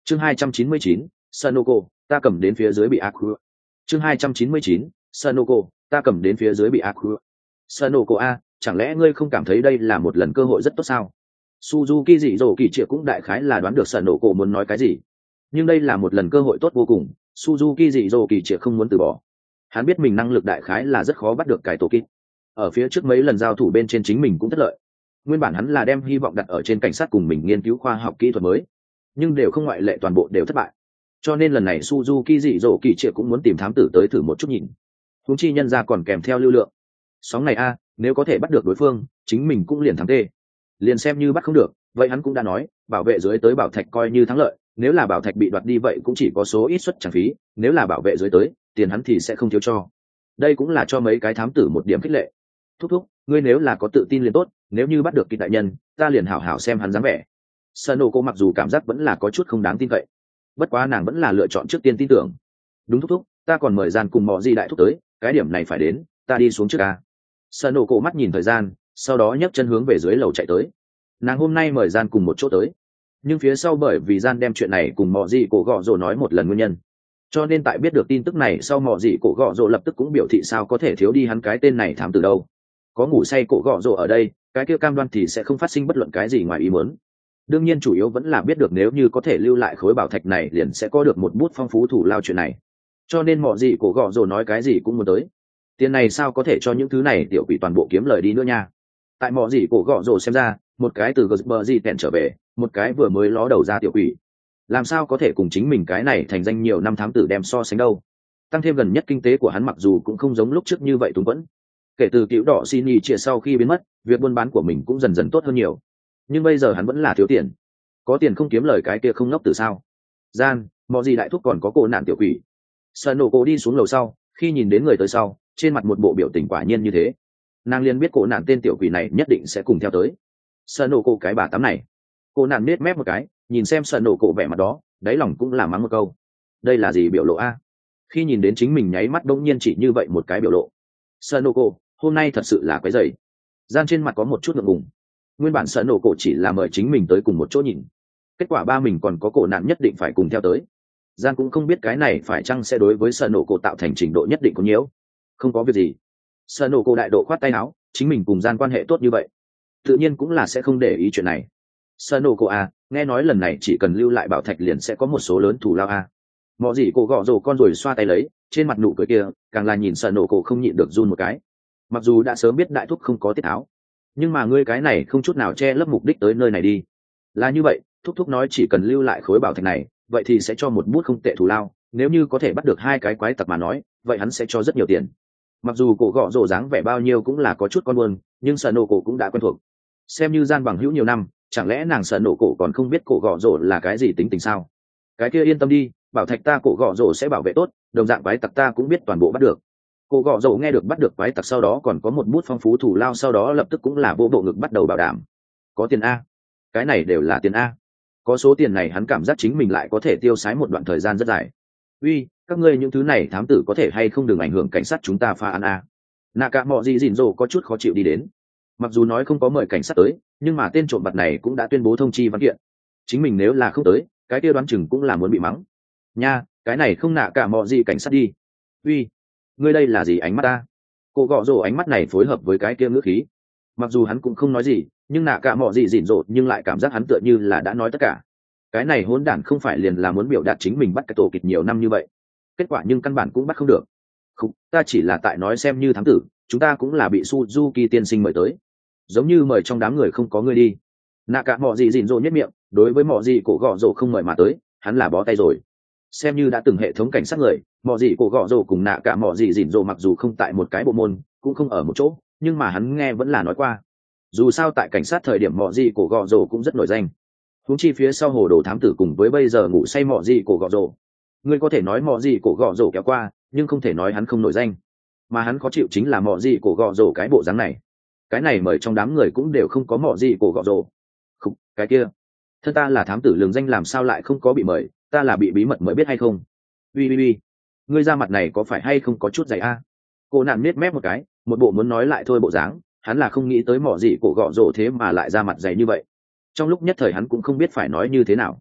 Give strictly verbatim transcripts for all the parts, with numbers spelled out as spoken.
chương hai trăm chín mươi chín, Sanoko, ta cầm đến phía dưới bị ác khu. chương hai trăm chín mươi chín, Sanoko, ta cầm đến phía dưới bị ác khu. Sanoko a, chẳng lẽ ngươi không cảm thấy đây là một lần cơ hội rất tốt sao? Suzuki dị dỗ kỳ triệu cũng đại khái là đoán được Sanoko muốn nói cái gì, nhưng đây là một lần cơ hội tốt vô cùng. Suzuki dị dỗ kỳ triệu không muốn từ bỏ. Hắn biết mình năng lực đại khái là rất khó bắt được cái tổ kít. Ở phía trước mấy lần giao thủ bên trên chính mình cũng thất lợi. Nguyên bản hắn là đem hy vọng đặt ở trên cảnh sát cùng mình nghiên cứu khoa học kỹ thuật mới, nhưng đều không ngoại lệ toàn bộ đều thất bại. Cho nên lần này Suzuki dị dỗ kỳ triệu cũng muốn tìm thám tử tới thử một chút nhìn. Huống chi nhân ra còn kèm theo lưu lượng. Sóng này a, nếu có thể bắt được đối phương, chính mình cũng liền thắng tê. Liền xem như bắt không được, vậy hắn cũng đã nói, bảo vệ dưới tới bảo thạch coi như thắng lợi, nếu là bảo thạch bị đoạt đi vậy cũng chỉ có số ít suất chẳng phí, nếu là bảo vệ dưới tới, tiền hắn thì sẽ không thiếu cho. Đây cũng là cho mấy cái thám tử một điểm khích lệ. Thúc thúc, ngươi nếu là có tự tin liền tốt, nếu như bắt được kịch đại nhân, ta liền hảo hảo xem hắn dáng vẻ. Sanoko mặc dù cảm giác vẫn là có chút không đáng tin cậy, bất quá nàng vẫn là lựa chọn trước tiên tin tưởng. Đúng thúc thúc, ta còn mời gian cùng mọ gì đại thúc tới, cái điểm này phải đến, ta đi xuống trước a. Sanoko mắt nhìn thời gian, sau đó nhấc chân hướng về dưới lầu chạy tới. Nàng hôm nay mời gian cùng một chỗ tới, nhưng phía sau bởi vì gian đem chuyện này cùng mọ gì cổ gọ rồ nói một lần nguyên nhân, cho nên tại biết được tin tức này sau mọ gì cổ gọ rồ lập tức cũng biểu thị sao có thể thiếu đi hắn cái tên này thám từ đâu. Có ngủ say cổ gọ rồ ở đây, cái kia cam đoan thì sẽ không phát sinh bất luận cái gì ngoài ý muốn. Đương nhiên chủ yếu vẫn là biết được nếu như có thể lưu lại khối bảo thạch này liền sẽ có được một bút phong phú thủ lao chuyện này, cho nên mọ gì cổ gọ rồ nói cái gì cũng muốn tới. Tiền này sao có thể cho những thứ này tiểu quỷ toàn bộ kiếm lời đi nữa nha. Tại mọ gì cổ gọ rồ xem ra, một cái từ gờ gì tẹn trở về, một cái vừa mới ló đầu ra tiểu quỷ, làm sao có thể cùng chính mình cái này thành danh nhiều năm thám tử đem so sánh đâu. Tăng thêm gần nhất kinh tế của hắn mặc dù cũng không giống lúc trước như vậy túng quẫn, kể từ cựu đỏ xin nhì chia sau khi biến mất, việc buôn bán của mình cũng dần dần tốt hơn nhiều, nhưng bây giờ hắn vẫn là thiếu tiền. Có tiền không kiếm lời cái kia không ngốc từ sao. Gian, mọ gì đại thúc còn có cô nạn tiểu quỷ. Sanoko đi xuống lầu sau, khi nhìn đến người tới sau, trên mặt một bộ biểu tình quả nhiên như thế. Nàng liền biết cô nạn tên tiểu quỷ này nhất định sẽ cùng theo tới. Sanoko cái bà tắm này. Cô nạn nết mép một cái, nhìn xem Sanoko vẻ mặt đó, đáy lòng cũng là mắng một câu. Đây là gì biểu lộ a? Khi nhìn đến chính mình nháy mắt bỗng nhiên chỉ như vậy một cái biểu lộ. Sanoko, hôm nay thật sự là quấy rầy. Gian trên mặt có một chút ngượng ngùng. Nguyên bản Sanoko chỉ là mời chính mình tới cùng một chỗ nhìn. Kết quả ba mình còn có cổ nạn nhất định phải cùng theo tới. Gian cũng không biết cái này phải chăng sẽ đối với Sanoko tạo thành trình độ nhất định có nhiễu. Không có việc gì. Sanoko đại độ khoát tay áo, chính mình cùng Gian quan hệ tốt như vậy, tự nhiên cũng là sẽ không để ý chuyện này. Sanoko à, nghe nói lần này chỉ cần lưu lại bảo thạch liền sẽ có một số lớn thù lao à. Mọ gì cổ gọ rồ con rồi xoa tay lấy, trên mặt nụ cười kia, càng là nhìn Sanoko không nhịn được run một cái. Mặc dù đã sớm biết đại thúc không có tiết tháo, nhưng mà ngươi cái này không chút nào che lấp mục đích tới nơi này đi. Là như vậy, thúc thúc nói chỉ cần lưu lại khối bảo thạch này, vậy thì sẽ cho một bút không tệ thù lao, nếu như có thể bắt được hai cái quái tặc mà nói, vậy hắn sẽ cho rất nhiều tiền. Mặc dù cổ gọ rồ dáng vẻ bao nhiêu cũng là có chút con buồn, nhưng Sanoko cũng đã quen thuộc. Xem như gian bằng hữu nhiều năm, chẳng lẽ nàng Sanoko còn không biết cổ gọ rồ là cái gì tính tình sao? Cái kia yên tâm đi, bảo thạch ta cổ gọ rồ sẽ bảo vệ tốt, đồng dạng quái tặc ta cũng biết toàn bộ bắt được. Cổ gọ rồ nghe được bắt được quái tặc sau đó còn có một bút phong phú thù lao, sau đó lập tức cũng là vỗ bộ ngực bắt đầu bảo đảm. Có tiền a, cái này đều là tiền a. Có số tiền này hắn cảm giác chính mình lại có thể tiêu xài một đoạn thời gian rất dài. Uy, các ngươi những thứ này thám tử có thể hay không đừng ảnh hưởng cảnh sát chúng ta phá án a. Naka mọ gì dịn rồ có chút khó chịu đi đến. Mặc dù nói không có mời cảnh sát tới, nhưng mà tên trộm vặt này cũng đã tuyên bố thông chi văn kiện. Chính mình nếu là không tới, cái kia đoán chừng cũng là muốn bị mắng. Nha, cái này không nạ cả mọ gì cảnh sát đi. Uy, ngươi đây là gì ánh mắt ta? Cô gọ rồ ánh mắt này phối hợp với cái kia ngữ khí. Mặc dù hắn cũng không nói gì, nhưng nạ cả mọ gì dịn rồ nhưng lại cảm giác hắn tựa như là đã nói tất cả. Cái này hỗn đản không phải liền là muốn biểu đạt chính mình bắt cái tổ kịch nhiều năm như vậy. Kết quả nhưng căn bản cũng bắt không được. Không, ta chỉ là tại nói xem như thám tử, chúng ta cũng là bị Suzuki tiên sinh mời tới. Giống như mời trong đám người không có người đi. Nạ cả mọ gì dịn rồ nhất miệng, đối với mọ gì cổ gọ rồ không mời mà tới, hắn là bó tay rồi. Xem như đã từng hệ thống cảnh sát người, mọ gì cổ gọ rồ cùng nạ cả mọ gì dịn rồ mặc dù không tại một cái bộ môn, cũng không ở một chỗ, nhưng mà hắn nghe vẫn là nói qua. Dù sao tại cảnh sát thời điểm mọ gì cổ gọ rồ cũng rất nổi danh. Huống chi phía sau hồ đồ thám tử cùng với bây giờ ngủ say mọ gì cổ gọ rồ. Ngươi có thể nói mọ gì cổ gọ rồ kéo qua, nhưng không thể nói hắn không nổi danh. Mà hắn khó chịu chính là mọ gì cổ gọ rồ cái bộ dáng này. Cái này mời trong đám người cũng đều không có mọ gì cổ gọ rồ. Không, cái kia, thân ta là thám tử lường danh làm sao lại không có bị mời, ta là bị bí mật mới biết hay không? Ui ui ui, ngươi ra mặt này có phải hay không có chút dày a? Cô nạn nết mép một cái, một bộ muốn nói lại thôi bộ dáng, hắn là không nghĩ tới mọ gì cổ gọ rồ thế mà lại ra mặt dày như vậy. Trong lúc nhất thời hắn cũng không biết phải nói như thế nào.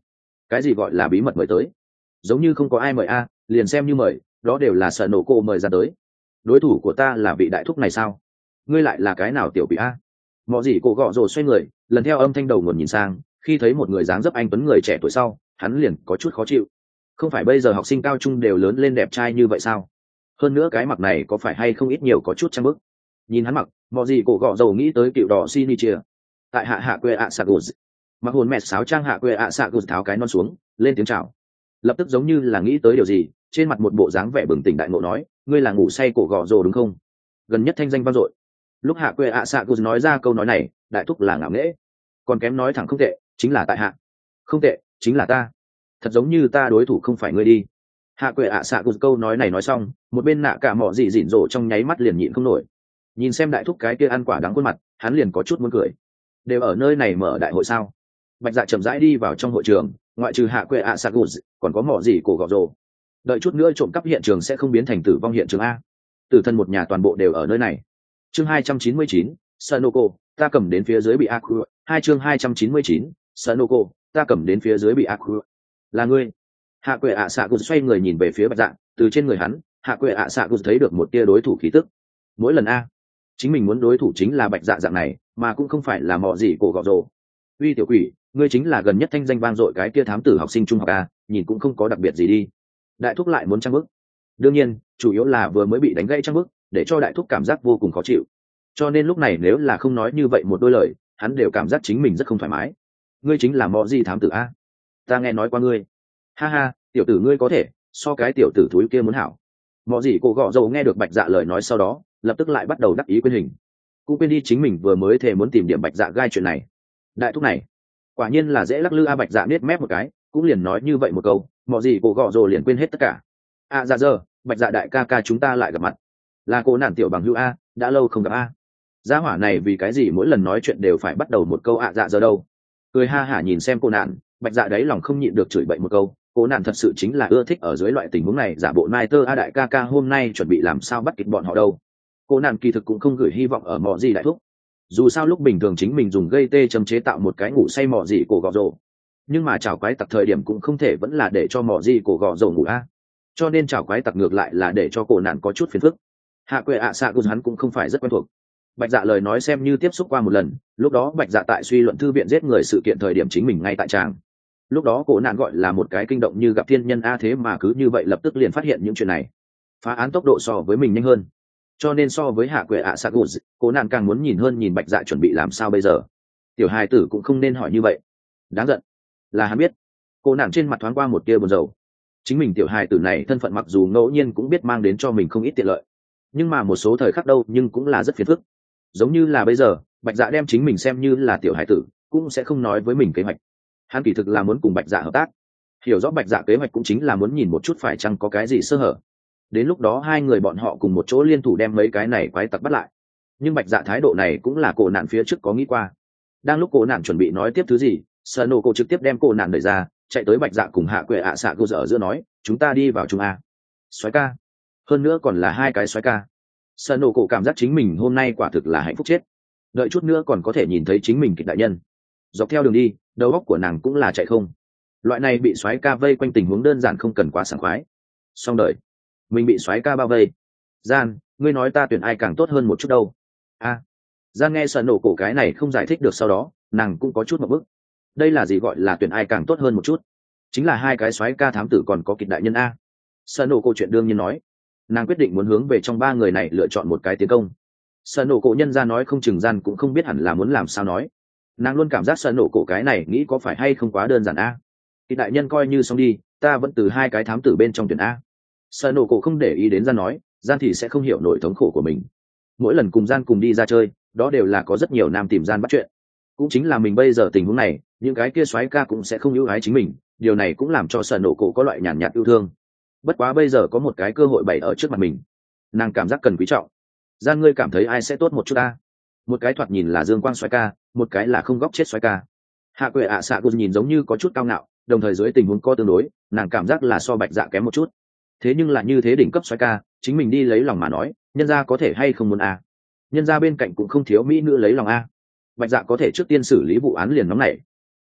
Cái gì gọi là bí mật mời tới? Giống như không có ai mời a, liền xem như mời, đó đều là sợ nổ cô mời ra tới. Đối thủ của ta là vị đại thúc này sao? Ngươi lại là cái nào tiểu bị a? Mọ gì cổ gọ rồ xoay người, lần theo âm thanh đầu nguồn nhìn sang, khi thấy một người dáng dấp anh tuấn người trẻ tuổi sau, hắn liền có chút khó chịu. Không phải bây giờ học sinh cao trung đều lớn lên đẹp trai như vậy sao? Hơn nữa cái mặc này có phải hay không ít nhiều có chút trang bức. Nhìn hắn mặc, mọ gì cổ gọ rồ nghĩ tới cựu đỏ Shinichia. Tại hạ hạ quê ạ Sagus. Mặc hồn mẹ sáo trang hạ quê ạ Sagus tháo cái non xuống, lên tiếng chào. Lập tức giống như là nghĩ tới điều gì, trên mặt một bộ dáng vẻ bừng tỉnh đại ngộ nói, ngươi là ngủ say cổ gọ rồ đúng không? Gần nhất thanh danh vang dội. Lúc hạ quê ạ Sagus nói ra câu nói này, đại thúc là ngạo nghễ, còn kém nói thẳng không tệ, chính là tại hạ. Không tệ, chính là ta. Thật giống như ta đối thủ không phải ngươi đi. Hạ quệ ạ xạ cụt câu nói này nói xong, một bên nạ cả mọ gì dịn rộ trong nháy mắt liền nhịn không nổi. Nhìn xem đại thúc cái kia ăn quả đắng khuôn mặt, hắn liền có chút muốn cười. Đều ở nơi này mở đại hội sao? Bạch Dạ chậm rãi đi vào trong hội trường, ngoại trừ hạ quệ ạ xạ cụt, còn có mọ gì cổ gọ rồ. Đợi chút nữa trộm cắp hiện trường sẽ không biến thành tử vong hiện trường a. Tử thân một nhà toàn bộ đều ở nơi này. Chương hai trăm chín mươi chín, Sanoko, ta cầm đến phía dưới bị ác khu. Hai chương hai trăm chín mươi chín, Sanoko, ta cầm đến phía dưới bị ác khu. Là ngươi? Hạ quệ ạ xạ cụt xoay người nhìn về phía Bạch Dạ, từ trên người hắn, hạ quệ ạ xạ cụt thấy được một tia đối thủ khí tức. Mỗi lần a, chính mình muốn đối thủ chính là Bạch Dạ dạng này, mà cũng không phải là mọ gì cổ gọ rồ. Uy tiểu quỷ, ngươi chính là gần nhất thanh danh vang dội cái kia thám tử học sinh trung học a, nhìn cũng không có đặc biệt gì đi. Đại thúc lại muốn trang bức. Đương nhiên, chủ yếu là vừa mới bị đánh gãy trang bức, để cho đại thúc cảm giác vô cùng khó chịu. Cho nên lúc này nếu là không nói như vậy một đôi lời, hắn đều cảm giác chính mình rất không thoải mái. Ngươi chính là mọ gì thám tử a? Ta nghe nói qua ngươi. Ha ha, tiểu tử ngươi có thể so cái tiểu tử thúi kia muốn hảo. Mọ gì cổ gọ dầu nghe được Bạch Dạ lời nói sau đó, lập tức lại bắt đầu đắc ý quên hình, cũng quên đi chính mình vừa mới thề muốn tìm điểm Bạch Dạ gai chuyện này. Đại thúc này quả nhiên là dễ lắc lư a. Bạch Dạ nết mép một cái, cũng liền nói như vậy một câu, mọ gì cổ gọ dầu liền quên hết tất cả. À dạ giờ, Bạch Dạ đại ca ca chúng ta lại gặp mặt. Là cô nản tiểu bằng hữu a, đã lâu không gặp a. Gia hỏa này vì cái gì mỗi lần nói chuyện đều phải bắt đầu một câu ạ dạ giờ đâu? Cười ha hả nhìn xem cô nạn, Bạch Dạ đấy lòng không nhịn được chửi bậy một câu. Cô nạn thật sự chính là ưa thích ở dưới loại tình huống này giả bộ nai tơ a. Đại ca ca hôm nay chuẩn bị làm sao bắt kịp bọn họ đâu? Cô nạn kỳ thực cũng không gửi hy vọng ở mọ gì đại thúc. Dù sao lúc bình thường chính mình dùng gây tê châm chế tạo một cái ngủ say mọ gì cổ gọ rồ, nhưng mà chảo quái tặc thời điểm cũng không thể vẫn là để cho mọ gì cổ gọ rồ ngủ a. Cho nên chảo quái tặc ngược lại là để cho cô nạn có chút phiền phức. Hạ quệ ạ xạ của hắn cũng không phải rất quen thuộc. Bạch Dạ lời nói xem như tiếp xúc qua một lần, lúc đó Bạch Dạ tại suy luận thư viện giết người sự kiện thời điểm chính mình ngay tại tràng. Lúc đó cổ nạn gọi là một cái kinh động như gặp thiên nhân a, thế mà cứ như vậy lập tức liền phát hiện những chuyện này, phá án tốc độ so với mình nhanh hơn. Cho nên so với hạ quệ ạ Sagus, cổ nạn càng muốn nhìn hơn nhìn Bạch Dạ chuẩn bị làm sao bây giờ. Tiểu hài tử cũng không nên hỏi như vậy. Đáng giận là hắn biết. Cổ nạn trên mặt thoáng qua một tia buồn rầu. Chính mình tiểu hài tử này thân phận mặc dù ngẫu nhiên cũng biết mang đến cho mình không ít tiện lợi, nhưng mà một số thời khắc đâu nhưng cũng là rất phiền phức. Giống như là bây giờ Bạch Dạ đem chính mình xem như là tiểu hải tử, cũng sẽ không nói với mình kế hoạch. Hắn kỳ thực là muốn cùng Bạch Dạ hợp tác, hiểu rõ Bạch Dạ kế hoạch cũng chính là muốn nhìn một chút phải chăng có cái gì sơ hở, đến lúc đó hai người bọn họ cùng một chỗ liên thủ đem mấy cái này quái tặc bắt lại. Nhưng Bạch Dạ thái độ này cũng là cổ nạn phía trước có nghĩ qua. Đang lúc cổ nạn chuẩn bị nói tiếp thứ gì, Sanoko trực tiếp đem cổ nạn đẩy ra, chạy tới Bạch Dạ cùng hạ quệ ạ xạ cô ở giữa nói, chúng ta đi vào chung a. Soái ca, hơn nữa còn là hai cái soái ca. Sanoko cảm giác chính mình hôm nay quả thực là hạnh phúc chết. Đợi chút nữa còn có thể nhìn thấy chính mình kịch đại nhân. Dọc theo đường đi, đầu óc của nàng cũng là chạy không. Loại này bị soái ca vây quanh tình huống đơn giản không cần quá sảng khoái. Xong đời, mình bị soái ca bao vây. Gian, ngươi nói ta tuyển ai càng tốt hơn một chút đâu? A. À, Gian nghe Sanoko cái này không giải thích được, sau đó nàng cũng có chút một bức. Đây là gì gọi là tuyển ai càng tốt hơn một chút? Chính là hai cái soái ca thám tử còn có kịch đại nhân a. Sanoko chuyện đương nhiên nói, nàng quyết định muốn hướng về trong ba người này lựa chọn một cái tiến công. Sanoko nhân ra nói không chừng Gian cũng không biết hẳn là muốn làm sao nói. Nàng luôn cảm giác Sanoko cái này nghĩ có phải hay không quá đơn giản a. Kịch đại nhân coi như xong đi, ta vẫn từ hai cái thám tử bên trong tuyển a. Sanoko không để ý đến Gian nói, Gian thì sẽ không hiểu nổi thống khổ của mình. Mỗi lần cùng Gian cùng đi ra chơi, đó đều là có rất nhiều nam tìm Gian bắt chuyện. Cũng chính là mình bây giờ tình huống này, những cái kia soái ca cũng sẽ không ưu ái chính mình, điều này cũng làm cho Sanoko có loại nhàn nhạt yêu thương. Bất quá bây giờ có một cái cơ hội bày ở trước mặt mình, nàng cảm giác cần quý trọng. Gian, ngươi cảm thấy ai sẽ tốt một chút ta? Một cái thoạt nhìn là dương quang soái ca, một cái là không góc chết soái ca. Hạ quệ ạ xạ cô nhìn giống như có chút cao ngạo, đồng thời dưới tình huống có tương đối, nàng cảm giác là so Bạch Dạ kém một chút. Thế nhưng là như thế đỉnh cấp soái ca, chính mình đi lấy lòng mà nói, nhân gia có thể hay không muốn a? Nhân gia bên cạnh cũng không thiếu mỹ nữ lấy lòng a. Bạch Dạ có thể trước tiên xử lý vụ án liền nóng này.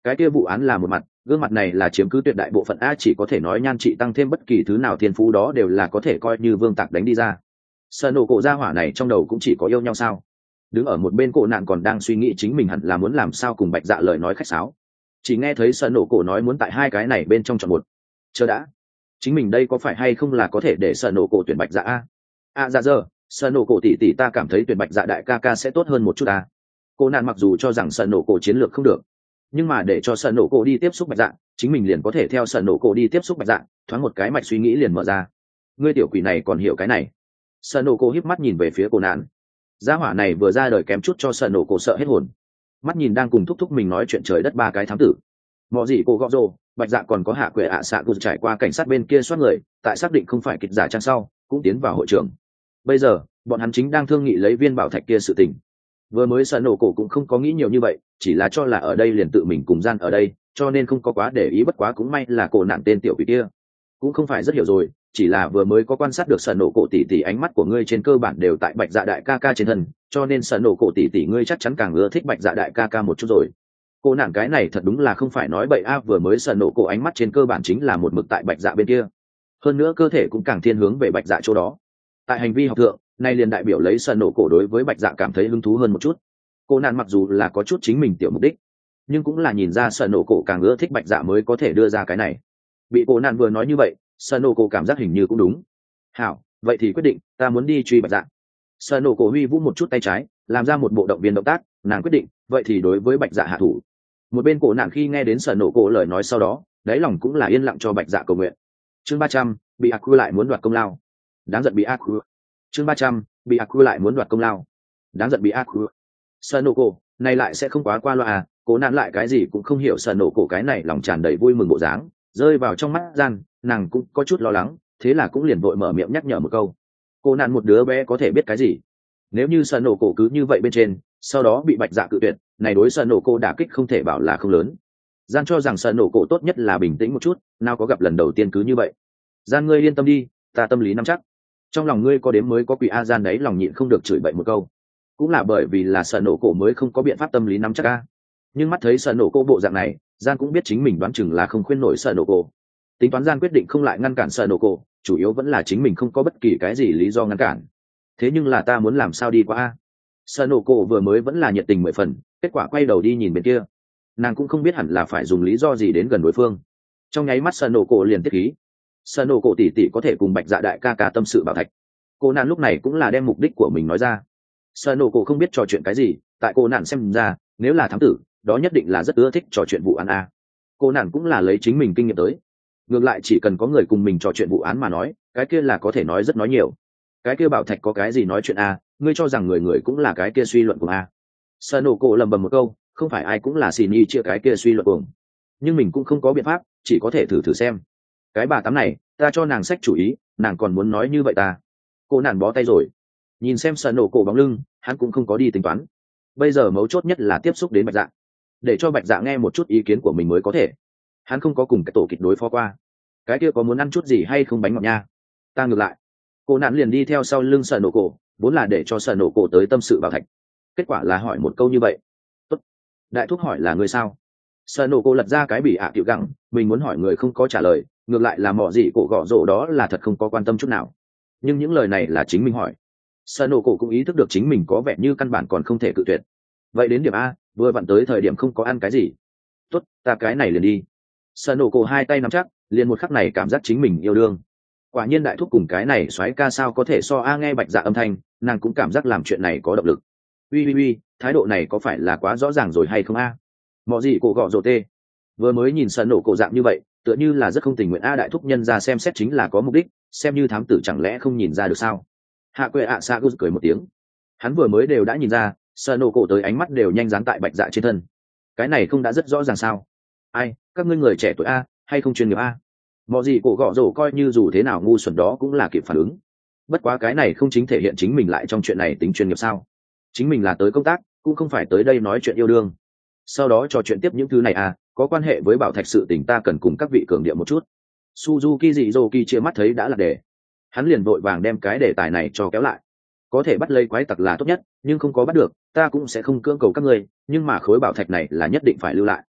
cái kia vụ án là một mặt, gương mặt này là chiếm cứ tuyệt đại bộ phận a, chỉ có thể nói nhan trị tăng thêm bất kỳ thứ nào thiên phú đó đều là có thể coi như vương tạc đánh đi ra. Sợ nổ cổ gia hỏa này trong đầu cũng chỉ có yêu nhau sao? Đứng ở một bên cổ nạn còn đang suy nghĩ chính mình hẳn là muốn làm sao cùng bạch dạ lời nói khách sáo, chỉ nghe thấy sợ nổ cổ nói muốn tại hai cái này bên trong chọn một. Chờ đã, chính mình đây có phải hay không là có thể để sợ nổ cổ tuyển bạch dạ a? À dạ giờ, sợ nổ cổ tỷ tỷ ta cảm thấy tuyển bạch dạ đại ca ca sẽ tốt hơn một chút a. Cô nạn mặc dù cho rằng sợ nổ cổ chiến lược không được, nhưng mà để cho sợ nổ cổ đi tiếp xúc bạch dạ, chính mình liền có thể theo sợ nổ cổ đi tiếp xúc bạch dạ, thoáng một cái mạch suy nghĩ liền mở ra. Ngươi tiểu quỷ này còn hiểu cái này? Sợ nổ cổ híp mắt nhìn về phía cô nạn. Gia hỏa này vừa ra đời kém chút cho sợ nổ cổ sợ hết hồn. Mắt nhìn đang cùng thúc thúc mình nói chuyện trời đất ba cái thám tử, mọi gì cô gõ rồ, bạch dạ còn có hạ quệ ạ xạ cụ trải qua cảnh sát bên kia soát người, tại xác định không phải kịch giả trang sau cũng tiến vào hội trường. Bây giờ bọn hắn chính đang thương nghị lấy viên bảo thạch kia sự tình. Vừa mới sợ nổ cổ cũng không có nghĩ nhiều như vậy, chỉ là cho là ở đây liền tự mình cùng gian ở đây, cho nên không có quá để ý, bất quá cũng may là cổ nạn tên tiểu quỷ kia cũng không phải rất hiểu rồi, chỉ là vừa mới có quan sát được sợ nổ cổ tỷ tỷ ánh mắt của ngươi trên cơ bản đều tại bạch dạ đại ca ca trên thân, cho nên sợ nổ cổ tỷ tỷ ngươi chắc chắn càng ưa thích bạch dạ đại ca ca một chút rồi. Cô nàng cái này thật đúng là không phải nói bậy a, vừa mới sợ nổ cổ ánh mắt trên cơ bản chính là một mực tại bạch dạ bên kia, hơn nữa cơ thể cũng càng thiên hướng về bạch dạ chỗ đó. Tại hành vi học thượng này liền đại biểu lấy sợ nổ cổ đối với bạch dạ cảm thấy hứng thú hơn một chút. Cô nàng mặc dù là có chút chính mình tiểu mục đích, nhưng cũng là nhìn ra sợ nổ cổ càng ưa thích bạch dạ mới có thể đưa ra cái này. Bị cô nàng vừa nói như vậy, sợ nổ cổ cảm giác hình như cũng đúng. Hảo, vậy thì quyết định, ta muốn đi truy bạch dạ. Sợ nổ cổ huy vũ một chút tay trái, làm ra một bộ động viên động tác, nàng quyết định, vậy thì đối với bạch dạ hạ thủ. Một bên cổ nàng khi nghe đến sợ nổ cổ lời nói sau đó, đáy lòng cũng là yên lặng cho bạch dạ cầu nguyện. Chương ba trăm, bị ác quy lại muốn đoạt công lao. Đáng giận bị ác quy. Chương ba trăm, bị ác quy lại muốn đoạt công lao. Đáng giận bị ác quy. Sợ nổ cổ này lại sẽ không quá qua loa à, cố nạn lại cái gì cũng không hiểu, sợ nổ cổ cái này lòng tràn đầy vui mừng bộ dáng rơi vào trong mắt gian, nàng cũng có chút lo lắng, thế là cũng liền vội mở miệng nhắc nhở một câu. Cô nạn một đứa bé có thể biết cái gì? Nếu như sợ nổ cổ cứ như vậy bên trên, sau đó bị bạch dạ cự tuyệt, này đối sợ nổ cổ đả kích không thể bảo là không lớn. Gian cho rằng sợ nổ cổ tốt nhất là bình tĩnh một chút, nào có gặp lần đầu tiên cứ như vậy. Gian ngươi yên tâm đi, ta tâm lý nắm chắc. Trong lòng ngươi có đếm mới có quỷ a. Gian đấy lòng nhịn không được chửi bậy một câu, cũng là bởi vì là sợ nổ cổ mới không có biện pháp tâm lý nắm chắc a. Nhưng mắt thấy sợ nổ cổ bộ dạng này, Gian cũng biết chính mình đoán chừng là không khuyên nổi sợ nổ cổ. Tính toán Gian quyết định không lại ngăn cản sợ nổ cổ, chủ yếu vẫn là chính mình không có bất kỳ cái gì lý do ngăn cản. Thế nhưng là ta muốn làm sao đi qua a? Sợ nổ cổ vừa mới vẫn là nhiệt tình mười phần, kết quả quay đầu đi nhìn bên kia, nàng cũng không biết hẳn là phải dùng lý do gì đến gần đối phương. Trong nháy mắt sợ nổ cổ liền tiết khí. Sợ nổ cổ tỷ tỷ có thể cùng bạch dạ đại ca ca tâm sự bảo thạch, cô nạn lúc này cũng là đem mục đích của mình nói ra. Sợ nổ cổ không biết trò chuyện cái gì, tại cô nạn xem ra nếu là thám tử đó nhất định là rất ưa thích trò chuyện vụ án a. Cô nạn cũng là lấy chính mình kinh nghiệm tới, ngược lại chỉ cần có người cùng mình trò chuyện vụ án mà nói, cái kia là có thể nói rất nói nhiều. Cái kia bảo thạch có cái gì nói chuyện a, ngươi cho rằng người người cũng là cái kia suy luận của a? Sợ nổ cổ lầm bầm một câu, không phải ai cũng là xì nhi chia cái kia suy luận cuồng, nhưng mình cũng không có biện pháp, chỉ có thể thử thử xem. Cái bà tắm này ta cho nàng sách chủ ý, nàng còn muốn nói như vậy ta. Cô nạn bó tay rồi, nhìn xem sợ nổ cổ bóng lưng, hắn cũng không có đi tính toán. Bây giờ mấu chốt nhất là tiếp xúc đến bạch dạ, để cho bạch dạ nghe một chút ý kiến của mình mới có thể. Hắn không có cùng cái tổ kịch đối phó qua, cái kia có muốn ăn chút gì hay không bánh ngọt nha. Ta ngược lại, cô nạn liền đi theo sau lưng sợ nổ cổ, vốn là để cho sợ nổ cổ tới tâm sự bảo thạch, kết quả là hỏi một câu như vậy. Tốt, đại thúc hỏi là người sao? Sợ nổ cổ lật ra cái bị ạ tiểu gặng, mình muốn hỏi người không có trả lời, ngược lại là mỏ gì cổ gõ rổ đó là thật không có quan tâm chút nào. Nhưng những lời này là chính mình hỏi, sợ nổ cổ cũng ý thức được chính mình có vẻ như căn bản còn không thể cự tuyệt. Vậy đến điểm a, vừa vặn tới thời điểm không có ăn cái gì. Tốt, ta cái này liền đi. Sợ nổ cổ hai tay nắm chắc, liền một khắc này cảm giác chính mình yêu đương. Quả nhiên đại thúc cùng cái này xoáy ca sao có thể so a. Nghe bạch dạ âm thanh, nàng cũng cảm giác làm chuyện này có động lực. Ui ui ui, thái độ này có phải là quá rõ ràng rồi hay không a? À? Mọi gì cổ gọ rồ tê, vừa mới nhìn sợ nổ cổ dạng như vậy, tựa như là rất không tình nguyện a. Đại thúc nhân ra xem xét chính là có mục đích, xem như thám tử chẳng lẽ không nhìn ra được sao? Hạ quệ ạ sa gus cười một tiếng, hắn vừa mới đều đã nhìn ra, sợ nổ cổ tới ánh mắt đều nhanh dán tại bạch dạ trên thân, cái này không đã rất rõ ràng sao? Ai, các ngươi người trẻ tuổi a, hay không chuyên nghiệp a? Mọi gì cổ gọ rồ coi như dù thế nào ngu xuẩn đó cũng là kịp phản ứng. Bất quá cái này không chính thể hiện chính mình lại trong chuyện này tính chuyên nghiệp sao? Chính mình là tới công tác, cũng không phải tới đây nói chuyện yêu đương. Sau đó trò chuyện tiếp những thứ này à, có quan hệ với bảo thạch sự tình ta cần cùng các vị cường điệu một chút. Suzuki dị dô kỳ chia mắt thấy đã là đề, hắn liền vội vàng đem cái đề tài này cho kéo lại. Có thể bắt lấy quái tặc là tốt nhất, nhưng không có bắt được, ta cũng sẽ không cưỡng cầu các ngươi, nhưng mà khối bảo thạch này là nhất định phải lưu lại.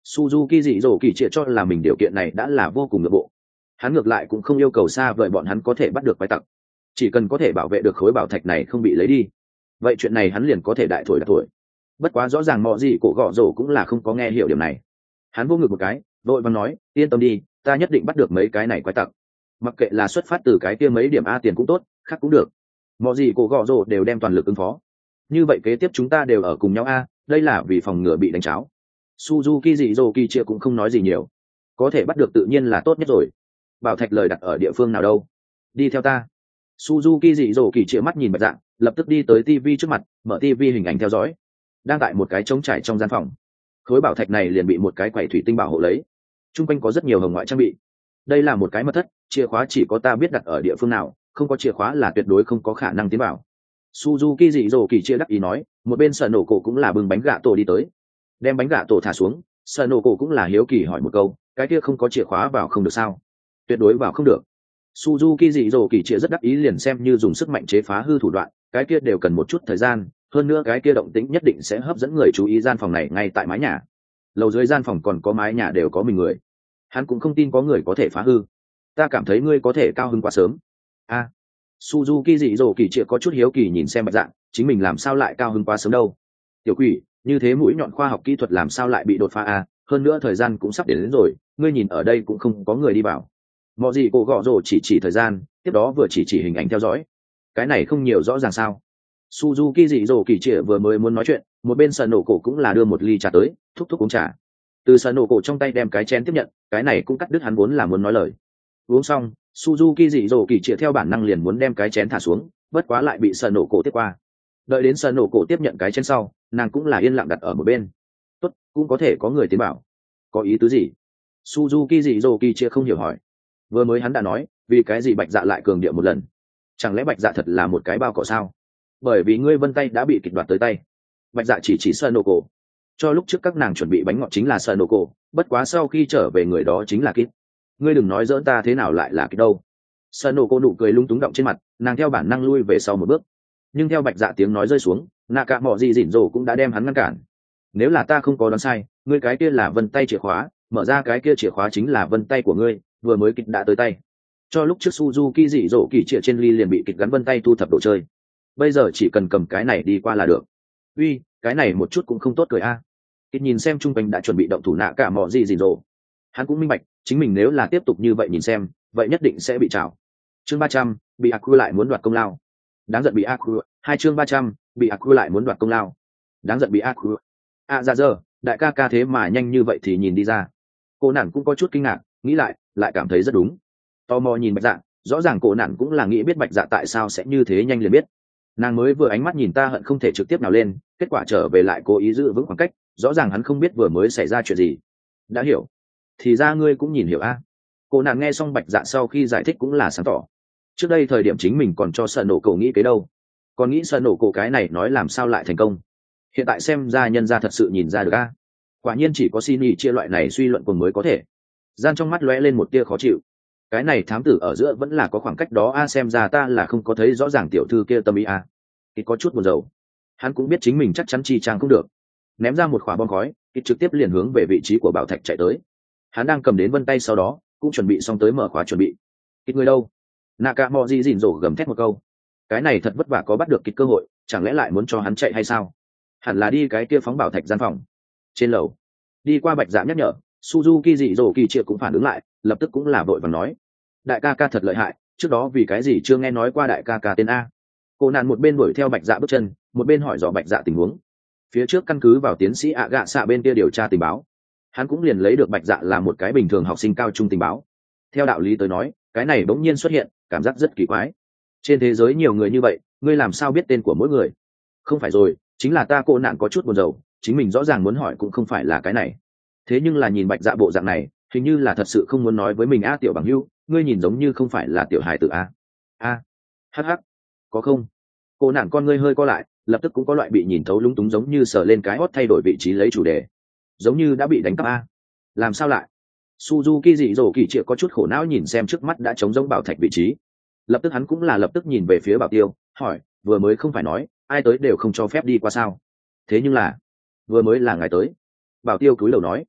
Suzuki dị dỗ kỳ trịa cho là mình điều kiện này đã là vô cùng ngưỡng bộ. Hắn ngược lại cũng không yêu cầu xa vời bọn hắn có thể bắt được quái tặc, chỉ cần có thể bảo vệ được khối bảo thạch này không bị lấy đi, vậy chuyện này hắn liền có thể đại thổi đại thổi. Bất quá rõ ràng mọi gì cổ gọ rổ cũng là không có nghe hiểu điểm này. Hắn vô ngực một cái, vội vàng nói, yên tâm đi, ta nhất định bắt được mấy cái này quái tặc. Mặc kệ là xuất phát từ cái kia mấy điểm a tiền cũng tốt, khác cũng được. Mọi gì cổ gọ rổ đều đem toàn lực ứng phó. Như vậy kế tiếp chúng ta đều ở cùng nhau a, đây là vì phòng ngừa bị đánh cháo. Suzuki dị dỗ kỳ chia cũng không nói gì nhiều, có thể bắt được tự nhiên là tốt nhất rồi. Bảo thạch lời đặt ở địa phương nào đâu? Đi theo ta. Suzuki dị dỗ kỳ chia mắt nhìn Bạch Dạ, lập tức đi tới tivi trước mặt, mở tivi hình ảnh theo dõi. Đang tại một cái trống trải trong gian phòng, khối bảo thạch này liền bị một cái quầy thủy tinh bảo hộ lấy. Trung quanh có rất nhiều hồng ngoại trang bị. Đây là một cái mật thất, chìa khóa chỉ có ta biết đặt ở địa phương nào, không có chìa khóa là tuyệt đối không có khả năng tiến vào. Suzuki dị dỗ kỳ chia đắc ý nói, một bên sợ nổ cổ cũng là bưng bánh gạ tổ đi tới, đem bánh gạ tổ thả xuống. Sợ nổ cổ cũng là hiếu kỳ hỏi một câu, cái kia không có chìa khóa vào không được sao? Tuyệt đối vào không được. Suzuki dị dỗ kỳ chia rất đắc ý liền xem như dùng sức mạnh chế phá hư thủ đoạn, cái kia đều cần một chút thời gian, hơn nữa cái kia động tĩnh nhất định sẽ hấp dẫn người chú ý. Gian phòng này ngay tại mái nhà, lầu dưới gian phòng còn có mái nhà đều có mình người, hắn cũng không tin có người có thể phá hư. Ta cảm thấy ngươi có thể cao hứng quá sớm. A, à, Suzuki dị dỗ kỳ chia có chút hiếu kỳ nhìn xem Bạch Dạ, chính mình làm sao lại cao hứng quá sớm đâu? Tiểu quỷ, như thế mũi nhọn khoa học kỹ thuật làm sao lại bị đột phá a? À? Hơn nữa thời gian cũng sắp đến, đến rồi, ngươi nhìn ở đây cũng không có người đi vào. Mọi gì cổ gọ rồ chỉ chỉ thời gian, tiếp đó vừa chỉ chỉ hình ảnh theo dõi. Cái này không nhiều rõ ràng sao? Suzuki dị dỗ kỳ chia vừa mới muốn nói chuyện, một bên sờ nổ cổ cũng là đưa một ly trà tới, thúc thúc uống trà. Từ sờ nổ cổ trong tay đem cái chén tiếp nhận, cái này cũng cắt đứt hắn vốn là muốn nói lời. Uống xong, Suzuki dị dỗ kỳ chia theo bản năng liền muốn đem cái chén thả xuống, bất quá lại bị sờ nổ cổ tiếp qua. Đợi đến sờ nổ cổ tiếp nhận cái chén sau, nàng cũng là yên lặng đặt ở một bên. Tốt, cũng có thể có người tiến bảo. Có ý tứ gì? Suzuki dị dỗ kỳ chia không hiểu hỏi. Vừa mới hắn đã nói, vì cái gì Bạch Dạ lại cường điệu một lần? Chẳng lẽ Bạch Dạ thật là một cái bao cỏ sao? Bởi vì ngươi vân tay đã bị kịch đoạt tới tay. Bạch Dạ chỉ chỉ sờ nổ cổ. Cho lúc trước các nàng chuẩn bị bánh ngọt chính là sờ nổ cổ, bất quá sau khi trở về người đó chính là Kit. Ngươi đừng nói giỡn, ta thế nào lại là Kit đâu? Sờ nổ cổ nụ cười lung túng động trên mặt, nàng theo bản năng lui về sau một bước. Nhưng theo Bạch Dạ tiếng nói rơi xuống, nạ cả mọ gì dỉn rồ cũng đã đem hắn ngăn cản. Nếu là ta không có đoán sai, ngươi cái kia là vân tay chìa khóa, mở ra cái kia chìa khóa chính là vân tay của ngươi, vừa mới Kit đã tới tay. Cho lúc trước Suzuki dị dỗ kỳ trịa trên ly liền bị Kit gắn vân tay thu thập đồ chơi, bây giờ chỉ cần cầm cái này đi qua là được. Uy, cái này một chút cũng không tốt cười a. À. Kit nhìn xem trung quanh đã chuẩn bị động thủ nạ cả mọ gì dỉn rồ, hắn cũng minh bạch, chính mình nếu là tiếp tục như vậy nhìn xem, vậy nhất định sẽ bị trảo. Chương ba trăm, bị Aku lại muốn đoạt công lao. Đáng giận bị Aku, hai chương ba trăm, bị Aku lại muốn đoạt công lao. Đáng giận bị Aku. À dạ giờ, đại ca ca thế mà nhanh như vậy thì nhìn đi ra. Cô nản cũng có chút kinh ngạc, nghĩ lại, lại cảm thấy rất đúng. Tò mò nhìn Bạch Dạ, rõ ràng cô nản cũng là nghĩ biết Bạch Dạ tại sao sẽ như thế nhanh liền biết. Nàng mới vừa ánh mắt nhìn ta hận không thể trực tiếp nào lên, kết quả trở về lại cố ý giữ vững khoảng cách, rõ ràng hắn không biết vừa mới xảy ra chuyện gì. Đã hiểu. Thì ra ngươi cũng nhìn hiểu a. À. Cô nàng nghe xong Bạch Dạ sau khi giải thích cũng là sáng tỏ. Trước đây thời điểm chính mình còn cho sợ nổ cổ nghĩ cái đâu, còn nghĩ sợ nổ cổ cái này nói làm sao lại thành công. Hiện tại xem ra nhân ra thật sự nhìn ra được a. À. Quả nhiên chỉ có xin ý chia loại này suy luận cùng mới có thể. Gian trong mắt lóe lên một tia khó chịu. Cái này thám tử ở giữa vẫn là có khoảng cách đó a, à, xem ra ta là không có thấy rõ ràng tiểu thư kia tâm ý a. À. Ít có chút buồn rầu. Hắn cũng biết chính mình chắc chắn chi trang không được. Ném ra một quả bom khói, ít trực tiếp liền hướng về vị trí của bảo thạch chạy tới. Hắn đang cầm đến vân tay sau đó, cũng chuẩn bị xong tới mở khóa chuẩn bị. Ít người đâu? Naka mò gì dỉn rổ gầm thét một câu. Cái này thật vất vả có bắt được kịch cơ hội, chẳng lẽ lại muốn cho hắn chạy hay sao? Hẳn là đi cái kia phóng bảo thạch gian phòng. Trên lầu, đi qua Bạch Dạ nhắc nhở, Suzuki dị dỗ kỳ triệu cũng phản ứng lại, lập tức cũng là vội vàng nói: đại ca ca thật lợi hại, trước đó vì cái gì chưa nghe nói qua đại ca ca tên a? Cô nạn một bên đuổi theo Bạch Dạ bước chân, một bên hỏi dò Bạch Dạ tình huống. Phía trước căn cứ vào tiến sĩ ạ gạ xạ bên kia điều tra tình báo, hắn cũng liền lấy được Bạch Dạ là một cái bình thường học sinh cao trung tình báo. Theo đạo lý tới nói, cái này bỗng nhiên xuất hiện, cảm giác rất kỳ quái. Trên thế giới nhiều người như vậy, ngươi làm sao biết tên của mỗi người? Không phải rồi, chính là ta cô nạn có chút buồn rầu, chính mình rõ ràng muốn hỏi cũng không phải là cái này. Thế nhưng là nhìn Bạch Dạ bộ dạng này, hình như là thật sự không muốn nói với mình a. Tiểu bằng hữu, ngươi nhìn giống như không phải là tiểu hài tử a. A, hắc hắc, có không? Cô nạn con ngươi hơi co lại, lập tức cũng có loại bị nhìn thấu lúng túng, giống như sờ lên cái hót thay đổi vị trí lấy chủ đề, giống như đã bị đánh cắp a. Làm sao lại? Suzuki dị dỗ kỳ triệu có chút khổ não nhìn xem trước mắt đã trống rỗng bảo thạch vị trí, lập tức hắn cũng là lập tức nhìn về phía Bảo Tiêu, hỏi: vừa mới không phải nói ai tới đều không cho phép đi qua sao? Thế nhưng là vừa mới là ngài tới. Bảo Tiêu cúi đầu nói.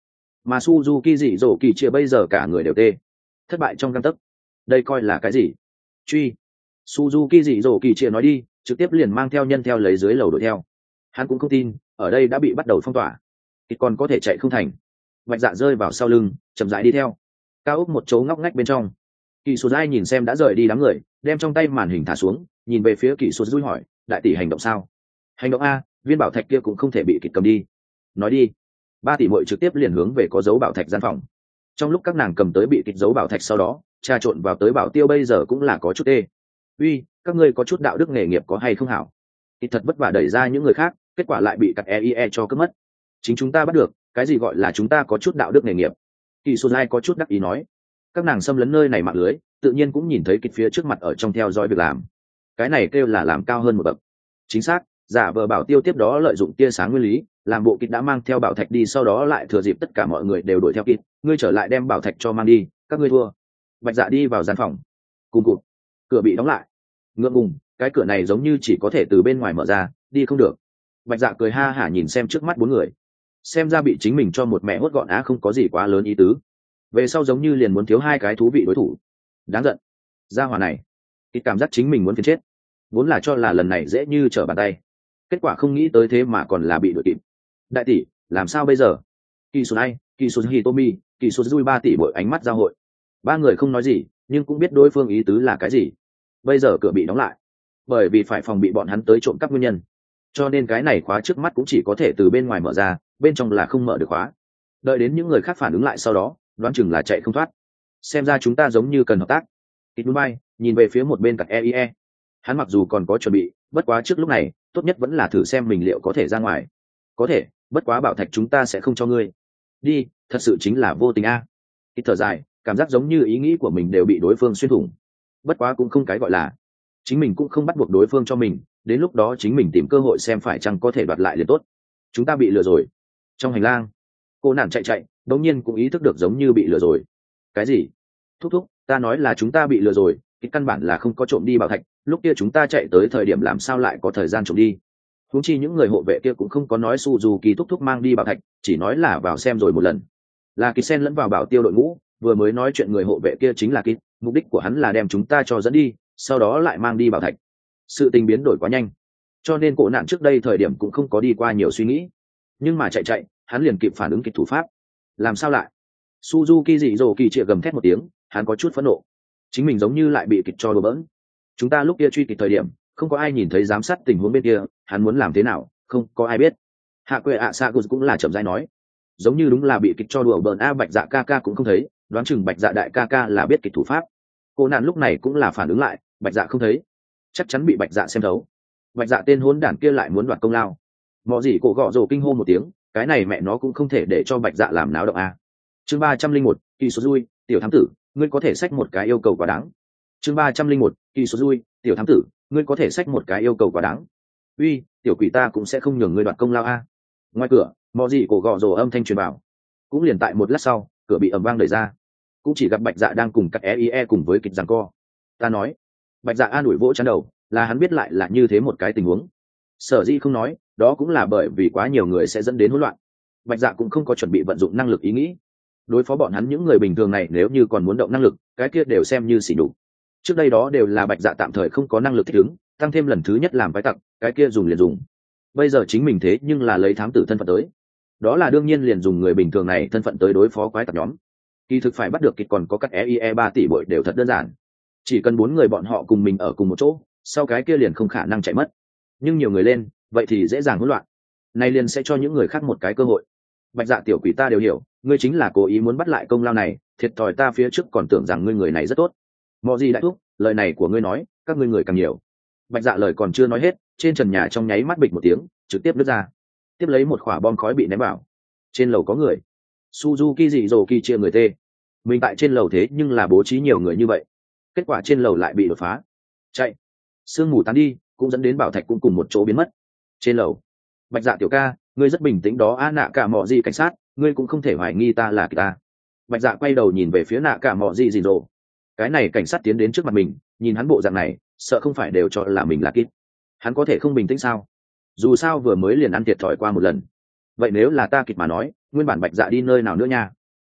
mà Suzuki dị dỗ kỳ chia bây giờ cả người đều tê, thất bại trong gang tấc. Đây coi là cái gì? Truy. Suzuki dị dỗ kỳ chia nói đi, trực tiếp liền mang theo nhân theo lấy dưới lầu đuổi theo. Hắn cũng không tin ở đây đã bị bắt đầu phong tỏa, thì còn có thể chạy không thành. Bạch Dạ rơi vào sau lưng, chậm rãi đi theo. Cao ốc một chỗ ngóc ngách bên trong, Kỳ Sô Dai nhìn xem đã rời đi đám người, đem trong tay màn hình thả xuống, nhìn về phía Kỳ Sô Dui hỏi, đại tỷ hành động sao? Hành động a, viên bảo thạch kia cũng không thể bị kịch cầm đi. Nói đi. Ba tỷ muội trực tiếp liền hướng về có dấu bảo thạch gian phòng. Trong lúc các nàng cầm tới bị kịch dấu bảo thạch sau đó, trà trộn vào tới bảo tiêu bây giờ cũng là có chút tê. Uy, các ngươi có chút đạo đức nghề nghiệp có hay không hảo? Kịch thật vất vả đẩy ra những người khác, kết quả lại bị cắt e i e cho cướp mất. Chính chúng ta bắt được, cái gì gọi là chúng ta có chút đạo đức nghề nghiệp? Kỳ Sô Dai có chút đắc ý nói. Các nàng xâm lấn nơi này mạng lưới, tự nhiên cũng nhìn thấy kịch phía trước mặt ở trong theo dõi việc làm. Cái này kêu là làm cao hơn một bậc. Chính xác, giả vờ bảo tiêu tiếp đó lợi dụng tia sáng nguyên lý, làm bộ kịch đã mang theo bảo thạch đi, sau đó lại thừa dịp tất cả mọi người đều đuổi theo kịch, ngươi trở lại đem bảo thạch cho mang đi, các ngươi thua. Bạch Dạ đi vào gian phòng, cùng cụt, cửa bị đóng lại. Ngượng ngùng, cái cửa này giống như chỉ có thể từ bên ngoài mở ra, đi không được. Bạch Dạ cười ha hả nhìn xem trước mắt bốn người, xem ra bị chính mình cho một mẹ hốt gọn á không có gì quá lớn ý tứ. Về sau giống như liền muốn thiếu hai cái thú vị đối thủ. Đáng giận, gia hỏa này, ít cảm giác chính mình muốn phiền chết, vốn là cho là lần này dễ như trở bàn tay, kết quả không nghĩ tới thế mà còn là bị đuổi kịp. Đại tỷ, làm sao bây giờ? Kỳ Sô Ai, Kỳ Sô Hitomi, Kỳ Sô Dui ba tỷ mỗi ánh mắt giao hội. Ba người không nói gì, nhưng cũng biết đối phương ý tứ là cái gì. Bây giờ cửa bị đóng lại, bởi vì phải phòng bị bọn hắn tới trộm cắp nguyên nhân, cho nên cái này khóa trước mắt cũng chỉ có thể từ bên ngoài mở ra, bên trong là không mở được khóa. Đợi đến những người khác phản ứng lại sau đó, đoán chừng là chạy không thoát. Xem ra chúng ta giống như cần hợp tác. Ít núi bay nhìn về phía một bên cặp e i e. Hắn mặc dù còn có chuẩn bị, bất quá trước lúc này tốt nhất vẫn là thử xem mình liệu có thể ra ngoài. Có thể, bất quá bảo thạch chúng ta sẽ không cho ngươi. Đi, thật sự chính là vô tình a. Ít thở dài, cảm giác giống như ý nghĩ của mình đều bị đối phương xuyên thủng. Bất quá cũng không cái gọi là, chính mình cũng không bắt buộc đối phương cho mình, đến lúc đó chính mình tìm cơ hội xem phải chăng có thể đoạt lại liền tốt. Chúng ta bị lừa rồi. Trong hành lang, cô nản chạy chạy, đột nhiên cũng ý thức được giống như bị lừa rồi. Cái gì? Thúc thúc, ta nói là chúng ta bị lừa rồi, cái căn bản là không có trộm đi bảo thạch, lúc kia chúng ta chạy tới thời điểm làm sao lại có thời gian trộm đi? Huống chi những người hộ vệ kia cũng không có nói Suzuki thúc thúc mang đi bảo thạch, chỉ nói là vào xem rồi một lần. Là Kit xen lẫn vào bảo tiêu đội ngũ, vừa mới nói chuyện người hộ vệ kia chính là Kit, mục đích của hắn là đem chúng ta cho dẫn đi, sau đó lại mang đi bảo thạch. Sự tình biến đổi quá nhanh, cho nên cổ nạn trước đây thời điểm cũng không có đi qua nhiều suy nghĩ, nhưng mà chạy chạy, hắn liền kịp phản ứng kịp thủ pháp. Làm sao lại? Suzuki dị dỗ kỳ trịa gầm thét một tiếng, hắn có chút phẫn nộ, chính mình giống như lại bị kịch cho đùa bỡn. Chúng ta lúc kia truy kịch thời điểm, không có ai nhìn thấy giám sát tình huống bên kia, hắn muốn làm thế nào, không có ai biết. Hạ quệ ạ Sagus cũng là chậm rãi nói, giống như đúng là bị kịch cho đùa bỡn a. Bạch Dạ ca ca cũng không thấy, đoán chừng Bạch Dạ đại ca ca là biết kịch thủ pháp. Cô nạn lúc này cũng là phản ứng lại, Bạch Dạ không thấy, chắc chắn bị Bạch Dạ xem thấu. Bạch Dạ tên hỗn đản kia lại muốn đoạt công lao. Mọ gì cổ gọ rồ kinh hô một tiếng, cái này mẹ nó cũng không thể để cho Bạch Dạ làm náo động a. Chương ba trăm linh một, Kỳ Số Dui, tiểu thám tử, ngươi có thể xách một cái yêu cầu quá đáng. Chương ba trăm linh một, Kỳ Số Dui, tiểu thám tử, ngươi có thể xách một cái yêu cầu quá đáng. Uy, tiểu quỷ ta cũng sẽ không nhường ngươi đoạt công lao a. Ngoài cửa, mọ gì cổ gọ rồ âm thanh truyền vào. Cũng liền tại một lát sau, cửa bị ầm vang đẩy ra. Cũng chỉ gặp Bạch Dạ đang cùng các e i e cùng với kịch giằng co. Ta nói, Bạch Dạ an ủi vỗ chán đầu, là hắn biết lại là như thế một cái tình huống. Sở dĩ không nói, đó cũng là bởi vì quá nhiều người sẽ dẫn đến hỗn loạn. Bạch Dạ cũng không có chuẩn bị vận dụng năng lực ý nghĩ. Đối phó bọn hắn những người bình thường này nếu như còn muốn động năng lực, cái kia đều xem như xỉ nhục. Trước đây đó đều là Bạch Dạ tạm thời không có năng lực thích ứng, tăng thêm lần thứ nhất làm quái tặc, cái kia dùng liền dùng. Bây giờ chính mình thế nhưng là lấy thám tử thân phận tới, đó là đương nhiên liền dùng người bình thường này thân phận tới đối phó quái tặc nhóm. Kỳ thực phải bắt được kịch còn có các e i e ba tỷ bội đều thật đơn giản, chỉ cần bốn người bọn họ cùng mình ở cùng một chỗ, sau cái kia liền không khả năng chạy mất. Nhưng nhiều người lên, vậy thì dễ dàng hỗn loạn. Nay liền sẽ cho những người khác một cái cơ hội. Bạch Dạ tiểu quỷ ta đều hiểu, ngươi chính là cố ý muốn bắt lại công lao này, thiệt thòi ta phía trước còn tưởng rằng ngươi người này rất tốt. Mọ gì đại thúc, lời này của ngươi nói, các ngươi người càng nhiều. Bạch Dạ lời còn chưa nói hết, trên trần nhà trong nháy mắt bịch một tiếng, trực tiếp đứt ra. Tiếp lấy một quả bom khói bị ném vào. Trên lầu có người. Suzuki dị dỗ kỳ chia người tê. Mình tại trên lầu thế nhưng là bố trí nhiều người như vậy. Kết quả trên lầu lại bị đột phá. Chạy. Sương mù tán đi, cũng dẫn đến bảo thạch cũng cùng một chỗ biến mất. Trên lầu. Bạch Dạ tiểu ca, ngươi rất bình tĩnh đó a. Nạ cả mọ gì cảnh sát, ngươi cũng không thể hoài nghi ta là ta. Bạch Dạ quay đầu nhìn về phía nạ cả mọ gì gì rồi. Cái này cảnh sát tiến đến trước mặt mình, nhìn hắn bộ dạng này, sợ không phải đều cho là mình là kít. Hắn có thể không bình tĩnh sao? Dù sao vừa mới liền ăn thiệt thòi qua một lần. Vậy nếu là ta kịch mà nói, nguyên bản Bạch Dạ đi nơi nào nữa nha?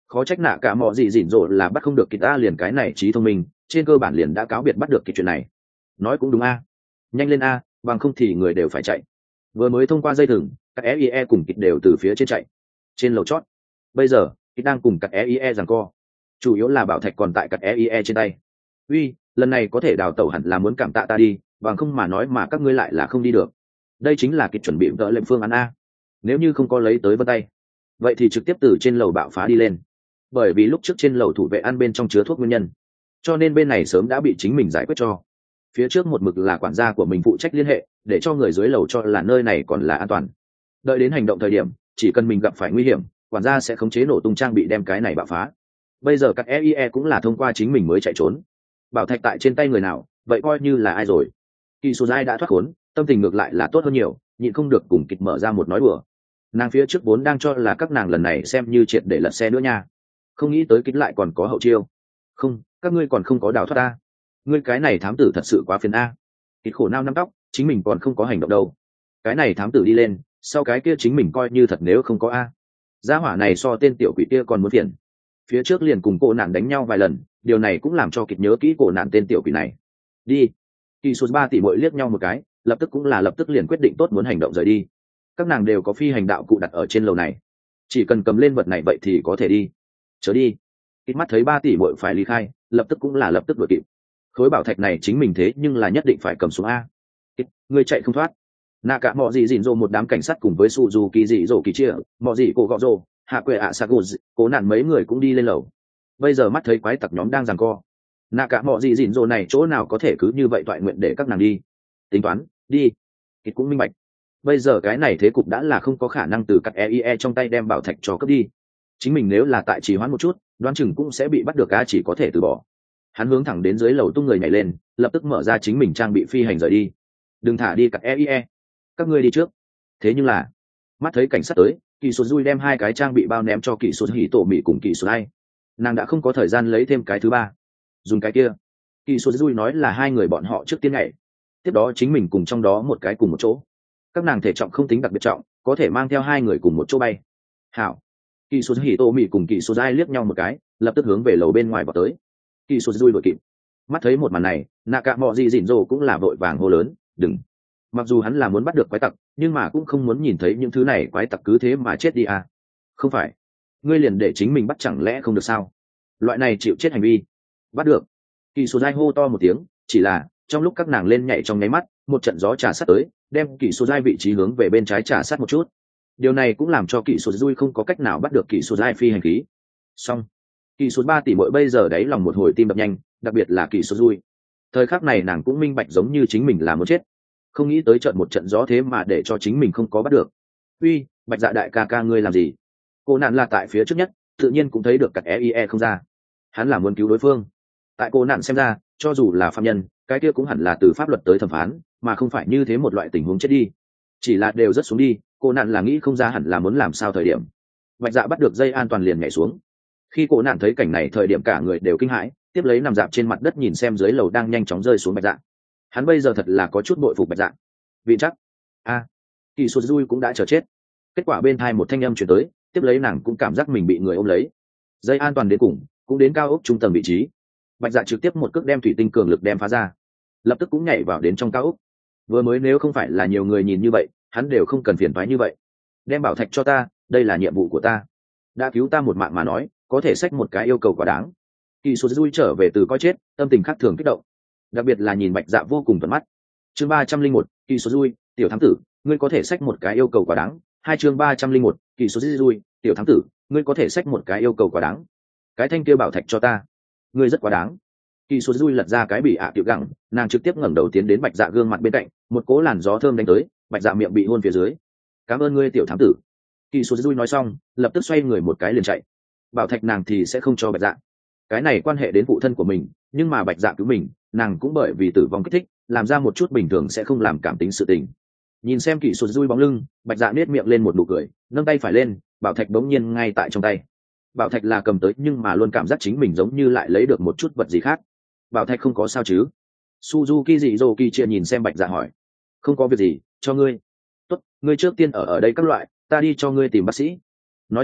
Khó trách nạ cả mọ gì dỉn rồ là bắt không được kịch ta liền cái này trí thông minh trên cơ bản liền đã cáo biệt bắt được cái chuyện này. Nói cũng đúng a, nhanh lên a, bằng không thì người đều phải chạy. Vừa mới thông qua dây thừng, các e i e cùng kịch đều từ phía trên chạy trên lầu chót. Bây giờ kịch đang cùng các e i e giằng co, chủ yếu là bảo thạch còn tại các e i e trên tay. Uy, lần này có thể đào tẩu hẳn là muốn cảm tạ ta đi, bằng không mà nói mà các ngươi lại là không đi được. Đây chính là kịch chuẩn bị đỡ lệnh phương án a. Nếu như không có lấy tới vân tay, vậy thì trực tiếp từ trên lầu bạo phá đi lên. Bởi vì lúc trước trên lầu thủ vệ ăn bên trong chứa thuốc nguyên nhân, cho nên bên này sớm đã bị chính mình giải quyết cho. Phía trước một mực là quản gia của mình phụ trách liên hệ để cho người dưới lầu cho là nơi này còn là an toàn. Đợi đến hành động thời điểm, chỉ cần mình gặp phải nguy hiểm, quản gia sẽ khống chế nổ tung trang bị đem cái này bạo phá. Bây giờ các e i e cũng là thông qua chính mình mới chạy trốn. Bảo thạch tại trên tay người nào, vậy coi như là ai rồi. Kỳ số dai đã thoát khốn, tâm tình ngược lại là tốt hơn nhiều, nhịn không được cùng kịch mở ra một nói đùa. Nàng phía trước vốn đang cho là các nàng lần này xem như triệt để lật xe nữa nha, không nghĩ tới kịch lại còn có hậu chiêu. Không, các ngươi còn không có đào thoát ta. Ngươi cái này thám tử thật sự quá phiền a. Kịch khổ nao năm tóc, chính mình còn không có hành động đâu. Cái này thám tử đi lên, sau cái kia chính mình coi như thật nếu không có a. Gia hỏa này so tên tiểu quỷ kia còn muốn phiền. Phía trước liền cùng cô nạn đánh nhau vài lần, điều này cũng làm cho kịch nhớ kỹ cổ nạn tên tiểu quỷ này. Đi. Kỳ số ba tỷ muội liếc nhau một cái, lập tức cũng là lập tức liền quyết định tốt muốn hành động rời đi. Các nàng đều có phi hành đạo cụ đặt ở trên lầu này, chỉ cần cầm lên vật này vậy thì có thể đi. Chớ đi. Kịch mắt thấy ba tỷ muội phải ly khai, lập tức cũng là lập tức đuổi kịp. Khối bảo thạch này chính mình thế nhưng là nhất định phải cầm xuống a. Kịch, ngươi chạy không thoát. Nạ cả mọ gì dịn rồ một đám cảnh sát cùng với Suzuki dị rồ kỳ chia, mọ gì cổ gọ rồ, hạ quệ ạ Sakuz, cố nạn mấy người cũng đi lên lầu. Bây giờ mắt thấy quái tặc nhóm đang giằng co, nạ cả mọ gì dịn rồ này chỗ nào có thể cứ như vậy toại nguyện để các nàng đi. Tính toán, đi. Kịch cũng minh bạch. Bây giờ cái này thế cục đã là không có khả năng từ cắt e i e trong tay đem bảo thạch cho cướp đi. Chính mình nếu là tại trì hoãn một chút, đoán chừng cũng sẽ bị bắt được, cá chỉ có thể từ bỏ. Hắn hướng thẳng đến dưới lầu tung người nhảy lên, lập tức mở ra chính mình trang bị phi hành rời đi. Đừng thả đi cắt e i e, các ngươi đi trước. Thế nhưng là mắt thấy cảnh sát tới, kỳ số dui đem hai cái trang bị bao ném cho kỳ số hỉ tổ mỹ cùng kỳ số hai. Nàng đã không có thời gian lấy thêm cái thứ ba, dùng cái kia. Kỳ số dui nói là hai người bọn họ trước tiên nhảy, tiếp đó chính mình cùng trong đó một cái cùng một chỗ. Các nàng thể trọng không tính đặc biệt trọng, có thể mang theo hai người cùng một chỗ bay. Hảo. Kỳ số hỉ tổ mỹ cùng kỳ số hai liếc nhau một cái, lập tức hướng về lầu bên ngoài vào tới. Kỳ số dui đuổi kịp, mắt thấy một màn này, nạ cả mọ gì dỉn rồ cũng là vội vàng hô lớn, đừng. Mặc dù hắn là muốn bắt được quái tặc, nhưng mà cũng không muốn nhìn thấy những thứ này quái tặc cứ thế mà chết đi à. Không phải, ngươi liền để chính mình bắt chẳng lẽ không được sao? Loại này chịu chết hành vi. Bắt được. Kỳ số dai hô to một tiếng, chỉ là trong lúc các nàng lên nhảy trong nháy mắt, một trận gió trà sát tới, đem kỳ số dai vị trí hướng về bên trái trà sát một chút. Điều này cũng làm cho kỳ số dui không có cách nào bắt được kỳ số dai phi hành khí. Xong. Kỳ số ba tỷ mỗi bây giờ đáy lòng một hồi tim đập nhanh, đặc biệt là kỳ số dui. Thời khắc này nàng cũng minh bạch giống như chính mình là muốn chết. Không nghĩ tới trận một trận gió thế mà để cho chính mình không có bắt được. Uy, Bạch Dạ đại ca ca ngươi làm gì? Cô nạn là tại phía trước nhất, tự nhiên cũng thấy được cặt e i e không ra. Hắn là muốn cứu đối phương. Tại cô nạn xem ra, cho dù là phạm nhân, cái kia cũng hẳn là từ pháp luật tới thẩm phán, mà không phải như thế một loại tình huống chết đi. Chỉ là đều rất xuống đi, cô nạn là nghĩ không ra hẳn là muốn làm sao thời điểm. Bạch Dạ bắt được dây an toàn liền nhảy xuống. Khi cô nạn thấy cảnh này thời điểm cả người đều kinh hãi, tiếp lấy nằm dạp trên mặt đất nhìn xem dưới lầu đang nhanh chóng rơi xuống Bạch Dạ. Hắn bây giờ thật là có chút bội phục Bạch Dạ. Vị chắc a à, kỳ sụt dui cũng đã chờ chết. Kết quả bên thai một thanh âm chuyển tới, tiếp lấy nàng cũng cảm giác mình bị người ôm lấy. Dây an toàn đến cùng cũng đến cao ốc trung tầng vị trí. Bạch Dạ trực tiếp một cước đem thủy tinh cường lực đem phá ra, lập tức cũng nhảy vào đến trong cao ốc. Vừa mới nếu không phải là nhiều người nhìn như vậy, hắn đều không cần phiền toái như vậy. Đem bảo thạch cho ta, đây là nhiệm vụ của ta. Đã cứu ta một mạng mà nói, có thể xách một cái yêu cầu quá đáng. Kỳ sụt dui trở về từ coi chết, tâm tình khác thường kích động, đặc biệt là nhìn Bạch Dạ vô cùng thuận mắt. Chương ba trăm linh một, kỳ số dui, tiểu thám tử, ngươi có thể xách một cái yêu cầu quá đáng. Hai chương ba trăm linh một, kỳ số dui, tiểu thám tử, ngươi có thể xách một cái yêu cầu quá đáng. Cái thanh kia bảo thạch cho ta, ngươi rất quá đáng. Kỳ số dui lật ra cái bị ạ tiểu gẳng, nàng trực tiếp ngẩng đầu tiến đến Bạch Dạ gương mặt bên cạnh, một cỗ làn gió thơm đánh tới, Bạch Dạ miệng bị hôn phía dưới. Cảm ơn ngươi tiểu thám tử. Kỳ số dui nói xong, lập tức xoay người một cái liền chạy. Bảo thạch nàng thì sẽ không cho Bạch Dạ. Cái này quan hệ đến phụ thân của mình, nhưng mà Bạch Dạ cứu mình, nàng cũng bởi vì tử vong kích thích, làm ra một chút bình thường sẽ không làm cảm tính sự tình. Nhìn xem Kỳ sụt dui bóng lưng, Bạch Dạ nết miệng lên một nụ cười, nâng tay phải lên, bảo thạch bỗng nhiên ngay tại trong tay. Bảo thạch là cầm tới nhưng mà luôn cảm giác chính mình giống như lại lấy được một chút vật gì khác. Bảo thạch không có sao chứ? Suzuki dị dô kỳ chia nhìn xem Bạch Dạ hỏi. Không có việc gì, cho ngươi. Tốt, ngươi trước tiên ở ở đây các loại, ta đi cho ngươi tìm bác sĩ. Nói xong,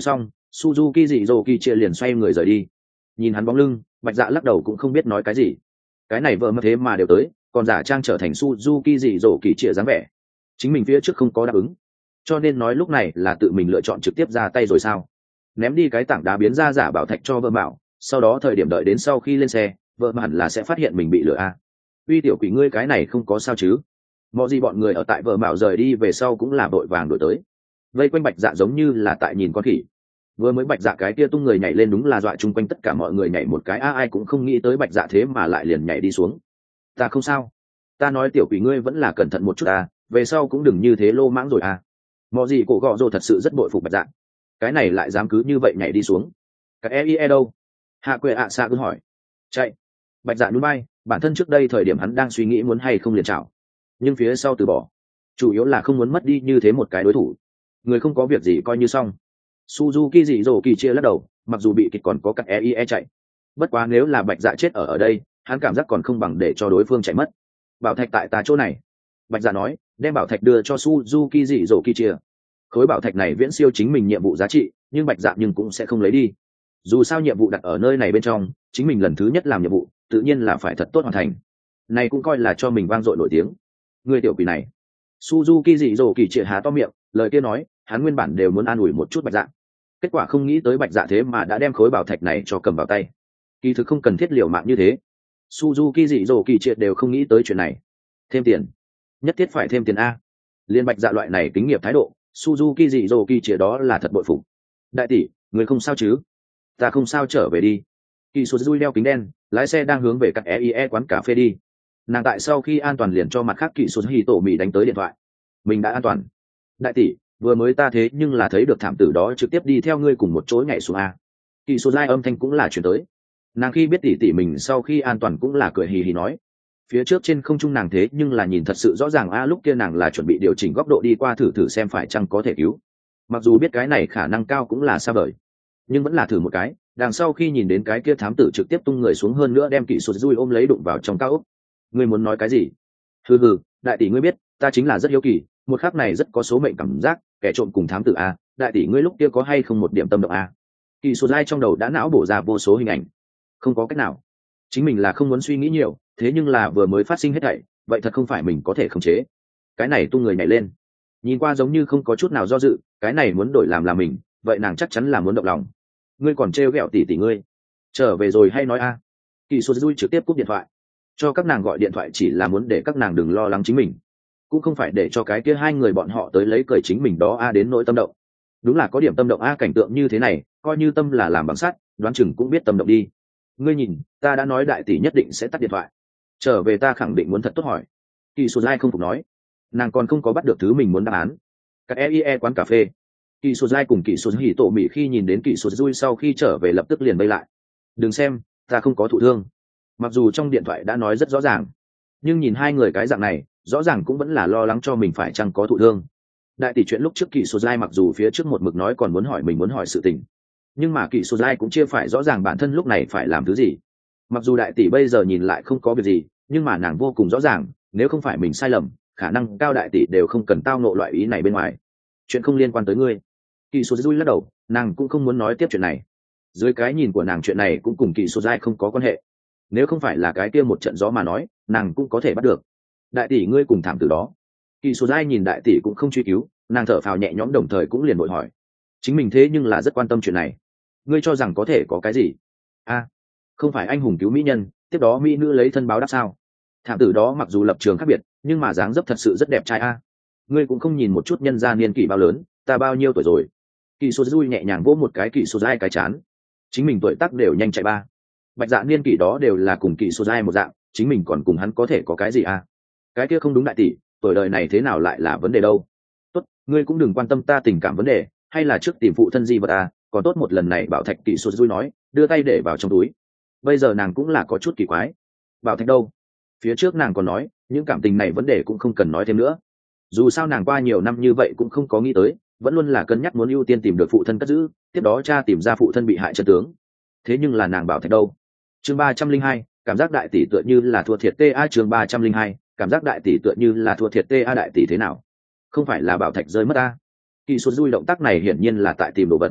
Suzuki dị dỗ kỳ chia liền xoay người rời đi. Nhìn hắn bóng lưng, Bạch Dạ lắc đầu cũng không biết nói cái gì. Cái này vợ mà thế mà đều tới, còn giả trang trở thành Suzuki dị dỗ kỳ chia dáng vẻ. Chính mình phía trước không có đáp ứng, cho nên nói lúc này là tự mình lựa chọn trực tiếp ra tay rồi sao? Ném đi cái tảng đá biến ra giả bảo thạch cho vợ bảo, sau đó thời điểm đợi đến sau khi lên xe, vợ mà hẳn là sẽ phát hiện mình bị lừa a. Uy tiểu quỷ ngươi cái này không có sao chứ? Mọi gì bọn người ở tại vợ bảo rời đi về sau cũng là vội vàng đổi tới, vây quanh Bạch Dạ giống như là tại nhìn con khỉ. Vừa mới Bạch Dạ cái kia tung người nhảy lên đúng là dọa chung quanh tất cả mọi người nhảy một cái, a ai cũng không nghĩ tới Bạch Dạ thế mà lại liền nhảy đi xuống. Ta không sao, ta nói tiểu quỷ ngươi vẫn là cẩn thận một chút à, về sau cũng đừng như thế lô mãng rồi à. Mọi gì cổ gọ rồ thật sự rất bội phục Bạch Dạ, cái này lại dám cứ như vậy nhảy đi xuống. Các e e đâu? Hạ quệ ạ xa cứ hỏi. Chạy. Bạch Dạ nhún vai, bản thân trước đây thời điểm hắn đang suy nghĩ muốn hay không liền chảo, nhưng phía sau từ bỏ, chủ yếu là không muốn mất đi như thế một cái đối thủ. Người không có việc gì coi như xong. Suzuki dị dỗ kỳ chia lắc đầu, mặc dù bị kịch còn có các e e chạy, bất quá nếu là Bạch Dạ chết ở ở đây, hắn cảm giác còn không bằng để cho đối phương chạy mất. Bảo thạch tại ta chỗ này, Bạch Dạ nói, đem bảo thạch đưa cho Suzuki dị dỗ kỳ chia. Khối bảo thạch này viễn siêu chính mình nhiệm vụ giá trị, nhưng Bạch Dạ nhưng cũng sẽ không lấy đi. Dù sao nhiệm vụ đặt ở nơi này bên trong, chính mình lần thứ nhất làm nhiệm vụ, tự nhiên là phải thật tốt hoàn thành. Này cũng coi là cho mình vang dội nổi tiếng. Người tiểu quỷ này. Suzuki dị dỗ kỳ chia há to miệng, lời kia nói, hắn nguyên bản đều muốn an ủi một chút Bạch Dạ. Kết quả không nghĩ tới Bạch Dạ thế mà đã đem khối bảo thạch này cho cầm vào tay. Kỳ thực không cần thiết liều mạng như thế. Suzuki dị dỗ kỳ triệt đều không nghĩ tới chuyện này. Thêm tiền, nhất thiết phải thêm tiền a. Liên Bạch Dạ loại này kinh nghiệm thái độ, Suzuki dị dỗ kỳ triệt đó là thật bội phục. Đại tỷ, người không sao chứ? Ta không sao, trở về đi. Kỳ Sô Dui đeo kính đen, lái xe đang hướng về các e i e quán cà phê đi. Nàng tại sau khi an toàn liền cho mặt khác Kỳ Sô Hì tổ mì đánh tới điện thoại. Mình đã an toàn. Đại tỷ, vừa mới ta thế nhưng là thấy được thảm tử đó trực tiếp đi theo ngươi cùng một chỗ nhảy xuống a. Kỳ Sô Dai âm thanh cũng là chuyển tới. Nàng khi biết tỷ tỷ mình sau khi an toàn cũng là cười hì hì nói. Phía trước trên không trung nàng thế nhưng là nhìn thật sự rõ ràng a, lúc kia nàng là chuẩn bị điều chỉnh góc độ đi qua thử thử xem phải chăng có thể cứu. Mặc dù biết cái này khả năng cao cũng là xa vời, nhưng vẫn là thử một cái. Đằng sau khi nhìn đến cái kia thám tử trực tiếp tung người xuống, hơn nữa đem Kỷ Sụt Dui ôm lấy đụng vào trong cao ốc. Ngươi muốn nói cái gì? Hừ hừ, đại tỷ ngươi biết, ta chính là rất hiếu kỳ, một khắc này rất có số mệnh cảm giác, kẻ trộm cùng thám tử a, đại tỷ ngươi lúc kia có hay không một điểm tâm động a? Kỷ Sụt Dai trong đầu đã não bổ ra vô số hình ảnh. Không có cách nào, chính mình là không muốn suy nghĩ nhiều, thế nhưng là vừa mới phát sinh hết thảy, vậy thật không phải mình có thể khống chế. Cái này tung người nhảy lên, nhìn qua giống như không có chút nào do dự, cái này muốn đổi làm là mình, vậy nàng chắc chắn là muốn động lòng. Ngươi còn trêu ghẹo tỷ tỷ ngươi, trở về rồi hay nói a? Kỳ Sô Dui trực tiếp cúp điện thoại, cho các nàng gọi điện thoại chỉ là muốn để các nàng đừng lo lắng chính mình, cũng không phải để cho cái kia hai người bọn họ tới lấy cười chính mình đó a. Đến nỗi tâm động, đúng là có điểm tâm động a, cảnh tượng như thế này coi như tâm là làm bằng sắt, đoán chừng cũng biết tâm động đi. Ngươi nhìn, ta đã nói đại tỷ nhất định sẽ tắt điện thoại, trở về ta khẳng định muốn thật tốt hỏi. Kỳ Sô Dai không phục nói, nàng còn không có bắt được thứ mình muốn đáp án. Các e i e quán cà phê, Kỳ Sô Dai cùng Kỳ Sô Hỉ tổ mỹ khi nhìn đến Kỳ Sô Dui sau khi trở về lập tức liền bay lại. Đừng xem, ta không có thụ thương. Mặc dù trong điện thoại đã nói rất rõ ràng, nhưng nhìn hai người cái dạng này, rõ ràng cũng vẫn là lo lắng cho mình phải chăng có thụ thương. Đại tỷ chuyện lúc trước Kỳ Sô Dai mặc dù phía trước một mực nói còn muốn hỏi mình muốn hỏi sự tình, nhưng mà Kỳ Sô Dai cũng chưa phải rõ ràng bản thân lúc này phải làm thứ gì. Mặc dù đại tỷ bây giờ nhìn lại không có việc gì, nhưng mà nàng vô cùng rõ ràng, nếu không phải mình sai lầm, khả năng cao đại tỷ đều không cần tao nộ loại ý này bên ngoài. Chuyện không liên quan tới ngươi. Kỳ Sô Dui lắc đầu, nàng cũng không muốn nói tiếp chuyện này. Dưới cái nhìn của nàng chuyện này cũng cùng Kỳ Sô Dai không có quan hệ. Nếu không phải là cái kia một trận gió mà nói, nàng cũng có thể bắt được. Đại tỷ ngươi cùng thảm từ đó. Kỳ Sô Dai nhìn đại tỷ cũng không truy cứu, nàng thở phào nhẹ nhõm đồng thời cũng liền vội hỏi. Chính mình thế nhưng là rất quan tâm chuyện này. Ngươi cho rằng có thể có cái gì? A, à, không phải anh hùng cứu mỹ nhân, tiếp đó mỹ nữ lấy thân báo đáp sao? Thảm tử đó mặc dù lập trường khác biệt, nhưng mà dáng dấp thật sự rất đẹp trai a. À. Ngươi cũng không nhìn một chút nhân gia niên kỷ bao lớn, ta bao nhiêu tuổi rồi? Kỳ Sô Dui nhẹ nhàng vỗ một cái Kỳ Sô Dai cái chán. Chính mình tuổi tác đều nhanh chạy ba. Bạch Dạ niên kỷ đó đều là cùng Kỳ Sô Dai một dạng, chính mình còn cùng hắn có thể có cái gì à? Cái kia không đúng đại tỷ, tuổi đời này thế nào lại là vấn đề đâu? Tốt, ngươi cũng đừng quan tâm ta tình cảm vấn đề, hay là trước tìm phụ thân di vật à? Còn tốt một lần này bảo thạch, Kỳ Sô Dui nói, đưa tay để vào trong túi. Bây giờ nàng cũng là có chút kỳ quái. Bảo thạch đâu? Phía trước nàng còn nói, những cảm tình này vấn đề cũng không cần nói thêm nữa. Dù sao nàng qua nhiều năm như vậy cũng không có nghĩ tới, vẫn luôn là cân nhắc muốn ưu tiên tìm được phụ thân cất giữ, tiếp đó cha tìm ra phụ thân bị hại chân tướng. Thế nhưng là nàng bảo thạch đâu? Chương ba trăm linh hai, cảm giác đại tỷ tựa như là thua thiệt ta. Chương ba trăm linh hai, cảm giác đại tỷ tựa như là thua thiệt ta. Đại tỷ thế nào? Không phải là bảo thạch rơi mất ta? Kỳ Sô Dui động tác này hiển nhiên là tại tìm đồ vật.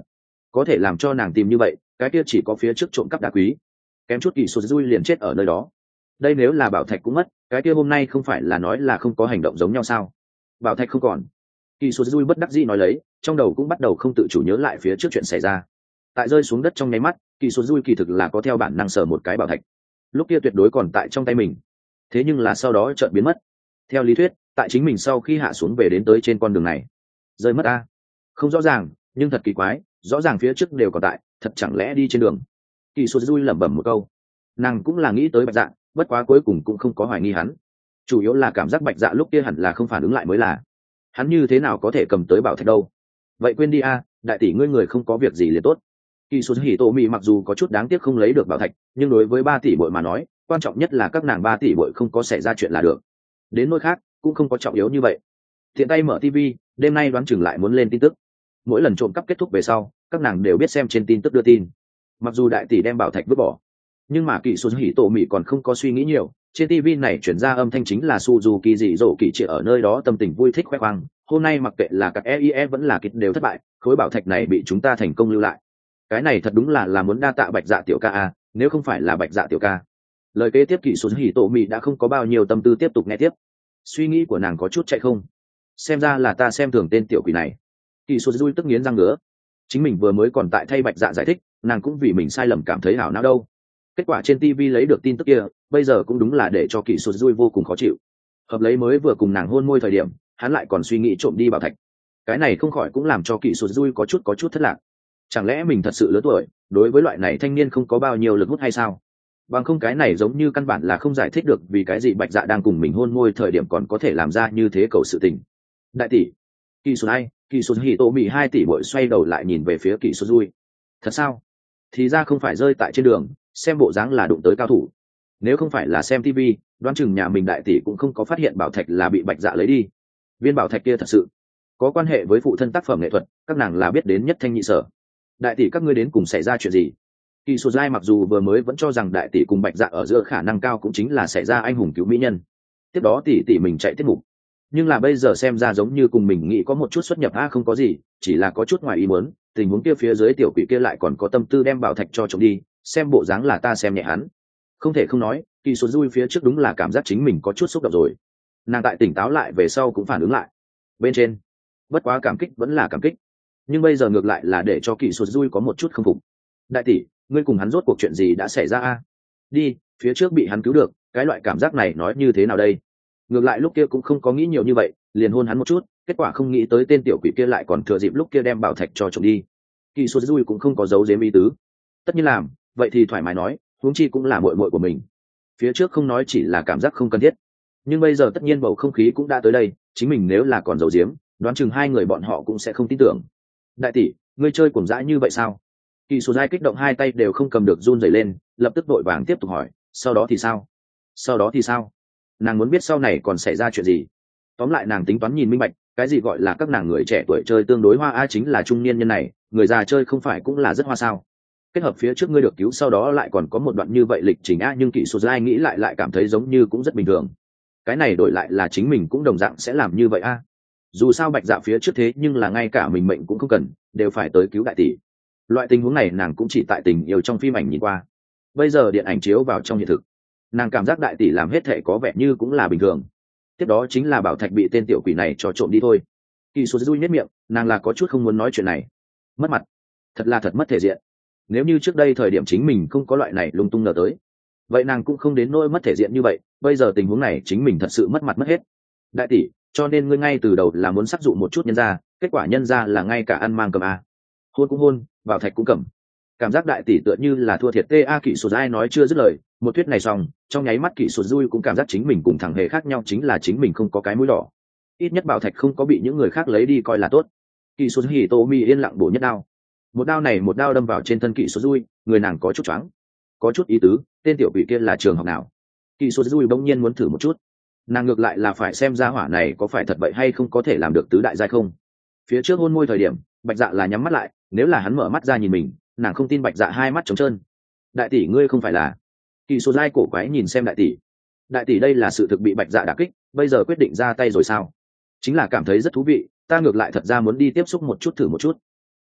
có thể làm cho nàng tìm như vậy cái kia chỉ có phía trước trộm cắp đá quý, kém chút kỳ sụt dui liền chết ở nơi đó. Đây nếu là bảo thạch cũng mất, cái kia hôm nay không phải là nói là không có hành động giống nhau sao? Bảo thạch không còn, kỳ sụt dui bất đắc dĩ nói lấy, trong đầu cũng bắt đầu không tự chủ nhớ lại phía trước chuyện xảy ra. Tại rơi xuống đất trong nháy mắt, kỳ sụt dui kỳ thực là có theo bản năng sờ một cái bảo thạch, lúc kia tuyệt đối còn tại trong tay mình, thế nhưng là sau đó chợt biến mất. Theo lý thuyết, tại chính mình sau khi hạ xuống về đến tới trên con đường này rơi mất a, không rõ ràng, nhưng thật kỳ quái, rõ ràng phía trước đều còn tại, thật chẳng lẽ đi trên đường. Kỳ sụt dui lẩm bẩm một câu, nàng cũng là nghĩ tới bạch dạ, bất quá cuối cùng cũng không có hoài nghi hắn, chủ yếu là cảm giác bạch dạ lúc kia hẳn là không phản ứng lại mới là, hắn như thế nào có thể cầm tới bảo thạch đâu. Vậy quên đi a, đại tỷ ngươi người không có việc gì liền tốt. Kỳ sụt hỉ tổ mị mặc dù có chút đáng tiếc không lấy được bảo thạch, nhưng đối với ba tỷ bội mà nói, quan trọng nhất là các nàng ba tỷ bội không có xảy ra chuyện là được, đến nỗi khác cũng không có trọng yếu như vậy. Thiện tay mở tivi, đêm nay đoán chừng lại muốn lên tin tức. Mỗi lần trộm cắp kết thúc về sau, các nàng đều biết xem trên tin tức đưa tin. Mặc dù đại tỷ đem bảo thạch vứt bỏ, nhưng mà kỳ sụt hỉ tổ mị còn không có suy nghĩ nhiều. Trên tivi này chuyển ra âm thanh chính là Suzuki dị dỗ kỳ chỉ ở nơi đó tâm tình vui thích khoe khoang. Hôm nay mặc kệ là các e i e vẫn là kịch đều thất bại, khối bảo thạch này bị chúng ta thành công lưu lại. Cái này thật đúng là là muốn đa tạ bạch dạ tiểu ca a, nếu không phải là bạch dạ tiểu ca. Lời kế tiếp kỳ sụt hỉ tổ mị đã không có bao nhiêu tâm tư tiếp tục nghe tiếp. Suy nghĩ của nàng có chút chạy không, xem ra là ta xem thường tên tiểu quỷ này. Kỳ sụt dui tức nghiến răng ngứa, chính mình vừa mới còn tại thay bạch dạ giải thích, nàng cũng vì mình sai lầm cảm thấy hảo não đâu. Kết quả trên tivi lấy được tin tức kia, bây giờ cũng đúng là để cho kỳ sụt dui vô cùng khó chịu. Hợp lấy mới vừa cùng nàng hôn môi thời điểm, hắn lại còn suy nghĩ trộm đi bảo thạch, cái này không khỏi cũng làm cho kỳ sụt dui có chút có chút thất lạc. Chẳng lẽ mình thật sự lớn tuổi, đối với loại này thanh niên không có bao nhiêu lực hút hay sao? Bằng không cái này giống như căn bản là không giải thích được vì cái gì bạch dạ đang cùng mình hôn môi thời điểm còn có thể làm ra như thế cầu sự tình. Đại tỷ, kỳ sụt ai, kỳ sụt hỉ tổ mị hai tỷ bội xoay đầu lại nhìn về phía kỳ sụt dui. Thật sao? Thì ra không phải rơi tại trên đường, xem bộ dáng là đụng tới cao thủ. Nếu không phải là xem tivi, đoán chừng nhà mình đại tỷ cũng không có phát hiện bảo thạch là bị bạch dạ lấy đi. Viên bảo thạch kia thật sự có quan hệ với phụ thân tác phẩm nghệ thuật, các nàng là biết đến nhất thanh nhị sở. Đại tỷ các ngươi đến cùng xảy ra chuyện gì? Kỳ sụt dai mặc dù vừa mới vẫn cho rằng đại tỷ cùng bạch dạ ở giữa khả năng cao cũng chính là xảy ra anh hùng cứu mỹ nhân, tiếp đó tỷ tỷ mình chạy tiết mục, nhưng là bây giờ xem ra giống như cùng mình nghĩ có một chút xuất nhập a, không có gì, chỉ là có chút ngoài ý muốn. Tình huống kia phía dưới tiểu quỷ kia lại còn có tâm tư đem bảo thạch cho trộm đi, xem bộ dáng là ta xem nhẹ hắn. Không thể không nói, kỳ sụt dui phía trước đúng là cảm giác chính mình có chút xúc động rồi. Nàng tại tỉnh táo lại về sau cũng phản ứng lại bên trên, bất quá cảm kích vẫn là cảm kích, nhưng bây giờ ngược lại là để cho kỳ sụt dui có một chút không phục. Đại tỷ, ngươi cùng hắn rốt cuộc chuyện gì đã xảy ra a? Đi, phía trước bị hắn cứu được, cái loại cảm giác này nói như thế nào đây? Ngược lại lúc kia cũng không có nghĩ nhiều như vậy, liền hôn hắn một chút, kết quả không nghĩ tới tên tiểu quỷ kia lại còn thừa dịp lúc kia đem bảo thạch cho trộm đi. Kỳ sụt dui cũng không có giấu giếm ý tứ, tất nhiên làm vậy thì thoải mái nói, huống chi cũng là muội muội của mình. Phía trước không nói chỉ là cảm giác không cần thiết, nhưng bây giờ tất nhiên bầu không khí cũng đã tới đây, chính mình nếu là còn giấu giếm, đoán chừng hai người bọn họ cũng sẽ không tin tưởng. Đại tỷ, ngươi chơi cuồng dã như vậy sao? Kỳ sụt dai kích động hai tay đều không cầm được run rẩy lên, lập tức vội vàng tiếp tục hỏi, sau đó thì sao? Sau đó thì sao? Nàng muốn biết sau này còn xảy ra chuyện gì. Tóm lại nàng tính toán nhìn minh bạch, cái gì gọi là các nàng người trẻ tuổi chơi tương đối hoa a, chính là trung niên nhân này, người già chơi không phải cũng là rất hoa sao? Kết hợp phía trước ngươi được cứu sau đó lại còn có một đoạn như vậy lịch trình a, nhưng Kỳ sụt dai nghĩ lại lại cảm thấy giống như cũng rất bình thường. Cái này đổi lại là chính mình cũng đồng dạng sẽ làm như vậy a. Dù sao bạch dạ phía trước thế nhưng là ngay cả mình mệnh cũng không cần, đều phải tới cứu đại tỷ. Loại tình huống này nàng cũng chỉ tại tình yêu trong phim ảnh nhìn qua, bây giờ điện ảnh chiếu vào trong hiện thực, nàng cảm giác đại tỷ làm hết thể có vẻ như cũng là bình thường. Tiếp đó chính là bảo thạch bị tên tiểu quỷ này cho trộm đi thôi. Kỳ sụt dui nhất miệng, nàng là có chút không muốn nói chuyện này, mất mặt, thật là thật mất thể diện. Nếu như trước đây thời điểm chính mình không có loại này lung tung ngờ tới, vậy nàng cũng không đến nỗi mất thể diện như vậy. Bây giờ tình huống này chính mình thật sự mất mặt mất hết. Đại tỷ, cho nên ngươi ngay từ đầu là muốn sắc dụ một chút nhân gia, kết quả nhân gia là ngay cả ăn mang cầm a, hôn cũng hôn, bảo thạch cũng cầm. Cảm giác đại tỷ tựa như là thua thiệt tê a. Kỷ sụt dai nói chưa dứt lời, một thuyết này xong, trong nháy mắt Kỷ sụt dui cũng cảm giác chính mình cùng thằng hề khác nhau, chính là chính mình không có cái mũi đỏ, ít nhất bảo thạch không có bị những người khác lấy đi coi là tốt. Kỷ sụt hỉ tô mi yên lặng bổ nhất đao, một đao này một đao đâm vào trên thân Kỷ sụt dui, người nàng có chút choáng, có chút ý tứ, tên tiểu quỷ kia là trường học nào? Kỷ sụt dui bỗng nhiên muốn thử một chút, nàng ngược lại là phải xem ra hỏa này có phải thật vậy hay không, có thể làm được tứ đại giai không. Phía trước hôn môi thời điểm bạch dạ là nhắm mắt lại, nếu là hắn mở mắt ra nhìn mình, nàng không tin bạch dạ hai mắt trống trơn. Đại tỷ ngươi không phải là? Kỳ sụt dai cổ quái nhìn xem đại tỷ. Đại tỷ đây là sự thực bị bạch dạ đả kích, bây giờ quyết định ra tay rồi sao? Chính là cảm thấy rất thú vị, ta ngược lại thật ra muốn đi tiếp xúc một chút thử một chút.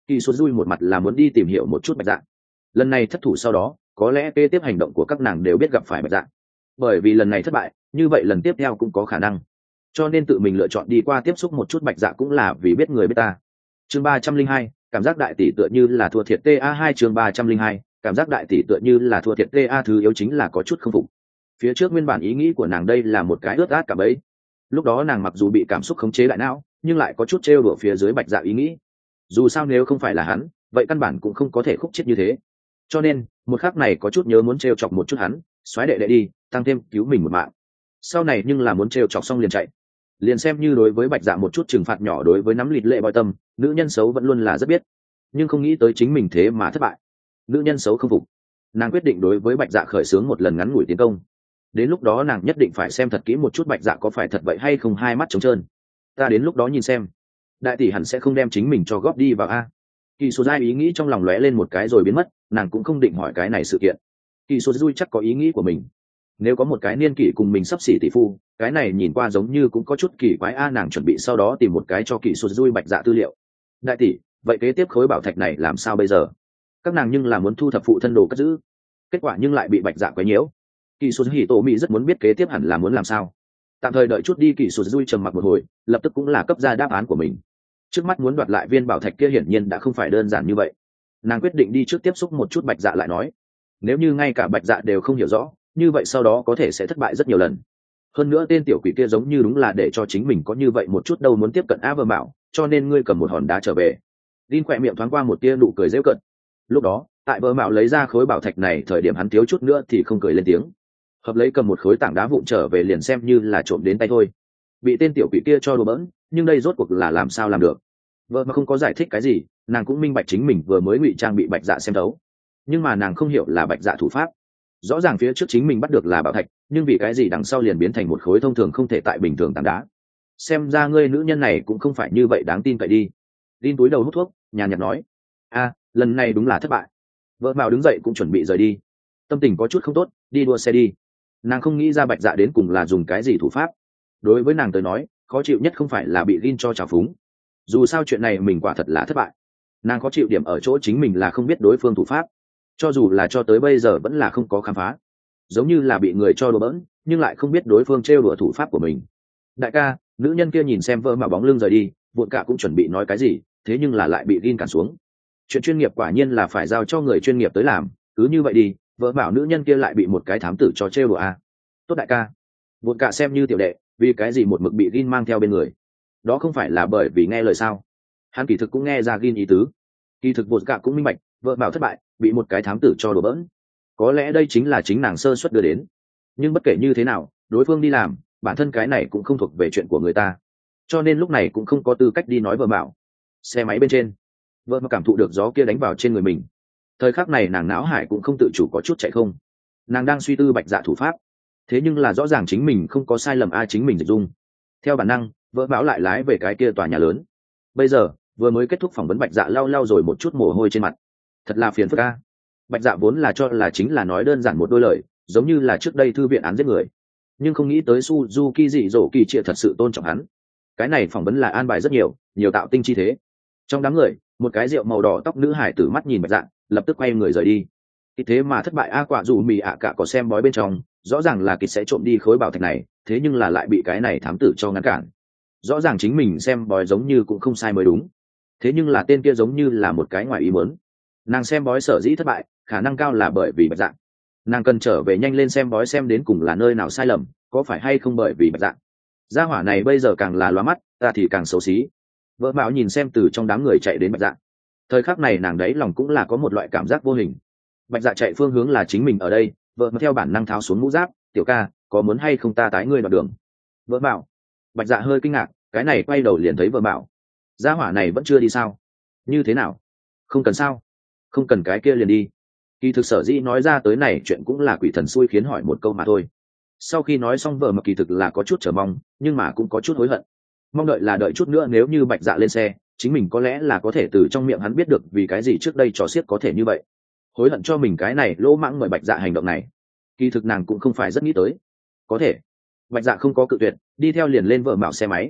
Kỳ số dui một mặt là muốn đi tìm hiểu một chút bạch dạ. Lần này thất thủ sau đó có lẽ kế tiếp hành động của các nàng đều biết gặp phải bạch dạ, bởi vì lần này thất bại như vậy lần tiếp theo cũng có khả năng, cho nên tự mình lựa chọn đi qua tiếp xúc một chút bạch dạ cũng là vì biết người biết ta. Chương ba trăm linh hai, cảm giác đại tỷ tựa như là thua thiệt ta hai. Chương ba trăm linh hai, cảm giác đại tỷ tựa như là thua thiệt ta. Thứ yếu chính là có chút không phục. Phía trước nguyên bản ý nghĩ của nàng đây là một cái ướt át cả bấy, lúc đó nàng mặc dù bị cảm xúc khống chế đại não nhưng lại có chút trêu đùa phía dưới bạch dạ ý nghĩ, dù sao nếu không phải là hắn vậy căn bản cũng không có thể khúc chết như thế, cho nên một khắc này có chút nhớ muốn trêu chọc một chút hắn, xoáy đệ đệ đi tăng thêm cứu mình một mạng, sau này nhưng là muốn trêu chọc xong liền chạy, liền xem như đối với bạch dạ một chút trừng phạt nhỏ. Đối với nắm lịt lệ bòi tâm, nữ nhân xấu vẫn luôn là rất biết, nhưng không nghĩ tới chính mình thế mà thất bại. Nữ nhân xấu không phục, nàng quyết định đối với bạch dạ khởi xướng một lần ngắn ngủi tiến công. Đến lúc đó nàng nhất định phải xem thật kỹ một chút bạch dạ có phải thật vậy hay không, hai mắt trống trơn. Ta đến lúc đó nhìn xem đại tỷ hẳn sẽ không đem chính mình cho góp đi vào a. Kỳ số giai ý nghĩ trong lòng lóe lên một cái rồi biến mất, nàng cũng không định hỏi cái này sự kiện. Kỳ số dui chắc có ý nghĩ của mình, nếu có một cái niên kỷ cùng mình sắp xỉ tỷ phu, cái này nhìn qua giống như cũng có chút kỳ quái a. Nàng chuẩn bị sau đó tìm một cái cho kỳ số dui bạch dạ tư liệu. Đại tỷ, vậy kế tiếp khối bảo thạch này làm sao bây giờ? Các nàng nhưng là muốn thu thập phụ thân đồ cất giữ, kết quả nhưng lại bị bạch dạ quấy nhiễu. Kỳ số hỉ tổ mỹ rất muốn biết kế tiếp hẳn là muốn làm sao. Tạm thời đợi chút đi. Kỳ số dui trầm mặc một hồi, lập tức cũng là cấp ra đáp án của mình. Trước mắt muốn đoạt lại viên bảo thạch kia hiển nhiên đã không phải đơn giản như vậy. Nàng quyết định đi trước tiếp xúc một chút bạch dạ lại nói, nếu như ngay cả bạch dạ đều không hiểu rõ, như vậy sau đó có thể sẽ thất bại rất nhiều lần. Hơn nữa tên tiểu quỷ kia giống như đúng là để cho chính mình có như vậy một chút đâu muốn tiếp cận á vơ bảo, cho nên ngươi cầm một hòn đá trở về. Linh khỏe miệng thoáng qua một tia nụ cười giễu cợt. Lúc đó tại vơ mạo lấy ra khối bảo thạch này thời điểm hắn thiếu chút nữa thì không cười lên tiếng. Hợp lấy cầm một khối tảng đá vụn trở về liền xem như là trộm đến tay thôi, bị tên tiểu quỷ kia cho đùa bỡn, nhưng đây rốt cuộc là làm sao làm được. Vợ mà không có giải thích cái gì, nàng cũng minh bạch chính mình vừa mới ngụy trang bị bạch dạ xem thấu, nhưng mà nàng không hiểu là bạch dạ thủ pháp. Rõ ràng phía trước chính mình bắt được là bảo thạch, nhưng vì cái gì đằng sau liền biến thành một khối thông thường không thể tại bình thường tảng đá. Xem ra ngươi nữ nhân này cũng không phải như vậy đáng tin cậy đi. Linh túi đầu hút thuốc nhàn nhạt nói, a lần này đúng là thất bại. Vợ mạo đứng dậy cũng chuẩn bị rời đi, tâm tình có chút không tốt, đi đua xe đi. Nàng không nghĩ ra bạch dạ đến cùng là dùng cái gì thủ pháp. Đối với nàng tới nói khó chịu nhất không phải là bị Linh cho trào phúng, dù sao chuyện này mình quả thật là thất bại. Nàng khó chịu điểm ở chỗ chính mình là không biết đối phương thủ pháp, cho dù là cho tới bây giờ vẫn là không có khám phá, giống như là bị người cho đùa bỡn nhưng lại không biết đối phương trêu đùa thủ pháp của mình. Đại ca, nữ nhân kia nhìn xem vợ mà bóng lưng rời đi, vụn cả cũng chuẩn bị nói cái gì, thế nhưng là lại bị Linh cản xuống. Chuyện chuyên nghiệp quả nhiên là phải giao cho người chuyên nghiệp tới làm, cứ như vậy đi. Vợ bảo nữ nhân kia lại bị một cái thám tử cho trêu đùa à. Tốt đại ca. Vụn cả xem như tiểu đệ, vì cái gì một mực bị Linh mang theo bên người, đó không phải là bởi vì nghe lời sao? Hắn kỳ thực cũng nghe ra Linh ý tứ. Kỳ thực vụn cả cũng minh bạch, vợ bảo thất bại bị một cái thám tử cho đùa bỡn, có lẽ đây chính là chính nàng sơ suất đưa đến, nhưng bất kể như thế nào đối phương đi làm, bản thân cái này cũng không thuộc về chuyện của người ta, cho nên lúc này cũng không có tư cách đi nói vợ bảo. Xe máy bên trên, vợ mà cảm thụ được gió kia đánh vào trên người mình, thời khắc này nàng não hải cũng không tự chủ có chút chạy không. Nàng đang suy tư bạch dạ thủ pháp, thế nhưng là rõ ràng chính mình không có sai lầm, ai chính mình dịch dung. Theo bản năng vợ bảo lại lái về cái kia tòa nhà lớn. Bây giờ vừa mới kết thúc phỏng vấn bạch dạ lau lau rồi một chút mồ hôi trên mặt, thật là phiền phức a. Bạch dạ vốn là cho là chính là nói đơn giản một đôi lời, giống như là trước đây thư viện án giết người, nhưng không nghĩ tới Suzuki dị dỗ kỳ trịa thật sự tôn trọng hắn. Cái này phỏng vấn là an bài rất nhiều, nhiều tạo tinh chi thế. Trong đám người, một cái rượu màu đỏ tóc nữ hải tử mắt nhìn bạch dạ, lập tức quay người rời đi. Kịch thế mà thất bại a, quả dù mì ạ cả có xem bói bên trong, rõ ràng là kịch sẽ trộm đi khối bảo thạch này, thế nhưng là lại bị cái này thám tử cho ngăn cản. Rõ ràng chính mình xem bói giống như cũng không sai mới đúng, thế nhưng là tên kia giống như là một cái ngoài ý muốn. Nàng xem bói sở dĩ thất bại, khả năng cao là bởi vì bạch dạ. Nàng cần trở về nhanh lên xem bói xem đến cùng là nơi nào sai lầm, có phải hay không bởi vì bạch dạ. Gia hỏa này bây giờ càng là loa mắt, ta thì càng xấu xí. Vợ Mạo nhìn xem từ trong đám người chạy đến bạch dạ, thời khắc này nàng đấy lòng cũng là có một loại cảm giác vô hình. Bạch dạ chạy phương hướng là chính mình ở đây, vợ mà theo bản năng tháo xuống mũ giáp, tiểu ca có muốn hay không ta tái ngươi đoạn đường. Vợ Mạo, bạch dạ hơi kinh ngạc, cái này quay đầu liền thấy vợ Mạo. Gia hỏa này vẫn chưa đi sao? Như thế nào? Không cần sao? Không cần cái kia liền đi. Kỳ thực sở dĩ nói ra tới này chuyện cũng là quỷ thần xui khiến hỏi một câu mà thôi. Sau khi nói xong vợ mà kỳ thực là có chút chờ mong, nhưng mà cũng có chút hối hận. Mong đợi là đợi chút nữa nếu như bạch dạ lên xe, chính mình có lẽ là có thể từ trong miệng hắn biết được vì cái gì trước đây trò xiếc có thể như vậy. Hối hận cho mình cái này lỗ mãng mời bạch dạ hành động này. Kỳ thực nàng cũng không phải rất nghĩ tới. Có thể bạch dạ không có cự tuyệt, đi theo liền lên vợ Mạo xe máy.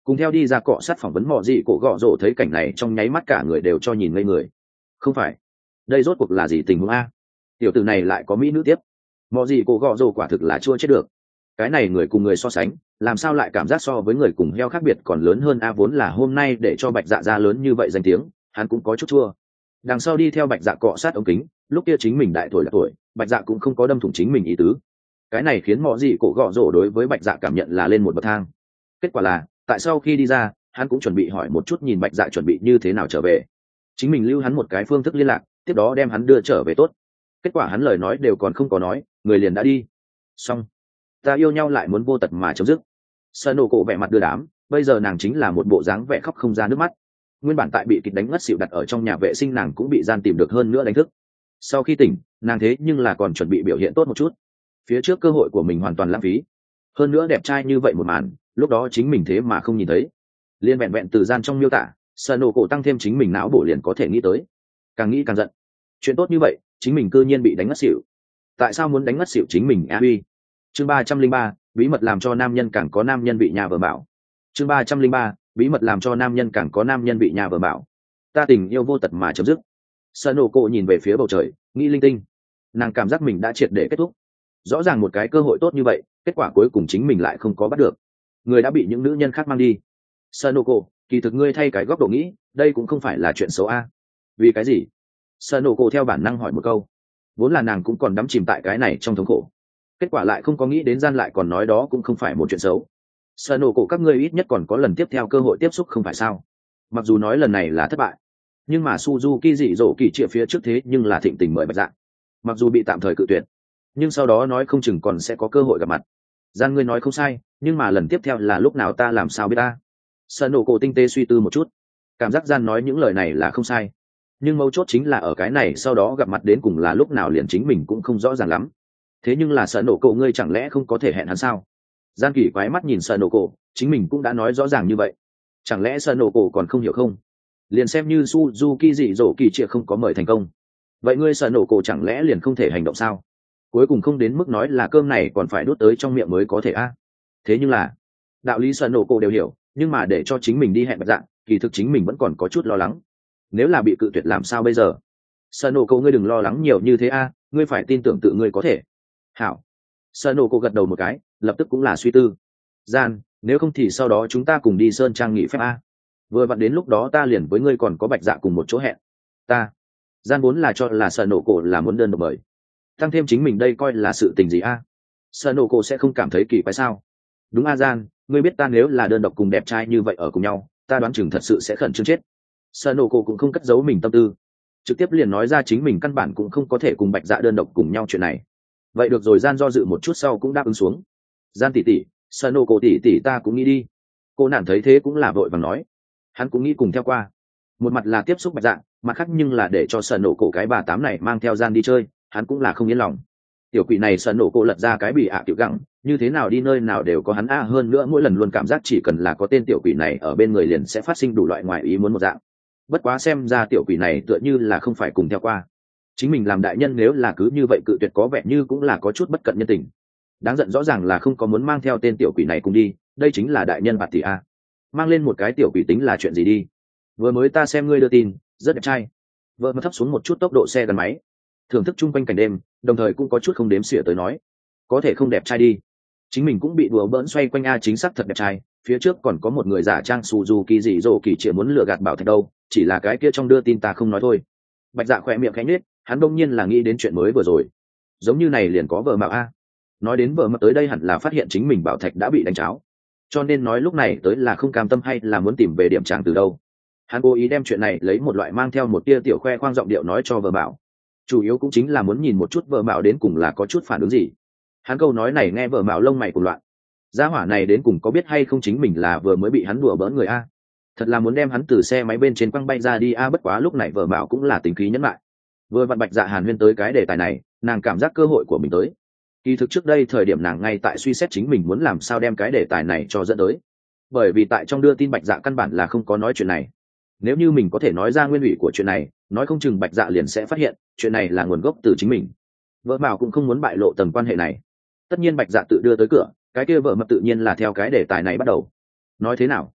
cùng theo đi ra cọ sát phỏng vấn mọ gì cổ gọ rổ thấy cảnh này trong nháy mắt cả người đều cho nhìn ngây người. Không phải, đây rốt cuộc là gì tình huống a? Tiểu tử này lại có mỹ nữ tiếp. Mọ gì cổ gọ rổ quả thực là chua chết được. Cái này người cùng người so sánh, làm sao lại cảm giác so với người cùng heo khác biệt còn lớn hơn a? Vốn là hôm nay để cho Bạch Dạ ra lớn như vậy danh tiếng, hắn cũng có chút chua. Đằng sau đi theo Bạch Dạ cọ sát ống kính, lúc kia chính mình đại tuổi là tuổi, Bạch Dạ cũng không có đâm thủng chính mình ý tứ. Cái này khiến mọ gì cổ gọ rổ đối với Bạch Dạ cảm nhận là lên một bậc thang. Kết quả là, tại sau khi đi ra, hắn cũng chuẩn bị hỏi một chút nhìn Bạch Dạ chuẩn bị như thế nào trở về. Chính mình lưu hắn một cái phương thức liên lạc, tiếp đó đem hắn đưa trở về tốt. Kết quả hắn lời nói đều còn không có nói, người liền đã đi. Xong, ta yêu nhau lại muốn vô tật mà chấm dứt. Sano cổ vẻ mặt đưa đám, bây giờ nàng chính là một bộ dáng vẻ khóc không ra nước mắt. Nguyên bản tại bị kịch đánh ngất xỉu đặt ở trong nhà vệ sinh nàng cũng bị gian tìm được hơn nữa đánh thức. Sau khi tỉnh, nàng thế nhưng là còn chuẩn bị biểu hiện tốt một chút. Phía trước cơ hội của mình hoàn toàn lãng phí. Hơn nữa đẹp trai như vậy một màn, lúc đó chính mình thế mà không nhìn thấy. Liên vẹn vẹn từ gian trong miêu tả, Sano cổ tăng thêm chính mình não bộ liền có thể nghĩ tới. Càng nghĩ càng giận. Chuyện tốt như vậy, chính mình cư nhiên bị đánh ngất xỉu. Tại sao muốn đánh ngất xỉu chính mình a uy? Chương ba trăm linh ba, bí mật làm cho nam nhân càng có nam nhân bị nhà vợ bảo. Chương ba trăm linh ba, bí mật làm cho nam nhân càng có nam nhân bị nhà vợ bảo. Ta tình yêu vô tật mà chấm dứt. Sano cổ nhìn về phía bầu trời, nghĩ linh tinh. Nàng cảm giác mình đã triệt để kết thúc. Rõ ràng một cái cơ hội tốt như vậy, kết quả cuối cùng chính mình lại không có bắt được. Người đã bị những nữ nhân khác mang đi. Sano cổ, kỳ thực ngươi thay cái góc độ nghĩ, đây cũng không phải là chuyện xấu a. Vì cái gì? Sano cổ theo bản năng hỏi một câu. Vốn là nàng cũng còn đắm chìm tại cái này trong thống khổ. Kết quả lại không có nghĩ đến gian lại còn nói đó cũng không phải một chuyện xấu. Sano cổ các ngươi ít nhất còn có lần tiếp theo cơ hội tiếp xúc không phải sao? Mặc dù nói lần này là thất bại, nhưng mà Suzuki dị dỗ kỳ triệu phía trước thế nhưng là thịnh tình mời Bạch Dạ. Mặc dù bị tạm thời cự tuyệt, nhưng sau đó nói không chừng còn sẽ có cơ hội gặp mặt. Gian ngươi nói không sai, nhưng mà lần tiếp theo là lúc nào ta làm sao biết ta? Sano cổ tinh tế suy tư một chút, cảm giác gian nói những lời này là không sai, nhưng mấu chốt chính là ở cái này sau đó gặp mặt đến cùng là lúc nào liền chính mình cũng không rõ ràng lắm. Thế nhưng là Sano cổ ngươi chẳng lẽ không có thể hẹn hắn sao? Gian kỳ quái mắt nhìn Sano cổ, chính mình cũng đã nói rõ ràng như vậy, chẳng lẽ Sano cổ còn không hiểu không? Liền xem như Suzuki dị dỗ kỳ triệu không có mời thành công, vậy ngươi Sano cổ chẳng lẽ liền không thể hành động sao? Cuối cùng không đến mức nói là cơm này còn phải đút tới trong miệng mới có thể a. À. Thế nhưng là đạo lý Sano cổ đều hiểu, nhưng mà để cho chính mình đi hẹn Bạch Dạ, kỳ thực chính mình vẫn còn có chút lo lắng. Nếu là bị cự tuyệt làm sao bây giờ? Sano cổ ngươi đừng lo lắng nhiều như thế a, à, ngươi phải tin tưởng tự ngươi có thể. Hảo. Sano cổ gật đầu một cái, lập tức cũng là suy tư. Gian, nếu không thì sau đó chúng ta cùng đi sơn trang nghỉ phép a. Vừa vặn đến lúc đó ta liền với ngươi còn có Bạch Dạ cùng một chỗ hẹn. Ta. Gian vốn là cho là Sano cổ là muốn đơn độc mời. Tăng thêm chính mình đây coi là sự tình gì a? À? Sano cổ sẽ không cảm thấy kỳ quái sao? Đúng a Gian, ngươi biết ta nếu là đơn độc cùng đẹp trai như vậy ở cùng nhau, ta đoán chừng thật sự sẽ khẩn trương chết. Sano cổ cũng không cất giấu mình tâm tư, trực tiếp liền nói ra chính mình căn bản cũng không có thể cùng Bạch Dạ đơn độc cùng nhau chuyện này. Vậy được rồi, Gian do dự một chút sau cũng đáp ứng xuống. Gian tỷ tỷ, Sano cổ tỷ tỷ ta cũng nghĩ đi. Cô nản thấy thế cũng là vội vàng nói, hắn cũng nghĩ cùng theo qua. Một mặt là tiếp xúc Bạch Dạ, mặt khác nhưng là để cho Sano cổ cái bà tám này mang theo Gian đi chơi, hắn cũng là không yên lòng. Tiểu quỷ này Sano cổ lật ra cái bị ạ tiểu gặng, như thế nào đi nơi nào đều có hắn a, hơn nữa mỗi lần luôn cảm giác chỉ cần là có tên tiểu quỷ này ở bên người liền sẽ phát sinh đủ loại ngoài ý muốn một dạng. Bất quá xem ra tiểu quỷ này tựa như là không phải cùng theo qua. Chính mình làm đại nhân nếu là cứ như vậy cự tuyệt có vẻ như cũng là có chút bất cận nhân tình. Đáng giận rõ ràng là không có muốn mang theo tên tiểu quỷ này cùng đi, đây chính là đại nhân bạt tỷ a. Mang lên một cái tiểu quỷ tính là chuyện gì đi? Vừa mới ta xem ngươi đưa tin, rất đẹp trai. Vợ mà thấp xuống một chút tốc độ xe gắn máy, thưởng thức chung quanh cảnh đêm, đồng thời cũng có chút không đếm xỉa tới nói, có thể không đẹp trai đi. Chính mình cũng bị đùa bỡn xoay quanh a, chính xác thật đẹp trai. Phía trước còn có một người giả trang Suzuki dị dỗ kỳ chỉ muốn lừa gạt Bảo Thạch đâu, chỉ là cái kia trong đưa tin ta không nói thôi. Bạch Dạ khỏe miệng khẽ nhếch, hắn đông nhiên là nghĩ đến chuyện mới vừa rồi, giống như này liền có vợ mạo a. Nói đến vợ mạo tới đây hẳn là phát hiện chính mình Bảo Thạch đã bị đánh cháo, cho nên nói lúc này tới là không cam tâm hay là muốn tìm về điểm tràng từ đâu. Hắn cố ý đem chuyện này lấy một loại mang theo một tia tiểu khoe khoang giọng điệu nói cho vợ bảo, chủ yếu cũng chính là muốn nhìn một chút vợ bảo đến cùng là có chút phản ứng gì. Hắn câu nói này nghe vợ bảo lông mày cuồng loạn, gia hỏa này đến cùng có biết hay không chính mình là vừa mới bị hắn đùa bỡn người a, thật là muốn đem hắn từ xe máy bên trên quăng bay ra đi a. Bất quá lúc này vợ bảo cũng là tính khí nhẫn lại, vừa vặn Bạch Dạ hàn huyên tới cái đề tài này, nàng cảm giác cơ hội của mình tới. Kỳ thực trước đây thời điểm nàng ngay tại suy xét chính mình muốn làm sao đem cái đề tài này cho dẫn tới, bởi vì tại trong đưa tin Bạch Dạ căn bản là không có nói chuyện này. Nếu như mình có thể nói ra nguyên ủy của chuyện này, nói không chừng Bạch Dạ liền sẽ phát hiện chuyện này là nguồn gốc từ chính mình. Vợ Mạo cũng không muốn bại lộ tầng quan hệ này. Tất nhiên Bạch Dạ tự đưa tới cửa, cái kia vợ mập tự nhiên là theo cái đề tài này bắt đầu. Nói thế nào?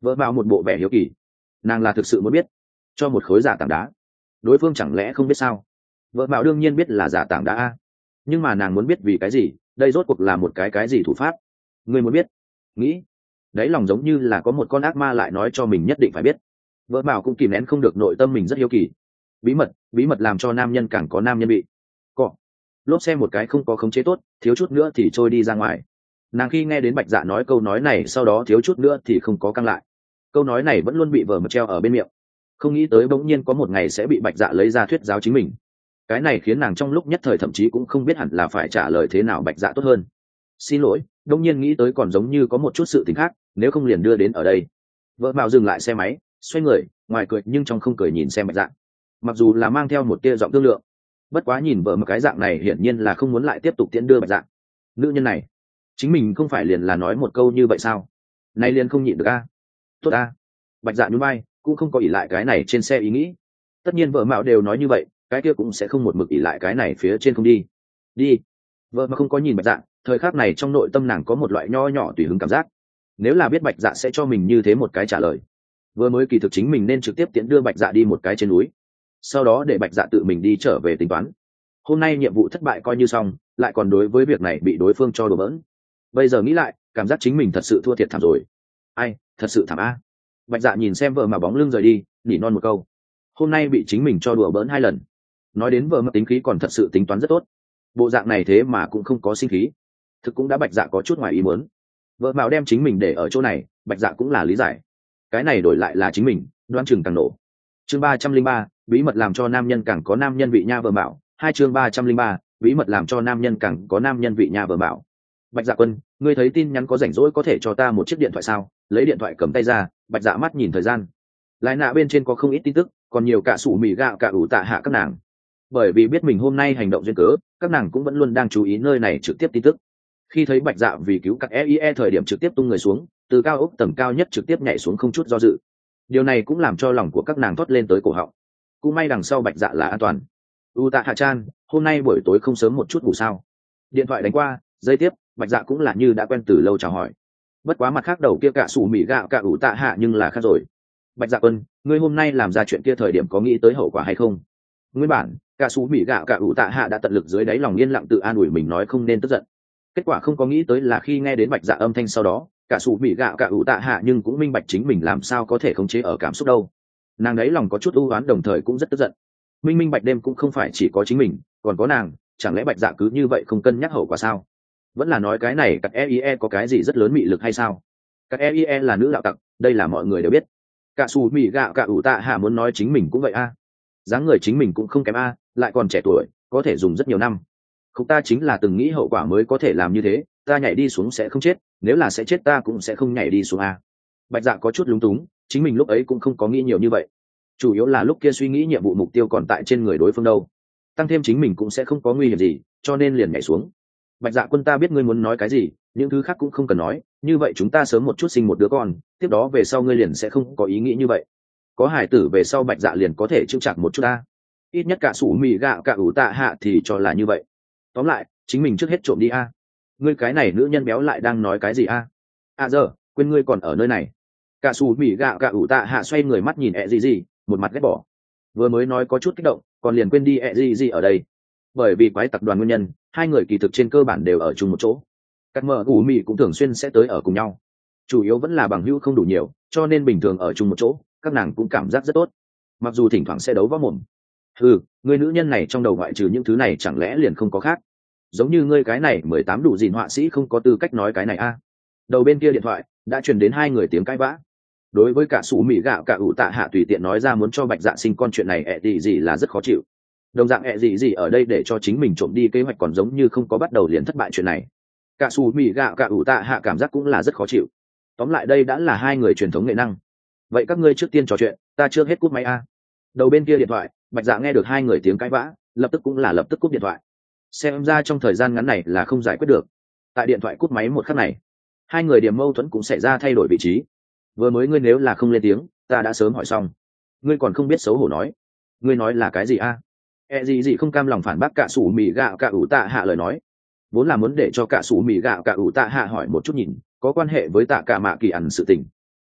Vợ mạo một bộ vẻ hiếu kỳ, nàng là thực sự muốn biết, cho một khối giả tảng đá, đối phương chẳng lẽ không biết sao? Vợ mạo đương nhiên biết là giả tảng đá a, nhưng mà nàng muốn biết vì cái gì, đây rốt cuộc là một cái cái gì thủ pháp. Ngươi muốn biết? Nghĩ đấy, lòng giống như là có một con ác ma lại nói cho mình nhất định phải biết. Vợ mạo cũng kìm nén không được nội tâm mình rất hiếu kỳ. Bí mật, bí mật làm cho nam nhân càng có nam nhân bị cọ. Lốp xe một cái không có khống chế tốt, thiếu chút nữa thì trôi đi ra ngoài. Nàng khi nghe đến Bạch Dạ nói câu nói này, sau đó thiếu chút nữa thì không có căng lại. Câu nói này vẫn luôn bị vờ mật treo ở bên miệng, không nghĩ tới bỗng nhiên có một ngày sẽ bị Bạch Dạ lấy ra thuyết giáo chính mình. Cái này khiến nàng trong lúc nhất thời thậm chí cũng không biết hẳn là phải trả lời thế nào Bạch Dạ tốt hơn. Xin lỗi, đông nhiên nghĩ tới còn giống như có một chút sự tình khác, nếu không liền đưa đến ở đây. Vợ mạo dừng lại xe máy, xoay người, ngoài cười nhưng trong không cười nhìn xem Bạch Dạ, mặc dù là mang theo một tia giọng thương lượng. Bất quá nhìn vợ một cái dạng này hiển nhiên là không muốn lại tiếp tục tiễn đưa Bạch Dạ. Nữ nhân này, chính mình không phải liền là nói một câu như vậy sao? Nay liền không nhịn được a. Tốt a. Bạch Dạ nhún vai, cũng không có ỷ lại cái này trên xe ý nghĩ. Tất nhiên vợ mạo đều nói như vậy, cái kia cũng sẽ không một mực ỷ lại cái này phía trên không đi. Đi. Vợ mà không có nhìn Bạch Dạ, thời khắc này trong nội tâm nàng có một loại nho nhỏ tùy hứng cảm giác. Nếu là biết Bạch Dạ sẽ cho mình như thế một cái trả lời, vừa mới kỳ thực chính mình nên trực tiếp tiễn đưa Bạch Dạ đi một cái trên núi, sau đó để Bạch Dạ tự mình đi trở về tính toán. Hôm nay nhiệm vụ thất bại coi như xong, lại còn đối với việc này bị đối phương cho đùa bỡn. Bây giờ nghĩ lại, cảm giác chính mình thật sự thua thiệt thảm rồi. Ai, thật sự thảm a. Bạch Dạ nhìn xem vợ mà bóng lưng rời đi, nỉ non một câu. Hôm nay bị chính mình cho đùa bỡn hai lần. Nói đến vợ mà tính khí còn thật sự tính toán rất tốt. Bộ dạng này thế mà cũng không có sinh khí, thực cũng đã Bạch Dạ có chút ngoài ý muốn. Vợ mạo đem chính mình để ở chỗ này, Bạch Dạ cũng là lý giải. Cái này đổi lại là chính mình, đoan chừng càng nổ. Chương ba trăm linh ba, bí mật làm cho nam nhân càng có nam nhân vị nha. Vợ mạo hai chương ba trăm linh ba, bí mật làm cho nam nhân càng có nam nhân vị nha. Vợ mạo. Bạch Dạ Quân, ngươi thấy tin nhắn có rảnh rỗi có thể cho ta một chiếc điện thoại sao? Lấy điện thoại cầm tay ra, Bạch Dạ mắt nhìn thời gian. Lại nạ bên trên có không ít tin tức, còn nhiều cả sủ mì gạo cả ủ tạ hạ các nàng. Bởi vì biết mình hôm nay hành động duyên cớ, các nàng cũng vẫn luôn đang chú ý nơi này trực tiếp tin tức. Khi thấy Bạch Dạ vì cứu các e i e thời điểm trực tiếp tung người xuống, từ cao ốc tầng cao nhất trực tiếp nhảy xuống không chút do dự. Điều này cũng làm cho lòng của các nàng thoát lên tới cổ họng. Cũng may đằng sau Bạch Dạ là an toàn. U Tạ Hạ Chan, hôm nay buổi tối không sớm một chút ngủ sao? Điện thoại đánh qua, giây tiếp, Bạch Dạ cũng là như đã quen từ lâu chào hỏi. Bất quá mặt khác đầu kia cả sủ mì gạo cả ủ tạ hạ nhưng là khác rồi. Bạch Dạ Quân, ngươi hôm nay làm ra chuyện kia thời điểm có nghĩ tới hậu quả hay không? Nguyên bản, cả sủ mì gạo cả ủ tạ hạ đã tận lực dưới đáy lòng yên lặng tự an ủi mình nói không nên tức giận. Kết quả không có nghĩ tới là khi nghe đến Bạch Dạ âm thanh sau đó, cả sủ mì gạo cả ủ tạ hạ nhưng cũng minh bạch chính mình làm sao có thể khống chế ở cảm xúc đâu. Nàng đấy lòng có chút ưu oán đồng thời cũng rất tức giận. Minh minh bạch đêm cũng không phải chỉ có chính mình, còn có nàng, chẳng lẽ Bạch Dạ cứ như vậy không cân nhắc hậu quả sao? Vẫn là nói cái này các e i e có cái gì rất lớn mị lực hay sao? Các e i e là nữ đạo tặc, đây là mọi người đều biết. Cả sủ mì gạo cả ủ tạ hạ muốn nói chính mình cũng vậy a. À. Dáng người chính mình cũng không kém a, à, lại còn trẻ tuổi, có thể dùng rất nhiều năm. Không, ta chính là từng nghĩ hậu quả mới có thể làm như thế, ta nhảy đi xuống sẽ không chết, nếu là sẽ chết ta cũng sẽ không nhảy đi xuống a. Bạch Dạ có chút lúng túng, chính mình lúc ấy cũng không có nghĩ nhiều như vậy. Chủ yếu là lúc kia suy nghĩ nhiệm vụ mục tiêu còn tại trên người đối phương đâu, tăng thêm chính mình cũng sẽ không có nguy hiểm gì, cho nên liền nhảy xuống. Bạch Dạ Quân, ta biết ngươi muốn nói cái gì, những thứ khác cũng không cần nói, như vậy chúng ta sớm một chút sinh một đứa con, tiếp đó về sau ngươi liền sẽ không có ý nghĩ như vậy. Có hải tử về sau Bạch Dạ liền có thể chững chạc một chút ta. Ít nhất cả sủ mì gạo cả ủ tạ hạ thì cho là như vậy. Tóm lại, chính mình trước hết trộm đi a. Ngươi cái này nữ nhân béo lại đang nói cái gì a? À giờ, quên ngươi còn ở nơi này. Cả sủ mì gạo cả ủ tạ hạ xoay người mắt nhìn ẹ gì gì, một mặt ghét bỏ. Vừa mới nói có chút kích động, còn liền quên đi ẹ gì gì ở đây. Bởi vì quái tập đoàn nguyên nhân, hai người kỳ thực trên cơ bản đều ở chung một chỗ. Các mờ ủ mì cũng thường xuyên sẽ tới ở cùng nhau. Chủ yếu vẫn là bằng hữu không đủ nhiều, cho nên bình thường ở chung một chỗ, các nàng cũng cảm giác rất tốt. Mặc dù thỉnh thoảng sẽ đấu võ mồm. Ừ, người nữ nhân này trong đầu ngoại trừ những thứ này chẳng lẽ liền không có khác? Giống như ngươi cái này mười tám đủ gìn họa sĩ không có tư cách nói cái này a. À. Đầu bên kia điện thoại đã truyền đến hai người tiếng cãi vã. Đối với cả sủ mì gạo cả ủ tạ hạ tùy tiện nói ra muốn cho Bạch Dạ sinh con chuyện này ẹ gì gì là rất khó chịu. Đồng dạng ẹ gì gì ở đây để cho chính mình trộm đi kế hoạch còn giống như không có bắt đầu liền thất bại chuyện này. Cả sủ mì gạo cả ủ tạ hạ cảm giác cũng là rất khó chịu. Tóm lại đây đã là hai người truyền thống nghệ năng. Vậy các ngươi trước tiên trò chuyện, ta chưa hết cúp máy a. Đầu bên kia điện thoại, Bạch Dạ nghe được hai người tiếng cãi vã, lập tức cũng là lập tức cúp điện thoại. Xem ra trong thời gian ngắn này là không giải quyết được. Tại điện thoại cúp máy một khắc này, hai người điểm mâu thuẫn cũng xảy ra thay đổi vị trí. Vừa mới ngươi nếu là không lên tiếng, ta đã sớm hỏi xong. Ngươi còn không biết xấu hổ nói. Ngươi nói là cái gì a? E gì gì không cam lòng phản bác cả sủ mì gạo cả ủ tạ hạ lời nói. Vốn là muốn để cho cả sủ mì gạo cả ủ tạ hạ hỏi một chút nhìn, có quan hệ với tạ cả mạ kỳ ẩn sự tình.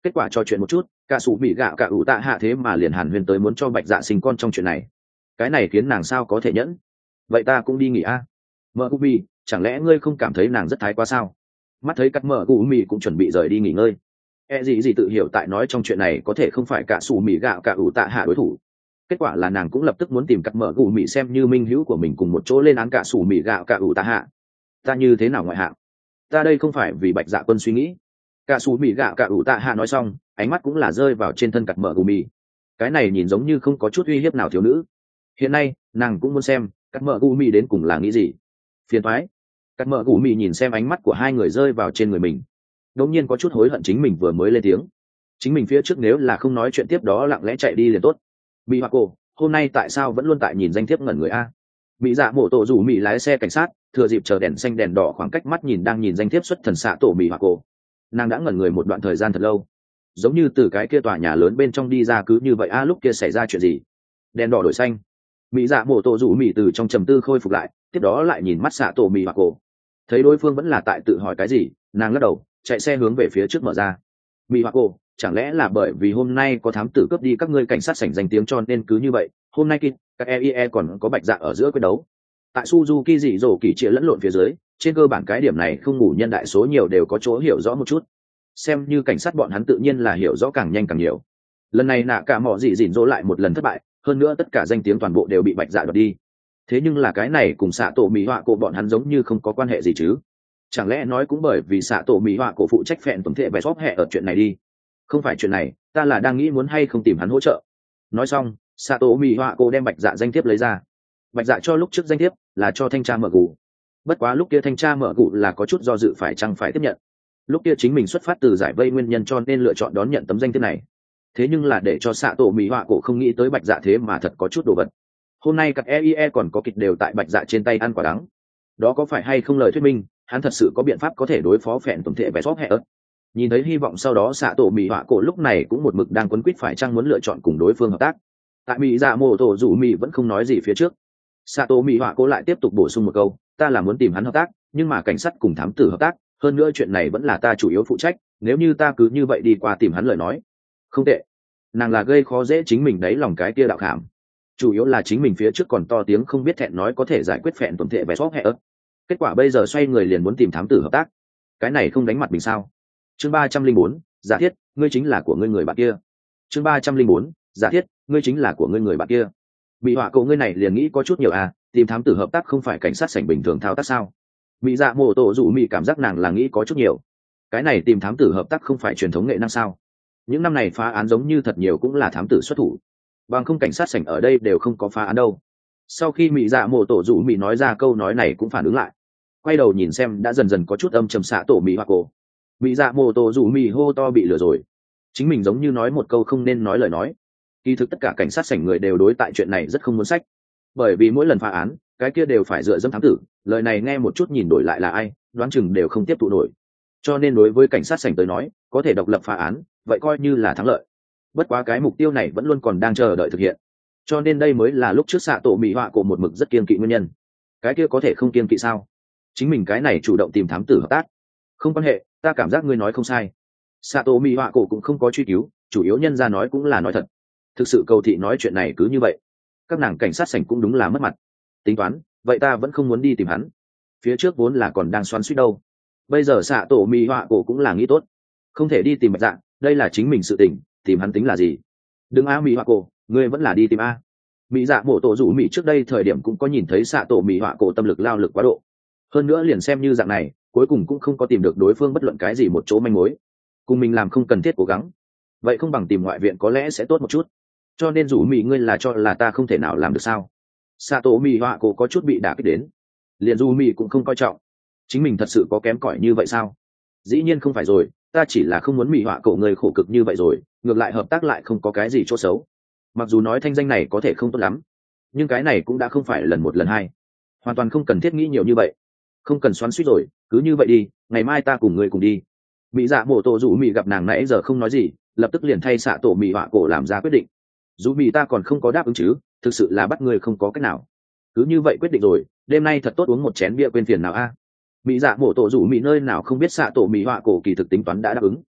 Kết quả trò chuyện một chút, cả sủ bị gạo cả ủ tạ hạ thế mà liền hàn huyên tới muốn cho bạch dạ sinh con trong chuyện này. Cái này khiến nàng sao có thể nhẫn. Vậy ta cũng đi nghỉ a. Mợ cụ mì, chẳng lẽ ngươi không cảm thấy nàng rất thái quá sao? Mắt thấy cắt mợ cụ mì cũng chuẩn bị rời đi nghỉ ngơi. E gì gì tự hiểu tại nói trong chuyện này có thể không phải cả sủ mì gạo cả ủ tạ hạ đối thủ. Kết quả là nàng cũng lập tức muốn tìm cắt mợ cụ mì xem như minh hữu của mình cùng một chỗ lên án cả sủ mì gạo cả ủ tạ hạ. Ta như thế nào ngoại hạng? Ta đây không phải vì bạch dạ quân suy nghĩ. Cả sủ mì gạo cả ủ tạ hạ nói xong, ánh mắt cũng là rơi vào trên thân cắt mợ cụ mì. Cái này nhìn giống như không có chút uy hiếp nào thiếu nữ. Hiện nay nàng cũng muốn xem cắt mợ cụ mì đến cùng là nghĩ gì. Phiền thoái. Cắt mợ cụ mì nhìn xem ánh mắt của hai người rơi vào trên người mình, đột nhiên có chút hối hận chính mình vừa mới lên tiếng. Chính mình phía trước nếu là không nói chuyện tiếp đó lặng lẽ chạy đi liền tốt. Mỹ Hoa Cổ, hôm nay tại sao vẫn luôn tại nhìn danh thiếp ngẩn người a? Mỹ Dạ Mộ Tổ rủ Mỹ lái xe cảnh sát, thừa dịp chờ đèn xanh đèn đỏ khoảng cách mắt nhìn đang nhìn danh thiếp xuất thần xạ tổ Mỹ Hoa Cổ. Nàng đã ngẩn người một đoạn thời gian thật lâu, giống như từ cái kia tòa nhà lớn bên trong đi ra cứ như vậy a. Lúc kia xảy ra chuyện gì? Đèn đỏ đổi xanh. Mỹ Dạ Mộ Tổ rủ Mỹ từ trong trầm tư khôi phục lại, tiếp đó lại nhìn mắt xạ tổ Mỹ Hoa Cổ. Thấy đối phương vẫn là tại tự hỏi cái gì, nàng lắc đầu, chạy xe hướng về phía trước mở ra. Mỹ Hoa Cổ, chẳng lẽ là bởi vì hôm nay có thám tử cướp đi các ngươi cảnh sát sảnh danh tiếng cho nên cứ như vậy hôm nay kia các e i e còn có bạch dạ ở giữa quyết đấu tại Suzuki dị dỗ kỳ chia lẫn lộn phía dưới, trên cơ bản cái điểm này không ngủ nhân đại số nhiều đều có chỗ hiểu rõ một chút, xem như cảnh sát bọn hắn tự nhiên là hiểu rõ càng nhanh càng nhiều. Lần này nạ cả mỏ dị dịn dỗ lại một lần thất bại, hơn nữa tất cả danh tiếng toàn bộ đều bị bạch dạ đoạt đi. Thế nhưng là cái này cùng xạ tổ Mỹ Họa cổ bọn hắn giống như không có quan hệ gì chứ? Chẳng lẽ nói cũng bởi vì xạ tổ Mỹ Họa cổ phụ trách phẹn tổng thể bè xóp hẹ ở chuyện này đi? Không phải chuyện này, ta là đang nghĩ muốn hay không tìm hắn hỗ trợ. Nói xong, xạ tổ Mỹ Họa cổ đem bạch dạ danh thiếp lấy ra. Bạch dạ cho lúc trước danh thiếp là cho thanh tra mở gù. Bất quá lúc kia thanh tra mở gù là có chút do dự phải chăng phải tiếp nhận. Lúc kia chính mình xuất phát từ giải vây nguyên nhân cho nên lựa chọn đón nhận tấm danh thiếp này. Thế nhưng là để cho xạ tổ Mỹ Họa cổ không nghĩ tới bạch dạ thế mà thật có chút đồ vật. Hôm nay các e i e còn có kịch đều tại bạch dạ trên tay ăn quả đắng. Đó có phải hay không lời thuyết minh hắn thật sự có biện pháp có thể đối phó phèn tổng thể bè xóp hẹ ớt? Nhìn thấy hy vọng sau đó xạ tổ Mỹ Họa cổ lúc này cũng một mực đang quấn quýt phải chăng muốn lựa chọn cùng đối phương hợp tác. Tại Mỹ dạ mô tổ rủ Mỹ vẫn không nói gì phía trước, xạ tổ Mỹ Họa cổ lại tiếp tục bổ sung một câu, ta là muốn tìm hắn hợp tác, nhưng mà cảnh sát cùng thám tử hợp tác, hơn nữa chuyện này vẫn là ta chủ yếu phụ trách, nếu như ta cứ như vậy đi qua tìm hắn lời nói. Không tệ, nàng là gây khó dễ chính mình đấy lòng cái kia đạo khảm. Chủ yếu là chính mình phía trước còn to tiếng không biết thẹn nói có thể giải quyết phẹn tổng thể bè xóp hẹ ớt, kết quả bây giờ xoay người liền muốn tìm thám tử hợp tác, cái này không đánh mặt mình sao? Chương ba trăm linh bốn, giả thiết ngươi chính là của ngươi người bạn kia. Chương ba trăm linh bốn, giả thiết ngươi chính là của ngươi người bạn kia. Bị họa cậu ngươi này liền nghĩ có chút nhiều à, tìm thám tử hợp tác không phải cảnh sát sảnh bình thường thao tác sao? Mỹ dạ mổ tổ rủ Mỹ cảm giác nàng là nghĩ có chút nhiều. Cái này tìm thám tử hợp tác không phải truyền thống nghệ năng sao? Những năm này phá án giống như thật nhiều cũng là thám tử xuất thủ, bằng không cảnh sát sảnh ở đây đều không có phá án đâu. Sau khi Mỹ dạ mổ tổ rủ Mỹ nói ra câu nói này cũng phản ứng lại, quay đầu nhìn xem đã dần dần có chút âm trầm xạ tổ Mỹ họa cổ. Mỹ dạ mổ tổ rủ Mỹ hô to bị lừa rồi, chính mình giống như nói một câu không nên nói lời nói. Kỳ thực tất cả cảnh sát sảnh người đều đối tại chuyện này rất không muốn sách, bởi vì mỗi lần phá án cái kia đều phải dựa dẫm thám tử, lời này nghe một chút nhìn đổi lại là ai đoán chừng đều không tiếp thụ nổi. Cho nên đối với cảnh sát sảnh tới nói, có thể độc lập phá án vậy coi như là thắng lợi. Bất quá cái mục tiêu này vẫn luôn còn đang chờ đợi thực hiện, cho nên đây mới là lúc trước xạ tổ Mỹ họa cổ một mực rất kiên kỵ nguyên nhân. Cái kia có thể không kiên kỵ sao? Chính mình cái này chủ động tìm thám tử hợp tác, không quan hệ, ta cảm giác ngươi nói không sai. Xạ tổ Mỹ họa cổ cũng không có truy cứu, chủ yếu nhân ra nói cũng là nói thật. Thực sự cầu thị nói chuyện này cứ như vậy, các nàng cảnh sát sảnh cũng đúng là mất mặt. Tính toán vậy ta vẫn không muốn đi tìm hắn, phía trước vốn là còn đang xoắn suýt đâu. Bây giờ xạ tổ Mỹ họa cổ cũng là nghĩ tốt, không thể đi tìm bạch dạ, đây là chính mình sự tình, tìm hắn tính là gì? Đừng a Mỹ họa cổ, ngươi vẫn là đi tìm a. Mỹ dạ mổ tổ rủ Mỹ trước đây thời điểm cũng có nhìn thấy xạ tổ Mỹ họa cổ tâm lực lao lực quá độ, hơn nữa liền xem như dạng này cuối cùng cũng không có tìm được đối phương bất luận cái gì một chỗ manh mối, cùng mình làm không cần thiết cố gắng, vậy không bằng tìm ngoại viện có lẽ sẽ tốt một chút. Cho nên rủ Mỹ ngươi là cho là ta không thể nào làm được sao? Xạ tổ Mỹ họa cổ có chút bị đả kích đến, liền rủ Mỹ cũng không coi trọng, chính mình thật sự có kém cỏi như vậy sao? Dĩ nhiên không phải rồi, ta chỉ là không muốn Mỹ họa cổ người khổ cực như vậy rồi, ngược lại hợp tác lại không có cái gì chỗ xấu. Mặc dù nói thanh danh này có thể không tốt lắm, nhưng cái này cũng đã không phải lần một lần hai, hoàn toàn không cần thiết nghĩ nhiều như vậy. Không cần xoắn suýt rồi, cứ như vậy đi, ngày mai ta cùng người cùng đi. Mỹ dạ mổ tổ rủ Mỹ gặp nàng nãy giờ không nói gì, lập tức liền thay xạ tổ Mỹ họa cổ làm ra quyết định. Dù Mỹ ta còn không có đáp ứng chứ, thực sự là bắt người không có cách nào. Cứ như vậy quyết định rồi, đêm nay thật tốt uống một chén bia quên phiền nào a. Mỹ dạ mổ tổ rủ Mỹ nơi nào không biết xạ tổ Mỹ họa cổ kỳ thực tính toán đã đáp ứng.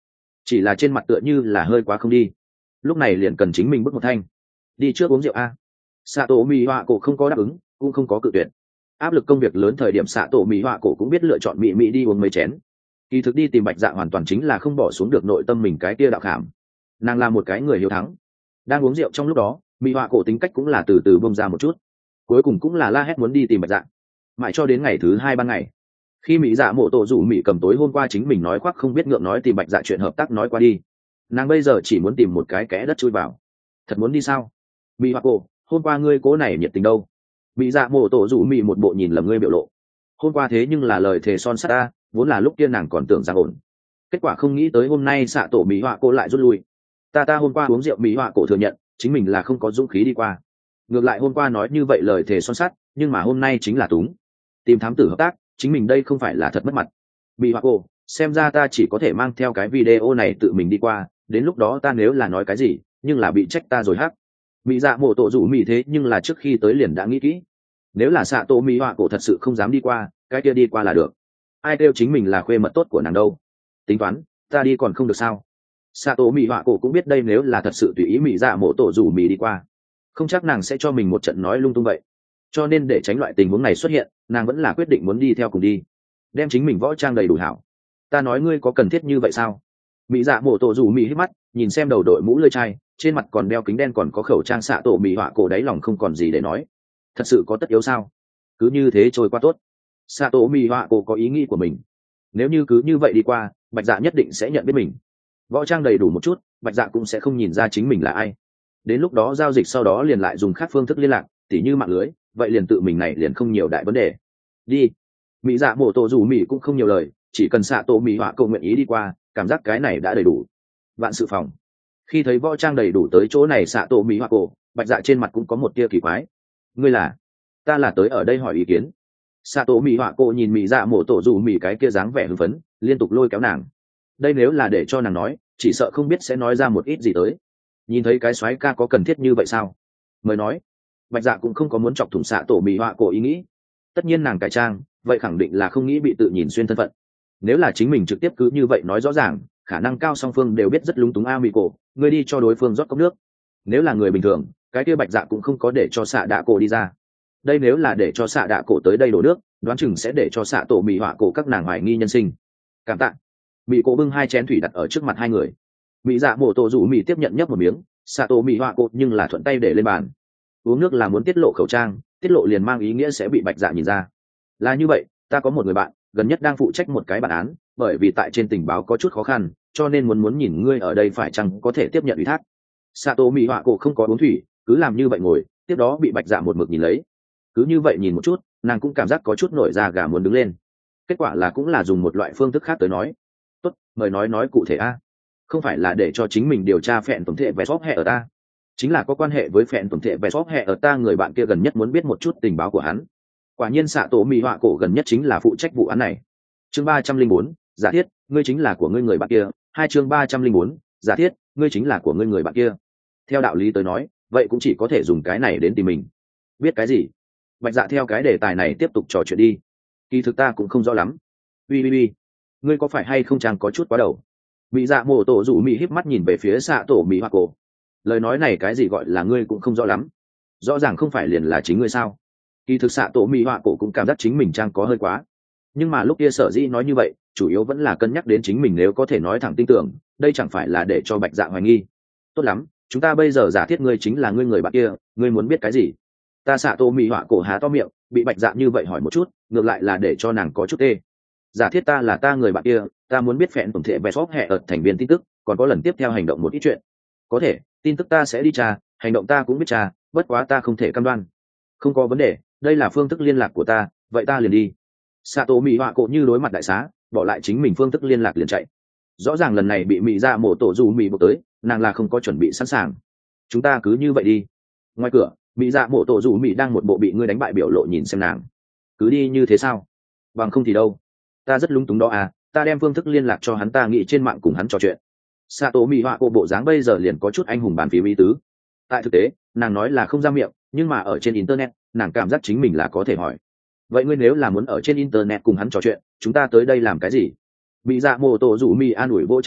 chỉ là trên mặt tựa như là hơi quá không đi. Lúc này liền cần chính mình bước một thanh. Đi trước uống rượu a. Xạ tổ mỹ họa cổ không có đáp ứng, cũng không có cự tuyệt. Áp lực công việc lớn thời điểm xạ tổ mỹ họa cổ cũng biết lựa chọn mỹ mỹ đi uống mấy chén. Kỳ thực đi tìm Bạch Dạ hoàn toàn chính là không bỏ xuống được nội tâm mình cái kia đạo khảm. Nàng là một cái người hiếu thắng. Đang uống rượu trong lúc đó, mỹ họa cổ tính cách cũng là từ từ bông ra một chút. Cuối cùng cũng là la hét muốn đi tìm Bạch Dạ. Mãi cho đến ngày thứ hai ban ngày, khi mỹ dạ mộ tổ rủ mỹ cầm tối hôm qua chính mình nói khoác không biết ngượng nói tìm Bạch Dạ chuyện hợp tác nói qua đi, nàng bây giờ chỉ muốn tìm một cái kẽ đất chui vào. Thật muốn đi sao? Mỹ họa cổ, hôm qua ngươi cố này nhiệt tình đâu? Mỹ dạ mộ tổ rủ mỹ một bộ nhìn lầm ngươi biểu lộ. Hôm qua thế nhưng là lời thề son sắt ta, vốn là lúc kia nàng còn tưởng rằng ổn, kết quả không nghĩ tới hôm nay xạ tổ mỹ họa cổ lại rút lui. Ta ta hôm qua uống rượu, mỹ họa cổ thừa nhận chính mình là không có dũng khí đi qua. Ngược lại hôm qua nói như vậy lời thề son sắt, nhưng mà hôm nay chính là túng. Tìm thám tử hợp tác, chính mình đây không phải là thật mất mặt. Mỹ họa cổ, xem ra ta chỉ có thể mang theo cái video này tự mình đi qua, đến lúc đó ta nếu là nói cái gì nhưng là bị trách ta rồi hắc. Mỹ dạ mộ tổ rủ mỹ thế nhưng là trước khi tới liền đã nghĩ kỹ, nếu là xạ tổ mỹ họa cổ thật sự không dám đi qua, cái kia đi qua là được. Ai kêu chính mình là khuê mật tốt của nàng đâu. Tính toán ta đi còn không được sao? Xạ tổ mỹ họa cổ cũng biết đây nếu là thật sự tùy ý mỹ dạ mộ tổ rủ mỹ đi qua, không chắc nàng sẽ cho mình một trận nói lung tung vậy. Cho nên để tránh loại tình huống này xuất hiện, nàng vẫn là quyết định muốn đi theo cùng đi, đem chính mình võ trang đầy đủ hảo. Ta nói ngươi có cần thiết như vậy sao? Mỹ dạ mộ tổ rủ mỹ hít mắt nhìn xem đầu đội mũ lưỡi chai, trên mặt còn đeo kính đen còn có khẩu trang xạ tổ mỹ họa cổ, đáy lòng không còn gì để nói. Thật sự có tất yếu sao? Cứ như thế trôi qua tốt. Xạ tổ mỹ họa cổ có ý nghĩ của mình, nếu như cứ như vậy đi qua, Bạch Dạ nhất định sẽ nhận biết mình. Võ trang đầy đủ một chút, Bạch Dạ cũng sẽ không nhìn ra chính mình là ai. Đến lúc đó giao dịch sau đó liền lại dùng khác phương thức liên lạc, tỉ như mạng lưới, vậy liền tự mình này liền không nhiều đại vấn đề. Đi. Mỹ dạ mộ tổ rủ mỹ cũng không nhiều lời, chỉ cần xạ tổ mỹ họa cầu nguyện ý đi qua, cảm giác cái này đã đầy đủ. Vạn sự phòng. Khi thấy võ trang đầy đủ tới chỗ này xạ tổ mỹ họa cổ, Bạch Dạ trên mặt cũng có một tia kỳ quái. Ngươi là? Ta là tới ở đây hỏi ý kiến. Xạ tổ mỹ họa cổ nhìn mỹ dạ mộ tổ rủ mỹ cái kia dáng vẻ hưng phấn, liên tục lôi kéo nàng. Đây nếu là để cho nàng nói, chỉ sợ không biết sẽ nói ra một ít gì tới. Nhìn thấy cái soái ca có cần thiết như vậy sao? Mới nói. Bạch Dạ cũng không có muốn chọc thủng xạ tổ mỹ họa cổ ý nghĩ. Tất nhiên nàng cải trang, vậy khẳng định là không nghĩ bị tự nhìn xuyên thân phận. Nếu là chính mình trực tiếp cứ như vậy nói rõ ràng, khả năng cao song phương đều biết rất lúng túng. A mỹ cổ, ngươi đi cho đối phương rót cốc nước. Nếu là người bình thường, cái kia Bạch Dạ cũng không có để cho xạ đạ cổ đi ra. Đây nếu là để cho xạ đạ cổ tới đây đổ nước, đoán chừng sẽ để cho xạ tổ mỹ họa cổ các nàng hoài nghi nhân sinh. Cảm tạ. Mỹ cổ bưng hai chén thủy đặt ở trước mặt hai người. Mỹ dạ mổ tổ rủ mỹ tiếp nhận nhấp một miếng, xạ tổ mỹ họa cổ nhưng là thuận tay để lên bàn. Uống nước là muốn tiết lộ khẩu trang, tiết lộ liền mang ý nghĩa sẽ bị Bạch Dạ nhìn ra. Là như vậy, ta có một người bạn gần nhất đang phụ trách một cái bản án, bởi vì tại trên tình báo có chút khó khăn, cho nên muốn muốn nhìn ngươi ở đây phải chăng có thể tiếp nhận ủy thác. Sato mỹ họa cổ không có uống thủy, cứ làm như vậy ngồi, tiếp đó bị Bạch Dạ một mực nhìn lấy. Cứ như vậy nhìn một chút, nàng cũng cảm giác có chút nổi da gà muốn đứng lên. Kết quả là cũng là dùng một loại phương thức khác tới nói. Tốt, mời nói nói cụ thể a. Không phải là để cho chính mình điều tra phẹn tổng thể về shop hệ ở ta, chính là có quan hệ với phẹn tổng thể về shop hệ ở ta, người bạn kia gần nhất muốn biết một chút tình báo của hắn. Quả nhiên xạ tổ mỹ họa cổ gần nhất chính là phụ trách vụ án này. Chương ba trăm linh bốn, giả thiết ngươi chính là của ngươi người bạn kia. Hai chương ba trăm linh bốn, giả thiết ngươi chính là của ngươi người bạn kia. Theo đạo lý tới nói, vậy cũng chỉ có thể dùng cái này đến tìm mình. Biết cái gì? Bạch Dạ theo cái đề tài này tiếp tục trò chuyện đi. Kỳ thực ta cũng không rõ lắm. Ui ui ui, ngươi có phải hay không chàng có chút quá đầu? Mỹ Dạ mổ tổ rủ mỹ híp mắt nhìn về phía xạ tổ mỹ họa cổ. Lời nói này cái gì gọi là ngươi cũng không rõ lắm? Rõ ràng không phải liền là chính ngươi sao? Kỳ thực xạ tổ mỹ họa cổ cũng cảm giác chính mình trang có hơi quá, nhưng mà lúc kia sở dĩ nói như vậy chủ yếu vẫn là cân nhắc đến chính mình nếu có thể nói thẳng tin tưởng, đây chẳng phải là để cho Bạch Dạ hoài nghi. Tốt lắm, chúng ta bây giờ giả thiết ngươi chính là ngươi người bạn kia, ngươi muốn biết cái gì? Ta xạ tổ mỹ họa cổ há to miệng, bị Bạch Dạ như vậy hỏi một chút, ngược lại là để cho nàng có chút tê. Giả thiết ta là ta người bạn kia, ta muốn biết phẹn tổng thể về shop hệ ở thành viên tin tức, còn có lần tiếp theo hành động một ít chuyện. Có thể, tin tức ta sẽ đi tra, hành động ta cũng biết tra, bất quá ta không thể cam đoan. Không có vấn đề, đây là phương thức liên lạc của ta, vậy ta liền đi. Sato mỹ họa cổ như đối mặt đại xá, bỏ lại chính mình phương thức liên lạc liền chạy. Rõ ràng lần này bị mỹ ra mổ tổ dù mỹ buộc tới, nàng là không có chuẩn bị sẵn sàng. Chúng ta cứ như vậy đi. Ngoài cửa, mỹ dạ mổ tổ dù mỹ đang một bộ bị ngươi đánh bại biểu lộ nhìn xem nàng. Cứ đi như thế sao? Bằng không thì đâu. Ta rất lúng túng đó à, ta đem phương thức liên lạc cho hắn, ta nghĩ trên mạng cùng hắn trò chuyện. Sato mỹ họa cổ bộ dáng bây giờ liền có chút anh hùng bàn phím ý tứ. Tại thực tế, nàng nói là không ra miệng, nhưng mà ở trên internet, nàng cảm giác chính mình là có thể hỏi. Vậy ngươi nếu là muốn ở trên internet cùng hắn trò chuyện, chúng ta tới đây làm cái gì? Bị dạ mô tổ rủ mi an ủi vỗ chắn đầu,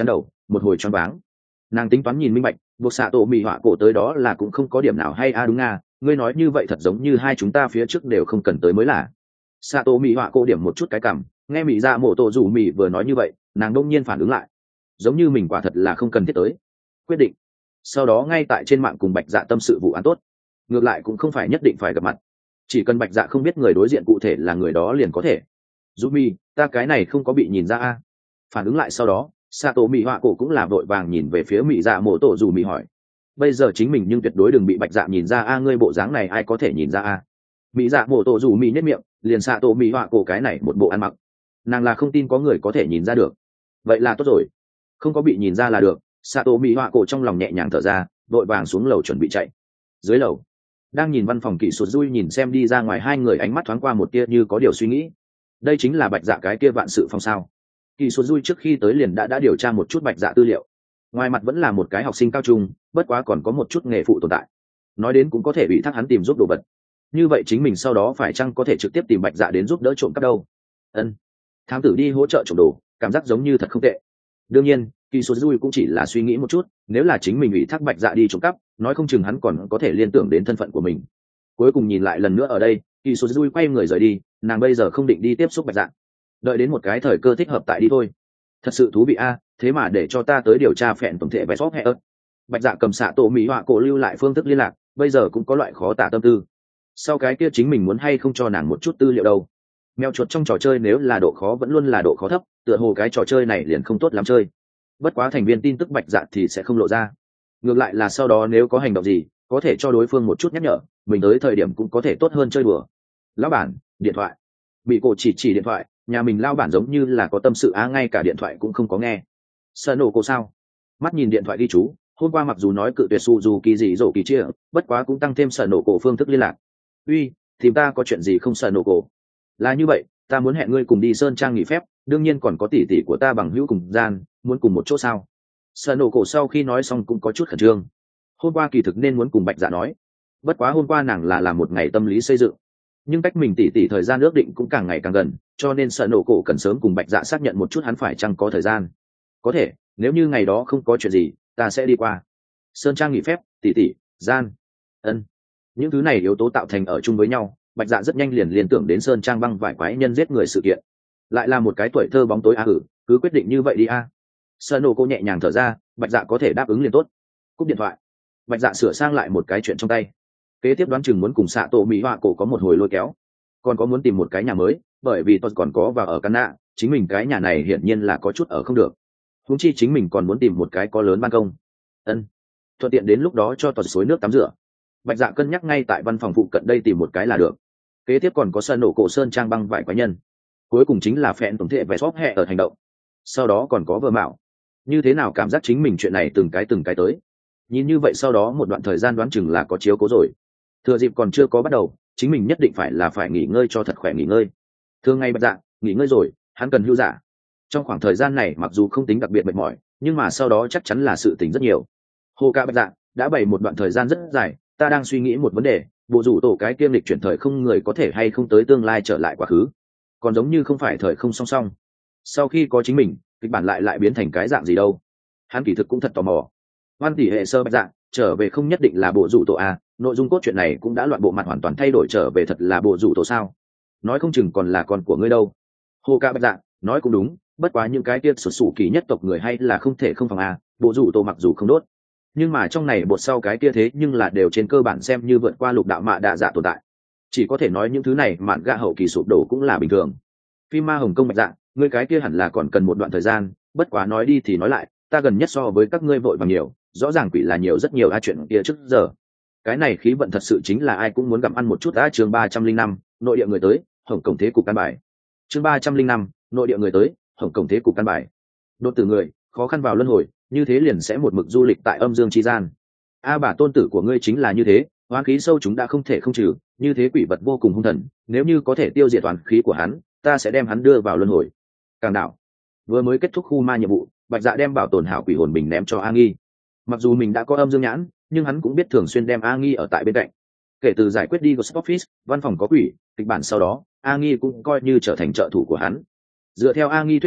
một hồi choáng váng. Nàng tính toán nhìn minh bạch, buộc xạ tổ mì họa cổ tới đó là cũng không có điểm nào hay a. À đúng nga, ngươi nói như vậy thật giống như hai chúng ta phía trước đều không cần tới mới là. Xạ tổ mì họa cổ điểm một chút cái cằm, nghe mỹ dạ mổ tổ rủ mì vừa nói như vậy, nàng đông nhiên phản ứng lại, giống như mình quả thật là không cần thiết tới. Quyết định sau đó ngay tại trên mạng cùng bạch dạ tâm sự vụ án tốt, ngược lại cũng không phải nhất định phải gặp mặt, chỉ cần bạch dạ không biết người đối diện cụ thể là người đó liền có thể. Rủ mì, ta cái này không có bị nhìn ra a. À. Phản ứng lại sau đó, Sato Mị Họa cổ cũng là vội vàng nhìn về phía Mị Dạ Mộ Tổ Dù Mị hỏi, bây giờ chính mình nhưng tuyệt đối đừng bị bạch dạ nhìn ra a. À, ngươi bộ dáng này ai có thể nhìn ra a. À. Mị Dạ Mộ Tổ Dù Mị nhếch miệng, liền Sato Mị Họa cổ cái này một bộ ăn mặc, nàng là không tin có người có thể nhìn ra được. Vậy là tốt rồi, không có bị nhìn ra là được. Sato Mị Họa cổ trong lòng nhẹ nhàng thở ra, vội vàng xuống lầu chuẩn bị chạy. Dưới lầu, đang nhìn văn phòng kỹ thuật Dui nhìn xem đi ra ngoài hai người, ánh mắt thoáng qua một tia như có điều suy nghĩ. Đây chính là bạch dạ cái kia vạn sự phòng sao? Kỳ số Dui trước khi tới liền đã đã điều tra một chút bạch dạ tư liệu, ngoài mặt vẫn là một cái học sinh cao trung, bất quá còn có một chút nghề phụ tồn tại, nói đến cũng có thể bị thác hắn tìm giúp đồ vật. Như vậy chính mình sau đó phải chăng có thể trực tiếp tìm bạch dạ đến giúp đỡ trộm cắp đâu? Ân, thám tử đi hỗ trợ trộm đồ, cảm giác giống như thật không tệ. Đương nhiên, Kỳ số Dui cũng chỉ là suy nghĩ một chút, nếu là chính mình ủy thác bạch dạ đi trộm cắp, nói không chừng hắn còn có thể liên tưởng đến thân phận của mình. Cuối cùng nhìn lại lần nữa ở đây, Kỳ số Dui quay người rời đi, nàng bây giờ không định đi tiếp xúc bạch dạ, đợi đến một cái thời cơ thích hợp tại đi thôi. Thật sự thú vị a, à, thế mà để cho ta tới điều tra phèn tổng thể vẽ sóp hẹ ớt. Bạch dạ cầm xạ tổ mỹ họa cổ lưu lại phương thức liên lạc, bây giờ cũng có loại khó tả tâm tư. Sau cái kia chính mình muốn hay không cho nàng một chút tư liệu đâu. Mèo chuột trong trò chơi nếu là độ khó vẫn luôn là độ khó thấp, tựa hồ cái trò chơi này liền không tốt lắm chơi. Bất quá thành viên tin tức bạch dạ thì sẽ không lộ ra. Ngược lại là sau đó nếu có hành động gì, có thể cho đối phương một chút nhắc nhở, mình tới thời điểm cũng có thể tốt hơn chơi đùa. Lão bản, điện thoại. Bị cổ chỉ chỉ điện thoại, nhà mình lao bản giống như là có tâm sự á, ngay cả điện thoại cũng không có nghe. Sợ nổ cổ sao? Mắt nhìn điện thoại ghi chú, hôm qua mặc dù nói cự tuyệt Suzuki gì rổ kỳ chia, bất quá cũng tăng thêm sợ nổ cổ phương thức liên lạc. Uy, thì ta có chuyện gì không sợ nổ cổ? Là như vậy, ta muốn hẹn ngươi cùng đi sơn trang nghỉ phép, đương nhiên còn có tỷ tỷ của ta bằng hữu cùng gian, muốn cùng một chỗ sao? Sợ nổ cổ sau khi nói xong cũng có chút khẩn trương. Hôm qua kỳ thực nên muốn cùng bạch dạ nói, bất quá hôm qua nàng là làm một ngày tâm lý xây dựng, nhưng cách mình tỉ tỉ thời gian ước định cũng càng ngày càng gần, cho nên sợ nổ cổ cần sớm cùng bạch dạ xác nhận một chút hắn phải chăng có thời gian. Có thể, nếu như ngày đó không có chuyện gì, ta sẽ đi qua sơn trang nghỉ phép, tỉ tỉ, gian, ân, những thứ này yếu tố tạo thành ở chung với nhau, bạch dạ rất nhanh liền liên tưởng đến sơn trang băng vải quái nhân giết người sự kiện, lại là một cái tuổi thơ bóng tối a. hử cứ quyết định như vậy đi a. Sợ nổ cổ nhẹ nhàng thở ra, bạch dạ có thể đáp ứng liền tốt. Cúp điện thoại, bạch dạ sửa sang lại một cái chuyện trong tay, kế tiếp đoán chừng muốn cùng xạ tổ mỹ họa cổ có một hồi lôi kéo, còn có muốn tìm một cái nhà mới, bởi vì tôi còn có và ở căn nạ, chính mình cái nhà này hiển nhiên là có chút ở không được, huống chi chính mình còn muốn tìm một cái có lớn ban công. Ân, thuận tiện đến lúc đó cho toàn suối nước tắm rửa. Bạch dạ cân nhắc ngay tại văn phòng phụ cận đây tìm một cái là được. Kế tiếp còn có sân nổ cổ sơn trang băng vải quái nhân, cuối cùng chính là phẹn tổng thể vẽ shop hẹ ở hành động, sau đó còn có vợ mạo. Như thế nào cảm giác chính mình chuyện này từng cái từng cái tới, nhìn như vậy sau đó một đoạn thời gian đoán chừng là có chiếu cố rồi. Thừa dịp còn chưa có bắt đầu, chính mình nhất định phải là phải nghỉ ngơi cho thật khỏe nghỉ ngơi. Thường ngày bạch dạ nghỉ ngơi rồi, hắn cần hưu giả. Trong khoảng thời gian này mặc dù không tính đặc biệt mệt mỏi, nhưng mà sau đó chắc chắn là sự tình rất nhiều. Hồ ca bạch dạ đã bày một đoạn thời gian rất dài, ta đang suy nghĩ một vấn đề, bộ rủ tổ cái kiêm lịch chuyển thời không người có thể hay không tới tương lai trở lại quá khứ, còn giống như không phải thời không song song. Sau khi có chính mình, kịch bản lại lại biến thành cái dạng gì đâu? Hắn kỳ thực cũng thật tò mò. Hoan tỷ hệ sơ bạch dạ trở về không nhất định là bộ rủ tổ a, nội dung cốt truyện này cũng đã loạn bộ mặt hoàn toàn thay đổi, trở về thật là bộ rủ tổ sao? Nói không chừng còn là con của ngươi đâu. Hồ ca bạch dạ nói cũng đúng, bất quá những cái tiết sụt sủ kỳ nhất tộc người hay là không thể không phòng a, bộ rủ tổ mặc dù không đốt, nhưng mà trong này bột sau cái kia thế nhưng là đều trên cơ bản xem như vượt qua lục đạo mạ đạ dạ tồn tại, chỉ có thể nói những thứ này mạn gạ hậu kỳ sụp đổ cũng là bình thường. Phim ma hồng công bạch dạ ngươi cái kia hẳn là còn cần một đoạn thời gian, bất quá nói đi thì nói lại, ta gần nhất so với các ngươi vội vàng nhiều, rõ ràng quỷ là nhiều rất nhiều a chuyện kia trước giờ. Cái này khí vận thật sự chính là ai cũng muốn gặm ăn một chút a. Chương ba trăm linh năm nội địa người tới, hồng cổng thế cục căn bài. Chương ba trăm linh năm nội địa người tới, hồng cổng thế cục căn bài. Đột tử người khó khăn vào luân hồi, như thế liền sẽ một mực du lịch tại âm dương chi gian. A bà tôn tử của ngươi chính là như thế, oán khí sâu chúng đã không thể không trừ, như thế quỷ vật vô cùng hung thần, nếu như có thể tiêu diệt oán khí của hắn, ta sẽ đem hắn đưa vào luân hồi. Càng đạo vừa mới kết thúc khu ma nhiệm vụ, bạch dạ đem bảo tồn hảo quỷ hồn bình ném cho A Nghi. Mặc dù mình đã có âm dương nhãn, nhưng hắn cũng biết thường xuyên đem A Nghi ở tại bên cạnh. Kể từ giải quyết đi Ghost Office, văn phòng có quỷ, kịch bản sau đó, A Nghi cũng coi như trở thành trợ thủ của hắn. Dựa theo A Nghi thuyết pháp,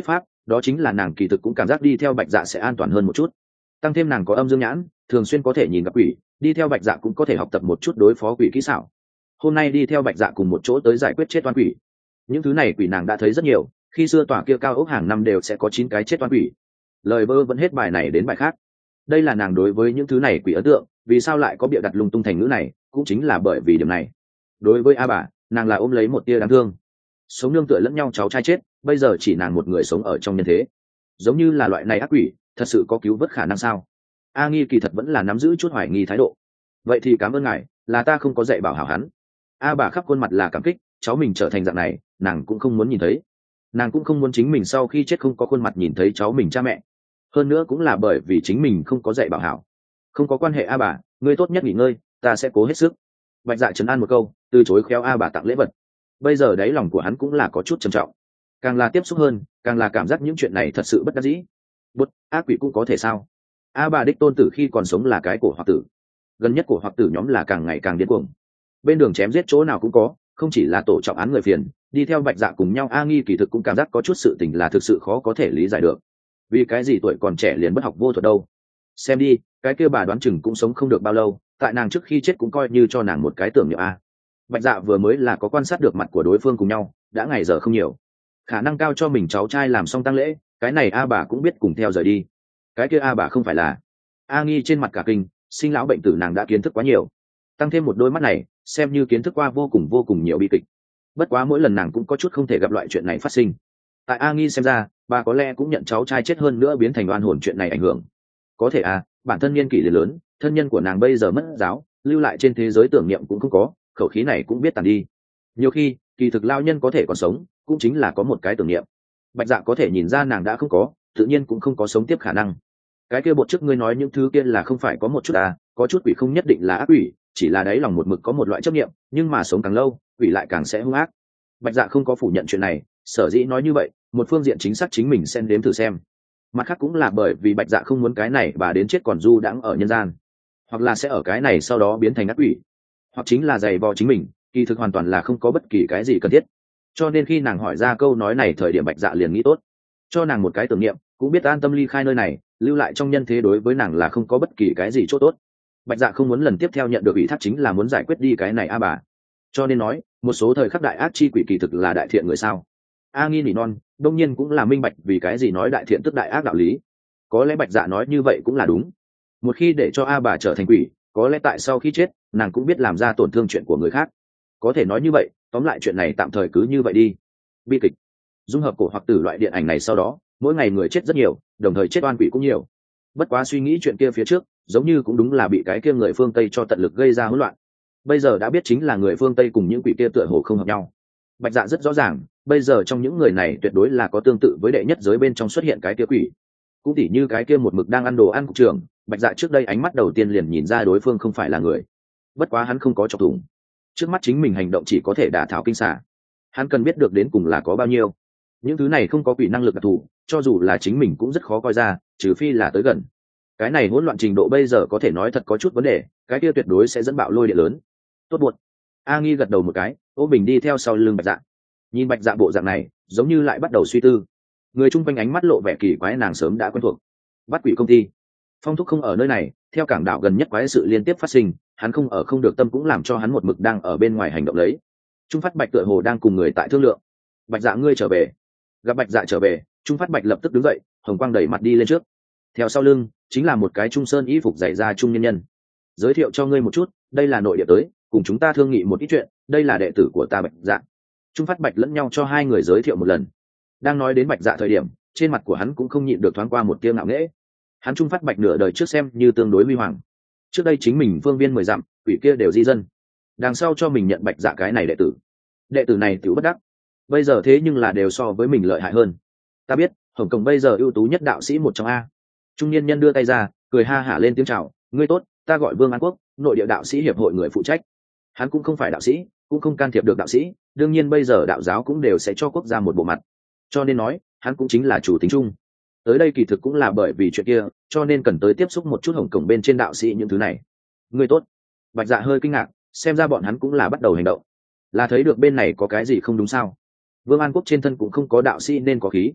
đó chính là nàng kỳ thực cũng cảm giác đi theo bạch dạ sẽ an toàn hơn một chút, tăng thêm nàng có âm dương nhãn, thường xuyên có thể nhìn gặp quỷ, đi theo bạch dạ cũng có thể học tập một chút đối phó quỷ kỹ xảo. Hôm nay đi theo bạch dạ cùng một chỗ tới giải quyết chết oan quỷ, những thứ này quỷ nàng đã thấy rất nhiều, khi xưa tòa kia cao ốc hàng năm đều sẽ có chín cái chết oan quỷ. Lời vơ vẫn hết bài này đến bài khác, đây là nàng đối với những thứ này quỷ ấn tượng. Vì sao lại có bịa đặt lung tung thành ngữ này, cũng chính là bởi vì điểm này. Đối với a bà, nàng là ôm lấy một tia đáng thương, sống nương tựa lẫn nhau cháu trai chết, bây giờ chỉ nàng một người sống ở trong nhân thế, giống như là loại này ác quỷ thật sự có cứu vớt khả năng sao? A nghi kỳ thật vẫn là nắm giữ chút hoài nghi thái độ. Vậy thì cảm ơn ngài, là ta không có dạy bảo hảo hắn. A bà khắp khuôn mặt là cảm kích, cháu mình trở thành dạng này nàng cũng không muốn nhìn thấy, nàng cũng không muốn chính mình sau khi chết không có khuôn mặt nhìn thấy cháu mình cha mẹ, hơn nữa cũng là bởi vì chính mình không có dạy bảo hảo. Không có quan hệ a bà, ngươi tốt nhất nghỉ ngơi, ta sẽ cố hết sức. Bạch Dạ trấn an một câu, từ chối khéo a bà tặng lễ vật. Bây giờ đáy lòng của hắn cũng là có chút trầm trọng, càng là tiếp xúc hơn càng là cảm giác những chuyện này thật sự bất đắc dĩ. Bút, ác quỷ cũng có thể sao? A bà đích tôn tử khi còn sống là cái cổ hoặc tử, gần nhất cổ hoặc tử nhóm là càng ngày càng điên cuồng, bên đường chém giết chỗ nào cũng có, không chỉ là tổ trọng án người phiền. Đi theo Bạch Dạ cùng nhau A nghi kỳ thực cũng cảm giác có chút sự tình là thực sự khó có thể lý giải được, vì cái gì tuổi còn trẻ liền bất học vô thuật đâu. Xem đi, cái kia bà đoán chừng cũng sống không được bao lâu, tại nàng trước khi chết cũng coi như cho nàng một cái tưởng niệm a. Bạch Dạ vừa mới là có quan sát được mặt của đối phương cùng nhau, đã ngày giờ không nhiều, khả năng cao cho mình cháu trai làm xong tang lễ, cái này a bà cũng biết cùng theo rời đi. Cái kia a bà không phải là A nghi trên mặt cả kinh, sinh lão bệnh tử nàng đã kiến thức quá nhiều, tăng thêm một đôi mắt này xem như kiến thức qua vô cùng vô cùng nhiều bi kịch. Bất quá mỗi lần nàng cũng có chút không thể gặp loại chuyện này phát sinh. Tại A nghi xem ra, bà có lẽ cũng nhận cháu trai chết hơn nữa biến thành oan hồn chuyện này ảnh hưởng. Có thể à, bản thân niên kỷ liền lớn, thân nhân của nàng bây giờ mất giáo, lưu lại trên thế giới tưởng niệm cũng không có, khẩu khí này cũng biết tàn đi. Nhiều khi kỳ thực lao nhân có thể còn sống cũng chính là có một cái tưởng niệm. Bạch Dạ có thể nhìn ra nàng đã không có, tự nhiên cũng không có sống tiếp khả năng. Cái kia bột trước ngươi nói những thứ kia là không phải có một chút à, có chút quỷ không nhất định là ác quỷ, chỉ là đáy lòng một mực có một loại chấp niệm, nhưng mà sống càng lâu quỷ lại càng sẽ hung ác. Bạch Dạ không có phủ nhận chuyện này, sở dĩ nói như vậy một phương diện chính xác chính mình xem đếm thử xem, mặt khác cũng là bởi vì Bạch Dạ không muốn cái này bà đến chết còn du đãng ở nhân gian, hoặc là sẽ ở cái này sau đó biến thành ác quỷ, hoặc chính là giày vò chính mình, kỳ thực hoàn toàn là không có bất kỳ cái gì cần thiết. Cho nên khi nàng hỏi ra câu nói này thời điểm Bạch Dạ liền nghĩ tốt, cho nàng một cái tưởng niệm, cũng biết an tâm ly khai nơi này, lưu lại trong nhân thế đối với nàng là không có bất kỳ cái gì chỗ tốt. Bạch Dạ không muốn lần tiếp theo nhận được ủy thác chính là muốn giải quyết đi cái này a bà, cho nên nói một số thời khắc đại ác chi quỷ kỳ thực là đại thiện người sao. A nghi nỉ non đông nhiên cũng là minh bạch vì cái gì nói đại thiện tức đại ác đạo lý. Có lẽ Bạch Dạ nói như vậy cũng là đúng, một khi để cho a bà trở thành quỷ, có lẽ tại sau khi chết nàng cũng biết làm ra tổn thương chuyện của người khác. Có thể nói như vậy, tóm lại chuyện này tạm thời cứ như vậy đi. Bi kịch dung hợp cổ hoặc tử loại điện ảnh này sau đó mỗi ngày người chết rất nhiều, đồng thời chết oan quỷ cũng nhiều. Bất quá suy nghĩ chuyện kia phía trước giống như cũng đúng là bị cái kia người phương Tây cho tận lực gây ra hỗn loạn. Bây giờ đã biết chính là người phương Tây cùng những quỷ kia tựa hồ không hợp nhau. Bạch Dạ rất rõ ràng, bây giờ trong những người này tuyệt đối là có tương tự với đệ nhất giới bên trong xuất hiện cái kia quỷ. Cũng tỉ như cái kia một mực đang ăn đồ ăn cục trưởng, Bạch Dạ trước đây ánh mắt đầu tiên liền nhìn ra đối phương không phải là người. Bất quá hắn không có chọc thủng, trước mắt chính mình hành động chỉ có thể đả thảo kinh xả. Hắn cần biết được đến cùng là có bao nhiêu. Những thứ này không có quỷ năng lực đặc thù, cho dù là chính mình cũng rất khó coi ra, trừ phi là tới gần. Cái này hỗn loạn trình độ bây giờ có thể nói thật có chút vấn đề, cái kia tuyệt đối sẽ dẫn bạo lôi điện lớn. Tốt buồn. A nghi gật đầu một cái, Ô Bình đi theo sau lưng Bạch Dạ. Nhìn Bạch Dạ bộ dạng này giống như lại bắt đầu suy tư. Người chung quanh ánh mắt lộ vẻ kỳ quái, nàng sớm đã quen thuộc. Bắt quỷ công ty, Phong Thúc không ở nơi này, theo cảng đảo gần nhất quái sự liên tiếp phát sinh, hắn không ở không được tâm cũng làm cho hắn một mực đang ở bên ngoài hành động lấy. Trung Phát Bạch tựa hồ đang cùng người tại thương lượng. Bạch Dạ ngươi trở về. Gặp Bạch Dạ trở về, Trung Phát Bạch lập tức đứng dậy, hồng quang đẩy mặt đi lên trước. Theo sau lưng chính là một cái trung sơn y phục dày da trung nhân nhân. Giới thiệu cho ngươi một chút, đây là nội địa tới, cùng chúng ta thương nghị một ít chuyện, đây là đệ tử của ta Bạch Dạ. Trung Phát Bạch lẫn nhau cho hai người giới thiệu một lần. Đang nói đến Bạch Dạ thời điểm, trên mặt của hắn cũng không nhịn được thoáng qua một tia ngạo nghễ. Hắn Trung Phát Bạch nửa đời trước xem như tương đối huy hoàng, trước đây chính mình phương viên mười dặm, quỷ kia đều di dân, đằng sau cho mình nhận Bạch Dạ cái này đệ tử. Đệ tử này tiểu bất đắc, bây giờ thế nhưng là đều so với mình lợi hại hơn. Ta biết, Hồng Kông bây giờ ưu tú nhất đạo sĩ một trong a. Trung niên nhân đưa tay ra, cười ha hả lên tiếng chào, ngươi tốt, ta gọi Vương An Quốc, nội địa đạo sĩ hiệp hội người phụ trách. Hắn cũng không phải đạo sĩ, cũng không can thiệp được đạo sĩ, đương nhiên bây giờ đạo giáo cũng đều sẽ cho quốc gia một bộ mặt, cho nên nói hắn cũng chính là chủ tính chung. Tới đây kỳ thực cũng là bởi vì chuyện kia, cho nên cần tới tiếp xúc một chút Hồng Kông bên trên đạo sĩ những thứ này. Ngươi tốt. Bạch Dạ hơi kinh ngạc, xem ra bọn hắn cũng là bắt đầu hành động, là thấy được bên này có cái gì không đúng sao. Vương An Quốc trên thân cũng không có đạo sĩ nên có khí,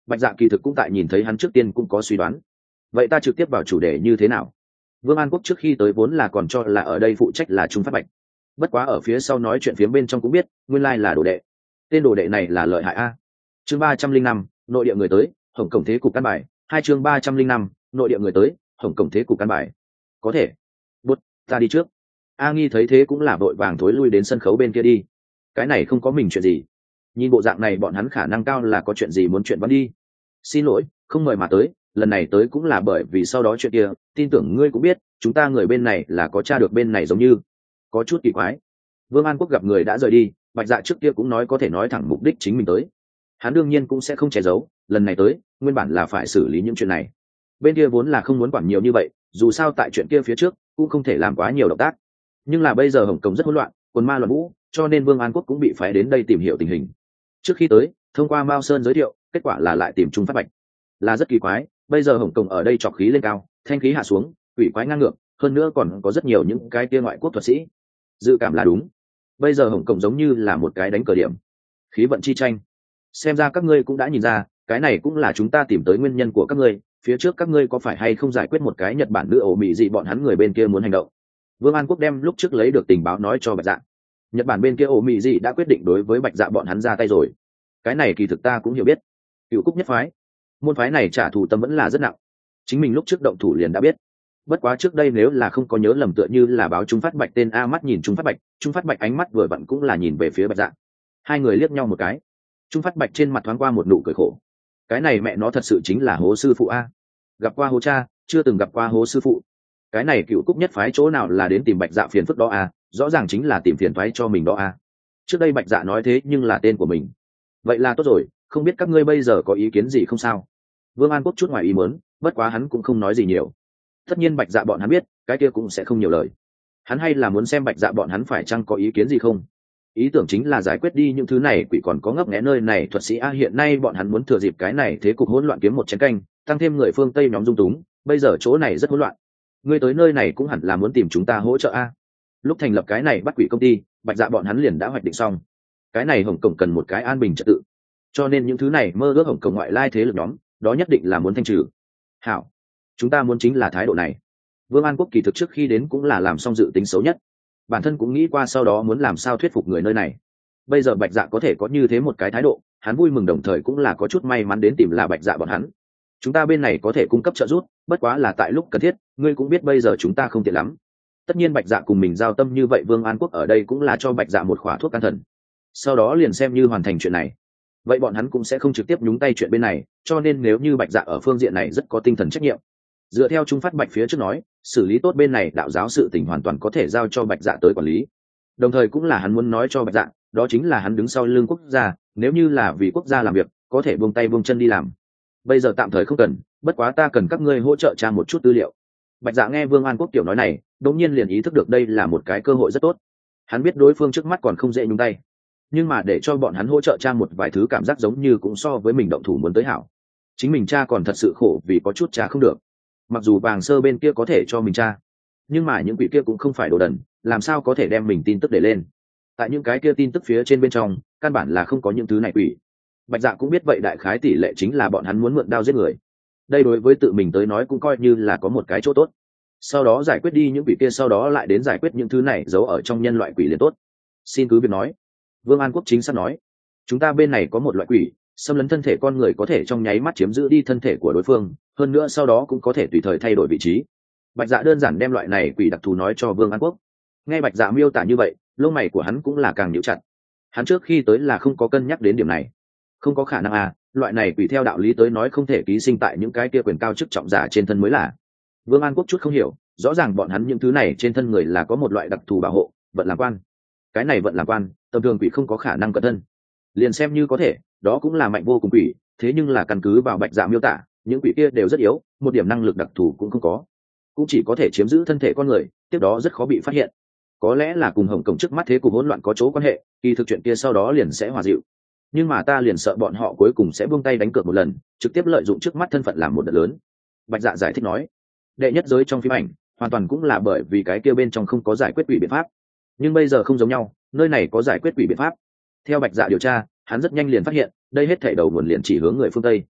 Bạch Dạ kỳ thực cũng tại nhìn thấy hắn trước tiên cũng có suy đoán. Vậy ta trực tiếp vào chủ đề như thế nào? Vương An Quốc trước khi tới vốn là còn cho là ở đây phụ trách là Trung Phát Bạch, bất quá ở phía sau nói chuyện phía bên trong cũng biết nguyên lai là đồ đệ. Tên đồ đệ này là lợi hại a. Chương ba trăm linh năm, nội địa người tới, Hồng Cổng thế cục căn bài. Hai chương ba trăm linh năm, nội địa người tới, Hồng Cổng thế cục căn bài. Có thể. Bút, ta đi trước. A Nghi thấy thế cũng là vội vàng thối lui đến sân khấu bên kia đi. Cái này không có mình chuyện gì. Nhìn bộ dạng này bọn hắn khả năng cao là có chuyện gì muốn chuyện vẫn đi. Xin lỗi, không mời mà tới, lần này tới cũng là bởi vì sau đó chuyện kia, tin tưởng ngươi cũng biết, chúng ta người bên này là có tra được bên này giống như có chút kỳ quái. Vương An Quốc gặp người đã rời đi, Bạch Dạ trước kia cũng nói có thể nói thẳng mục đích chính mình tới. Hắn đương nhiên cũng sẽ không che giấu, lần này tới, nguyên bản là phải xử lý những chuyện này. Bên kia vốn là không muốn quản nhiều như vậy, dù sao tại chuyện kia phía trước cũng không thể làm quá nhiều động tác. Nhưng là bây giờ Hồng Kông rất hỗn loạn, quần ma loạn vũ, cho nên Vương An Quốc cũng bị phái đến đây tìm hiểu tình hình. Trước khi tới, thông qua Mao Sơn giới thiệu, kết quả là lại tìm Trung Phát Bạch. Là rất kỳ quái, bây giờ Hồng Kông ở đây trọc khí lên cao, thanh khí hạ xuống, quỷ quái ngang ngược, hơn nữa còn có rất nhiều những cái kia ngoại quốc thuật sĩ. Dự cảm là đúng. Bây giờ Hồng Kông giống như là một cái đánh cờ điểm, khí vận chi tranh. Xem ra các ngươi cũng đã nhìn ra, cái này cũng là chúng ta tìm tới nguyên nhân của các ngươi. Phía trước các ngươi có phải hay không giải quyết một cái Nhật Bản nữ ổ mị gì bọn hắn người bên kia muốn hành động? Vương An Quốc đem lúc trước lấy được tình báo nói cho Bạch Dạ. Nhật Bản bên kia ổ mị gì đã quyết định đối với Bạch Dạ bọn hắn ra tay rồi. Cái này kỳ thực ta cũng hiểu biết. Cựu Cúc nhất phái, môn phái này trả thù tâm vẫn là rất nặng. Chính mình lúc trước động thủ liền đã biết. Bất quá trước đây nếu là không có nhớ lầm tựa như là báo Trung Phát Bạch tên A mắt nhìn Trung Phát Bạch, Trung Phát Bạch ánh mắt vừa vặn cũng là nhìn về phía Bạch Dạ. Hai người liếc nhau một cái. Trung Phát Bạch trên mặt thoáng qua một nụ cười khổ. Cái này mẹ nó thật sự chính là hố sư phụ a. Gặp qua hố cha, chưa từng gặp qua hố sư phụ. Cái này Cựu Cúc nhất phái chỗ nào là đến tìm Bạch Dạ phiền phức đó a, rõ ràng chính là tìm phiền toái cho mình đó a. Trước đây Bạch Dạ nói thế nhưng là tên của mình. Vậy là tốt rồi, không biết các ngươi bây giờ có ý kiến gì không sao? Vương An Quốc chút ngoài ý muốn, bất quá hắn cũng không nói gì nhiều. Tất nhiên Bạch Dạ bọn hắn biết, cái kia cũng sẽ không nhiều lời. Hắn hay là muốn xem Bạch Dạ bọn hắn phải chăng có ý kiến gì không. Ý tưởng chính là giải quyết đi những thứ này quỷ còn có ngấp nghé nơi này thuật sĩ a. Hiện nay bọn hắn muốn thừa dịp cái này thế cục hỗn loạn kiếm một chén canh, tăng thêm người phương Tây nhóm dung túng, bây giờ chỗ này rất hỗn loạn. Ngươi tới nơi này cũng hẳn là muốn tìm chúng ta hỗ trợ a. Lúc thành lập cái này bắt quỷ công ty, Bạch Dạ bọn hắn liền đã hoạch định xong. Cái này Hồng Kông cần một cái an bình trật tự, cho nên những thứ này mơ ước Hồng Kông ngoại lai thế lực nhóm, đó nhất định là muốn thanh trừ. Hảo, chúng ta muốn chính là thái độ này. Vương An Quốc kỳ thực trước khi đến cũng là làm xong dự tính xấu nhất, bản thân cũng nghĩ qua sau đó muốn làm sao thuyết phục người nơi này. Bây giờ Bạch Dạ có thể có như thế một cái thái độ, hắn vui mừng, đồng thời cũng là có chút may mắn đến tìm là Bạch Dạ bọn hắn. Chúng ta bên này có thể cung cấp trợ giúp, bất quá là tại lúc cần thiết, ngươi cũng biết bây giờ chúng ta không tiện lắm. Tất nhiên Bạch Dạ cùng mình giao tâm như vậy, Vương An Quốc ở đây cũng là cho Bạch Dạ một khỏa thuốc can thần, sau đó liền xem như hoàn thành chuyện này. Vậy bọn hắn cũng sẽ không trực tiếp nhúng tay chuyện bên này, cho nên nếu như Bạch Dạ ở phương diện này rất có tinh thần trách nhiệm, dựa theo Trung Phát Bạch phía trước nói, xử lý tốt bên này đạo giáo sự tình hoàn toàn có thể giao cho Bạch Dạ tới quản lý. Đồng thời cũng là hắn muốn nói cho Bạch Dạ, đó chính là hắn đứng sau lưng quốc gia, nếu như là vì quốc gia làm việc, có thể buông tay buông chân đi làm. Bây giờ tạm thời không cần, bất quá ta cần các ngươi hỗ trợ tra một chút tư liệu. Bạch Dạ nghe Vương An Quốc tiểu nói này, đột nhiên liền ý thức được đây là một cái cơ hội rất tốt. Hắn biết đối phương trước mắt còn không dễ nhúng tay, nhưng mà để cho bọn hắn hỗ trợ tra một vài thứ cảm giác giống như cũng so với mình động thủ muốn tới hảo. Chính mình tra còn thật sự khổ vì có chút tra không được. Mặc dù vàng sơ bên kia có thể cho mình tra, nhưng mà những quỷ kia cũng không phải đồ đần, làm sao có thể đem mình tin tức để lên. Tại những cái kia tin tức phía trên bên trong, căn bản là không có những thứ này quỷ. Bạch Dạ cũng biết vậy, đại khái tỷ lệ chính là bọn hắn muốn mượn đao giết người. Đây đối với tự mình tới nói cũng coi như là có một cái chỗ tốt. Sau đó giải quyết đi những quỷ kia, sau đó lại đến giải quyết những thứ này giấu ở trong nhân loại quỷ liền tốt. Xin cứ việc nói. Vương An Quốc chính xác nói, chúng ta bên này có một loại quỷ xâm lấn thân thể con người, có thể trong nháy mắt chiếm giữ đi thân thể của đối phương, hơn nữa sau đó cũng có thể tùy thời thay đổi vị trí. Bạch Dạ đơn giản đem loại này quỷ đặc thù nói cho Vương An Quốc. Nghe Bạch Dạ miêu tả như vậy, lông mày của hắn cũng là càng nhíu chặt. Hắn trước khi tới là không có cân nhắc đến điểm này. Không có khả năng à, loại này quỷ theo đạo lý tới nói không thể ký sinh tại những cái kia quyền cao chức trọng giả trên thân mới là. Vương An Quốc chút không hiểu, rõ ràng bọn hắn những thứ này trên thân người là có một loại đặc thù bảo hộ, vận làm quan. Cái này vận làm quan, tầm thường quỷ không có khả năng cận thân. Liền xem như có thể, đó cũng là mạnh vô cùng quỷ, thế nhưng là căn cứ vào Bạch Dạ miêu tả, những quỷ kia đều rất yếu, một điểm năng lực đặc thù cũng không có, cũng chỉ có thể chiếm giữ thân thể con người, tiếp đó rất khó bị phát hiện. Có lẽ là cùng Hồng Kông trước mắt thế cục hỗn loạn có chỗ quan hệ, kỳ thực chuyện kia sau đó liền sẽ hòa dịu. Nhưng mà ta liền sợ bọn họ cuối cùng sẽ buông tay đánh cược một lần, trực tiếp lợi dụng trước mắt thân phận làm một đợt lớn. Bạch Dạ giải thích nói, đệ nhất giới trong phim ảnh hoàn toàn cũng là bởi vì cái kia bên trong không có giải quyết quỷ biện pháp, nhưng bây giờ không giống nhau, nơi này có giải quyết quỷ biện pháp. Theo Bạch Dạ điều tra, hắn rất nhanh liền phát hiện đây hết thảy đầu nguồn liền chỉ hướng người phương Tây.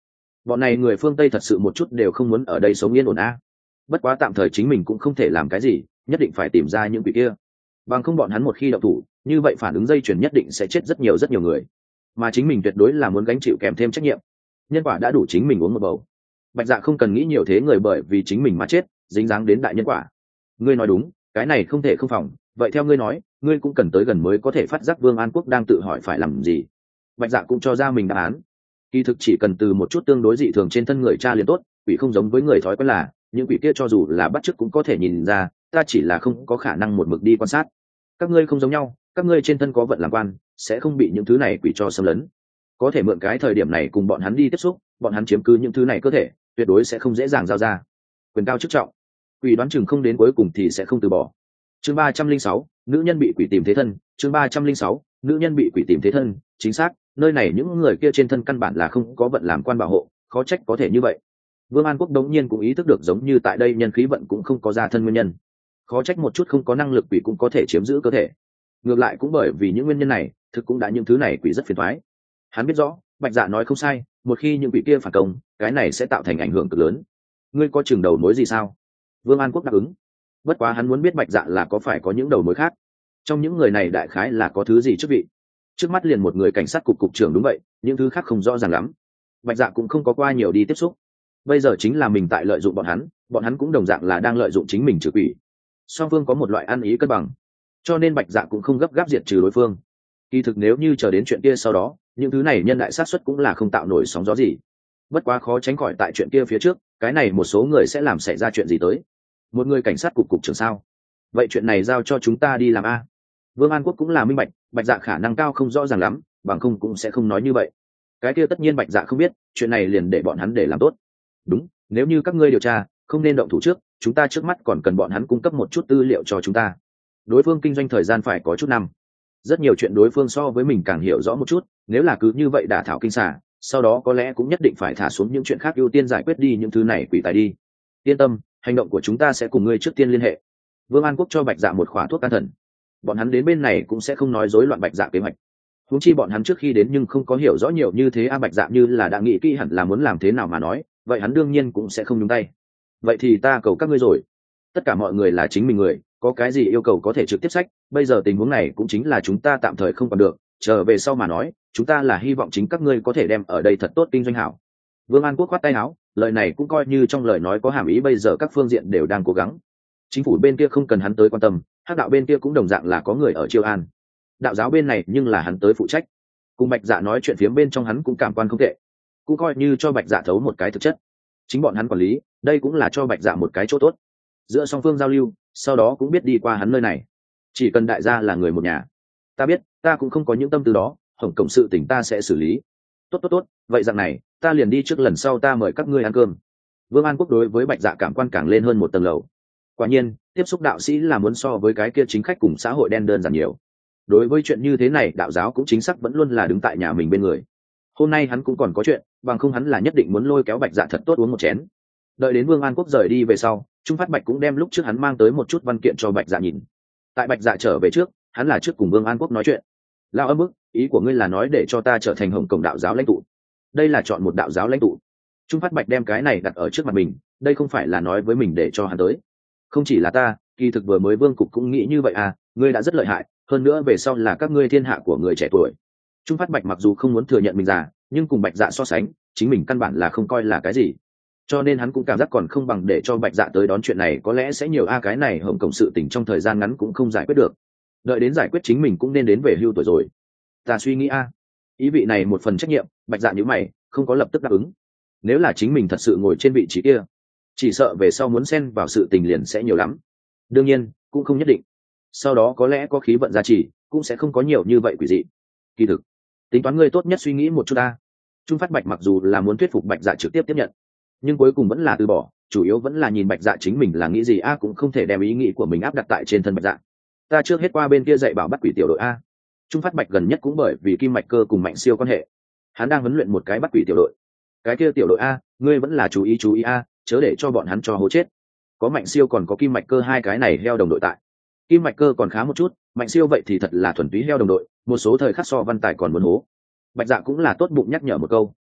bọn này người phương Tây thật sự một chút đều không muốn ở đây sống yên ổn a. Bất quá tạm thời chính mình cũng không thể làm cái gì, nhất định phải tìm ra những quỷ kia, bằng không bọn hắn một khi động thủ, như vậy phản ứng dây chuyền nhất định sẽ chết rất nhiều rất nhiều người, mà chính mình tuyệt đối là muốn gánh chịu kèm thêm trách nhiệm. Nhân quả đã đủ chính mình uống một bầu. Bạch Dạ không cần nghĩ nhiều thế người bởi vì chính mình mà chết dính dáng đến đại nhân quả. Ngươi nói đúng, cái này không thể không phòng. Vậy theo ngươi nói, ngươi cũng cần tới gần mới có thể phát giác Vương An Quốc đang tự hỏi phải làm gì. Bạch Dạ cũng cho ra mình đáp án. Kỳ thực chỉ cần từ một chút tương đối dị thường trên thân người cha liền tốt, quỷ không giống với người thói quen là, những quỷ kia cho dù là bắt chước cũng có thể nhìn ra, ta chỉ là không có khả năng một mực đi quan sát. Các ngươi không giống nhau, các ngươi trên thân có vận làm quan, sẽ không bị những thứ này quỷ cho xâm lấn. Có thể mượn cái thời điểm này cùng bọn hắn đi tiếp xúc, bọn hắn chiếm cứ những thứ này cơ thể, tuyệt đối sẽ không dễ dàng giao ra. Quyền cao chức trọng, quỷ đoán chừng không đến cuối cùng thì sẽ không từ bỏ. Chương ba trăm linh sáu, nữ nhân bị quỷ tìm thế thân. Chương ba trăm linh sáu, nữ nhân bị quỷ tìm thế thân. Chính xác, nơi này những người kia trên thân căn bản là không có vận làm quan bảo hộ, khó trách có thể như vậy. Vương An Quốc đống nhiên cũng ý thức được giống như tại đây nhân khí vận cũng không có ra thân nguyên nhân, khó trách một chút không có năng lực quỷ cũng có thể chiếm giữ cơ thể. Ngược lại cũng bởi vì những nguyên nhân này, thực cũng đã những thứ này quỷ rất phiền toái. Hắn biết rõ, Bạch Dạ nói không sai, một khi những quỷ kia phản công, cái này sẽ tạo thành ảnh hưởng cực lớn. Ngươi có chừng đầu mối gì sao? Vương An Quốc đáp ứng. Bất quá hắn muốn biết Bạch Dạ là có phải có những đầu mối khác. Trong những người này đại khái là có thứ gì chức vị. Trước mắt liền một người cảnh sát cục cục trưởng đúng vậy, những thứ khác không rõ ràng lắm. Bạch Dạ cũng không có qua nhiều đi tiếp xúc. Bây giờ chính là mình tại lợi dụng bọn hắn, bọn hắn cũng đồng dạng là đang lợi dụng chính mình trừ quỷ. Song phương có một loại ăn ý cân bằng, cho nên Bạch Dạ cũng không gấp gáp diệt trừ đối phương. Kỳ thực nếu như chờ đến chuyện kia sau đó, những thứ này nhân đại sát suất cũng là không tạo nổi sóng gió gì. Bất quá khó tránh khỏi tại chuyện kia phía trước, cái này một số người sẽ làm xảy ra chuyện gì tới. Một người cảnh sát cục cục trưởng sao? Vậy chuyện này giao cho chúng ta đi làm a. Vương An Quốc cũng là minh bạch, Bạch Dạ khả năng cao không rõ ràng lắm, bằng không cũng sẽ không nói như vậy. Cái kia tất nhiên Bạch Dạ không biết, chuyện này liền để bọn hắn để làm tốt. Đúng, nếu như các ngươi điều tra, không nên động thủ trước, chúng ta trước mắt còn cần bọn hắn cung cấp một chút tư liệu cho chúng ta. Đối phương kinh doanh thời gian phải có chút năm, rất nhiều chuyện đối phương so với mình càng hiểu rõ một chút, nếu là cứ như vậy đả thảo kinh xả, sau đó có lẽ cũng nhất định phải thả xuống những chuyện khác, ưu tiên giải quyết đi những thứ này quỷ tài đi. Yên tâm, hành động của chúng ta sẽ cùng ngươi trước tiên liên hệ. Vương An Quốc cho Bạch Dạ một khỏa thuốc can thần, bọn hắn đến bên này cũng sẽ không nói rối loạn Bạch Dạ kế hoạch. Huống chi bọn hắn trước khi đến nhưng không có hiểu rõ nhiều như thế, a Bạch Dạ như là đã nghĩ kỹ hẳn là muốn làm thế nào mà nói, vậy hắn đương nhiên cũng sẽ không nhúng tay. Vậy thì ta cầu các ngươi rồi, tất cả mọi người là chính mình người, có cái gì yêu cầu có thể trực tiếp sách, bây giờ tình huống này cũng chính là chúng ta tạm thời không còn được, trở về sau mà nói, chúng ta là hy vọng chính các ngươi có thể đem ở đây thật tốt kinh doanh hảo. Vương An Quốc khoát tay áo, lời này cũng coi như trong lời nói có hàm ý, bây giờ các phương diện đều đang cố gắng. Chính phủ bên kia không cần hắn tới quan tâm, hắc đạo bên kia cũng đồng dạng là có người ở Chiêu An. Đạo giáo bên này nhưng là hắn tới phụ trách. Cùng Bạch Dạ nói chuyện phía bên trong hắn cũng cảm quan không tệ, cũng coi như cho Bạch Dạ thấu một cái thực chất. Chính bọn hắn quản lý, đây cũng là cho Bạch Dạ một cái chỗ tốt. Giữa song phương giao lưu, sau đó cũng biết đi qua hắn nơi này. Chỉ cần đại gia là người một nhà. Ta biết, ta cũng không có những tâm tư đó, Hồng Cộng sự tình ta sẽ xử lý. Tốt tốt tốt, vậy rằng này, ta liền đi trước, lần sau ta mời các ngươi ăn cơm. Vương An Quốc đối với Bạch Dạ cảm quan càng lên hơn một tầng lầu. Quả nhiên, tiếp xúc đạo sĩ là muốn so với cái kia chính khách cùng xã hội đen đơn giản nhiều. Đối với chuyện như thế này, đạo giáo cũng chính xác vẫn luôn là đứng tại nhà mình bên người. Hôm nay hắn cũng còn có chuyện, bằng không hắn là nhất định muốn lôi kéo Bạch Dạ thật tốt uống một chén. Đợi đến Vương An Quốc rời đi về sau, Trung Phát Bạch cũng đem lúc trước hắn mang tới một chút văn kiện cho Bạch Dạ nhìn. Tại Bạch Dạ trở về trước, hắn là trước cùng Vương An Quốc nói chuyện. Lão âm bức, ý của ngươi là nói để cho ta trở thành Hồng Cổng đạo giáo lãnh tụ? Đây là chọn một đạo giáo lãnh tụ. Trung Phát Bạch đem cái này đặt ở trước mặt mình, đây không phải là nói với mình để cho hắn tới. Không chỉ là ta, kỳ thực vừa mới Vương cục cũng nghĩ như vậy à, ngươi đã rất lợi hại, hơn nữa về sau là các ngươi thiên hạ của người trẻ tuổi. Trung Phát Bạch mặc dù không muốn thừa nhận mình già, nhưng cùng Bạch Dạ so sánh, chính mình căn bản là không coi là cái gì. Cho nên hắn cũng cảm giác còn không bằng để cho Bạch Dạ tới đón, chuyện này có lẽ sẽ nhiều a, cái này Hồng Cổng sự tình trong thời gian ngắn cũng không giải quyết được. Đợi đến giải quyết chính mình cũng nên đến về hưu tuổi rồi. Ta suy nghĩ a, ý vị này một phần trách nhiệm, Bạch Dạ nhíu mày, không có lập tức đáp ứng. Nếu là chính mình thật sự ngồi trên vị trí kia, chỉ sợ về sau muốn xen vào sự tình liền sẽ nhiều lắm. Đương nhiên, cũng không nhất định. Sau đó có lẽ có khí vận gia trì, cũng sẽ không có nhiều như vậy quỷ dị. Kỳ thực, tính toán ngươi tốt nhất suy nghĩ một chút ta. Trung Phát Bạch mặc dù là muốn thuyết phục Bạch Dạ trực tiếp tiếp nhận, nhưng cuối cùng vẫn là từ bỏ, chủ yếu vẫn là nhìn Bạch Dạ chính mình là nghĩ gì a, cũng không thể đem ý nghĩ của mình áp đặt tại trên thân Bạch Dạ. Ta trước hết qua bên kia dạy bảo bắt quỷ tiểu đội a. Trung Phát Bạch gần nhất cũng bởi vì Kim Mạch Cơ cùng Mạnh Siêu quan hệ, hắn đang huấn luyện một cái bắt quỷ tiểu đội. Cái kia tiểu đội a, ngươi vẫn là chú ý chú ý a, chớ để cho bọn hắn cho hố chết. Có Mạnh Siêu còn có Kim Mạch Cơ hai cái này heo đồng đội tại. Kim Mạch Cơ còn khá một chút, Mạnh Siêu vậy thì thật là thuần túy heo đồng đội, một số thời khắc so Văn Tài còn muốn hố. Bạch Dạ cũng là tốt bụng nhắc nhở một câu,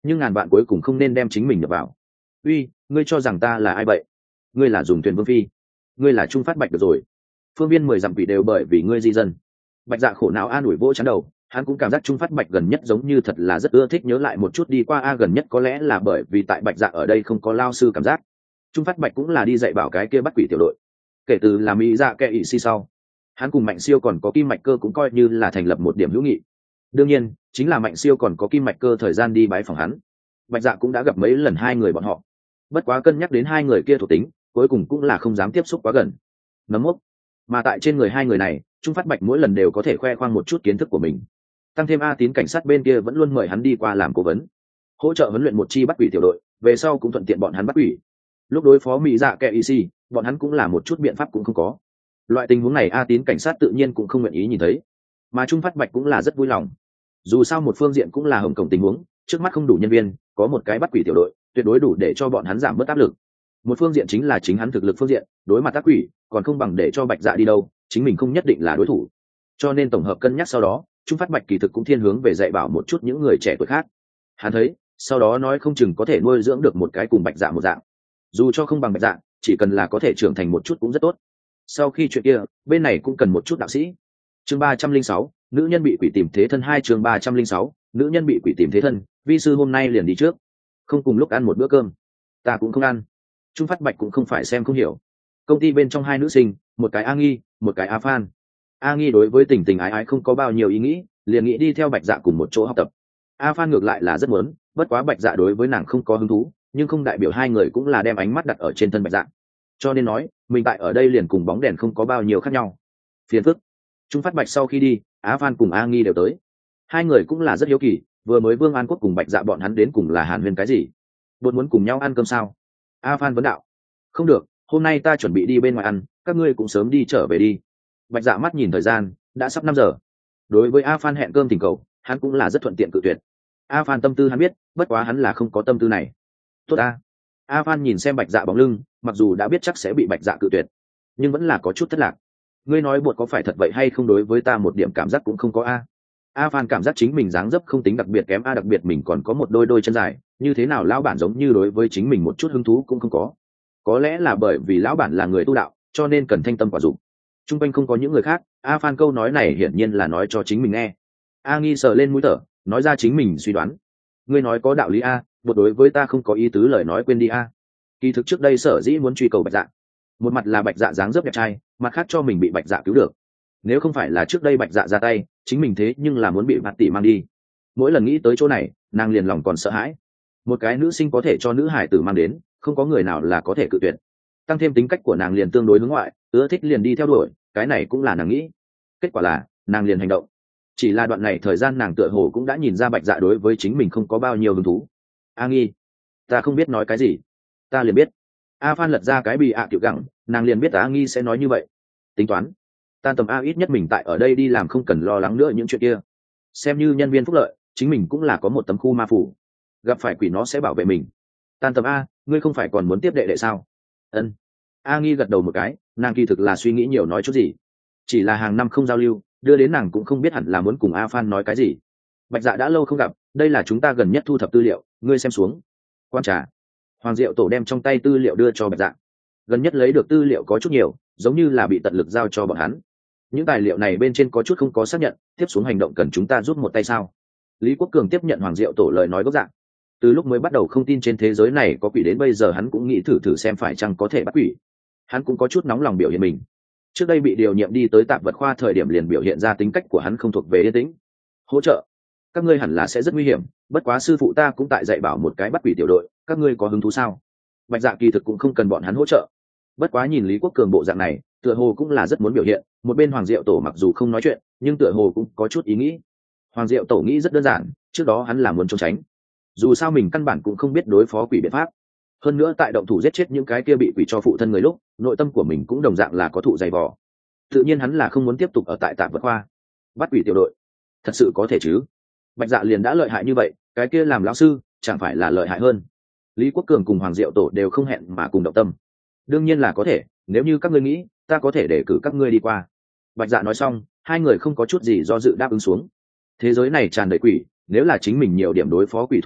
nhưng ngàn vạn cuối cùng không nên đem chính mình nhập vào. Uy, ngươi cho rằng ta là ai vậy? Ngươi là dùng thuyền vương phi, ngươi là Trung Phát Bạch được rồi. Phương viên mười dặm quỷ đều bởi vì ngươi di dân. Bạch Dạ khổ não an ủi vỗ chán đầu, hắn cũng cảm giác Trung Phát Bạch gần nhất giống như thật là rất ưa thích nhớ lại một chút đi qua a gần nhất, có lẽ là bởi vì tại Bạch Dạ ở đây không có lao sư cảm giác. Trung Phát Bạch cũng là đi dạy bảo cái kia bắt quỷ tiểu đội. Kể từ làm mỹ dạ kệ ỵ si sau, hắn cùng Mạnh Siêu còn có Kim Mạch Cơ cũng coi như là thành lập một điểm hữu nghị. Đương nhiên, chính là Mạnh Siêu còn có Kim Mạch Cơ thời gian đi bái phòng hắn, Bạch Dạ cũng đã gặp mấy lần hai người bọn họ. Bất quá cân nhắc đến hai người kia thuộc tính, cuối cùng cũng là không dám tiếp xúc quá gần. Nấm mốc. Mà tại trên người hai người này, Trung Phát Bạch mỗi lần đều có thể khoe khoang một chút kiến thức của mình. Tăng thêm A Tín cảnh sát bên kia vẫn luôn mời hắn đi qua làm cố vấn, hỗ trợ huấn luyện một chi bắt quỷ tiểu đội, về sau cũng thuận tiện bọn hắn bắt quỷ. Lúc đối phó mỹ dạ kệ y si, bọn hắn cũng là một chút biện pháp cũng không có. Loại tình huống này A Tín cảnh sát tự nhiên cũng không nguyện ý nhìn thấy, mà Trung Phát Bạch cũng là rất vui lòng. Dù sao một phương diện cũng là hồng cổng tình huống, trước mắt không đủ nhân viên, có một cái bắt quỷ tiểu đội tuyệt đối đủ để cho bọn hắn giảm bớt áp lực. Một phương diện chính là chính hắn thực lực phương diện, đối mặt ác quỷ còn không bằng để cho Bạch Dạ đi đâu, chính mình không nhất định là đối thủ. Cho nên tổng hợp cân nhắc sau đó, Trung Phát Bạch kỳ thực cũng thiên hướng về dạy bảo một chút những người trẻ tuổi khác. Hắn thấy sau đó nói không chừng có thể nuôi dưỡng được một cái cùng Bạch Dạ một dạng, dù cho không bằng Bạch Dạ, chỉ cần là có thể trưởng thành một chút cũng rất tốt. Sau khi chuyện kia, bên này cũng cần một chút đạo sĩ. Chương ba trăm linh sáu, nữ nhân bị quỷ tìm thế thân hai chương ba trăm linh sáu, nữ nhân bị quỷ tìm thế thân, vi sư hôm nay liền đi trước, không cùng lúc ăn một bữa cơm. Ta cũng không ăn. Trung Phát Bạch cũng không phải xem không hiểu. Công ty bên trong hai nữ sinh, một cái A Nghi, một cái A Phan. A Nghi đối với tình tình ái ái không có bao nhiêu ý nghĩ, liền nghĩ đi theo Bạch Dạ cùng một chỗ học tập. A Phan ngược lại là rất muốn, bất quá Bạch Dạ đối với nàng không có hứng thú, nhưng không đại biểu hai người cũng là đem ánh mắt đặt ở trên thân Bạch Dạ. Cho nên nói, mình tại ở đây liền cùng bóng đèn không có bao nhiêu khác nhau. Phiền phức. Trung Phát Bạch sau khi đi, A Phan cùng A Nghi đều tới. Hai người cũng là rất hiếu kỳ, vừa mới Vương An Quốc cùng Bạch Dạ bọn hắn đến cùng là hàn huyên cái gì? Bọn muốn cùng nhau ăn cơm sao? A Phan vấn đạo. Không được, hôm nay ta chuẩn bị đi bên ngoài ăn, các ngươi cũng sớm đi trở về đi. Bạch Dạ mắt nhìn thời gian, đã sắp năm giờ. Đối với A Phan hẹn cơm thỉnh cầu, hắn cũng là rất thuận tiện cự tuyệt. A Phan tâm tư hắn biết, bất quá hắn là không có tâm tư này. Tốt a. A Phan nhìn xem Bạch Dạ bóng lưng, mặc dù đã biết chắc sẽ bị Bạch Dạ cự tuyệt, nhưng vẫn là có chút thất lạc. Ngươi nói bột có phải thật vậy hay không, đối với ta một điểm cảm giác cũng không có a. A Phan cảm giác chính mình dáng dấp không tính đặc biệt kém a, đặc biệt mình còn có một đôi đôi chân dài, như thế nào lão bản giống như đối với chính mình một chút hứng thú cũng không có. Có lẽ là bởi vì lão bản là người tu đạo, cho nên cần thanh tâm quả dụng. Trung quanh không có những người khác, A Phan câu nói này hiển nhiên là nói cho chính mình nghe. A Nghi sờ lên mũi thở, nói ra chính mình suy đoán. Ngươi nói có đạo lý a, bột đối với ta không có ý tứ, lời nói quên đi a. Kỳ thực trước đây sở dĩ muốn truy cầu Bạch Dạ, một mặt là Bạch Dạ dáng dấp đẹp trai, mặt khác cho mình bị Bạch Dạ cứu được. Nếu không phải là trước đây Bạch Dạ ra tay, chính mình thế nhưng là muốn bị Bạt tỷ mang đi. Mỗi lần nghĩ tới chỗ này, nàng liền lòng còn sợ hãi. Một cái nữ sinh có thể cho nữ hải tử mang đến, không có người nào là có thể cự tuyệt. Tăng thêm tính cách của nàng liền tương đối hướng ngoại, ưa thích liền đi theo đuổi, cái này cũng là nàng nghĩ. Kết quả là nàng liền hành động. Chỉ là đoạn này thời gian nàng tựa hồ cũng đã nhìn ra Bạch Dạ đối với chính mình không có bao nhiêu hứng thú. A Nghi, ta không biết nói cái gì. Ta liền biết. A Phan lật ra cái bị ạ à tiểu gặng, nàng liền biết A Nghi sẽ nói như vậy. Tính toán, tan tầm a, ít nhất mình tại ở đây đi làm không cần lo lắng nữa những chuyện kia. Xem như nhân viên phúc lợi, chính mình cũng là có một tấm khu ma phủ, gặp phải quỷ nó sẽ bảo vệ mình. Tan tầm a, ngươi không phải còn muốn tiếp đệ đệ sao? Ân. A Nghi gật đầu một cái, nàng kỳ thực là suy nghĩ nhiều nói chút gì, chỉ là hàng năm không giao lưu, đưa đến nàng cũng không biết hẳn là muốn cùng A Phan nói cái gì. Bạch Dạ đã lâu không gặp, đây là chúng ta gần nhất thu thập tư liệu, ngươi xem xuống. Quan trà. Hoàng Diệu Tổ đem trong tay tư liệu đưa cho Bạch Dạ. Gần nhất lấy được tư liệu có chút nhiều, giống như là bị tận lực giao cho bọn hắn. Những tài liệu này bên trên có chút không có xác nhận, tiếp xuống hành động cần chúng ta giúp một tay sao? Lý Quốc Cường tiếp nhận Hoàng Diệu Tổ lời nói gốc dạng. Từ lúc mới bắt đầu không tin trên thế giới này có quỷ đến bây giờ hắn cũng nghĩ thử thử xem phải chăng có thể bắt quỷ. Hắn cũng có chút nóng lòng biểu hiện mình. Trước đây bị điều nhiệm đi tới tạp vật khoa thời điểm liền biểu hiện ra tính cách của hắn không thuộc về yên tĩnh. Hỗ trợ. Các ngươi hẳn là sẽ rất nguy hiểm, bất quá sư phụ ta cũng tại dạy bảo một cái bắt quỷ tiểu đội, các ngươi có hứng thú sao? Bạch Dạ kỳ thực cũng không cần bọn hắn hỗ trợ. Bất quá nhìn Lý Quốc Cường bộ dạng này, tựa hồ cũng là rất muốn biểu hiện. Một bên Hoàng Diệu Tổ mặc dù không nói chuyện, nhưng tựa hồ cũng có chút ý nghĩ. Hoàng Diệu Tổ nghĩ rất đơn giản, trước đó hắn là muốn trốn tránh. Dù sao mình căn bản cũng không biết đối phó quỷ biện pháp. Hơn nữa tại động thủ giết chết những cái kia bị quỷ cho phụ thân người lúc, nội tâm của mình cũng đồng dạng là có thụ dày vò. Tự nhiên hắn là không muốn tiếp tục ở tại tạp vật khoa. Bắt quỷ tiểu đội, thật sự có thể chứ? Bạch Dạ liền đã lợi hại như vậy, cái kia làm lão sư chẳng phải là lợi hại hơn? Lý Quốc Cường cùng Hoàng Diệu Tổ đều không hẹn mà cùng động tâm. Đương nhiên là có thể, nếu như các ngươi nghĩ, ta có thể để cử các ngươi đi qua. Bạch Dạ nói xong, hai người không có chút gì do dự đáp ứng xuống. Thế giới này tràn đầy quỷ, nếu là chính mình nhiều điểm đối phó quỷ thủ đoạn,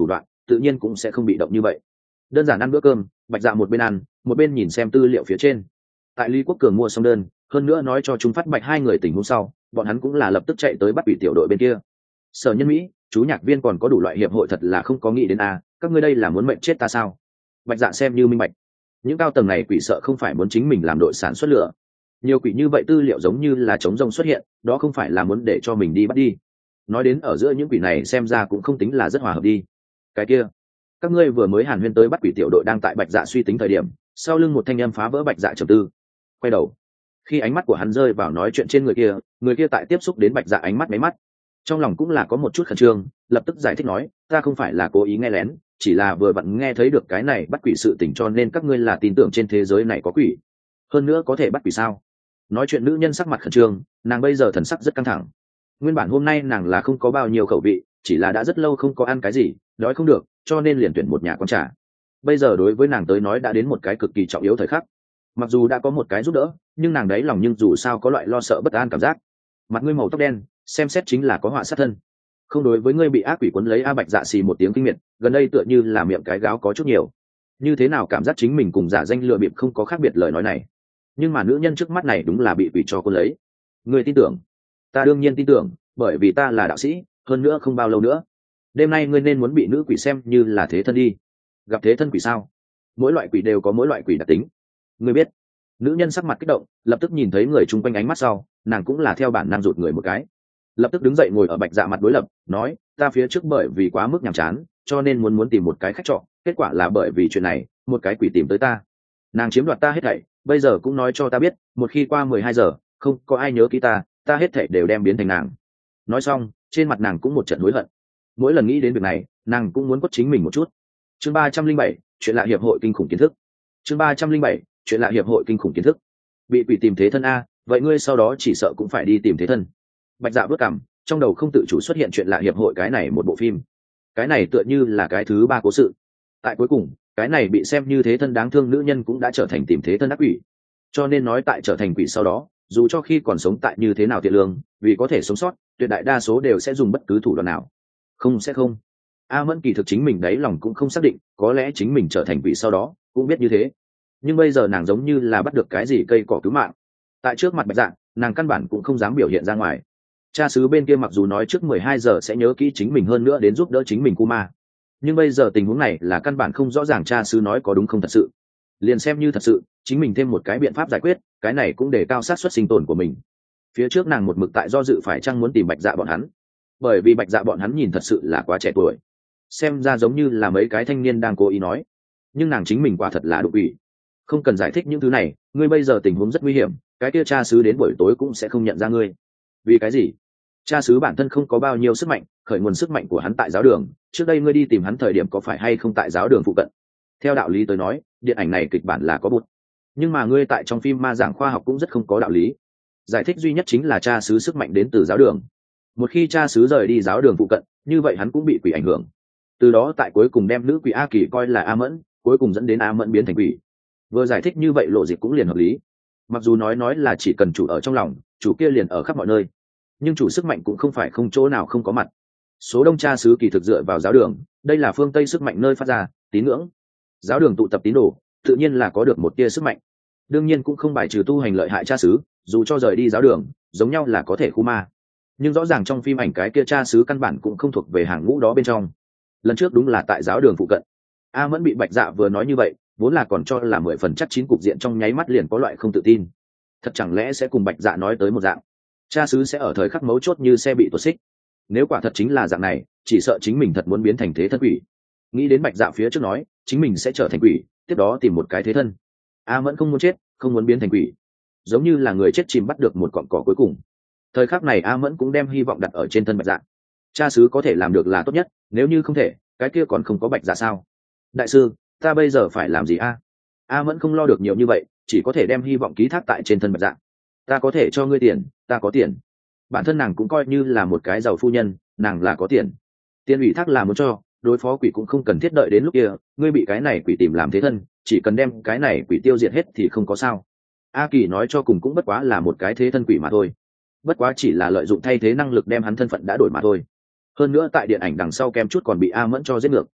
tự nhiên cũng sẽ không bị động như vậy. Đơn giản ăn bữa cơm, Bạch Dạ một bên ăn một bên nhìn xem tư liệu phía trên. Tại Lý Quốc Cường mua xong đơn, hơn nữa nói cho Trung Phát Bạch hai người tình huống sau, bọn hắn cũng là lập tức chạy tới bắt quỷ tiểu đội bên kia. Sở Nhân Mỹ, chú nhạc viên còn có đủ loại hiệp hội, thật là không có nghĩ đến a, các ngươi đây là muốn mệnh chết ta sao? Bạch Dạ xem như minh bạch, những cao tầng này quỷ sợ không phải muốn chính mình làm đội sản xuất lửa. Nhiều quỷ như vậy tư liệu giống như là chống rông xuất hiện, đó không phải là muốn để cho mình đi bắt đi. Nói đến ở giữa những quỷ này xem ra cũng không tính là rất hòa hợp đi. Cái kia, các ngươi vừa mới hàn huyên tới bắt quỷ tiểu đội đang tại Bạch Dạ suy tính thời điểm, sau lưng một thanh âm phá vỡ Bạch Dạ trầm tư. Quay đầu, khi ánh mắt của hắn rơi vào nói chuyện trên người kia, người kia tại tiếp xúc đến Bạch Dạ ánh mắt mấy mắt, trong lòng cũng là có một chút khẩn trương, lập tức giải thích nói, ta không phải là cố ý nghe lén, chỉ là vừa vặn nghe thấy được cái này bắt quỷ sự tình, cho nên các ngươi là tin tưởng trên thế giới này có quỷ, hơn nữa có thể bắt quỷ sao? Nói chuyện nữ nhân sắc mặt khẩn trương, nàng bây giờ thần sắc rất căng thẳng. Nguyên bản hôm nay nàng là không có bao nhiêu khẩu vị, chỉ là đã rất lâu không có ăn cái gì, đói không được, cho nên liền tuyển một nhà quán trà. Bây giờ đối với nàng tới nói đã đến một cái cực kỳ trọng yếu thời khắc. Mặc dù đã có một cái giúp đỡ, nhưng nàng đấy lòng nhưng dù sao có loại lo sợ bất an cảm giác. Mặt ngươi màu tóc đen, xem xét chính là có họa sát thân. Không, đối với ngươi bị ác quỷ quấn lấy. A Bạch Dạ xì một tiếng kinh miệt, gần đây tựa như là miệng cái gáo có chút nhiều. Như thế nào cảm giác chính mình cùng giả danh lừa bịp không có khác biệt lời nói này. Nhưng mà nữ nhân trước mắt này đúng là bị quỷ cho cô lấy. Ngươi tin tưởng? Ta đương nhiên tin tưởng, bởi vì ta là đạo sĩ, hơn nữa không bao lâu nữa, đêm nay ngươi nên muốn bị nữ quỷ xem như là thế thân đi. Gặp thế thân quỷ sao? Mỗi loại quỷ đều có mỗi loại quỷ đặc tính. Ngươi biết? Nữ nhân sắc mặt kích động, lập tức nhìn thấy người chung quanh ánh mắt sau, nàng cũng là theo bản năng rụt người một cái, lập tức đứng dậy ngồi ở Bạch Dạ mặt đối lập, nói, ta phía trước bởi vì quá mức nhàm chán, cho nên muốn muốn tìm một cái khách trọ, kết quả là bởi vì chuyện này, một cái quỷ tìm tới ta, nàng chiếm đoạt ta hết thảy, bây giờ cũng nói cho ta biết, một khi qua mười hai giờ, không có ai nhớ kỹ ta, ta hết thảy đều đem biến thành nàng. Nói xong, trên mặt nàng cũng một trận hối hận. Mỗi lần nghĩ đến việc này, nàng cũng muốn quất chính mình một chút. Chương ba trăm linh bảy, chuyện lạ hiệp hội kinh khủng kiến thức. Chương ba trăm linh bảy, chuyện lạ hiệp hội kinh khủng kiến thức. Bị quỷ tìm thế thân a, vậy ngươi sau đó chỉ sợ cũng phải đi tìm thế thân. Bạch Dạ vớt cằm, trong đầu không tự chủ xuất hiện chuyện lạ hiệp hội cái này một bộ phim. Cái này tựa như là cái thứ ba cố sự. Tại cuối cùng, cái này bị xem như thế thân đáng thương nữ nhân cũng đã trở thành tìm thế thân ác quỷ. Cho nên nói tại trở thành quỷ sau đó, dù cho khi còn sống tại như thế nào thiện lương, vì có thể sống sót, tuyệt đại đa số đều sẽ dùng bất cứ thủ đoạn nào. Không sẽ không. A Mẫn kỳ thực chính mình đấy lòng cũng không xác định, có lẽ chính mình trở thành quỷ sau đó, cũng biết như thế. Nhưng bây giờ nàng giống như là bắt được cái gì cây cỏ cứu mạng. Tại trước mặt Bạch Dạ, nàng căn bản cũng không dám biểu hiện ra ngoài. Cha xứ bên kia mặc dù nói trước mười hai giờ sẽ nhớ kỹ chính mình, hơn nữa đến giúp đỡ chính mình Kuma, nhưng bây giờ tình huống này là căn bản không rõ ràng cha xứ nói có đúng không thật sự. Liền xem như thật sự, chính mình thêm một cái biện pháp giải quyết, cái này cũng để cao xác suất sinh tồn của mình. Phía trước nàng một mực tại do dự phải chăng muốn tìm Bạch Dạ bọn hắn, bởi vì Bạch Dạ bọn hắn nhìn thật sự là quá trẻ tuổi, xem ra giống như là mấy cái thanh niên đang cố ý nói. Nhưng nàng chính mình quả thật là đục ủy. Không cần giải thích những thứ này, ngươi bây giờ tình huống rất nguy hiểm, cái kia cha xứ đến buổi tối cũng sẽ không nhận ra ngươi. Vì cái gì? Cha xứ bản thân không có bao nhiêu sức mạnh, khởi nguồn sức mạnh của hắn tại giáo đường, trước đây ngươi đi tìm hắn thời điểm có phải hay không tại giáo đường phụ cận? Theo đạo lý tới nói, điện ảnh này kịch bản là có bút, nhưng mà ngươi tại trong phim ma giảng khoa học cũng rất không có đạo lý. Giải thích duy nhất chính là cha xứ sức mạnh đến từ giáo đường. Một khi cha xứ rời đi giáo đường phụ cận, như vậy hắn cũng bị quỷ ảnh hưởng. Từ đó tại cuối cùng đem nữ quỷ A Kỳ coi là A Mẫn, cuối cùng dẫn đến A Mẫn biến thành quỷ. Vừa giải thích như vậy lộ dịch cũng liền hợp lý. Mặc dù nói nói là chỉ cần chủ ở trong lòng, chủ kia liền ở khắp mọi nơi, nhưng chủ sức mạnh cũng không phải không chỗ nào không có mặt. Số đông cha xứ kỳ thực dựa vào giáo đường, đây là phương Tây sức mạnh nơi phát ra tín ngưỡng. Giáo đường tụ tập tín đồ, tự nhiên là có được một tia sức mạnh. Đương nhiên cũng không bài trừ tu hành lợi hại cha xứ, dù cho rời đi giáo đường, giống nhau là có thể khu ma. Nhưng rõ ràng trong phim ảnh cái kia cha xứ căn bản cũng không thuộc về hàng ngũ đó bên trong. Lần trước đúng là tại giáo đường phụ cận. A Mẫn bị Bạch Dạ vừa nói như vậy, vốn là còn cho là mười phần chắc chín cục diện trong nháy mắt liền có loại không tự tin. Thật chẳng lẽ sẽ cùng Bạch Dạ nói tới một dạng, cha xứ sẽ ở thời khắc mấu chốt như xe bị tuột xích? Nếu quả thật chính là dạng này, chỉ sợ chính mình thật muốn biến thành thế thân quỷ. Nghĩ đến Bạch Dạ phía trước nói chính mình sẽ trở thành quỷ, tiếp đó tìm một cái thế thân. A Mẫn không muốn chết, không muốn biến thành quỷ, giống như là người chết chìm bắt được một cọng cỏ cuối cùng. Thời khắc này A Mẫn cũng đem hy vọng đặt ở trên thân Bạch Dạ. Cha xứ có thể làm được là tốt nhất, nếu như không thể, cái kia còn không có Bạch Dạ sao? Đại sư, ta bây giờ phải làm gì a? A Mẫn không lo được nhiều như vậy, chỉ có thể đem hy vọng ký thác tại trên thân Bạch Dạ. Ta có thể cho ngươi tiền, ta có tiền. Bản thân nàng cũng coi như là một cái giàu phu nhân, nàng là có tiền. Tiền ủy thác là muốn cho, đối phó quỷ cũng không cần thiết đợi đến lúc kia, ngươi bị cái này quỷ tìm làm thế thân, chỉ cần đem cái này quỷ tiêu diệt hết thì không có sao. A Kỳ nói cho cùng cũng bất quá là một cái thế thân quỷ mà thôi. Bất quá chỉ là lợi dụng thay thế năng lực đem hắn thân phận đã đổi mà thôi. Hơn nữa tại điện ảnh đằng sau kem chút còn bị A Mẫn cho giết ngược.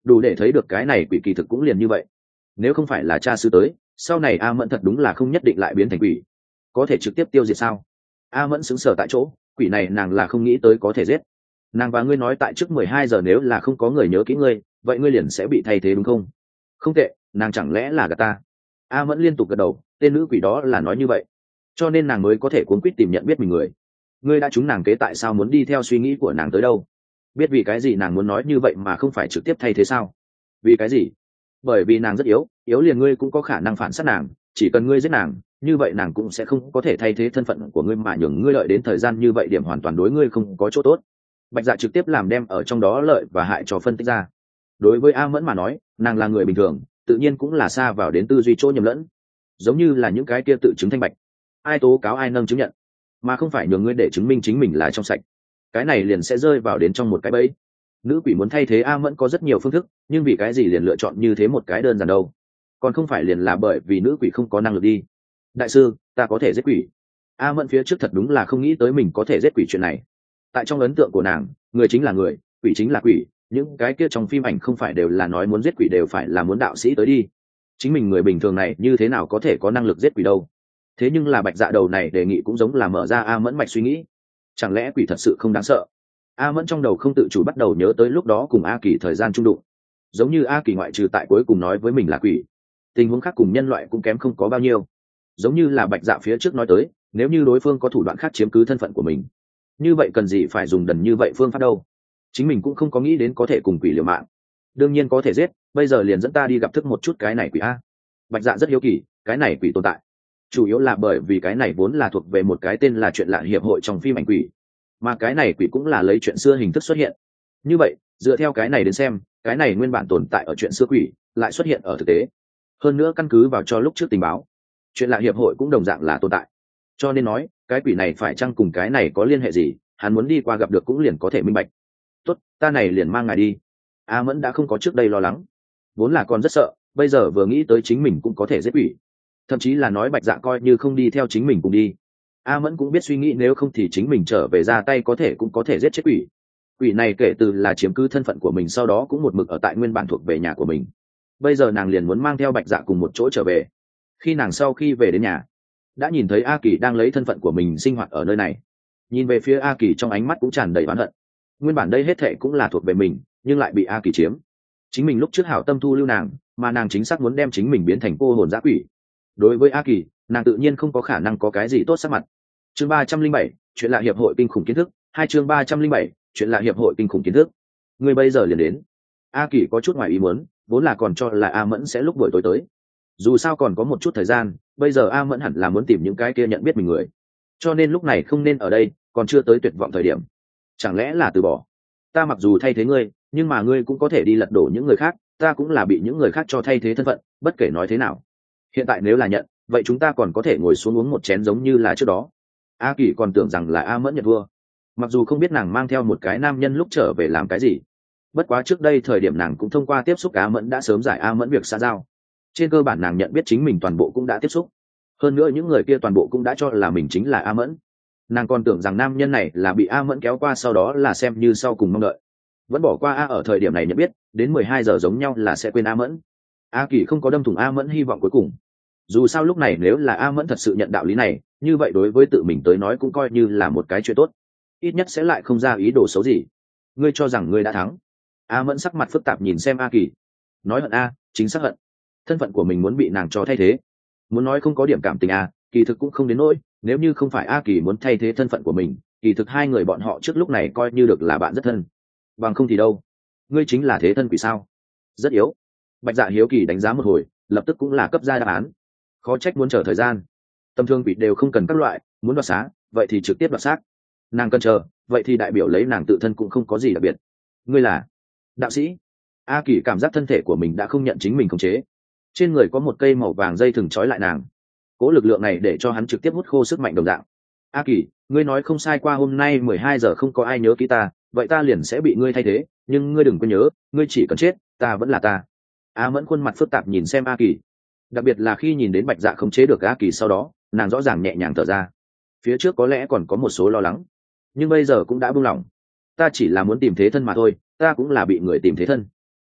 đủ để thấy được cái này quỷ kỳ thực cũng liền như vậy. Nếu không phải là cha sư tới, sau này A Mẫn thật đúng là không nhất định lại biến thành quỷ, có thể trực tiếp tiêu diệt sao? A Mẫn sững sờ tại chỗ, quỷ này nàng là không nghĩ tới có thể giết. Nàng và ngươi nói tại trước mười hai giờ nếu là không có người nhớ kỹ ngươi, vậy ngươi liền sẽ bị thay thế đúng không? Không tệ, nàng chẳng lẽ là gạt ta? A Mẫn liên tục gật đầu, tên nữ quỷ đó là nói như vậy, cho nên nàng mới có thể cuốn quýt tìm nhận biết mình người. Ngươi đã trúng nàng kế, tại sao muốn đi theo suy nghĩ của nàng tới đâu? Biết vì cái gì nàng muốn nói như vậy mà không phải trực tiếp thay thế sao? Vì cái gì? Bởi vì nàng rất yếu, yếu liền ngươi cũng có khả năng phản sát nàng, chỉ cần ngươi giết nàng, như vậy nàng cũng sẽ không có thể thay thế thân phận của ngươi mà nhường ngươi lợi đến thời gian như vậy điểm hoàn toàn đối ngươi không có chỗ tốt. Bạch Dạ trực tiếp làm đem ở trong đó lợi và hại cho phân tích ra. Đối với A Mẫn mà nói, nàng là người bình thường, tự nhiên cũng là xa vào đến tư duy chỗ nhầm lẫn, giống như là những cái kia tự chứng thanh bạch, ai tố cáo ai nâng chứng nhận, mà không phải nhường ngươi để chứng minh chính mình là trong sạch. Cái này liền sẽ rơi vào đến trong một cái bẫy. Nữ quỷ muốn thay thế A Mẫn có rất nhiều phương thức, nhưng vì cái gì liền lựa chọn như thế một cái đơn giản đâu? Còn không phải liền là bởi vì nữ quỷ không có năng lực đi. Đại sư, ta có thể giết quỷ. A Mẫn phía trước thật đúng là không nghĩ tới mình có thể giết quỷ chuyện này. Tại trong ấn tượng của nàng, người chính là người, quỷ chính là quỷ, những cái kia trong phim ảnh không phải đều là nói muốn giết quỷ đều phải là muốn đạo sĩ tới đi. Chính mình người bình thường này như thế nào có thể có năng lực giết quỷ đâu? Thế nhưng là Bạch Dạ đầu này đề nghị cũng giống là mở ra A Mẫn mạch suy nghĩ. Chẳng lẽ quỷ thật sự không đáng sợ? A Mẫn trong đầu không tự chủ bắt đầu nhớ tới lúc đó cùng A Kỳ thời gian chung đụng, giống như A Kỳ ngoại trừ tại cuối cùng nói với mình là quỷ, tình huống khác cùng nhân loại cũng kém không có bao nhiêu. Giống như là Bạch Dạ phía trước nói tới, nếu như đối phương có thủ đoạn khác chiếm cứ thân phận của mình, như vậy cần gì phải dùng đần như vậy phương pháp đâu? Chính mình cũng không có nghĩ đến có thể cùng quỷ liều mạng. Đương nhiên có thể giết, bây giờ liền dẫn ta đi gặp thức một chút cái này quỷ a. Bạch Dạ rất hiếu kỳ, cái này quỷ tồn tại, chủ yếu là bởi vì cái này vốn là thuộc về một cái tên là chuyện lạ hiệp hội trong phim ảnh quỷ, mà cái này quỷ cũng là lấy chuyện xưa hình thức xuất hiện. Như vậy dựa theo cái này đến xem, cái này nguyên bản tồn tại ở chuyện xưa quỷ lại xuất hiện ở thực tế. Hơn nữa căn cứ vào cho lúc trước tình báo, chuyện lạ hiệp hội cũng đồng dạng là tồn tại, cho nên nói cái quỷ này phải chăng cùng cái này có liên hệ gì, hắn muốn đi qua gặp được cũng liền có thể minh bạch. Tốt, ta này liền mang ngài đi. A Mẫn đã không có trước đây lo lắng, vốn là còn rất sợ, bây giờ vừa nghĩ tới chính mình cũng có thể giết quỷ, thậm chí là nói Bạch Dạ coi như không đi theo chính mình cùng đi, A Mẫn cũng biết suy nghĩ nếu không thì chính mình trở về ra tay có thể cũng có thể giết chết quỷ. Quỷ này kể từ là chiếm cứ thân phận của mình sau đó cũng một mực ở tại nguyên bản thuộc về nhà của mình. Bây giờ nàng liền muốn mang theo Bạch Dạ cùng một chỗ trở về. Khi nàng sau khi về đến nhà, đã nhìn thấy A Kỳ đang lấy thân phận của mình sinh hoạt ở nơi này. Nhìn về phía A Kỳ trong ánh mắt cũng tràn đầy oán hận. Nguyên bản đây hết thệ cũng là thuộc về mình, nhưng lại bị A Kỳ chiếm. Chính mình lúc trước hảo tâm thu lưu nàng, mà nàng chính xác muốn đem chính mình biến thành cô hồn dã quỷ. Đối với A Kỳ, nàng tự nhiên không có khả năng có cái gì tốt sắc mặt. Chương ba trăm linh bảy, chuyện lạ hiệp hội kinh khủng kiến thức. Hai chương ba trăm linh bảy, chuyện lạ hiệp hội kinh khủng kiến thức. Người bây giờ liền đến. A Kỳ có chút ngoài ý muốn, vốn là còn cho là A Mẫn sẽ lúc buổi tối tới. Dù sao còn có một chút thời gian, bây giờ A Mẫn hẳn là muốn tìm những cái kia nhận biết mình người, cho nên lúc này không nên ở đây, còn chưa tới tuyệt vọng thời điểm. Chẳng lẽ là từ bỏ? Ta mặc dù thay thế ngươi, nhưng mà ngươi cũng có thể đi lật đổ những người khác, ta cũng là bị những người khác cho thay thế thân phận, bất kể nói thế nào. Hiện tại nếu là nhận, vậy chúng ta còn có thể ngồi xuống uống một chén giống như là trước đó. A Kỳ còn tưởng rằng là A Mẫn nhận vua, mặc dù không biết nàng mang theo một cái nam nhân lúc trở về làm cái gì. Bất quá trước đây thời điểm nàng cũng thông qua tiếp xúc A Mẫn đã sớm giải A Mẫn việc xã giao, trên cơ bản nàng nhận biết chính mình toàn bộ cũng đã tiếp xúc, hơn nữa những người kia toàn bộ cũng đã cho là mình chính là A Mẫn. Nàng còn tưởng rằng nam nhân này là bị A Mẫn kéo qua sau đó là xem như sau cùng mong đợi, vẫn bỏ qua A ở thời điểm này nhận biết, đến mười hai giờ giống nhau là sẽ quên A Mẫn. A Kỳ không có đâm thủng A Mẫn hy vọng cuối cùng. Dù sao lúc này nếu là A Mẫn thật sự nhận đạo lý này, như vậy đối với tự mình tới nói cũng coi như là một cái chuyện tốt, ít nhất sẽ lại không ra ý đồ xấu gì. Ngươi cho rằng ngươi đã thắng? A Mẫn sắc mặt phức tạp nhìn xem A Kỳ, nói hận A, chính xác hận. Thân phận của mình muốn bị nàng cho thay thế. Muốn nói không có điểm cảm tình A, kỳ thực cũng không đến nỗi, nếu như không phải A Kỳ muốn thay thế thân phận của mình, kỳ thực hai người bọn họ trước lúc này coi như được là bạn rất thân. Bằng không thì đâu? Ngươi chính là thế thân quỷ sao? Rất yếu. Bạch Dạ hiếu kỳ đánh giá một hồi, lập tức cũng là cấp ra đáp án. Khó trách muốn chờ thời gian. Tâm thương quỷ đều không cần các loại, muốn đoạt xá, vậy thì trực tiếp đoạt xác. Nàng cần chờ, vậy thì đại biểu lấy nàng tự thân cũng không có gì đặc biệt. Ngươi là đạo sĩ? A Kỳ cảm giác thân thể của mình đã không nhận chính mình khống chế. Trên người có một cây màu vàng dây thừng trói lại nàng, cố lực lượng này để cho hắn trực tiếp hút khô sức mạnh đồng dạng. A Kỳ, ngươi nói không sai, qua hôm nay mười hai giờ không có ai nhớ kỹ ta, vậy ta liền sẽ bị ngươi thay thế, nhưng ngươi đừng có nhớ, ngươi chỉ cần chết, ta vẫn là ta. A Mẫn khuôn mặt phức tạp nhìn xem A Kỳ, đặc biệt là khi nhìn đến Bạch Dạ khống chế được A Kỳ sau đó, nàng rõ ràng nhẹ nhàng thở ra. Phía trước có lẽ còn có một số lo lắng, nhưng bây giờ cũng đã buông lỏng. Ta chỉ là muốn tìm thế thân mà thôi, ta cũng là bị người tìm thế thân.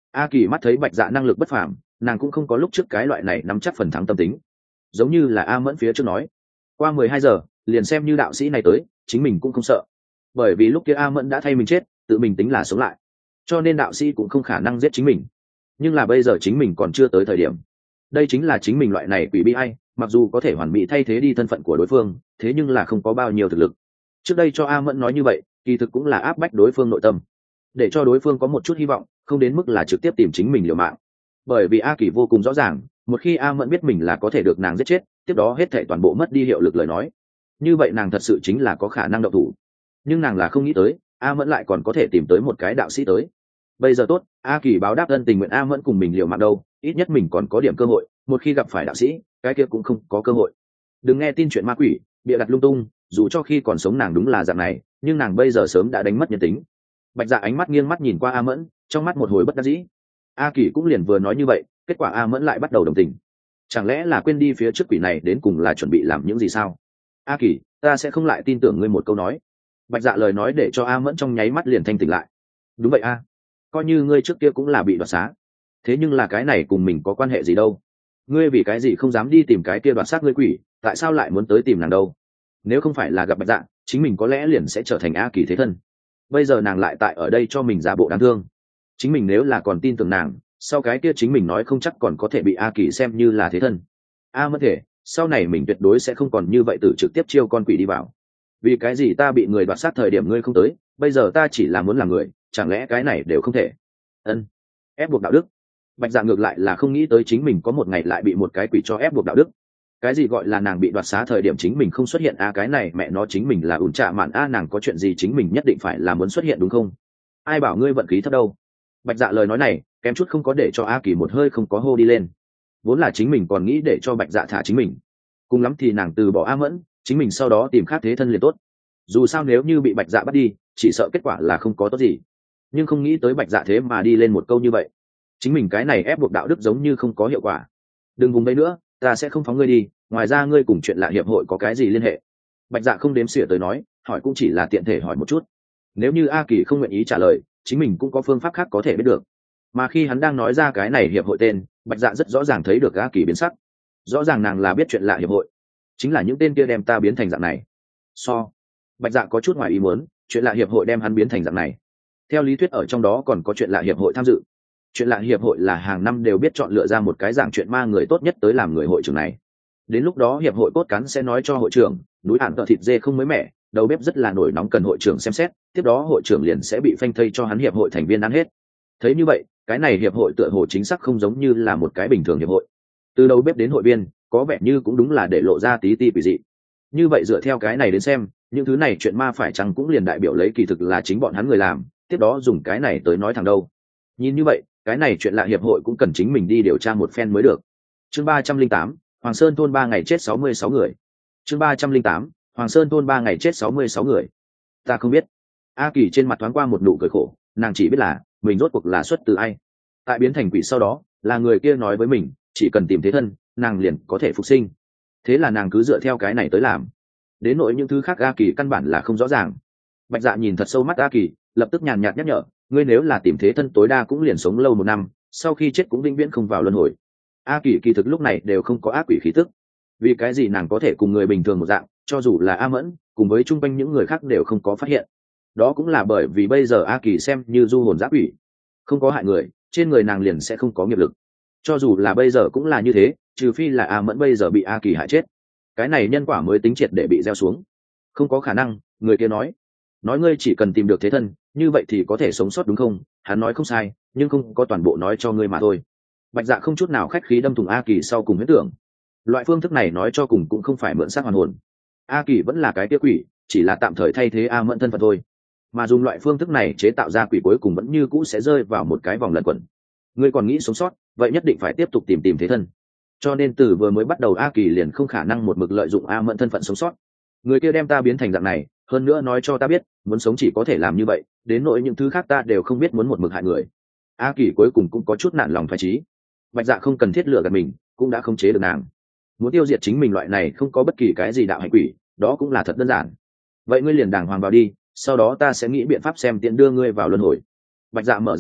A kỳ mắt thấy bạch dạ năng lực bất phàm, nàng cũng không có lúc trước cái loại này nắm chắc phần thắng tâm tính, giống như là A mẫn phía trước nói, qua mười hai giờ liền xem như đạo sĩ này tới chính mình cũng không sợ, bởi vì lúc kia A mẫn đã thay mình chết, tự mình tính là sống lại, cho nên đạo sĩ cũng không khả năng giết chính mình. Nhưng là bây giờ chính mình còn chưa tới thời điểm, đây chính là chính mình loại này quỷ bi ai, mặc dù có thể hoàn mỹ thay thế đi thân phận của đối phương, thế nhưng là không có bao nhiêu thực lực. Trước đây cho A mẫn nói như vậy kỳ thực cũng là áp bách đối phương nội tâm, để cho đối phương có một chút hy vọng, không đến mức là trực tiếp tìm chính mình liều mạng. Bởi vì A kỳ vô cùng rõ ràng, một khi A mẫn biết mình là có thể được nàng giết chết, tiếp đó hết thảy toàn bộ mất đi hiệu lực lời nói, như vậy nàng thật sự chính là có khả năng động thủ. Nhưng nàng là không nghĩ tới A mẫn lại còn có thể tìm tới một cái đạo sĩ tới. Bây giờ tốt, A kỳ báo đáp ân tình nguyện A mẫn cùng mình liều mạng đâu, ít nhất mình còn có điểm cơ hội, một khi gặp phải đạo sĩ cái kia cũng không có cơ hội. Đừng nghe tin chuyện ma quỷ bịa đặt lung tung, dù cho khi còn sống nàng đúng là dạng này, nhưng nàng bây giờ sớm đã đánh mất nhân tính. Bạch dạ ánh mắt nghiêng mắt nhìn qua A mẫn, trong mắt một hồi bất đắc dĩ. A kỳ cũng liền vừa nói như vậy, kết quả A mẫn lại bắt đầu đồng tình. Chẳng lẽ là quên đi phía trước quỷ này đến cùng là chuẩn bị làm những gì sao? A kỳ, ta sẽ không lại tin tưởng ngươi một câu nói. Bạch dạ lời nói để cho A mẫn trong nháy mắt liền thanh tỉnh lại. Đúng vậy a, coi như ngươi trước kia cũng là bị đoạt xá, thế nhưng là cái này cùng mình có quan hệ gì đâu? Ngươi vì cái gì không dám đi tìm cái kia đoạt xác ngươi quỷ, tại sao lại muốn tới tìm nàng đâu? Nếu không phải là gặp bạch dạ, chính mình có lẽ liền sẽ trở thành A kỳ thế thân. Bây giờ nàng lại tại ở đây cho mình giả bộ đáng thương, chính mình nếu là còn tin tưởng nàng, sau cái kia chính mình nói không chắc còn có thể bị A kỳ xem như là thế thân. A mất thể, sau này mình tuyệt đối sẽ không còn như vậy tự trực tiếp chiêu con quỷ đi vào. Vì cái gì ta bị người đoạt sát thời điểm ngươi không tới, bây giờ ta chỉ là muốn làm người, chẳng lẽ cái này đều không thể? Ân, ép buộc đạo đức. Bạch dạ ngược lại là không nghĩ tới chính mình có một ngày lại bị một cái quỷ cho ép buộc đạo đức. Cái gì gọi là nàng bị đoạt xá thời điểm chính mình không xuất hiện, a cái này mẹ nó chính mình là ủn trạ mạn a, nàng có chuyện gì chính mình nhất định phải là muốn xuất hiện đúng không? Ai bảo ngươi vận khí thấp đâu? Bạch dạ lời nói này kém chút không có để cho A kỳ một hơi không có hô đi lên. Vốn là chính mình còn nghĩ để cho bạch dạ thả chính mình, cùng lắm thì nàng từ bỏ A mẫn, chính mình sau đó tìm khác thế thân liền tốt. Dù sao nếu như bị bạch dạ bắt đi, chỉ sợ kết quả là không có tốt gì. Nhưng không nghĩ tới bạch dạ thế mà đi lên một câu như vậy, chính mình cái này ép buộc đạo đức giống như không có hiệu quả. Đừng vùng đấy nữa, ta sẽ không phóng ngươi đi, ngoài ra ngươi cùng chuyện lạ hiệp hội có cái gì liên hệ? Bạch dạ không đếm xỉa tới nói, hỏi cũng chỉ là tiện thể hỏi một chút. Nếu như A kỳ không nguyện ý trả lời, chính mình cũng có phương pháp khác có thể biết được. Mà khi hắn đang nói ra cái này hiệp hội tên, bạch dạ rất rõ ràng thấy được A kỳ biến sắc. Rõ ràng nàng là biết chuyện lạ hiệp hội, chính là những tên kia đem ta biến thành dạng này. So bạch dạ có chút ngoài ý muốn, chuyện lạ hiệp hội đem hắn biến thành dạng này, theo lý thuyết ở trong đó còn có chuyện lạ hiệp hội tham dự. Chuyện lạ hiệp hội là hàng năm đều biết chọn lựa ra một cái giảng chuyện ma người tốt nhất tới làm người hội trưởng này. Đến lúc đó hiệp hội cốt cán sẽ nói cho hội trưởng, núi ản tợ thịt dê không mới mẻ, đầu bếp rất là nổi nóng cần hội trưởng xem xét, tiếp đó hội trưởng liền sẽ bị phanh thây cho hắn hiệp hội thành viên ăn hết. Thấy như vậy, cái này hiệp hội tựa hồ chính xác không giống như là một cái bình thường hiệp hội. Từ đầu bếp đến hội viên, có vẻ như cũng đúng là để lộ ra tí ti quỷ dị. Như vậy dựa theo cái này đến xem, những thứ này chuyện ma phải chăng cũng liền đại biểu lấy kỳ thực là chính bọn hắn người làm, tiếp đó dùng cái này tới nói thẳng đâu. Nhìn như vậy, cái này chuyện lạ hiệp hội cũng cần chính mình đi điều tra một phen mới được. Chương ba trăm linh tám, Hoàng Sơn thôn ba ngày chết sáu mươi sáu người. Chương ba trăm linh tám, Hoàng Sơn thôn ba ngày chết sáu mươi sáu người. Ta không biết. A kỳ trên mặt thoáng qua một nụ cười khổ, nàng chỉ biết là mình rốt cuộc là xuất từ ai. Tại biến thành quỷ sau đó, là người kia nói với mình, chỉ cần tìm thế thân, nàng liền có thể phục sinh. Thế là nàng cứ dựa theo cái này tới làm. Đến nỗi những thứ khác A kỳ căn bản là không rõ ràng. Bạch dạ nhìn thật sâu mắt A kỳ, lập tức nhàn nhạt nhắc nhở, ngươi nếu là tìm thế thân tối đa cũng liền sống lâu một năm, sau khi chết cũng vĩnh viễn không vào luân hồi. A kỳ kỳ thực lúc này đều không có ác quỷ khí tức. Vì cái gì nàng có thể cùng người bình thường một dạng, cho dù là A mẫn cùng với chung quanh những người khác đều không có phát hiện? Đó cũng là bởi vì bây giờ A kỳ xem như du hồn giáp quỷ, không có hại người, trên người nàng liền sẽ không có nghiệp lực. Cho dù là bây giờ cũng là như thế, trừ phi là A mẫn bây giờ bị A kỳ hại chết, cái này nhân quả mới tính triệt để bị gieo xuống. Không có khả năng, người kia nói nói ngươi chỉ cần tìm được thế thân, như vậy thì có thể sống sót đúng không? Hắn nói không sai, nhưng không có toàn bộ nói cho ngươi mà thôi. Bạch dạ không chút nào khách khí đâm thủng A kỳ sau cùng huyết tưởng. Loại phương thức này nói cho cùng cũng không phải mượn xác hoàn hồn. A kỳ vẫn là cái kia quỷ, chỉ là tạm thời thay thế A mẫn thân phận thôi. Mà dùng loại phương thức này chế tạo ra quỷ cuối cùng vẫn như cũ sẽ rơi vào một cái vòng lẩn quẩn. Ngươi còn nghĩ sống sót, vậy nhất định phải tiếp tục tìm tìm thế thân. Cho nên từ vừa mới bắt đầu A kỳ liền không khả năng một mực lợi dụng A mẫn thân phận sống sót. Người kia đem ta biến thành dạng này, hơn nữa nói cho ta biết muốn sống chỉ có thể làm như vậy, đến nỗi những thứ khác ta đều không biết muốn một mực hại người. A kỳ cuối cùng cũng có chút nản lòng phái trí. Bạch dạ không cần thiết lừa gạt mình, cũng đã không chế được nàng. Muốn tiêu diệt chính mình loại này không có bất kỳ cái gì đạo hành quỷ, đó cũng là thật đơn giản. Vậy ngươi liền đàng hoàng vào đi, sau đó ta sẽ nghĩ biện pháp xem tiện đưa ngươi vào luân hồi. Bạch dạ mở ra bình,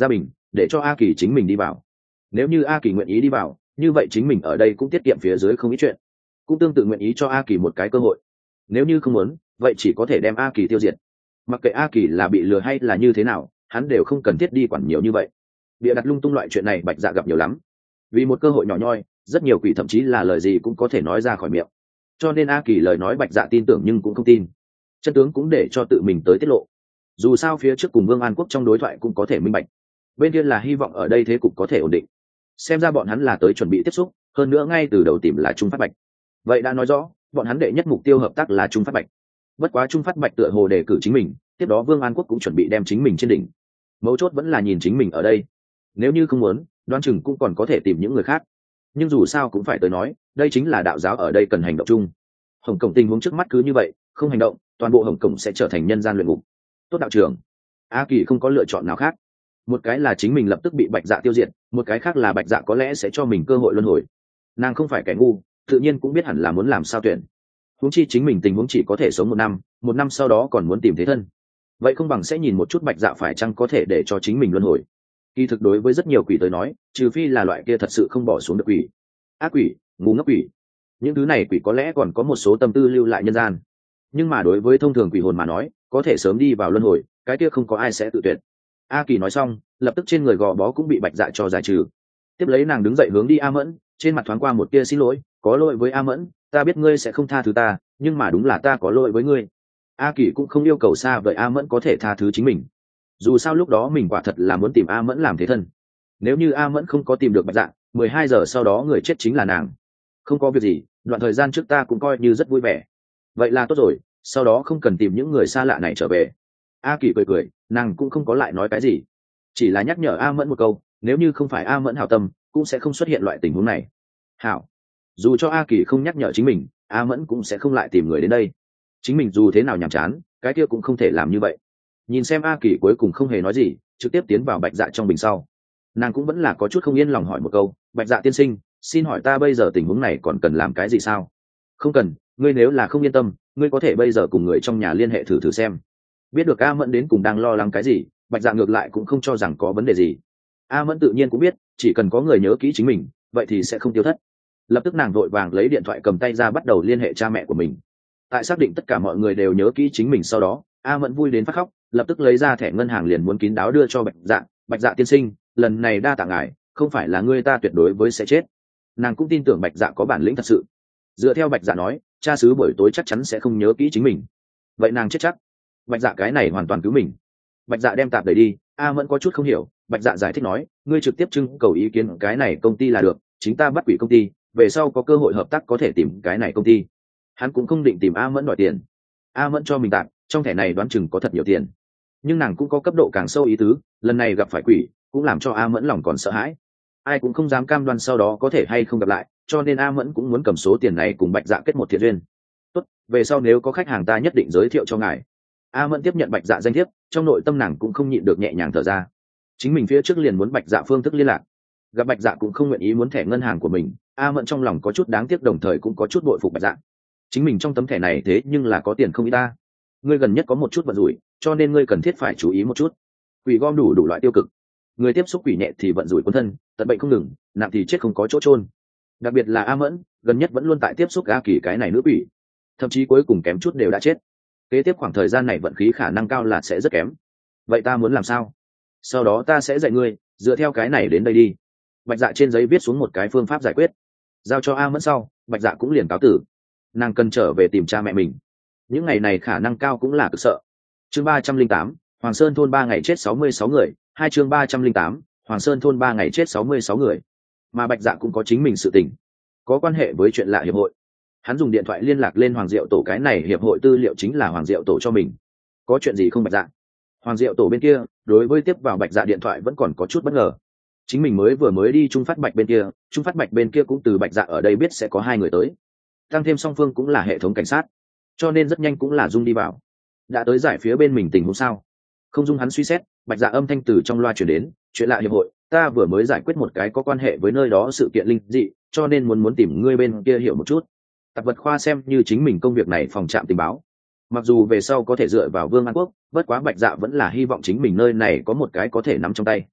để cho A Kỳ chính mình đi vào. Nếu như A Kỳ nguyện ý đi vào, như vậy chính mình ở đây cũng tiết kiệm phía dưới không ít chuyện, cũng tương tự nguyện ý cho A Kỳ một cái cơ hội. Nếu như không muốn, vậy chỉ có thể đem A Kỳ tiêu diệt. Mặc kệ A Kỳ là bị lừa hay là như thế nào, hắn đều không cần thiết đi quản nhiều như vậy. Bịa đặt lung tung loại chuyện này Bạch Dạ gặp nhiều lắm, vì một cơ hội nhỏ nhoi, rất nhiều quỷ thậm chí là lời gì cũng có thể nói ra khỏi miệng. Cho nên A Kỳ lời nói Bạch Dạ tin tưởng nhưng cũng không tin, chân tướng cũng để cho tự mình tới tiết lộ. Dù sao phía trước cùng Vương An Quốc trong đối thoại cũng có thể minh bạch, bên kia là hy vọng ở đây thế cục có thể ổn định. Xem ra bọn hắn là tới chuẩn bị tiếp xúc, hơn nữa ngay từ đầu tìm là Trung Phát Bạch. Vậy đã nói rõ bọn hắn đệ nhất mục tiêu hợp tác là Trung Phát Bạch. Bất quá Trung Phát Bạch tựa hồ đề cử chính mình, tiếp đó Vương An Quốc cũng chuẩn bị đem chính mình trên đỉnh. Mấu chốt vẫn là nhìn chính mình ở đây. Nếu như không muốn, đoán chừng cũng còn có thể tìm những người khác. Nhưng dù sao cũng phải tới nói, đây chính là đạo giáo ở đây cần hành động chung. Hồng Cổng tình huống trước mắt cứ như vậy, không hành động, toàn bộ Hồng Cổng sẽ trở thành nhân gian luyện ngục. Tốt đạo trưởng, A Kỳ không có lựa chọn nào khác. Một cái là chính mình lập tức bị Bạch Dạ tiêu diệt, một cái khác là Bạch Dạ có lẽ sẽ cho mình cơ hội luân hồi. Nàng không phải kẻ ngu, tự nhiên cũng biết hẳn là muốn làm sao tuyển. Huống chi chính mình tình huống chỉ có thể sống một năm, một năm sau đó còn muốn tìm thế thân. Vậy không bằng sẽ nhìn một chút Bạch Dạ phải chăng có thể để cho chính mình luân hồi. Kỳ thực đối với rất nhiều quỷ tới nói, trừ phi là loại kia thật sự không bỏ xuống được quỷ, ác quỷ, ngu ngốc quỷ, những thứ này quỷ có lẽ còn có một số tâm tư lưu lại nhân gian. Nhưng mà đối với thông thường quỷ hồn mà nói, có thể sớm đi vào luân hồi, cái kia không có ai sẽ tự tuyệt. A Kỳ nói xong, lập tức trên người gò bó cũng bị Bạch Dạ cho giải trừ. Tiếp lấy nàng đứng dậy hướng đi A Mẫn, trên mặt thoáng qua một tia xin lỗi, có lỗi với A Mẫn, ta biết ngươi sẽ không tha thứ ta, nhưng mà đúng là ta có lỗi với ngươi. A Kỳ cũng không yêu cầu xa vậy A Mẫn có thể tha thứ chính mình. Dù sao lúc đó mình quả thật là muốn tìm A Mẫn làm thế thân. Nếu như A Mẫn không có tìm được Bạch Dạ, mười hai giờ sau đó người chết chính là nàng. Không có việc gì, đoạn thời gian trước ta cũng coi như rất vui vẻ. Vậy là tốt rồi, sau đó không cần tìm những người xa lạ này trở về. A Kỳ cười cười, nàng cũng không có lại nói cái gì, chỉ là nhắc nhở A Mẫn một câu, nếu như không phải A Mẫn hảo tâm, cũng sẽ không xuất hiện loại tình huống này. Hảo, dù cho A Kỳ không nhắc nhở chính mình, A Mẫn cũng sẽ không lại tìm người đến đây. Chính mình dù thế nào nhàm chán, cái kia cũng không thể làm như vậy. Nhìn xem A Kỳ cuối cùng không hề nói gì, trực tiếp tiến vào Bạch Dạ trong bình sau, nàng cũng vẫn là có chút không yên lòng hỏi một câu, Bạch Dạ tiên sinh, xin hỏi ta bây giờ tình huống này còn cần làm cái gì sao? Không cần, ngươi nếu là không yên tâm, ngươi có thể bây giờ cùng người trong nhà liên hệ thử thử xem. Biết được A Mẫn đến cùng đang lo lắng cái gì, Bạch Dạ ngược lại cũng không cho rằng có vấn đề gì. A Mẫn tự nhiên cũng biết, chỉ cần có người nhớ kỹ chính mình, vậy thì sẽ không tiêu thất. Lập tức nàng vội vàng lấy điện thoại cầm tay ra bắt đầu liên hệ cha mẹ của mình. Tại xác định tất cả mọi người đều nhớ kỹ chính mình sau đó, A Mẫn vui đến phát khóc, lập tức lấy ra thẻ ngân hàng liền muốn kín đáo đưa cho Bạch Dạ. Bạch Dạ tiên sinh, lần này đa tạ ngài, không phải là ngươi ta tuyệt đối với sẽ chết. Nàng cũng tin tưởng Bạch Dạ có bản lĩnh thật sự. Dựa theo Bạch Dạ nói, cha xứ buổi tối chắc chắn sẽ không nhớ kỹ chính mình. Vậy nàng chết chắc. Bạch Dạ cái này hoàn toàn cứu mình. Bạch Dạ đem tạp đẩy đi, A Mẫn có chút không hiểu, Bạch Dạ giải thích nói, ngươi trực tiếp trưng cầu ý kiến cái này công ty là được, chính ta bắt quỷ công ty, về sau có cơ hội hợp tác có thể tìm cái này công ty. Hắn cũng không định tìm A Mẫn đòi tiền. A Mẫn cho mình tạp, trong thẻ này đoán chừng có thật nhiều tiền. Nhưng nàng cũng có cấp độ càng sâu ý tứ, lần này gặp phải quỷ, cũng làm cho A Mẫn lòng còn sợ hãi. Ai cũng không dám cam đoan sau đó có thể hay không gặp lại, cho nên A Mẫn cũng muốn cầm số tiền này cùng Bạch Dạ kết một thiện duyên. Tốt, về sau nếu có khách hàng ta nhất định giới thiệu cho ngài. A Mẫn tiếp nhận Bạch Dạ danh thiếp, trong nội tâm nàng cũng không nhịn được nhẹ nhàng thở ra. Chính mình phía trước liền muốn Bạch Dạ phương thức liên lạc, gặp Bạch Dạ cũng không nguyện ý muốn thẻ ngân hàng của mình. A Mẫn trong lòng có chút đáng tiếc, đồng thời cũng có chút bội phục Bạch Dạ. Chính mình trong tấm thẻ này thế nhưng là có tiền không ít ta. Ngươi gần nhất có một chút vận rủi, cho nên ngươi cần thiết phải chú ý một chút. Quỷ gom đủ đủ loại tiêu cực, người tiếp xúc quỷ nhẹ thì vận rủi cuốn thân, tận bệnh không ngừng, nặng thì chết không có chỗ chôn. Đặc biệt là A Mẫn, gần nhất vẫn luôn tại tiếp xúc A Kỳ cái này nữ quỷ, thậm chí cuối cùng kém chút đều đã chết. Kế tiếp khoảng thời gian này vận khí khả năng cao là sẽ rất kém. Vậy ta muốn làm sao? Sau đó ta sẽ dạy ngươi, dựa theo cái này đến đây đi. Bạch Dạ trên giấy viết xuống một cái phương pháp giải quyết, giao cho A Mẫn sau, Bạch Dạ cũng liền cáo tử. Nàng cần trở về tìm cha mẹ mình. Những ngày này khả năng cao cũng là cực sợ. Chương ba trăm linh tám, Hoàng Sơn thôn ba ngày chết sáu mươi sáu người. Hai chương ba trăm linh tám, Hoàng Sơn thôn ba ngày chết sáu mươi sáu người. Mà Bạch Dạ cũng có chính mình sự tình, có quan hệ với chuyện lạ hiệp hội. Hắn dùng điện thoại liên lạc lên Hoàng Diệu Tổ, cái này hiệp hội tư liệu chính là Hoàng Diệu Tổ cho mình. Có chuyện gì không Bạch Dạ? Hoàng Diệu Tổ bên kia đối với tiếp vào Bạch Dạ điện thoại vẫn còn có chút bất ngờ. Chính mình mới vừa mới đi Trung Phát Bạch bên kia, Trung Phát Bạch bên kia cũng từ Bạch Dạ ở đây biết sẽ có hai người tới, tăng thêm song phương cũng là hệ thống cảnh sát, cho nên rất nhanh cũng là dung đi vào. Đã tới giải phía bên mình tình huống sao? Không dung hắn suy xét, Bạch Dạ âm thanh từ trong loa truyền đến, chuyện lạ hiệp hội, ta vừa mới giải quyết một cái có quan hệ với nơi đó sự kiện linh dị, cho nên muốn muốn tìm ngươi bên kia hiểu một chút. Tạp vật khoa xem như chính mình công việc này phòng trạm tình báo. Mặc dù về sau có thể dựa vào Vương An Quốc, bất quá Bạch Dạ vẫn là hy vọng chính mình nơi này có một cái có thể nắm trong tay.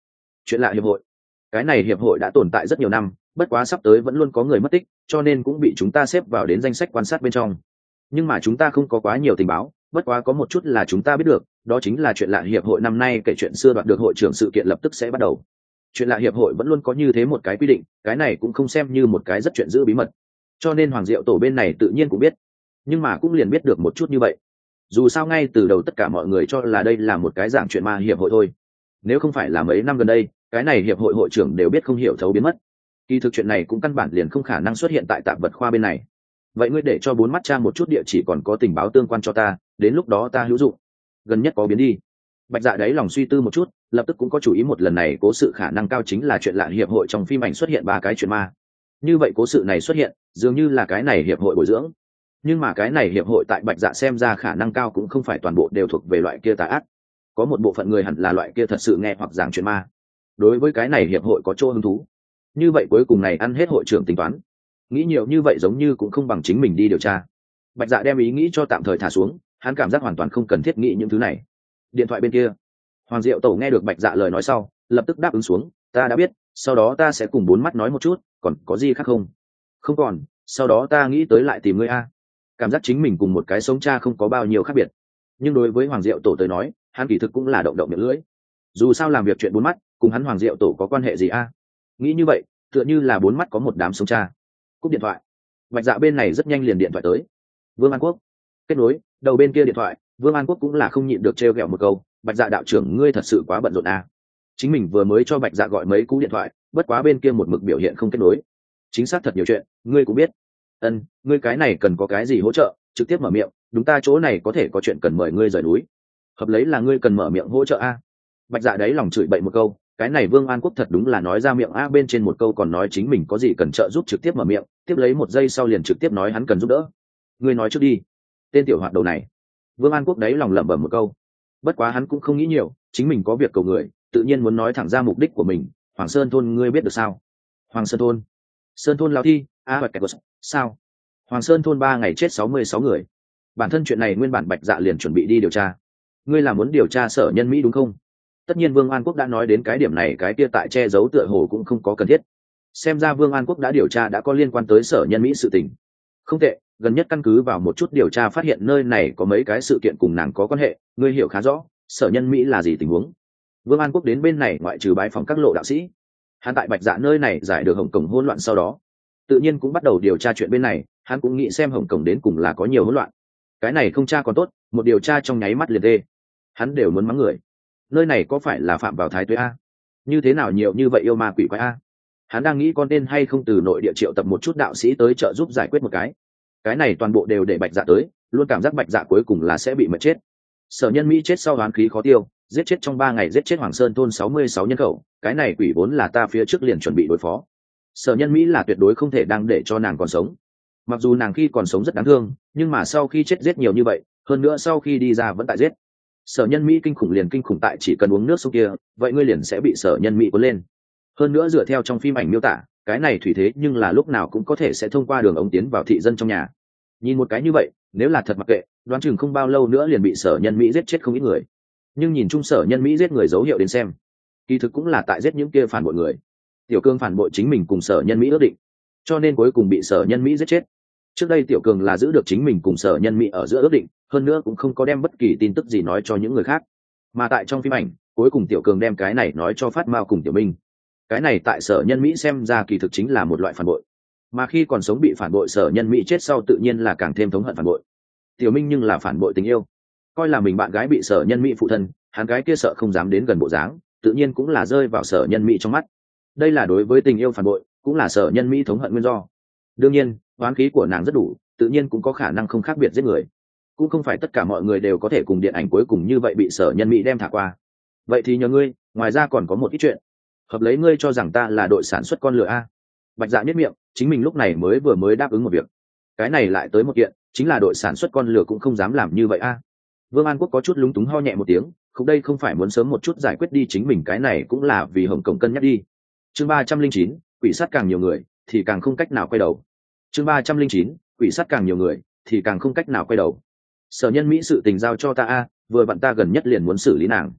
Chuyện lạ hiệp hội. Cái này hiệp hội đã tồn tại rất nhiều năm, bất quá sắp tới vẫn luôn có người mất tích, cho nên cũng bị chúng ta xếp vào đến danh sách quan sát bên trong. Nhưng mà chúng ta không có quá nhiều tình báo, bất quá có một chút là chúng ta biết được, đó chính là chuyện lạ hiệp hội năm nay kể chuyện xưa đoạt được hội trưởng sự kiện lập tức sẽ bắt đầu. Chuyện lạ hiệp hội vẫn luôn có như thế một cái quy định, cái này cũng không xem như một cái rất chuyện giữ bí mật, cho nên Hoàng Diệu Tổ bên này tự nhiên cũng biết, nhưng mà cũng liền biết được một chút như vậy. Dù sao ngay từ đầu tất cả mọi người cho là đây là một cái dạng chuyện ma hiệp hội thôi, nếu không phải là mấy năm gần đây cái này hiệp hội hội trưởng đều biết không hiểu thấu biến mất, kỳ thực chuyện này cũng căn bản liền không khả năng xuất hiện tại tạp vật khoa bên này. Vậy ngươi để cho bốn mắt tra một chút địa chỉ còn có tình báo tương quan cho ta, đến lúc đó ta hữu dụng. Gần nhất có biến đi. Bạch Dạ đấy lòng suy tư một chút, lập tức cũng có chủ ý, một lần này cố sự khả năng cao chính là chuyện lạ hiệp hội trong phim ảnh xuất hiện ba cái chuyện ma. Như vậy cố sự này xuất hiện dường như là cái này hiệp hội bồi dưỡng, nhưng mà cái này hiệp hội tại Bạch Dạ xem ra khả năng cao cũng không phải toàn bộ đều thuộc về loại kia tà ác, có một bộ phận người hẳn là loại kia thật sự nghe hoặc giảng chuyện ma. Đối với cái này hiệp hội có chỗ hứng thú, như vậy cuối cùng này ăn hết hội trưởng tính toán, nghĩ nhiều như vậy giống như cũng không bằng chính mình đi điều tra. Bạch Dạ đem ý nghĩ cho tạm thời thả xuống, hắn cảm giác hoàn toàn không cần thiết nghĩ những thứ này. Điện thoại bên kia, Hoàng Diệu Tổ nghe được Bạch Dạ lời nói sau, lập tức đáp ứng xuống, ta đã biết, sau đó ta sẽ cùng bốn mắt nói một chút, còn có gì khác không? Không còn, sau đó ta nghĩ tới lại tìm ngươi a. Cảm giác chính mình cùng một cái sống cha không có bao nhiêu khác biệt, nhưng đối với Hoàng Diệu Tổ tới nói, hắn kỳ thực cũng là động động miệng lưỡi. Dù sao làm việc chuyện bốn mắt, cùng hắn Hoàng Diệu Tổ có quan hệ gì a? Nghĩ như vậy, tựa như là bốn mắt có một đám sống cha. Cúp điện thoại. Bạch Dạ bên này rất nhanh liền điện thoại tới. Vương An Quốc. Kết nối, đầu bên kia điện thoại, Vương An Quốc cũng là không nhịn được trêu ghẹo một câu, Bạch Dạ đạo trưởng ngươi thật sự quá bận rộn à. Chính mình vừa mới cho Bạch Dạ gọi mấy cú điện thoại, bất quá bên kia một mực biểu hiện không kết nối. Chính xác thật nhiều chuyện, ngươi cũng biết. Ân, ngươi cái này cần có cái gì hỗ trợ, trực tiếp mở miệng, đúng ta chỗ này có thể có chuyện cần mời ngươi rời núi. Hợp lấy là ngươi cần mở miệng hỗ trợ a. Bạch Dạ đấy lòng chửi bậy một câu, cái này Vương An Quốc thật đúng là nói ra miệng a bên trên một câu còn nói chính mình có gì cần trợ giúp trực tiếp mở miệng, tiếp lấy một giây sau liền trực tiếp nói hắn cần giúp đỡ. Ngươi nói trước đi. Tên tiểu hoạt đầu này. Vương An Quốc đấy lòng lẩm bẩm một câu. Bất quá hắn cũng không nghĩ nhiều, chính mình có việc cầu người, tự nhiên muốn nói thẳng ra mục đích của mình. Hoàng Sơn thôn ngươi biết được sao? Hoàng Sơn thôn. Sơn thôn lao thi, a hoặc kẹt sao? Hoàng Sơn thôn ba ngày chết sáu mươi sáu người. Bản thân chuyện này nguyên bản Bạch Dạ liền chuẩn bị đi điều tra. Ngươi là muốn điều tra Sở Nhân Mỹ đúng không? Tất nhiên Vương An Quốc đã nói đến cái điểm này, cái kia tại che giấu tựa hồ cũng không có cần thiết. Xem ra Vương An Quốc đã điều tra đã có liên quan tới Sở Nhân Mỹ sự tình. Không tệ, gần nhất căn cứ vào một chút điều tra phát hiện nơi này có mấy cái sự kiện cùng nàng có quan hệ, ngươi hiểu khá rõ, Sở Nhân Mỹ là gì tình huống. Vương An Quốc đến bên này ngoại trừ bái phòng các lộ đạo sĩ, hắn tại Bạch Dạ nơi này giải được Hồng Cổng hỗn loạn sau đó, tự nhiên cũng bắt đầu điều tra chuyện bên này, hắn cũng nghĩ xem Hồng Cổng đến cùng là có nhiều hỗn loạn. Cái này không tra còn tốt, một điều tra trong nháy mắt liền tê. Hắn đều muốn mắng người. Nơi này có phải là phạm vào thái tuế a? Như thế nào nhiều như vậy yêu ma quỷ quái a? Hắn đang nghĩ con nên hay không từ nội địa triệu tập một chút đạo sĩ tới trợ giúp giải quyết một cái. Cái này toàn bộ đều để Bạch Dạ tới, luôn cảm giác Bạch Dạ cuối cùng là sẽ bị mệt chết. Sở Nhân Mỹ chết sau oán khí khó tiêu, giết chết trong ba ngày giết chết Hoàng Sơn thôn sáu mươi sáu nhân khẩu, cái này quỷ vốn là ta phía trước liền chuẩn bị đối phó. Sở Nhân Mỹ là tuyệt đối không thể đang để cho nàng còn sống. Mặc dù nàng khi còn sống rất đáng thương, nhưng mà sau khi chết giết nhiều như vậy, hơn nữa sau khi đi ra vẫn tại giết. Sở Nhân Mỹ kinh khủng liền kinh khủng tại chỉ cần uống nước sông kia, vậy ngươi liền sẽ bị Sở Nhân Mỹ cuốn lên. Hơn nữa dựa theo trong phim ảnh miêu tả, cái này thủy thế nhưng là lúc nào cũng có thể sẽ thông qua đường ống tiến vào thị dân trong nhà. Nhìn một cái như vậy, nếu là thật mặc kệ, đoán chừng không bao lâu nữa liền bị Sở Nhân Mỹ giết chết không ít người. Nhưng nhìn chung Sở Nhân Mỹ giết người dấu hiệu đến xem, kỳ thực cũng là tại giết những kia phản bội người. Tiểu Cương phản bội chính mình cùng Sở Nhân Mỹ ước định, cho nên cuối cùng bị Sở Nhân Mỹ giết chết. Trước đây Tiểu Cường là giữ được chính mình cùng Sở Nhân Mỹ ở giữa ước định, hơn nữa cũng không có đem bất kỳ tin tức gì nói cho những người khác. Mà tại trong phim ảnh, cuối cùng Tiểu Cường đem cái này nói cho Phát Mao cùng Tiểu Minh. Cái này tại Sở Nhân Mỹ xem ra kỳ thực chính là một loại phản bội. Mà khi còn sống bị phản bội Sở Nhân Mỹ chết sau tự nhiên là càng thêm thống hận phản bội. Tiểu Minh nhưng là phản bội tình yêu, coi là mình bạn gái bị Sở Nhân Mỹ phụ thân, hắn gái kia sợ không dám đến gần bộ dáng, tự nhiên cũng là rơi vào Sở Nhân Mỹ trong mắt. Đây là đối với tình yêu phản bội, cũng là Sở Nhân Mỹ thống hận nguyên do. Đương nhiên, oán khí của nàng rất đủ, tự nhiên cũng có khả năng không khác biệt giết người. Cũng không phải tất cả mọi người đều có thể cùng điện ảnh cuối cùng như vậy bị Sở Nhân Mỹ đem thả qua. Vậy thì nhờ ngươi, ngoài ra còn có một ít chuyện. Hợp lấy ngươi cho rằng ta là đội sản xuất con lừa a? Bạch Dạ nhất miệng, chính mình lúc này mới vừa mới đáp ứng một việc. Cái này lại tới một kiện, chính là đội sản xuất con lừa cũng không dám làm như vậy a. Vương An Quốc có chút lúng túng ho nhẹ một tiếng, không, đây không phải muốn sớm một chút giải quyết đi chính mình, cái này cũng là vì Hồng Cổng cân nhắc đi. Chương ba trăm linh chín, quỷ sát càng nhiều người thì càng không cách nào quay đầu. Chương ba trăm linh chín, quỷ sát càng nhiều người thì càng không cách nào quay đầu. Sở Nhân Mỹ sự tình giao cho ta a, vừa vặn ta gần nhất liền muốn xử lý nàng.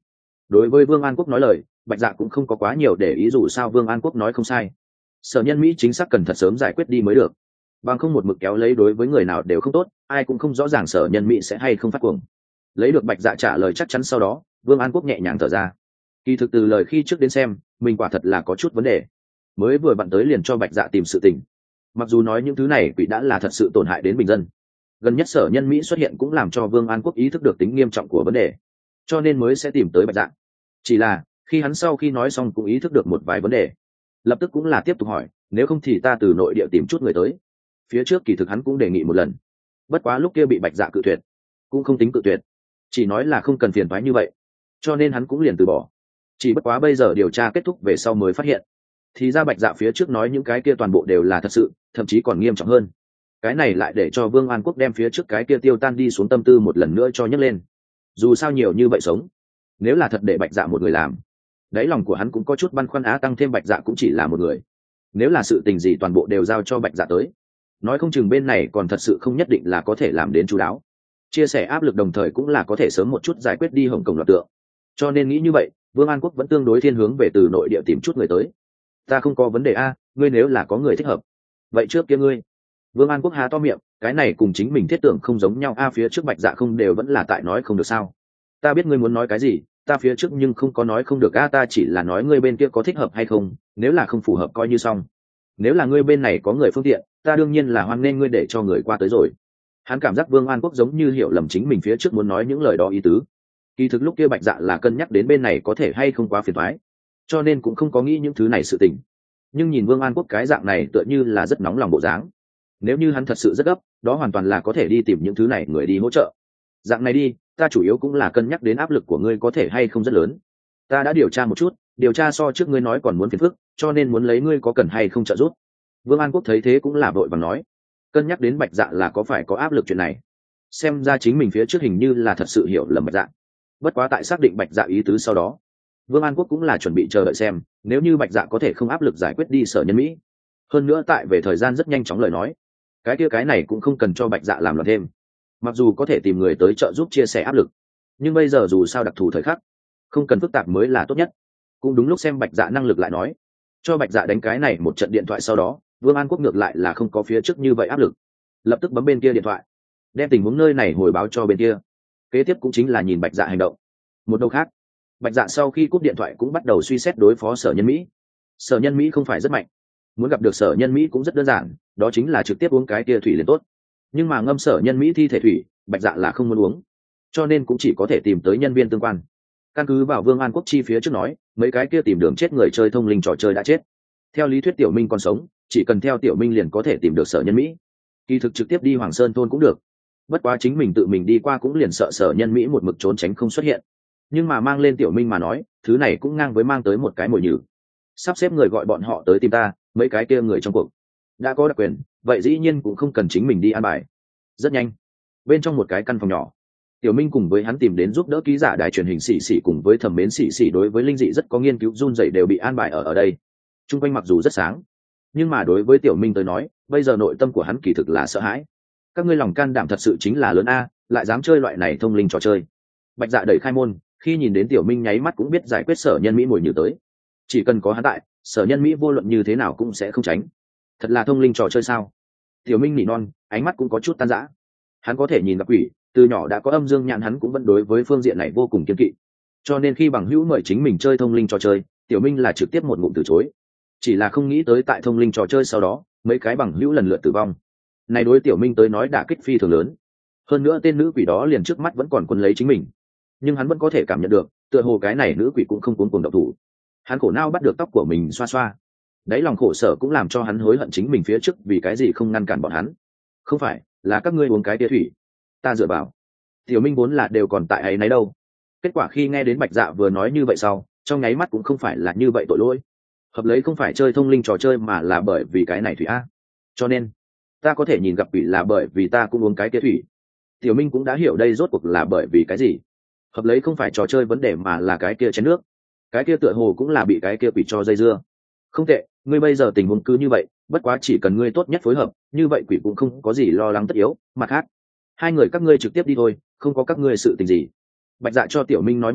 Đối với Vương An Quốc nói lời, Bạch Dạ cũng không có quá nhiều để ý, dù sao Vương An Quốc nói không sai. Sở Nhân Mỹ chính xác cần thật sớm giải quyết đi mới được, bằng không một mực kéo lấy đối với người nào đều không tốt, ai cũng không rõ ràng Sở Nhân Mỹ sẽ hay không phát cuồng. Lấy được Bạch Dạ trả lời chắc chắn sau đó, Vương An Quốc nhẹ nhàng thở ra. Kỳ thực từ lời khi trước đến xem, mình quả thật là có chút vấn đề, mới vừa bận tới liền cho Bạch Dạ tìm sự tình. Mặc dù nói những thứ này quỷ đã là thật sự tổn hại đến bình dân, gần nhất Sở Nhân Mỹ xuất hiện cũng làm cho Vương An Quốc ý thức được tính nghiêm trọng của vấn đề, cho nên mới sẽ tìm tới Bạch Dạ. Chỉ là khi hắn sau khi nói xong cũng ý thức được một vài vấn đề, lập tức cũng là tiếp tục hỏi, nếu không thì ta từ nội địa tìm chút người tới. Phía trước kỳ thực hắn cũng đề nghị một lần, bất quá lúc kia bị Bạch Dạ cự tuyệt, cũng không tính cự tuyệt, chỉ nói là không cần phiền toái như vậy, cho nên hắn cũng liền từ bỏ. Chỉ bất quá bây giờ điều tra kết thúc về sau mới phát hiện, thì ra Bạch Dạ phía trước nói những cái kia toàn bộ đều là thật sự, thậm chí còn nghiêm trọng hơn. Cái này lại để cho Vương An Quốc đem phía trước cái kia tiêu tan đi xuống tâm tư một lần nữa cho nhấc lên. Dù sao nhiều như vậy sống, nếu là thật để Bạch Dạ một người làm, đáy lòng của hắn cũng có chút băn khoăn á, tăng thêm Bạch Dạ cũng chỉ là một người, nếu là sự tình gì toàn bộ đều giao cho Bạch Dạ tới, nói không chừng bên này còn thật sự không nhất định là có thể làm đến chú đáo. Chia sẻ áp lực đồng thời cũng là có thể sớm một chút giải quyết đi Hồng Kông loạt tượng. Cho nên nghĩ như vậy, Vương An Quốc vẫn tương đối thiên hướng về từ nội địa tìm chút người tới. Ta không có vấn đề a, ngươi nếu là có người thích hợp, vậy trước kia ngươi. Vương An Quốc há to miệng, cái này cùng chính mình thiết tưởng không giống nhau a, phía trước Bạch Dạ không đều vẫn là tại nói không được sao? Ta biết ngươi muốn nói cái gì, ta phía trước nhưng không có nói không được a, ta chỉ là nói ngươi bên kia có thích hợp hay không, nếu là không phù hợp coi như xong. Nếu là ngươi bên này có người phương tiện, ta đương nhiên là hoan nghênh ngươi để cho người qua tới rồi. Hắn cảm giác Vương An Quốc giống như hiểu lầm chính mình phía trước muốn nói những lời đó ý tứ. Kỳ thực lúc kia Bạch Dạ là cân nhắc đến bên này có thể hay không quá phiền toái, cho nên cũng không có nghĩ những thứ này sự tình. Nhưng nhìn Vương An Quốc cái dạng này tựa như là rất nóng lòng bộ dáng, nếu như hắn thật sự rất gấp, đó hoàn toàn là có thể đi tìm những thứ này người đi hỗ trợ. Dạng này đi, ta chủ yếu cũng là cân nhắc đến áp lực của ngươi có thể hay không rất lớn. Ta đã điều tra một chút, điều tra so trước ngươi nói còn muốn phiền phức, cho nên muốn lấy ngươi có cần hay không trợ giúp. Vương An Quốc thấy thế cũng là vội vàng nói, cân nhắc đến Bạch Dạ là có phải có áp lực chuyện này, xem ra chính mình phía trước hình như là thật sự hiểu lầm Bạch Dạ. Bất quá tại xác định Bạch Dạ ý tứ sau đó, Vương An Quốc cũng là chuẩn bị chờ đợi xem, nếu như Bạch Dạ có thể không áp lực giải quyết đi Sở Nhân Mỹ, hơn nữa tại về thời gian rất nhanh chóng lời nói, cái kia cái này cũng không cần cho Bạch Dạ làm loạn thêm. Mặc dù có thể tìm người tới trợ giúp chia sẻ áp lực, nhưng bây giờ dù sao đặc thù thời khắc, không cần phức tạp mới là tốt nhất. Cũng đúng lúc xem Bạch Dạ năng lực lại nói, cho Bạch Dạ đánh cái này một trận điện thoại sau đó, Vương An Quốc ngược lại là không có phía trước như vậy áp lực, lập tức bấm bên kia điện thoại, đem tình huống nơi này hồi báo cho bên kia. Kế tiếp cũng chính là nhìn Bạch Dạ hành động. Một đầu khác, Bạch Dạ sau khi cúp điện thoại cũng bắt đầu suy xét đối phó Sở Nhân Mỹ. Sở Nhân Mỹ không phải rất mạnh, muốn gặp được Sở Nhân Mỹ cũng rất đơn giản, đó chính là trực tiếp uống cái kia thủy liền tốt. Nhưng mà ngâm Sở Nhân Mỹ thi thể thủy, Bạch Dạ là không muốn uống, cho nên cũng chỉ có thể tìm tới nhân viên tương quan. Căn cứ vào Vương An Quốc chi phía trước nói, mấy cái kia tìm đường chết người chơi thông linh trò chơi đã chết. Theo lý thuyết Tiểu Minh còn sống, chỉ cần theo Tiểu Minh liền có thể tìm được Sở Nhân Mỹ. Kỳ thực trực tiếp đi Hoàng Sơn thôn cũng được, bất quá chính mình tự mình đi qua cũng liền sợ Sở Nhân Mỹ một mực trốn tránh không xuất hiện. Nhưng mà mang lên Tiểu Minh mà nói, thứ này cũng ngang với mang tới một cái mồi nhử. Sắp xếp người gọi bọn họ tới tìm ta, mấy cái kia người trong cuộc đã có đặc quyền, vậy dĩ nhiên cũng không cần chính mình đi an bài. Rất nhanh, bên trong một cái căn phòng nhỏ, Tiểu Minh cùng với hắn tìm đến giúp đỡ ký giả đài truyền hình Sĩ Sĩ cùng với thẩm mến Sĩ Sĩ đối với linh dị rất có nghiên cứu run rẩy đều bị an bài ở ở đây. Trung quanh mặc dù rất sáng, nhưng mà đối với Tiểu Minh tới nói, bây giờ nội tâm của hắn kỳ thực là sợ hãi. Các ngươi lòng can đảm thật sự chính là lớn a, lại dám chơi loại này thông linh trò chơi. Bạch Dạ đẩy khai môn, khi nhìn đến Tiểu Minh nháy mắt cũng biết giải quyết Sở Nhân Mỹ mồi nhử tới. Chỉ cần có hắn tại, Sở Nhân Mỹ vô luận như thế nào cũng sẽ không tránh. Thật là thông linh trò chơi sao? Tiểu Minh nỉ non, ánh mắt cũng có chút tan rã. Hắn có thể nhìn gặp quỷ, từ nhỏ đã có âm dương nhãn, hắn cũng vẫn đối với phương diện này vô cùng kiên kỵ. Cho nên khi bằng hữu mời chính mình chơi thông linh trò chơi, Tiểu Minh là trực tiếp một ngụm từ chối. Chỉ là không nghĩ tới tại thông linh trò chơi sau đó, mấy cái bằng hữu lần lượt tử vong. Này đối Tiểu Minh tới nói đả kích phi thường lớn. Hơn nữa tên nữ quỷ đó liền trước mắt vẫn còn quân lấy chính mình, nhưng hắn vẫn có thể cảm nhận được, tựa hồ cái này nữ quỷ cũng không cuống cuồng động thủ. Hắn khổ não bắt được tóc của mình xoa xoa, đáy lòng khổ sở cũng làm cho hắn hối hận chính mình phía trước vì cái gì không ngăn cản bọn hắn. Không phải là các ngươi uống cái tia thủy, ta dựa vào. Tiểu Minh vốn là đều còn tại ấy nấy đâu, kết quả khi nghe đến Bạch Dạ vừa nói như vậy sau, trong nháy mắt cũng không phải là như vậy tội lỗi. Hợp lấy không phải chơi thông linh trò chơi mà là bởi vì cái này thủy a, cho nên ta có thể nhìn gặp quỷ là bởi vì ta cũng uống cái tia thủy. Tiểu Minh cũng đã hiểu đây rốt cuộc là bởi vì cái gì. Hợp lấy không phải trò chơi vấn đề mà là cái kia chén nước, cái kia tựa hồ cũng là bị cái kia quỷ cho dây dưa. Không tệ, ngươi bây giờ tình huống cứ như vậy, bất quá chỉ cần ngươi tốt nhất phối hợp, như vậy quỷ cũng không có gì lo lắng tất yếu. Mặt khác, hai người các ngươi trực tiếp đi thôi, không có các ngươi sự tình gì. Bạch Dạ cho Tiểu Minh nói một lần,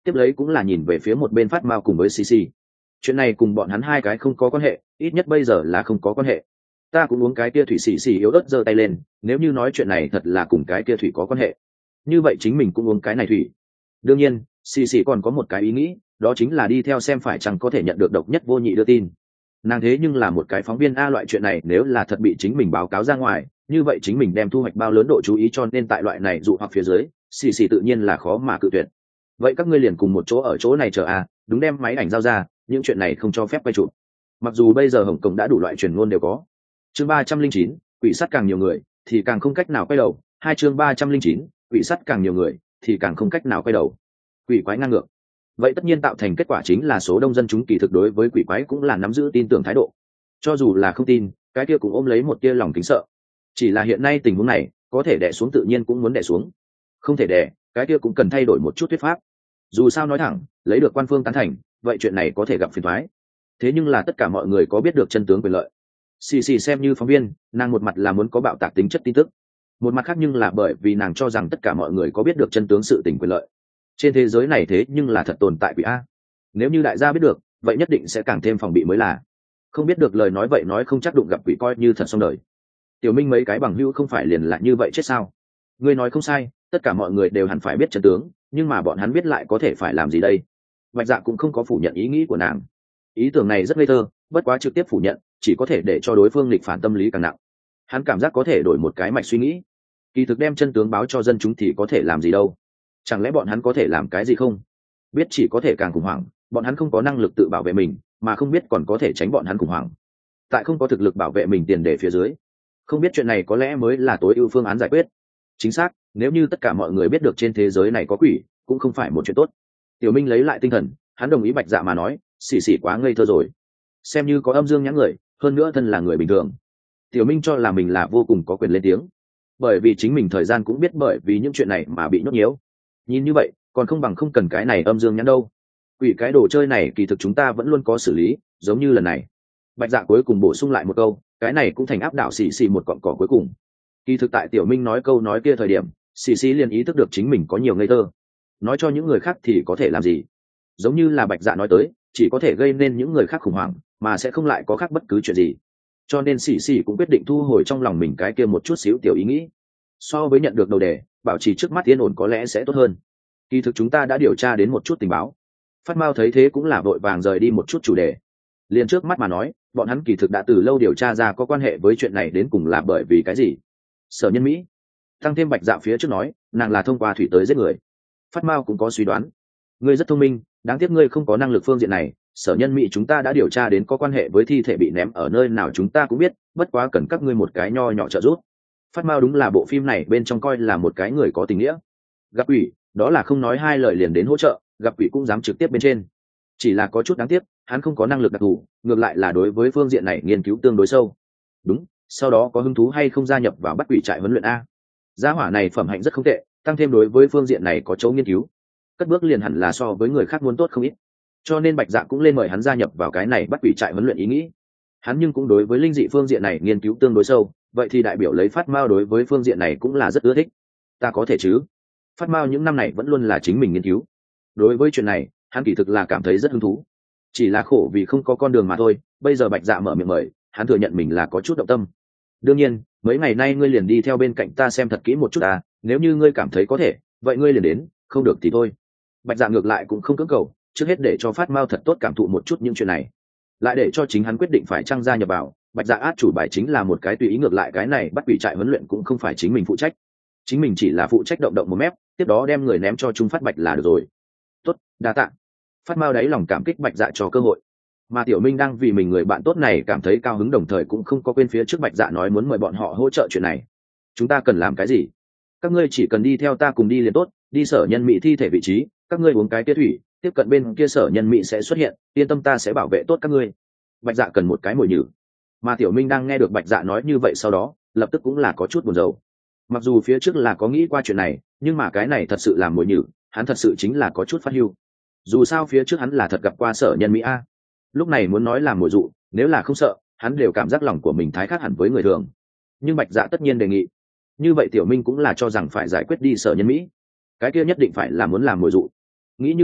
tiếp lấy cũng là nhìn về phía một bên Phát Mao cùng với xì xì. Chuyện này cùng bọn hắn hai cái không có quan hệ, ít nhất bây giờ là không có quan hệ. Ta cũng uống cái kia thủy. Xì xì yếu ớt giơ tay lên, nếu như nói chuyện này thật là cùng cái kia thủy có quan hệ, như vậy chính mình cũng uống cái này thủy. Đương nhiên, xì xì còn có một cái ý nghĩ, đó chính là đi theo xem phải chăng có thể nhận được độc nhất vô nhị đưa tin. Nàng thế nhưng là một cái phóng viên a, loại chuyện này nếu là thật bị chính mình báo cáo ra ngoài, như vậy chính mình đem thu hoạch bao lớn độ chú ý, cho nên tại loại này dụ hoặc phía dưới, xì xì tự nhiên là khó mà cự tuyệt. Vậy các ngươi liền cùng một chỗ ở chỗ này chờ à, đúng, đem máy ảnh giao ra, những chuyện này không cho phép quay chụp. Mặc dù bây giờ Hồng Kông đã đủ loại truyền ngôn đều có. Chương ba trăm linh chín, quỷ sắt càng nhiều người thì càng không cách nào quay đầu. Hai chương ba trăm linh chín, quỷ sắt càng nhiều người thì càng không cách nào quay đầu. Quỷ quái ngang ngược. Vậy tất nhiên tạo thành kết quả chính là số đông dân chúng kỳ thực đối với quỷ quái cũng là nắm giữ tin tưởng thái độ. Cho dù là không tin, cái kia cũng ôm lấy một tia lòng kính sợ. Chỉ là hiện nay tình huống này, có thể đè xuống tự nhiên cũng muốn đè xuống. Không thể đè, cái kia cũng cần thay đổi một chút thuyết pháp. Dù sao nói thẳng, lấy được quan phương tán thành, vậy chuyện này có thể gặp phiền toái. Thế nhưng là tất cả mọi người có biết được chân tướng quyền lợi. Xì xì xem như phóng viên, nàng một mặt là muốn có bạo tạc tính chất tin tức, một mặt khác nhưng là bởi vì nàng cho rằng tất cả mọi người có biết được chân tướng sự tình quyền lợi. Trên thế giới này thế nhưng là thật tồn tại quỷ a. Nếu như đại gia biết được, vậy nhất định sẽ càng thêm phòng bị mới là. Không biết được lời nói vậy nói không chắc đụng gặp quỷ coi như thật xong đời. Tiểu Minh mấy cái bằng hữu không phải liền lại như vậy chết sao? Ngươi nói không sai, tất cả mọi người đều hẳn phải biết chân tướng, nhưng mà bọn hắn biết lại có thể phải làm gì đây? Bạch Dạ cũng không có phủ nhận ý nghĩ của nàng. Ý tưởng này rất ngây thơ, bất quá trực tiếp phủ nhận chỉ có thể để cho đối phương nghịch phản tâm lý càng nặng. Hắn cảm giác có thể đổi một cái mạch suy nghĩ, kỳ thực đem chân tướng báo cho dân chúng thì có thể làm gì đâu? Chẳng lẽ bọn hắn có thể làm cái gì không? Biết chỉ có thể càng khủng hoảng, bọn hắn không có năng lực tự bảo vệ mình, mà không biết còn có thể tránh bọn hắn khủng hoảng. Tại không có thực lực bảo vệ mình tiền để phía dưới, không biết chuyện này có lẽ mới là tối ưu phương án giải quyết. Chính xác, nếu như tất cả mọi người biết được trên thế giới này có quỷ, cũng không phải một chuyện tốt. Tiểu Minh lấy lại tinh thần, hắn đồng ý Bạch Dạ mà nói, xì xì quá ngây thơ rồi, xem như có âm dương nhãn người, hơn nữa thân là người bình thường. Tiểu Minh cho là mình là vô cùng có quyền lên tiếng, bởi vì chính mình thời gian cũng biết bởi vì những chuyện này mà bị nhốt nhiễu. Nhìn như vậy, còn không bằng không cần cái này âm dương nhãn đâu. Quỷ cái đồ chơi này kỳ thực chúng ta vẫn luôn có xử lý, giống như lần này. Bạch Dạ cuối cùng bổ sung lại một câu, cái này cũng thành áp đảo xì xì một cọng cỏ cuối cùng. Kỳ thực tại Tiểu Minh nói câu nói kia thời điểm, xì xì liền ý thức được chính mình có nhiều ngây thơ. Nói cho những người khác thì có thể làm gì? Giống như là Bạch Dạ nói tới, chỉ có thể gây nên những người khác khủng hoảng, mà sẽ không lại có khác bất cứ chuyện gì. Cho nên xì xì cũng quyết định thu hồi trong lòng mình cái kia một chút xíu tiểu ý nghĩ. So với nhận được đầu đề, bảo trì trước mắt yên ổn có lẽ sẽ tốt hơn. Kỳ thực chúng ta đã điều tra đến một chút tình báo. Phát Mao thấy thế cũng là vội vàng rời đi một chút chủ đề. Liền trước mắt mà nói, bọn hắn kỳ thực đã từ lâu điều tra ra có quan hệ với chuyện này đến cùng là bởi vì cái gì. Sở Nhân Mỹ tăng thêm Bạch Dạ phía trước nói, nàng là thông qua thủy tới giết người. Phát Mao cũng có suy đoán. Ngươi rất thông minh, đáng tiếc ngươi không có năng lực phương diện này. Sở Nhân Mỹ chúng ta đã điều tra đến có quan hệ với thi thể bị ném ở nơi nào chúng ta cũng biết, bất quá cần các ngươi một cái nho nhỏ trợ giúp. Phát Mao đúng là bộ phim này bên trong coi là một cái người có tình nghĩa. Gặp quỷ, đó là không nói hai lời liền đến hỗ trợ, gặp quỷ cũng dám trực tiếp bên trên. Chỉ là có chút đáng tiếc, hắn không có năng lực đặc thù, ngược lại là đối với phương diện này nghiên cứu tương đối sâu. Đúng, sau đó có hứng thú hay không gia nhập vào bắt quỷ trại huấn luyện a? Gia hỏa này phẩm hạnh rất không tệ, tăng thêm đối với phương diện này có chỗ nghiên cứu, cất bước liền hẳn là so với người khác muốn tốt không ít. Cho nên Bạch Dạ cũng lên mời hắn gia nhập vào cái này bắt quỷ trại huấn luyện ý nghĩ. Hắn nhưng cũng đối với linh dị phương diện này nghiên cứu tương đối sâu, vậy thì đại biểu lấy Phát Mao đối với phương diện này cũng là rất ưa thích. Ta có thể chứ? Phát Mao những năm này vẫn luôn là chính mình nghiên cứu. Đối với chuyện này, hắn kỳ thực là cảm thấy rất hứng thú. Chỉ là khổ vì không có con đường mà thôi, bây giờ Bạch Dạ mở miệng mời, hắn thừa nhận mình là có chút động tâm. Đương nhiên, mấy ngày nay ngươi liền đi theo bên cạnh ta xem thật kỹ một chút à, nếu như ngươi cảm thấy có thể, vậy ngươi liền đến, không được thì thôi. Bạch Dạ ngược lại cũng không cưỡng cầu, trước hết để cho Phát Mao thật tốt cảm thụ một chút những chuyện này, lại để cho chính hắn quyết định phải trang gia nhập vào. Bạch Dạ át chủ bài chính là một cái tùy ý, ngược lại cái này bắt quỷ trại huấn luyện cũng không phải chính mình phụ trách, chính mình chỉ là phụ trách động động một mép, tiếp đó đem người ném cho Trung Phát Bạch là được rồi. Tốt, đa tạ. Phát Mao đáy lòng cảm kích Bạch Dạ cho cơ hội, mà Tiểu Minh đang vì mình người bạn tốt này cảm thấy cao hứng, đồng thời cũng không có quên phía trước Bạch Dạ nói muốn mời bọn họ hỗ trợ chuyện này. Chúng ta cần làm cái gì? Các ngươi chỉ cần đi theo ta cùng đi liền tốt, đi Sở Nhân Mỹ thi thể vị trí, các ngươi uống cái kia thủy, tiếp cận bên kia Sở Nhân Mỹ sẽ xuất hiện, yên tâm ta sẽ bảo vệ tốt các ngươi. Bạch Dạ cần một cái mồi nhử, mà Tiểu Minh đang nghe được Bạch Dạ nói như vậy sau đó, lập tức cũng là có chút buồn rầu. Mặc dù phía trước là có nghĩ qua chuyện này, nhưng mà cái này thật sự là mồi nhử, hắn thật sự chính là có chút phát hưu. Dù sao phía trước hắn là thật gặp qua Sở Nhân Mỹ a, lúc này muốn nói là mồi dụ, nếu là không sợ, hắn đều cảm giác lòng của mình thái khác hẳn với người thường. Nhưng Bạch Dạ tất nhiên đề nghị, như vậy Tiểu Minh cũng là cho rằng phải giải quyết đi Sở Nhân Mỹ, cái kia nhất định phải là muốn làm mồi dụ. Nghĩ như vậy,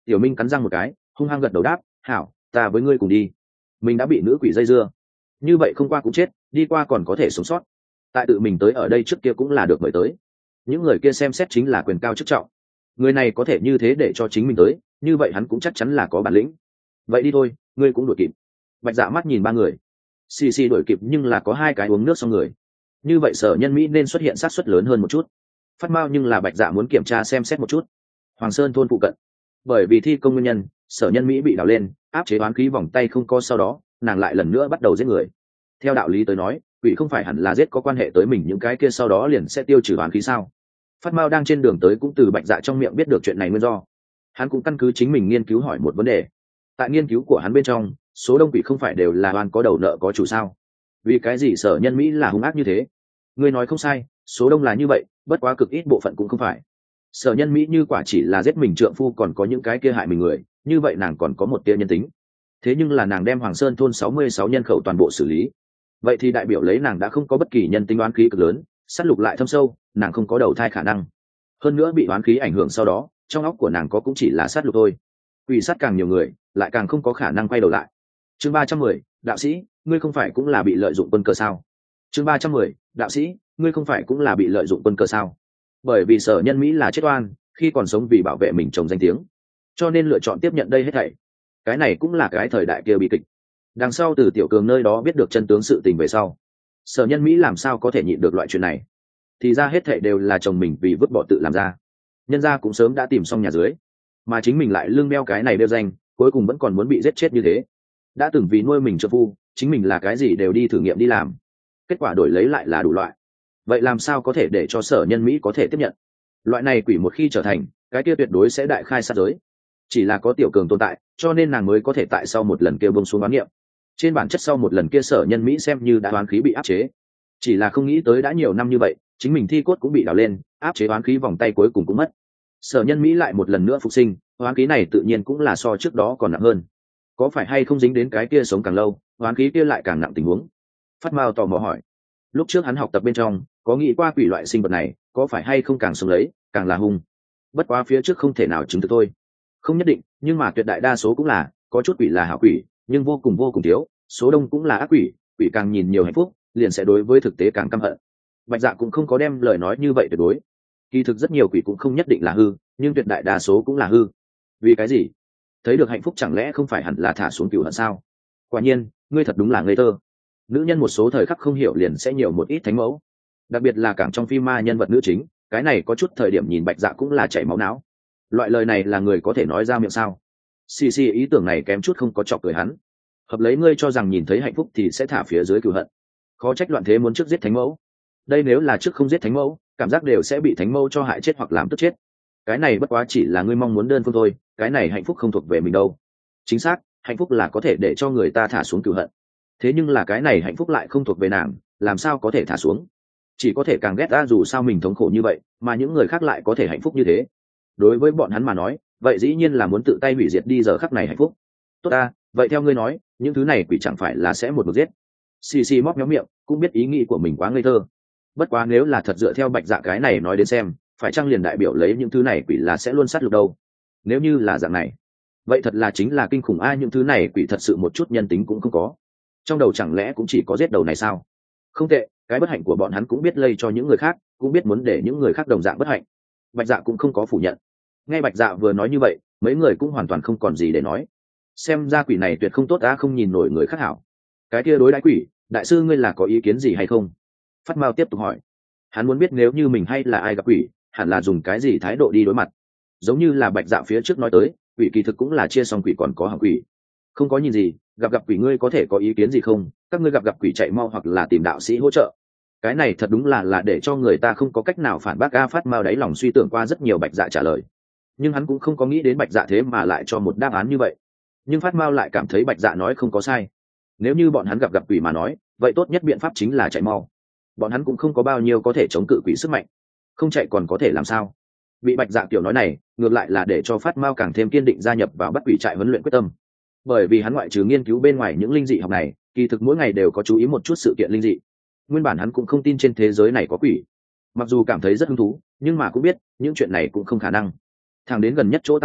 Tiểu Minh cắn răng một cái, hung hăng gật đầu đáp, hảo, ta với ngươi cùng đi. Mình đã bị nữ quỷ dây dưa, như vậy không qua cũng chết, đi qua còn có thể sống sót. Tại tự mình tới ở đây trước kia cũng là được mời tới. Những người kia xem xét chính là quyền cao chức trọng, người này có thể như thế để cho chính mình tới, như vậy hắn cũng chắc chắn là có bản lĩnh. Vậy đi thôi, ngươi cũng đuổi kịp. Bạch Dạ mắt nhìn ba người, xì xì đuổi kịp nhưng là có hai cái uống nước xong người, như vậy Sở Nhân Mỹ nên xuất hiện sát suất lớn hơn một chút. Phát Mao nhưng là Bạch Dạ muốn kiểm tra xem xét một chút Hoàng Sơn thôn phụ cận, bởi vì thi công nguyên nhân, Sở Nhân Mỹ bị đào lên, áp chế oán khí vòng tay không có, sau đó nàng lại lần nữa bắt đầu giết người. Theo đạo lý tới nói, quỷ không phải hẳn là giết có quan hệ tới mình những cái kia sau đó liền sẽ tiêu trừ oán khí sao? Phát Mao đang trên đường tới cũng từ Bạch Dạ trong miệng biết được chuyện này nguyên do. Hắn cũng căn cứ chính mình nghiên cứu hỏi một vấn đề. Tại nghiên cứu của hắn bên trong, số đông quỷ không phải đều là oan có đầu nợ có chủ sao? Vì cái gì Sở Nhân Mỹ là hung ác như thế? Ngươi nói không sai, số đông là như vậy, bất quá cực ít bộ phận cũng không phải. Sở Nhân Mỹ như quả chỉ là giết mình trượng phu còn có những cái kia hại mình người, như vậy nàng còn có một tia nhân tính. Thế nhưng là nàng đem Hoàng Sơn thôn sáu mươi sáu nhân khẩu toàn bộ xử lý, vậy thì đại biểu lấy nàng đã không có bất kỳ nhân tính oán khí cực lớn, sát lục lại thâm sâu, nàng không có đầu thai khả năng. Hơn nữa bị oán khí ảnh hưởng sau đó, trong óc của nàng có cũng chỉ là sát lục thôi. Quỷ sát càng nhiều người, lại càng không có khả năng quay đầu lại. Chương ba trăm mười, đạo sĩ, ngươi không phải cũng là bị lợi dụng quân cờ sao? Chương ba trăm mười, đạo sĩ, ngươi không phải cũng là bị lợi dụng quân cờ sao? Bởi vì Sở Nhân Mỹ là chết oan, khi còn sống vì bảo vệ mình chồng danh tiếng, cho nên lựa chọn tiếp nhận đây hết thảy. Cái này cũng là cái thời đại kia bi kịch. Đằng sau từ Tiểu Cường nơi đó biết được chân tướng sự tình về sau, Sở Nhân Mỹ làm sao có thể nhịn được loại chuyện này? Thì ra hết thảy đều là chồng mình vì vứt bỏ tự làm ra. Nhân gia cũng sớm đã tìm xong nhà dưới, mà chính mình lại lưng đeo cái này đeo danh, cuối cùng vẫn còn muốn bị giết chết như thế. Đã từng vì nuôi mình trợ phu, chính mình là cái gì đều đi thử nghiệm đi làm, kết quả đổi lấy lại là đủ loại. Vậy làm sao có thể để cho Sở Nhân Mỹ có thể tiếp nhận? Loại này quỷ một khi trở thành, cái kia tuyệt đối sẽ đại khai sát giới. Chỉ là có Tiểu Cường tồn tại, cho nên nàng mới có thể tại sau một lần kia buông xuống oán niệm. Trên bản chất sau một lần kia Sở Nhân Mỹ xem như đã oán khí bị áp chế, chỉ là không nghĩ tới đã nhiều năm như vậy, chính mình thi cốt cũng bị đào lên, áp chế oán khí vòng tay cuối cùng cũng mất. Sở Nhân Mỹ lại một lần nữa phục sinh, oán khí này tự nhiên cũng là so trước đó còn nặng hơn. Có phải hay không dính đến cái kia sống càng lâu, oán khí kia lại càng nặng tình huống? Phát Mao tò mò hỏi. Lúc trước hắn học tập bên trong, có nghĩ qua quỷ loại sinh vật này, có phải hay không càng sống lấy, càng là hung. Bất quá phía trước không thể nào chứng thực thôi. Không nhất định, nhưng mà tuyệt đại đa số cũng là, có chút quỷ là hảo quỷ, nhưng vô cùng vô cùng thiếu, số đông cũng là ác quỷ, quỷ càng nhìn nhiều hạnh phúc, liền sẽ đối với thực tế càng căm hận. Bạch Dạ cũng không có đem lời nói như vậy tuyệt đối. Kỳ thực rất nhiều quỷ cũng không nhất định là hư, nhưng tuyệt đại đa số cũng là hư. Vì cái gì? Thấy được hạnh phúc chẳng lẽ không phải hẳn là thả xuống cừu hận sao? Quả nhiên, ngươi thật đúng là ngây thơ. Nữ nhân một số thời khắc không hiểu liền sẽ nhiều một ít thánh mẫu, đặc biệt là càng trong phim ma nhân vật nữ chính, cái này có chút thời điểm nhìn Bạch Dạ cũng là chảy máu não. Loại lời này là người có thể nói ra miệng sao? Xì xì ý tưởng này kém chút không có chọc cười hắn. Hợp lấy ngươi cho rằng nhìn thấy hạnh phúc thì sẽ thả phía dưới cừu hận. Khó trách loạn thế muốn trước giết thánh mẫu. Đây nếu là trước không giết thánh mẫu, cảm giác đều sẽ bị thánh mẫu cho hại chết hoặc làm tức chết. Cái này bất quá chỉ là ngươi mong muốn đơn phương thôi, cái này hạnh phúc không thuộc về mình đâu. Chính xác, hạnh phúc là có thể để cho người ta thả xuống cừu hận. Thế nhưng là cái này hạnh phúc lại không thuộc về nàng, làm sao có thể thả xuống? Chỉ có thể càng ghét ta, dù sao mình thống khổ như vậy, mà những người khác lại có thể hạnh phúc như thế. Đối với bọn hắn mà nói, vậy dĩ nhiên là muốn tự tay hủy diệt đi giờ khắc này hạnh phúc. Tốt ta, vậy theo ngươi nói, những thứ này quỷ chẳng phải là sẽ một mực giết? Xì xì móc méo miệng, cũng biết ý nghĩ của mình quá ngây thơ. Bất quá nếu là thật dựa theo Bạch Dạ cái này nói đến xem, phải chăng liền đại biểu lấy những thứ này quỷ là sẽ luôn sát lục đâu? Nếu như là dạng này, vậy thật là chính là kinh khủng a, những thứ này quỷ thật sự một chút nhân tính cũng không có. Trong đầu chẳng lẽ cũng chỉ có giết đầu này sao? Không tệ, cái bất hạnh của bọn hắn cũng biết lây cho những người khác, cũng biết muốn để những người khác đồng dạng bất hạnh. Bạch Dạ cũng không có phủ nhận. Nghe Bạch Dạ vừa nói như vậy, mấy người cũng hoàn toàn không còn gì để nói. Xem ra quỷ này tuyệt không tốt á, không nhìn nổi người khác hảo. Cái kia đối đãi quỷ, đại sư ngươi là có ý kiến gì hay không? Phát Mao tiếp tục hỏi. Hắn muốn biết nếu như mình hay là ai gặp quỷ, hẳn là dùng cái gì thái độ đi đối mặt. Giống như là Bạch Dạ phía trước nói tới, quỷ kỳ thực cũng là chia xong quỷ còn có hỏng quỷ. Không có nhìn gì, gặp gặp quỷ ngươi có thể có ý kiến gì không? Các ngươi gặp gặp quỷ chạy mau hoặc là tìm đạo sĩ hỗ trợ. Cái này thật đúng là là để cho người ta không có cách nào phản bác. A Phát Mao đáy lòng suy tưởng qua rất nhiều Bạch Dạ trả lời, nhưng hắn cũng không có nghĩ đến Bạch Dạ thế mà lại cho một đáp án như vậy. Nhưng Phát Mao lại cảm thấy Bạch Dạ nói không có sai. Nếu như bọn hắn gặp gặp quỷ mà nói, vậy tốt nhất biện pháp chính là chạy mau. Bọn hắn cũng không có bao nhiêu có thể chống cự quỷ sức mạnh, không chạy còn có thể làm sao? Bị Bạch Dạ kiểu nói này, ngược lại là để cho Phát Mao càng thêm kiên định gia nhập vào bắt quỷ trại huấn luyện quyết tâm. Bởi vì hắn ngoại trừ nghiên cứu bên ngoài những linh dị học này, kỳ thực mỗi ngày đều có chú ý một chút sự kiện linh dị. Nguyên bản hắn cũng không tin trên thế giới này có quỷ, mặc dù cảm thấy rất hứng thú, nhưng mà cũng biết những chuyện này cũng không khả năng. Thằng đến gần nhất chỗ tao nộ,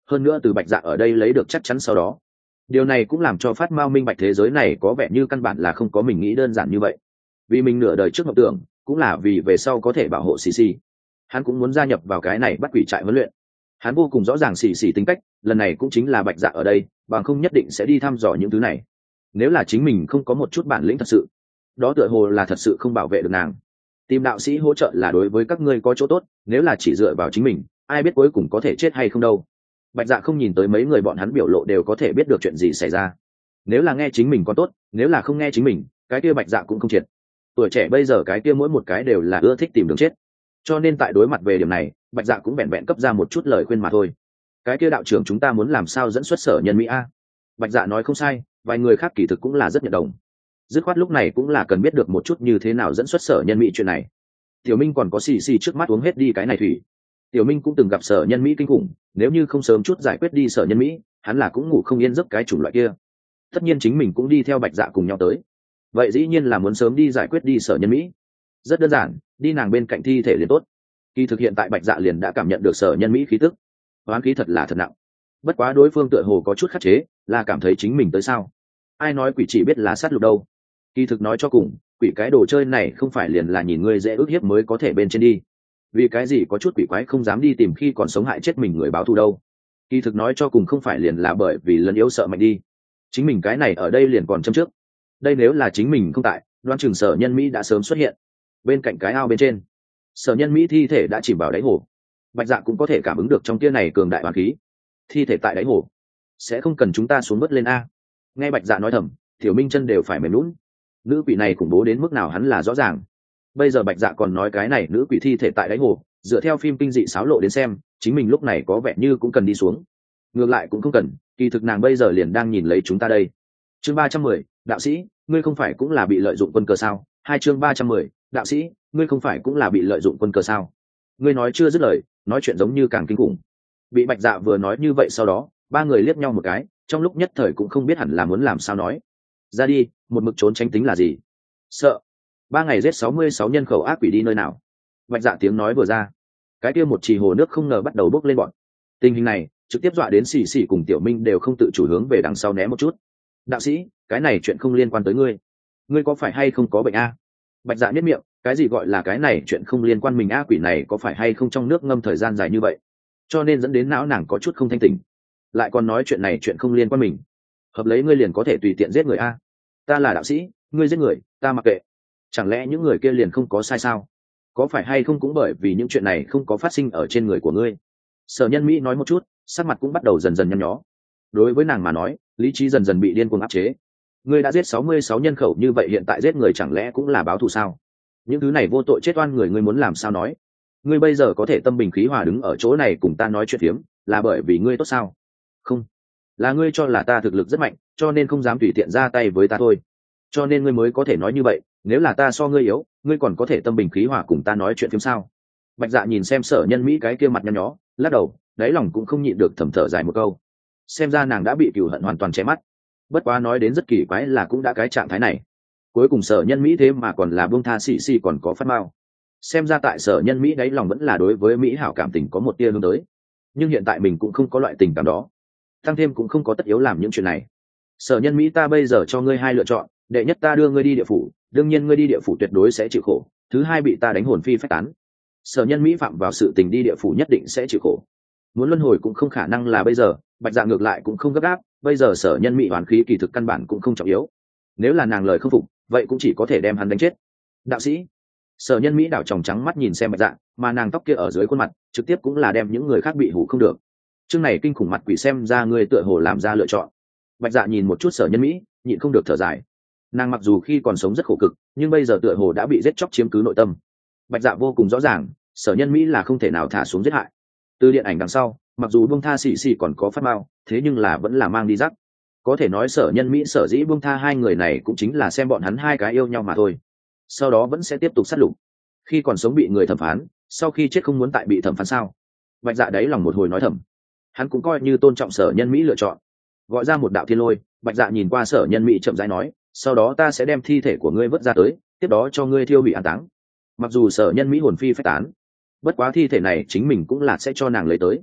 hơn nữa từ Bạch Dạ ở đây lấy được chắc chắn sau đó. Điều này cũng làm cho Phát Mao minh bạch thế giới này có vẻ như căn bản là không có mình nghĩ đơn giản như vậy. Vì mình nửa đời trước mộng tưởng, cũng là vì về sau có thể bảo hộ xì xì. Hắn cũng muốn gia nhập vào cái này bắt quỷ trại huấn luyện. Hắn vô cùng rõ ràng xì xì tính cách, lần này cũng chính là Bạch Dạ ở đây, bằng không nhất định sẽ đi thăm dò những thứ này. Nếu là chính mình không có một chút bản lĩnh thật sự, đó tựa hồ là thật sự không bảo vệ được nàng. Tìm đạo sĩ hỗ trợ là đối với các ngươi có chỗ tốt, nếu là chỉ dựa vào chính mình, ai biết cuối cùng có thể chết hay không đâu. Bạch Dạ không nhìn tới mấy người bọn hắn biểu lộ đều có thể biết được chuyện gì xảy ra. Nếu là nghe chính mình có tốt, nếu là không nghe chính mình, cái kia Bạch Dạ cũng không triệt. Tuổi trẻ bây giờ cái kia mỗi một cái đều là ưa thích tìm đường chết, cho nên tại đối mặt về điểm này, Bạch Dạ cũng vẹn vẹn cấp ra một chút lời khuyên mà thôi. Cái kia đạo trưởng chúng ta muốn làm sao dẫn xuất Sở Nhân Mỹ a? Bạch Dạ nói không sai, vài người khác kỳ thực cũng là rất nhận đồng. Dứt khoát lúc này cũng là cần biết được một chút như thế nào dẫn xuất Sở Nhân Mỹ chuyện này. Tiểu Minh còn có xì xì trước mắt uống hết đi cái này thủy. Tiểu Minh cũng từng gặp Sở Nhân Mỹ kinh khủng, nếu như không sớm chút giải quyết đi Sở Nhân Mỹ, hắn là cũng ngủ không yên giấc cái chủng loại kia. Tất nhiên chính mình cũng đi theo Bạch Dạ cùng nhau tới, vậy dĩ nhiên là muốn sớm đi giải quyết đi Sở Nhân Mỹ. Rất đơn giản, đi nàng bên cạnh thi thể liền tốt. Kỳ thực hiện tại Bạch Dạ liền đã cảm nhận được Sở Nhân Mỹ khí tức, oán khí thật là thật nặng. Bất quá đối phương tựa hồ có chút khắc chế, là cảm thấy chính mình tới sao? Ai nói quỷ chỉ biết là sát lục đâu? Kỳ thực nói cho cùng, quỷ cái đồ chơi này không phải liền là nhìn ngươi dễ ức hiếp mới có thể bên trên đi. Vì cái gì có chút quỷ quái không dám đi tìm khi còn sống hại chết mình người báo thù đâu? Kỳ thực nói cho cùng không phải liền là bởi vì lấn yếu sợ mạnh đi. Chính mình cái này ở đây liền còn châm trước. Đây nếu là chính mình không tại, đoan chừng Sở Nhân Mỹ đã sớm xuất hiện. Bên cạnh cái ao bên trên, Sở Nhân Mỹ thi thể đã chìm vào đáy hồ. Bạch Dạ cũng có thể cảm ứng được trong kia này cường đại oán khí. Thi thể tại đáy hồ, sẽ không cần chúng ta xuống bớt lên a. Nghe Bạch Dạ nói thầm, Tiểu Minh chân đều phải mềm lún. Nữ quỷ này khủng bố đến mức nào hắn là rõ ràng. Bây giờ Bạch Dạ còn nói cái này nữ quỷ thi thể tại đáy hồ, dựa theo phim kinh dị xáo lộ đến xem, chính mình lúc này có vẻ như cũng cần đi xuống. Ngược lại cũng không cần, kỳ thực nàng bây giờ liền đang nhìn lấy chúng ta đây. Chương ba trăm mười, đạo sĩ, ngươi không phải cũng là bị lợi dụng quân cờ sao? Hai chương ba trăm mười, đạo sĩ, ngươi không phải cũng là bị lợi dụng quân cờ sao? Ngươi nói chưa dứt lời, nói chuyện giống như càng kinh khủng. Bị Bạch Dạ vừa nói như vậy sau đó, ba người liếc nhau một cái, trong lúc nhất thời cũng không biết hẳn là muốn làm sao nói. Ra đi, một mực trốn tránh tính là gì? Sợ. Ba ngày giết sáu mươi sáu nhân khẩu ác quỷ đi nơi nào? Bạch Dạ tiếng nói vừa ra, cái kia một trì hồ nước không ngờ bắt đầu bốc lên bọn. Tình hình này trực tiếp dọa đến xì xì cùng Tiểu Minh đều không tự chủ hướng về đằng sau né một chút. Đạo sĩ, cái này chuyện không liên quan tới ngươi. Ngươi có phải hay không có bệnh a? Bạch Dạ nhếch miệng, cái gì gọi là cái này chuyện không liên quan mình a, quỷ này có phải hay không trong nước ngâm thời gian dài như vậy, cho nên dẫn đến não nàng có chút không thanh tỉnh, lại còn nói chuyện này chuyện không liên quan mình. Hợp lấy ngươi liền có thể tùy tiện giết người a? Ta là đạo sĩ, ngươi giết người, ta mặc kệ. Chẳng lẽ những người kia liền không có sai sao? Có phải hay không cũng bởi vì những chuyện này không có phát sinh ở trên người của ngươi? Sở Nhân Mỹ nói một chút, sắc mặt cũng bắt đầu dần dần nhăn nhó. Đối với nàng mà nói, lý trí dần dần bị điên cuồng áp chế. Ngươi đã giết sáu mươi sáu nhân khẩu như vậy, hiện tại giết người chẳng lẽ cũng là báo thù sao? Những thứ này vô tội chết oan người ngươi muốn làm sao nói? Ngươi bây giờ có thể tâm bình khí hòa đứng ở chỗ này cùng ta nói chuyện phiếm, là bởi vì ngươi tốt sao? Không, là ngươi cho là ta thực lực rất mạnh, cho nên không dám tùy tiện ra tay với ta thôi. Cho nên ngươi mới có thể nói như vậy, nếu là ta so ngươi yếu, ngươi còn có thể tâm bình khí hòa cùng ta nói chuyện phiếm sao? Bạch Dạ nhìn xem Sở Nhân Mỹ cái kia mặt nhăn nhó, lắc đầu, đáy lòng cũng không nhịn được thầm thở dài một câu. Xem ra nàng đã bị cừu hận hoàn toàn che mắt. Bất quá nói đến rất kỳ quái là cũng đã cái trạng thái này, cuối cùng Sở Nhân Mỹ thế mà còn là buông tha xì xì còn có Phát Mao. Xem ra tại Sở Nhân Mỹ đáy lòng vẫn là đối với Mỹ hảo cảm tình có một tia hướng tới, nhưng hiện tại mình cũng không có loại tình cảm đó, tăng thêm cũng không có tất yếu làm những chuyện này. Sở Nhân Mỹ, ta bây giờ cho ngươi hai lựa chọn, đệ nhất ta đưa ngươi đi địa phủ, đương nhiên ngươi đi địa phủ tuyệt đối sẽ chịu khổ, thứ hai bị ta đánh hồn phi phách tán. Sở Nhân Mỹ phạm vào sự tình đi địa phủ nhất định sẽ chịu khổ, muốn luân hồi cũng không khả năng là bây giờ. Bạch Dạ ngược lại cũng không gấp gáp, bây giờ Sở Nhân Mỹ hoàn khí kỳ thực căn bản cũng không trọng yếu, nếu là nàng lời không phục vậy cũng chỉ có thể đem hắn đánh chết. Đạo sĩ. Sở Nhân Mỹ đảo tròng trắng mắt nhìn xem Bạch Dạ, mà nàng tóc kia ở dưới khuôn mặt trực tiếp cũng là đem những người khác bị hủ không được. Chương này kinh khủng mặt quỷ, xem ra ngươi tựa hồ làm ra lựa chọn. Bạch Dạ nhìn một chút Sở Nhân Mỹ, nhịn không được thở dài. Nàng mặc dù khi còn sống rất khổ cực, nhưng bây giờ tựa hồ đã bị giết chóc chiếm cứ nội tâm. Bạch Dạ vô cùng rõ ràng, Sở Nhân Mỹ là không thể nào thả xuống giết hại. Từ điện ảnh đằng sau, mặc dù buông tha xì xì còn có Phát Mao, thế nhưng là vẫn là mang đi rắc. Có thể nói Sở Nhân Mỹ sở dĩ buông tha hai người này cũng chính là xem bọn hắn hai cái yêu nhau mà thôi. Sau đó vẫn sẽ tiếp tục sát lục. Khi còn sống bị người thẩm phán, sau khi chết không muốn tại bị thẩm phán sao? Bạch Dạ đáy lòng một hồi nói thầm. Hắn cũng coi như tôn trọng Sở Nhân Mỹ lựa chọn. Gọi ra một đạo thiên lôi, Bạch Dạ nhìn qua Sở Nhân Mỹ chậm rãi nói, sau đó ta sẽ đem thi thể của ngươi vớt ra tới, tiếp đó cho ngươi thiêu hủy an táng. Mặc dù Sở Nhân Mỹ hồn phi phách tán, bất quá thi thể này chính mình cũng là sẽ cho nàng lấy tới.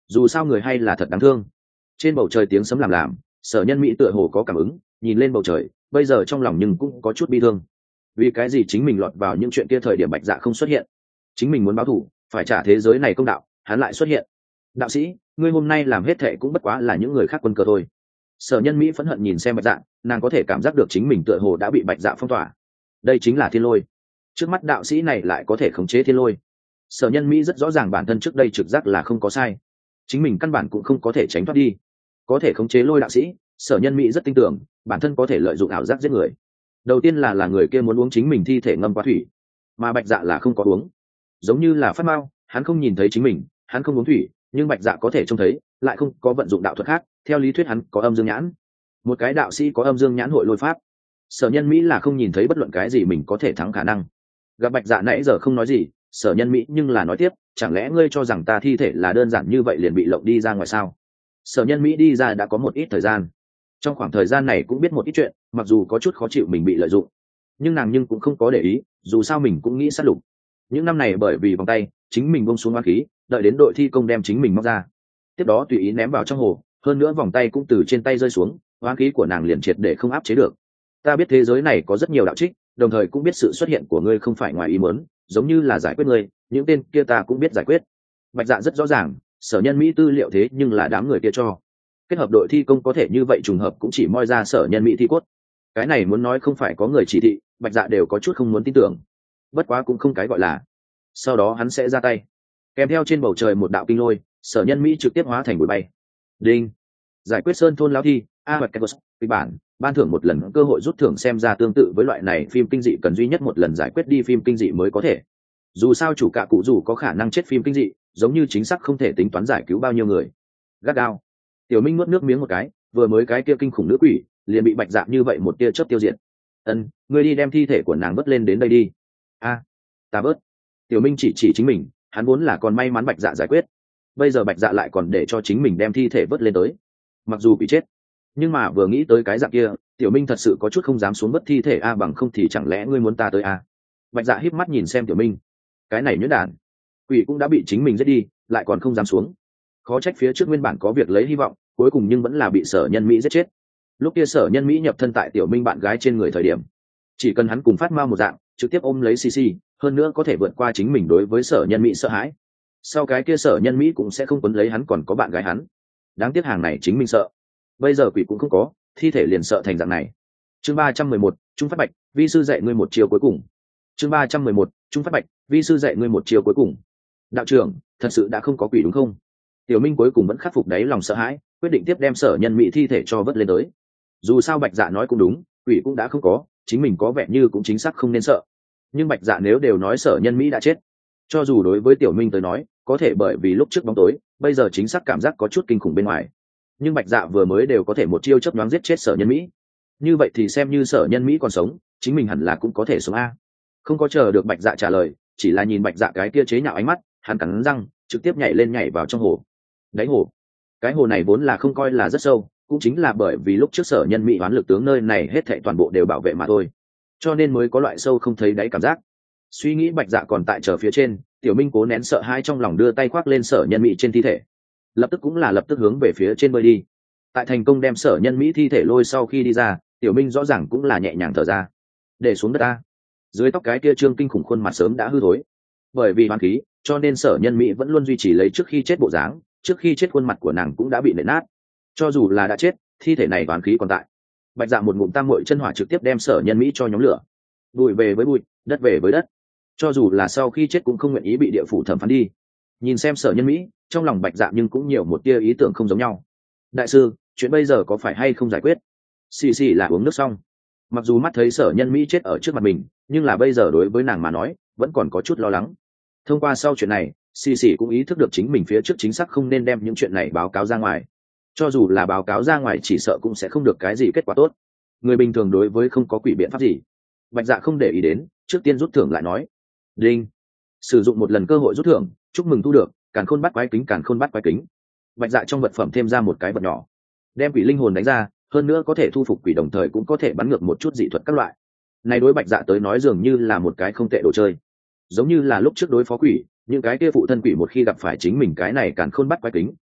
dù sao người hay là thật đáng thương. Trên bầu trời tiếng sấm làm làm, Sở Nhân Mỹ tựa hồ có cảm ứng, nhìn lên bầu trời, bây giờ trong lòng nhưng cũng có chút bi thương. Vì cái gì chính mình lọt vào những chuyện kia thời điểm Bạch Dạ không xuất hiện? Chính mình muốn báo thù, phải trả thế giới này công đạo, hắn lại xuất hiện. Đạo sĩ, ngươi hôm nay làm hết thệ cũng bất quá là những người khác quân cờ thôi. Sở Nhân Mỹ phẫn hận nhìn xem Bạch Dạ, nàng có thể cảm giác được chính mình tựa hồ đã bị Bạch Dạ phong tỏa. Đây chính là thiên lôi. Trước mắt đạo sĩ này lại có thể khống chế thiên lôi. Sở Nhân Mỹ rất rõ ràng bản thân trước đây trực giác là không có sai, chính mình căn bản cũng không có thể tránh thoát đi. Có thể khống chế lôi đạo sĩ, Sở Nhân Mỹ rất tin tưởng bản thân có thể lợi dụng ảo giác giết người. Đầu tiên là là người kia muốn uống chính mình thi thể ngâm qua thủy, mà Bạch Dạ là không có uống, giống như là phát mao, hắn không nhìn thấy chính mình, hắn không uống thủy, nhưng Bạch Dạ có thể trông thấy, lại không có vận dụng đạo thuật khác. Theo lý thuyết hắn có âm dương nhãn, một cái đạo sĩ có âm dương nhãn hội lôi pháp. Sở Nhân Mỹ là không nhìn thấy bất luận cái gì mình có thể thắng khả năng. Gặp Bạch Dạ nãy giờ không nói gì, Sở Nhân Mỹ nhưng là nói tiếp, chẳng lẽ ngươi cho rằng ta thi thể là đơn giản như vậy liền bị lộng đi ra ngoài sao? Sở Nhân Mỹ đi ra đã có một ít thời gian, trong khoảng thời gian này cũng biết một ít chuyện, mặc dù có chút khó chịu mình bị lợi dụng, nhưng nàng nhưng cũng không có để ý, dù sao mình cũng nghĩ sát lục. Những năm này bởi vì vòng tay, chính mình buông xuống oán khí, đợi đến đội thi công đem chính mình móc ra, tiếp đó tùy ý ném vào trong hồ, hơn nữa vòng tay cũng từ trên tay rơi xuống, oán khí của nàng liền triệt để không áp chế được. Ta biết thế giới này có rất nhiều đạo trích, đồng thời cũng biết sự xuất hiện của ngươi không phải ngoài ý muốn, giống như là giải quyết ngươi, những tên kia ta cũng biết giải quyết. Bạch Dạ rất rõ ràng, Sở Nhân Mỹ tư liệu thế nhưng là đám người kia cho. Kết hợp đội thi công có thể như vậy trùng hợp cũng chỉ moi ra Sở Nhân Mỹ thi cốt. Cái này muốn nói không phải có người chỉ thị, Bạch Dạ đều có chút không muốn tin tưởng. Bất quá cũng không cái gọi là. Sau đó hắn sẽ ra tay. Kèm theo trên bầu trời một đạo kinh lôi, Sở Nhân Mỹ trực tiếp hóa thành bụi bay. Đinh. Giải quyết sơn thôn lão thi, a hoặc kekos, kịch bản, ban thưởng một lần cơ hội rút thưởng, xem ra tương tự với loại này phim kinh dị cần duy nhất một lần giải quyết đi phim kinh dị mới có thể. Dù sao chủ cạ cụ dù có khả năng chết phim kinh dị, giống như chính xác không thể tính toán giải cứu bao nhiêu người. Gắt gao. Tiểu Minh nuốt nước miếng một cái, vừa mới cái kia kinh khủng nữ quỷ, liền bị Bạch Dạ như vậy một tia chớp tiêu diệt. Ân, ngươi đi đem thi thể của nàng vớt lên đến đây đi. A, ta vớt. Tiểu Minh chỉ chỉ chính mình, hắn vốn là còn may mắn Bạch Dạ giải quyết, bây giờ Bạch Dạ lại còn để cho chính mình đem thi thể vớt lên tới. Mặc dù bị chết, nhưng mà vừa nghĩ tới cái dạng kia, Tiểu Minh thật sự có chút không dám xuống vớt thi thể. A, bằng không thì chẳng lẽ ngươi muốn ta tới a? Bạch Dạ híp mắt nhìn xem Tiểu Minh, cái này nhuyễn đản, quỷ cũng đã bị chính mình giết đi, lại còn không dám xuống. Khó trách phía trước nguyên bản có việc lấy hy vọng, cuối cùng nhưng vẫn là bị Sở Nhân Mỹ giết chết. Lúc kia Sở Nhân Mỹ nhập thân tại Tiểu Minh bạn gái trên người thời điểm, chỉ cần hắn cùng phát mao một dạng, trực tiếp ôm lấy Xi Xi, hơn nữa có thể vượt qua chính mình đối với Sở Nhân Mỹ sợ hãi. Sau cái kia Sở Nhân Mỹ cũng sẽ không quấn lấy hắn, còn có bạn gái hắn. Đáng tiếc hàng này chính mình sợ, bây giờ quỷ cũng không có, thi thể liền sợ thành dạng này. Chương ba trăm mười một, Trung Phát Bạch, vi sư dạy ngươi một chiều cuối cùng. Chương ba trăm mười một, Trung Phát Bạch, vi sư dạy ngươi một chiều cuối cùng. Đạo trưởng, thật sự đã không có quỷ đúng không? Tiểu Minh cuối cùng vẫn khắc phục đáy lòng sợ hãi, quyết định tiếp đem Sở Nhân Mỹ thi thể cho vớt lên tới. Dù sao Bạch Dạ nói cũng đúng, quỷ cũng đã không có, chính mình có vẻ như cũng chính xác không nên sợ. Nhưng Bạch Dạ nếu đều nói Sở Nhân Mỹ đã chết, cho dù đối với Tiểu Minh tới nói, có thể bởi vì lúc trước bóng tối, bây giờ chính xác cảm giác có chút kinh khủng bên ngoài. Nhưng Bạch Dạ vừa mới đều có thể một chiêu chớp nhoáng giết chết Sở Nhân Mỹ, như vậy thì xem như Sở Nhân Mỹ còn sống, chính mình hẳn là cũng có thể sống a. Không có chờ được Bạch Dạ trả lời, chỉ là nhìn Bạch Dạ cái kia chế nhạo ánh mắt, hắn cắn răng, trực tiếp nhảy lên nhảy vào trong hồ. Đáy hồ, cái hồ này vốn là không coi là rất sâu, cũng chính là bởi vì lúc trước Sở Nhân Mỹ oán lực tướng nơi này hết thảy toàn bộ đều bảo vệ mà thôi, cho nên mới có loại sâu không thấy đáy cảm giác. Suy nghĩ Bạch Dạ còn tại chờ phía trên, Tiểu Minh cố nén sợ hãi trong lòng, đưa tay khoác lên Sở Nhân Mỹ trên thi thể, lập tức cũng là lập tức hướng về phía trên bơi đi. Tại thành công đem Sở Nhân Mỹ thi thể lôi sau khi đi ra, Tiểu Minh rõ ràng cũng là nhẹ nhàng thở ra. Để xuống đất ta. Dưới tóc cái kia trương kinh khủng khuôn mặt sớm đã hư thối, bởi vì hoán khí, cho nên Sở Nhân Mỹ vẫn luôn duy trì lấy trước khi chết bộ dáng, trước khi chết khuôn mặt của nàng cũng đã bị nện nát. Cho dù là đã chết, thi thể này hoán khí còn tại. Bạch Dạ một ngụm tam muội chân hỏa trực tiếp đem Sở Nhân Mỹ cho nhóm lửa. Bụi về với bụi, đất về với đất. Cho dù là sau khi chết cũng không nguyện ý bị địa phủ thẩm phán đi. Nhìn xem Sở Nhân Mỹ, trong lòng Bạch Dạ nhưng cũng nhiều một tia ý tưởng không giống nhau. Đại sư, chuyện bây giờ có phải hay không giải quyết? Xì xì là uống nước xong. Mặc dù mắt thấy Sở Nhân Mỹ chết ở trước mặt mình, nhưng là bây giờ đối với nàng mà nói, vẫn còn có chút lo lắng. Thông qua sau chuyện này, xì xì cũng ý thức được chính mình phía trước chính xác không nên đem những chuyện này báo cáo ra ngoài. Cho dù là báo cáo ra ngoài, chỉ sợ cũng sẽ không được cái gì kết quả tốt. Người bình thường đối với không có quỷ biện pháp gì, Bạch Dạ không để ý đến, trước tiên rút thưởng lại nói. Đinh. Sử dụng một lần cơ hội rút thưởng, chúc mừng thu được càn khôn bắt quái kính. Càn khôn bắt quái kính. Bạch Dạ trong vật phẩm thêm ra một cái vật nhỏ, đem quỷ linh hồn đánh ra, hơn nữa có thể thu phục quỷ, đồng thời cũng có thể bắn ngược một chút dị thuật các loại. Này đối Bạch Dạ tới nói dường như là một cái không tệ đồ chơi, giống như là lúc trước đối phó quỷ, những cái kia phụ thân quỷ một khi gặp phải chính mình cái này càn khôn bắt quái kính,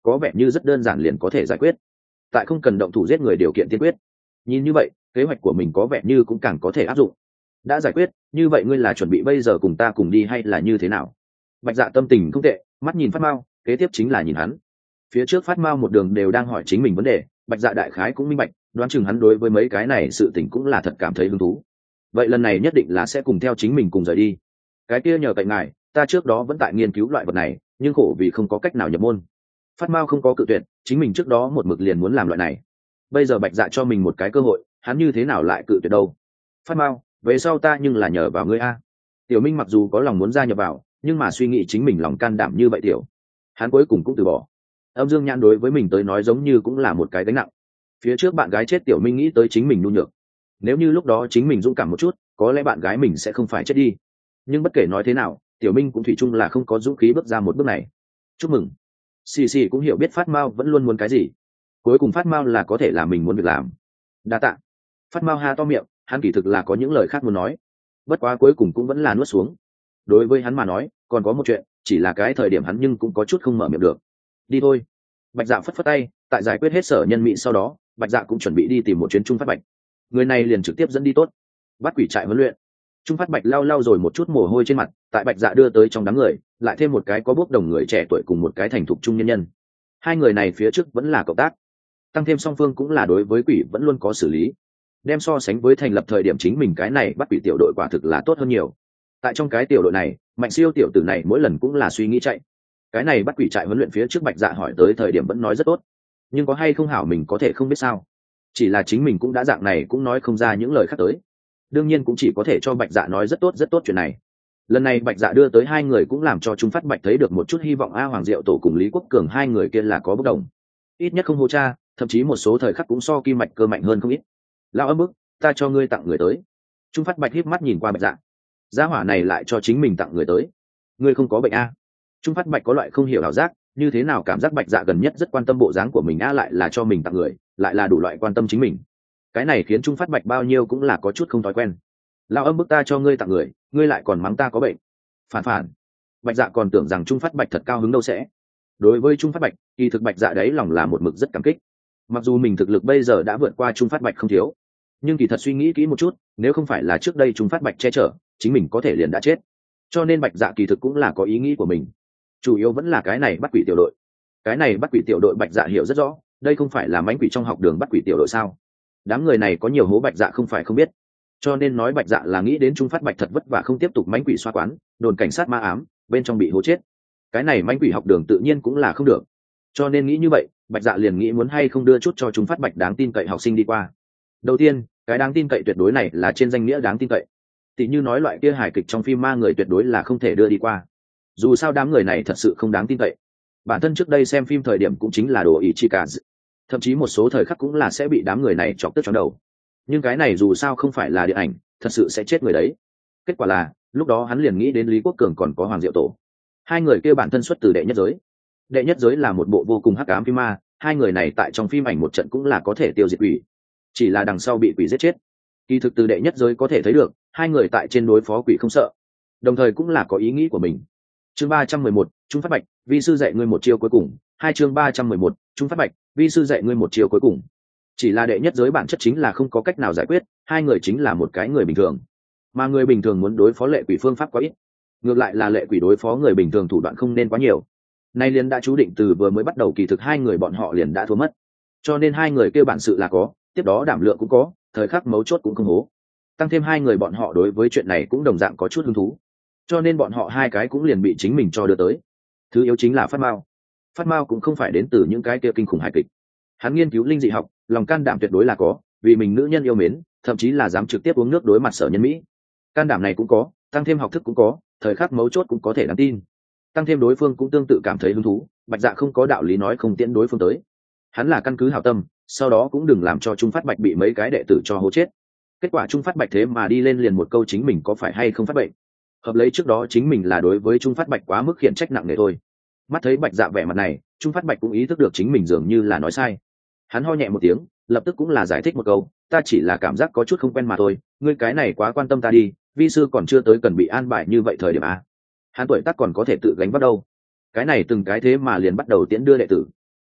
có vẻ như rất đơn giản liền có thể giải quyết, tại không cần động thủ giết người điều kiện tiên quyết. Nhìn như vậy kế hoạch của mình có vẻ như cũng càng có thể áp dụng. Đã giải quyết, như vậy ngươi là chuẩn bị bây giờ cùng ta cùng đi hay là như thế nào? Bạch Dạ tâm tình không tệ, mắt nhìn Phát Mao, kế tiếp chính là nhìn hắn. Phía trước Phát Mao một đường đều đang hỏi chính mình vấn đề, Bạch Dạ đại khái cũng minh bạch, đoán chừng hắn đối với mấy cái này sự tình cũng là thật cảm thấy hứng thú. Vậy lần này nhất định là sẽ cùng theo chính mình cùng rời đi. Cái kia nhờ cậy ngài, ta trước đó vẫn tại nghiên cứu loại vật này, nhưng khổ vì không có cách nào nhập môn. Phát Mao không có cự tuyệt, chính mình trước đó một mực liền muốn làm loại này. Bây giờ Bạch Dạ cho mình một cái cơ hội, hắn như thế nào lại cự tuyệt đâu? Phát Mao, về sau ta nhưng là nhờ vào ngươi a. Tiểu Minh mặc dù có lòng muốn gia nhập vào, nhưng mà suy nghĩ chính mình lòng can đảm như vậy tiểu, hắn cuối cùng cũng từ bỏ. Âm Dương Nhãn đối với mình tới nói giống như cũng là một cái gánh nặng. Phía trước bạn gái chết Tiểu Minh nghĩ tới chính mình nhu nhược, nếu như lúc đó chính mình dũng cảm một chút, có lẽ bạn gái mình sẽ không phải chết đi. Nhưng bất kể nói thế nào, Tiểu Minh cũng thủy chung là không có dũng khí bước ra một bước này. Chúc mừng. Xì xì cũng hiểu biết Phát Mao vẫn luôn muốn cái gì, cuối cùng Phát Mao là có thể làm mình muốn việc làm. Đa tạ. Phát Mao ha to miệng, hắn kỳ thực là có những lời khác muốn nói, bất quá cuối cùng cũng vẫn là nuốt xuống. Đối với hắn mà nói còn có một chuyện, chỉ là cái thời điểm hắn nhưng cũng có chút không mở miệng được. Đi thôi. Bạch Dạ phất phất tay, tại giải quyết hết sở nhân mị sau đó, Bạch Dạ cũng chuẩn bị đi tìm một chuyến Trung Phát Bạch. Người này liền trực tiếp dẫn đi tốt. Bắt quỷ trại huấn luyện. Trung Phát Bạch lau lau rồi một chút mồ hôi trên mặt, tại Bạch Dạ đưa tới trong đám người lại thêm một cái có bước đồng người trẻ tuổi cùng một cái thành thục trung nhân nhân. Hai người này phía trước vẫn là cộng tác, tăng thêm song phương cũng là đối với quỷ vẫn luôn có xử lý, đem so sánh với thành lập thời điểm chính mình cái này bắt quỷ tiểu đội quả thực là tốt hơn nhiều. Tại trong cái tiểu đội này, Mạnh Siêu tiểu tử này mỗi lần cũng là suy nghĩ chạy. Cái này bắt quỷ trại huấn luyện phía trước Bạch Dạ hỏi tới thời điểm vẫn nói rất tốt, nhưng có hay không hảo mình có thể không biết sao. Chỉ là chính mình cũng đã dạng này cũng nói không ra những lời khác tới. Đương nhiên cũng chỉ có thể cho Bạch Dạ nói rất tốt rất tốt chuyện này. Lần này Bạch Dạ đưa tới hai người cũng làm cho Trung Phát Bạch thấy được một chút hy vọng. A Hoàng Diệu Tổ cùng Lý Quốc Cường hai người kia là có bất đồng, ít nhất không hô cha, thậm chí một số thời khắc cũng so Kim Mạch Cơ mạnh hơn không ít. Lão âm bức, ta cho ngươi tặng người tới. Trung Phát Bạch híp mắt nhìn qua Bạch Dạ, gia hỏa này lại cho chính mình tặng người tới. Ngươi không có bệnh a? Trung Phát Bạch có loại không hiểu ảo giác, như thế nào cảm giác Bạch Dạ gần nhất rất quan tâm bộ dáng của mình a, lại là cho mình tặng người, lại là đủ loại quan tâm chính mình. Cái này khiến Trung Phát Bạch bao nhiêu cũng là có chút không thói quen. Lão âm bức, ta cho ngươi tặng người, ngươi lại còn mắng ta có bệnh. Phản phản. Bạch Dạ còn tưởng rằng Trung Phát Bạch thật cao hứng đâu sẽ. Đối với Trung Phát Bạch, kỳ thực Bạch Dạ đấy lòng là một mực rất cảm kích. Mặc dù mình thực lực bây giờ đã vượt qua Trung Phát Bạch không thiếu, nhưng kỳ thật suy nghĩ kỹ một chút, nếu không phải là trước đây Trung Phát Bạch che chở, chính mình có thể liền đã chết. Cho nên Bạch Dạ kỳ thực cũng là có ý nghĩ của mình, chủ yếu vẫn là cái này bắt quỷ tiểu đội. Cái này bắt quỷ tiểu đội Bạch Dạ hiểu rất rõ, đây không phải là mãnh quỷ trong học đường bắt quỷ tiểu đội sao? Đám người này có nhiều hố Bạch Dạ không phải không biết, cho nên nói Bạch Dạ là nghĩ đến Trung Phát Bạch thật vất vả không tiếp tục mãnh quỷ xoa quán, đồn cảnh sát ma ám, bên trong bị hố chết. Cái này mãnh quỷ học đường tự nhiên cũng là không được, cho nên nghĩ như vậy, Bạch Dạ liền nghĩ muốn hay không đưa chút cho Trung Phát Bạch đáng tin cậy học sinh đi qua. Đầu tiên, cái đáng tin cậy tuyệt đối này là trên danh nghĩa đáng tin cậy, tỷ như nói loại kia hài kịch trong phim ma người tuyệt đối là không thể đưa đi qua, dù sao đám người này thật sự không đáng tin cậy. Bản thân trước đây xem phim thời điểm cũng chính là đồ ý chi cả, thậm chí một số thời khắc cũng là sẽ bị đám người này chọc tức chóng đầu. Nhưng cái này dù sao không phải là điện ảnh, thật sự sẽ chết người đấy. Kết quả là lúc đó hắn liền nghĩ đến Lý Quốc Cường còn có Hoàng Diệu Tổ, hai người kia bản thân xuất từ đệ nhất giới. Đệ nhất giới là một bộ vô cùng hắc ám phim ma, hai người này tại trong phim ảnh một trận cũng là có thể tiêu diệt quỷ, chỉ là đằng sau bị quỷ giết chết. Kỳ thực từ đệ nhất giới có thể thấy được hai người tại trên đối phó quỷ không sợ, đồng thời cũng là có ý nghĩ của mình. Chương ba trăm mười một, Trung Phát Bạch, vi sư dạy ngươi một chiêu cuối cùng. Hai chương ba trăm mười một, Trung Phát Bạch, vi sư dạy ngươi một chiêu cuối cùng. Chỉ là đệ nhất giới bản chất chính là không có cách nào giải quyết, hai người chính là một cái người bình thường, mà người bình thường muốn đối phó lệ quỷ phương pháp quá ít, ngược lại là lệ quỷ đối phó người bình thường thủ đoạn không nên quá nhiều. Nay liền đã chú định từ vừa mới bắt đầu kỳ thực hai người bọn họ liền đã thua mất, cho nên hai người kêu bản sự là có, tiếp đó đảm lượng cũng có, thời khắc mấu chốt cũng không hố. Tăng thêm hai người bọn họ đối với chuyện này cũng đồng dạng có chút hứng thú, cho nên bọn họ hai cái cũng liền bị chính mình cho đưa tới. Thứ yếu chính là Phát Mao. Phát Mao cũng không phải đến từ những cái kia kinh khủng hài kịch, hắn nghiên cứu linh dị học, lòng can đảm tuyệt đối là có, vì mình nữ nhân yêu mến, thậm chí là dám trực tiếp uống nước đối mặt sở nhân mỹ. Can đảm này cũng có, tăng thêm học thức cũng có, thời khắc mấu chốt cũng có thể đáng tin. Tăng thêm đối phương cũng tương tự cảm thấy hứng thú, Bạch Dạ không có đạo lý nói không tiễn đối phương tới. Hắn là căn cứ hảo tâm, sau đó cũng đừng làm cho Trung Phát Bạch bị mấy cái đệ tử cho hố chết. Kết quả Trung Phát Bạch thế mà đi lên liền một câu chính mình có phải hay không phát bệnh. Hợp lấy trước đó chính mình là đối với Trung Phát Bạch quá mức khiển trách nặng nề thôi. Mắt thấy Bạch Dạ vẻ mặt này, Trung Phát Bạch cũng ý thức được chính mình dường như là nói sai. Hắn ho nhẹ một tiếng, lập tức cũng là giải thích một câu, ta chỉ là cảm giác có chút không quen mà thôi, ngươi cái này quá quan tâm ta đi, vi sư còn chưa tới cần bị an bài như vậy thời điểm a. Hắn tuổi tác còn có thể tự gánh bắt đâu, cái này từng cái thế mà liền bắt đầu tiễn đưa đệ tử.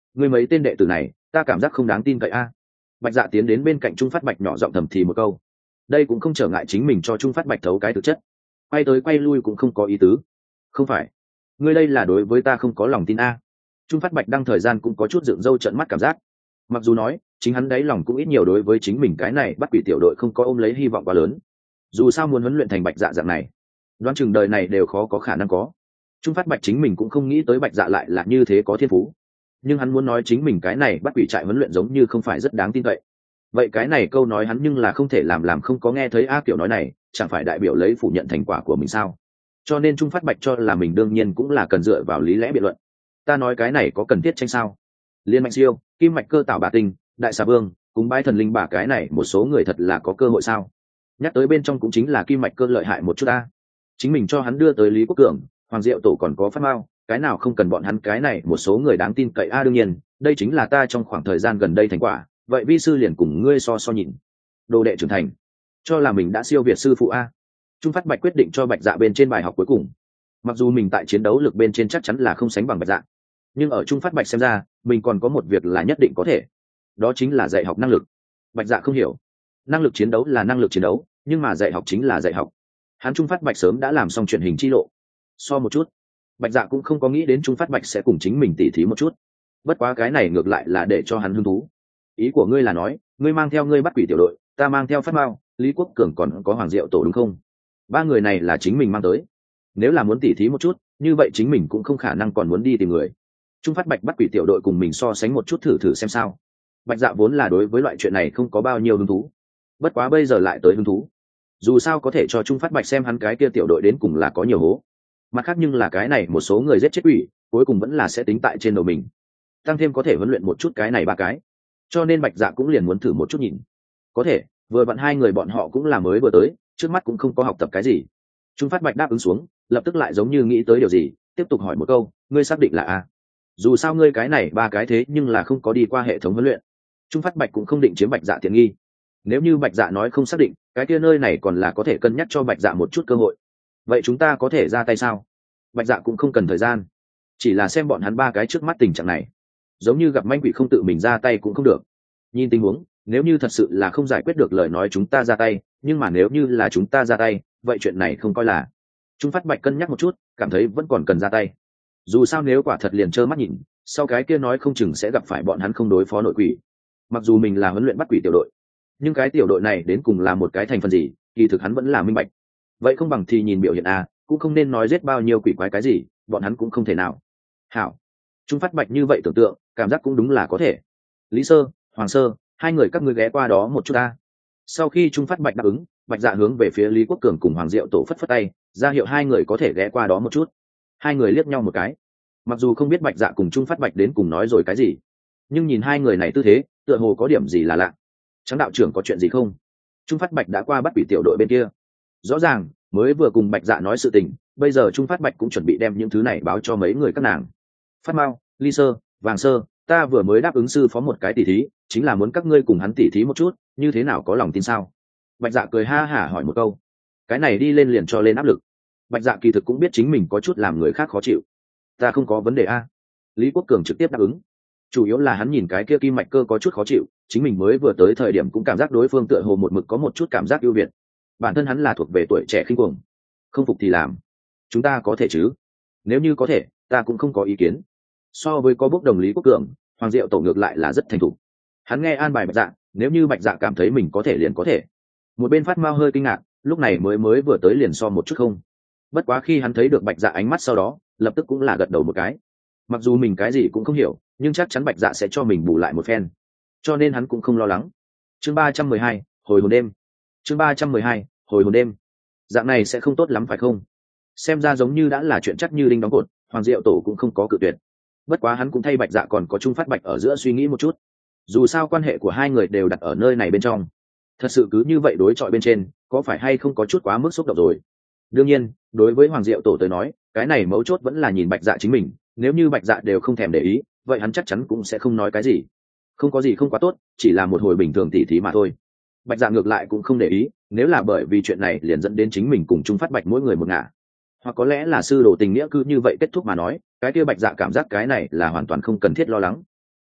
Ngươi mấy tên đệ tử này ta cảm giác không đáng tin cậy a. Bạch Dạ tiến đến bên cạnh Trung Phát Bạch nhỏ giọng thầm thì một câu. Đây cũng không trở ngại chính mình cho Trung Phát Bạch thấu cái thực chất, quay tới quay lui cũng không có ý tứ. Không phải, ngươi đây là đối với ta không có lòng tin a. Trung Phát Bạch đăng thời gian cũng có chút dựng râu trợn mắt cảm giác. Mặc dù nói chính hắn đáy lòng cũng ít nhiều đối với chính mình cái này bắt quỷ tiểu đội không có ôm lấy hy vọng quá lớn. Dù sao muốn huấn luyện thành Bạch Dạ dạng này, đoán chừng đời này đều khó có khả năng có. Trung Phát Bạch chính mình cũng không nghĩ tới Bạch Dạ lại là như thế có thiên phú, nhưng hắn muốn nói chính mình cái này bắt quỷ trại huấn luyện giống như không phải rất đáng tin cậy. Vậy cái này câu nói hắn nhưng là không thể làm làm không có nghe thấy a, kiểu nói này chẳng phải đại biểu lấy phủ nhận thành quả của mình sao? Cho nên Trung Phát Bạch cho là mình đương nhiên cũng là cần dựa vào lý lẽ biện luận. Ta nói cái này có cần thiết tranh sao? Liên Mạnh Siêu, Kim Mạch Cơ Tạo Bà Tinh, Đại Xà Vương, cúng bái thần linh bà cái này một số người thật là có cơ hội sao? Nhắc tới bên trong cũng chính là Kim Mạch Cơ lợi hại một chút ta. Chính mình cho hắn đưa tới Lý Quốc Cường, Hoàng Diệu Tổ còn có Phát Mao, cái nào không cần bọn hắn cái này một số người đáng tin cậy a. Đương nhiên đây chính là ta trong khoảng thời gian gần đây thành quả, vậy vi sư liền cùng ngươi so so nhìn. Đồ đệ trưởng thành, cho là mình đã siêu việt sư phụ a. Trung Phát Bạch quyết định cho Bạch Dạ bên trên bài học cuối cùng. Mặc dù mình tại chiến đấu lực bên trên chắc chắn là không sánh bằng Bạch Dạ, nhưng ở Trung Phát Bạch xem ra mình còn có một việc là nhất định có thể, đó chính là dạy học năng lực. Bạch Dạ không hiểu, năng lực chiến đấu là năng lực chiến đấu, nhưng mà dạy học chính là dạy học. Hắn Trung Phát Bạch sớm đã làm xong truyền hình chi lộ. So một chút, Bạch Dạ cũng không có nghĩ đến Trung Phát Bạch sẽ cùng chính mình tỉ thí một chút. Bất quá cái này ngược lại là để cho hắn hứng thú. Ý của ngươi là nói, ngươi mang theo ngươi bắt quỷ tiểu đội, ta mang theo Phát Mao, Lý Quốc Cường còn có Hoàng Diệu Tổ đúng không? Ba người này là chính mình mang tới. Nếu là muốn tỉ thí một chút, như vậy chính mình cũng không khả năng còn muốn đi tìm người. Trung Phát Bạch bắt quỷ tiểu đội cùng mình so sánh một chút thử thử xem sao. Bạch Dạ vốn là đối với loại chuyện này không có bao nhiêu hứng thú, bất quá bây giờ lại tới hứng thú. Dù sao có thể cho Trung Phát Bạch xem hắn cái kia tiểu đội đến cùng là có nhiều hố. Mặt khác nhưng là cái này một số người giết chết quỷ, cuối cùng vẫn là sẽ tính tại trên đầu mình. Tăng thêm có thể huấn luyện một chút cái này ba cái. Cho nên Bạch Dạ cũng liền muốn thử một chút nhìn. Có thể, vừa vặn hai người bọn họ cũng là mới vừa tới, trước mắt cũng không có học tập cái gì. Trung Phát Bạch đáp ứng xuống, lập tức lại giống như nghĩ tới điều gì, tiếp tục hỏi một câu, ngươi xác định là a? Dù sao ngươi cái này ba cái thế nhưng là không có đi qua hệ thống huấn luyện. Trung Phát Bạch cũng không định chiếm Bạch Dạ tiện nghi. Nếu như Bạch Dạ nói không xác định, cái kia nơi này còn là có thể cân nhắc cho Bạch Dạ một chút cơ hội. Vậy chúng ta có thể ra tay sao? Bạch Dạ cũng không cần thời gian, chỉ là xem bọn hắn ba cái trước mắt tình trạng này, giống như gặp manh quỷ không tự mình ra tay cũng không được. Nhìn tình huống, nếu như thật sự là không giải quyết được lời nói chúng ta ra tay, nhưng mà nếu như là chúng ta ra tay, vậy chuyện này không coi là. Trung Phát Bạch cân nhắc một chút, cảm thấy vẫn còn cần ra tay. Dù sao nếu quả thật liền trơ mắt nhìn, sau cái kia nói không chừng sẽ gặp phải bọn hắn không đối phó nội quỷ. Mặc dù mình là huấn luyện bắt quỷ tiểu đội, nhưng cái tiểu đội này đến cùng là một cái thành phần gì, kỳ thực hắn vẫn là minh bạch. Vậy không bằng thì nhìn biểu hiện a, cũng không nên nói giết bao nhiêu quỷ quái cái gì, bọn hắn cũng không thể nào. Hảo. Trung Phát Bạch như vậy tưởng tượng, cảm giác cũng đúng là có thể. Lý Sơ, Hoàng Sơ, hai người các ngươi ghé qua đó một chút ta. Sau khi Trung Phát Bạch đáp ứng, Bạch Dạ hướng về phía Lý Quốc Cường cùng Hoàng Diệu Tổ phất phất tay, ra hiệu hai người có thể ghé qua đó một chút. Hai người liếc nhau một cái. Mặc dù không biết Bạch Dạ cùng Trung Phát Bạch đến cùng nói rồi cái gì, nhưng nhìn hai người này tư thế, tựa hồ có điểm gì là lạ. Trắng đạo trưởng có chuyện gì không? Trung Phát Bạch đã qua bắt quỷ tiểu đội bên kia. Rõ ràng, mới vừa cùng Bạch Dạ nói sự tình, bây giờ Trung Phát Bạch cũng chuẩn bị đem những thứ này báo cho mấy người các nàng. Phát Mao, Ly Sơ, Vàng Sơ, ta vừa mới đáp ứng sư phó một cái tỉ thí, chính là muốn các ngươi cùng hắn tỉ thí một chút, như thế nào có lòng tin sao? Bạch Dạ cười ha hả hỏi một câu. Cái này đi lên liền cho lên áp lực. Bạch Dạ kỳ thực cũng biết chính mình có chút làm người khác khó chịu. Ta không có vấn đề a. Lý Quốc Cường trực tiếp đáp ứng. Chủ yếu là hắn nhìn cái kia Kim Mạch Cơ có chút khó chịu, chính mình mới vừa tới thời điểm cũng cảm giác đối phương tựa hồ một mực có một chút cảm giác ưu việt. Bản thân hắn là thuộc về tuổi trẻ khinh cuồng, không phục thì làm. Chúng ta có thể chứ? Nếu như có thể, ta cũng không có ý kiến. So với có bốc đồng Lý Quốc Cường, Hoàng Diệu Tổ ngược lại là rất thành thục. Hắn nghe an bài Bạch Dạ, nếu như Bạch Dạ cảm thấy mình có thể liền có thể. Một bên Phát Mao hơi kinh ngạc, lúc này mới mới vừa tới liền so một chút không. Bất quá khi hắn thấy được Bạch Dạ ánh mắt sau đó, lập tức cũng là gật đầu một cái. Mặc dù mình cái gì cũng không hiểu, nhưng chắc chắn Bạch Dạ sẽ cho mình bù lại một phen, cho nên hắn cũng không lo lắng. Chương ba trăm mười hai, hồi hồn đêm. Chương ba trăm mười hai, hồi hồn đêm. Dạng này sẽ không tốt lắm phải không? Xem ra giống như đã là chuyện chắc như đinh đóng cột, Hoàng Diệu Tổ cũng không có cự tuyệt. Bất quá hắn cũng thay Bạch Dạ còn có Trung Phát Bạch ở giữa suy nghĩ một chút. Dù sao quan hệ của hai người đều đặt ở nơi này bên trong, thật sự cứ như vậy đối chọi bên trên, có phải hay không có chút quá mức xúc động rồi? Đương nhiên, đối với Hoàng Diệu Tổ tới nói, cái này mấu chốt vẫn là nhìn Bạch Dạ chính mình, nếu như Bạch Dạ đều không thèm để ý, vậy hắn chắc chắn cũng sẽ không nói cái gì. Không có gì không quá tốt, chỉ là một hồi bình thường tỉ thí mà thôi. Bạch Dạ ngược lại cũng không để ý, nếu là bởi vì chuyện này liền dẫn đến chính mình cùng Trung Phát Bạch mỗi người một ngả, hoặc có lẽ là sư đồ tình nghĩa cứ như vậy kết thúc mà nói, cái kia Bạch Dạ cảm giác cái này là hoàn toàn không cần thiết lo lắng.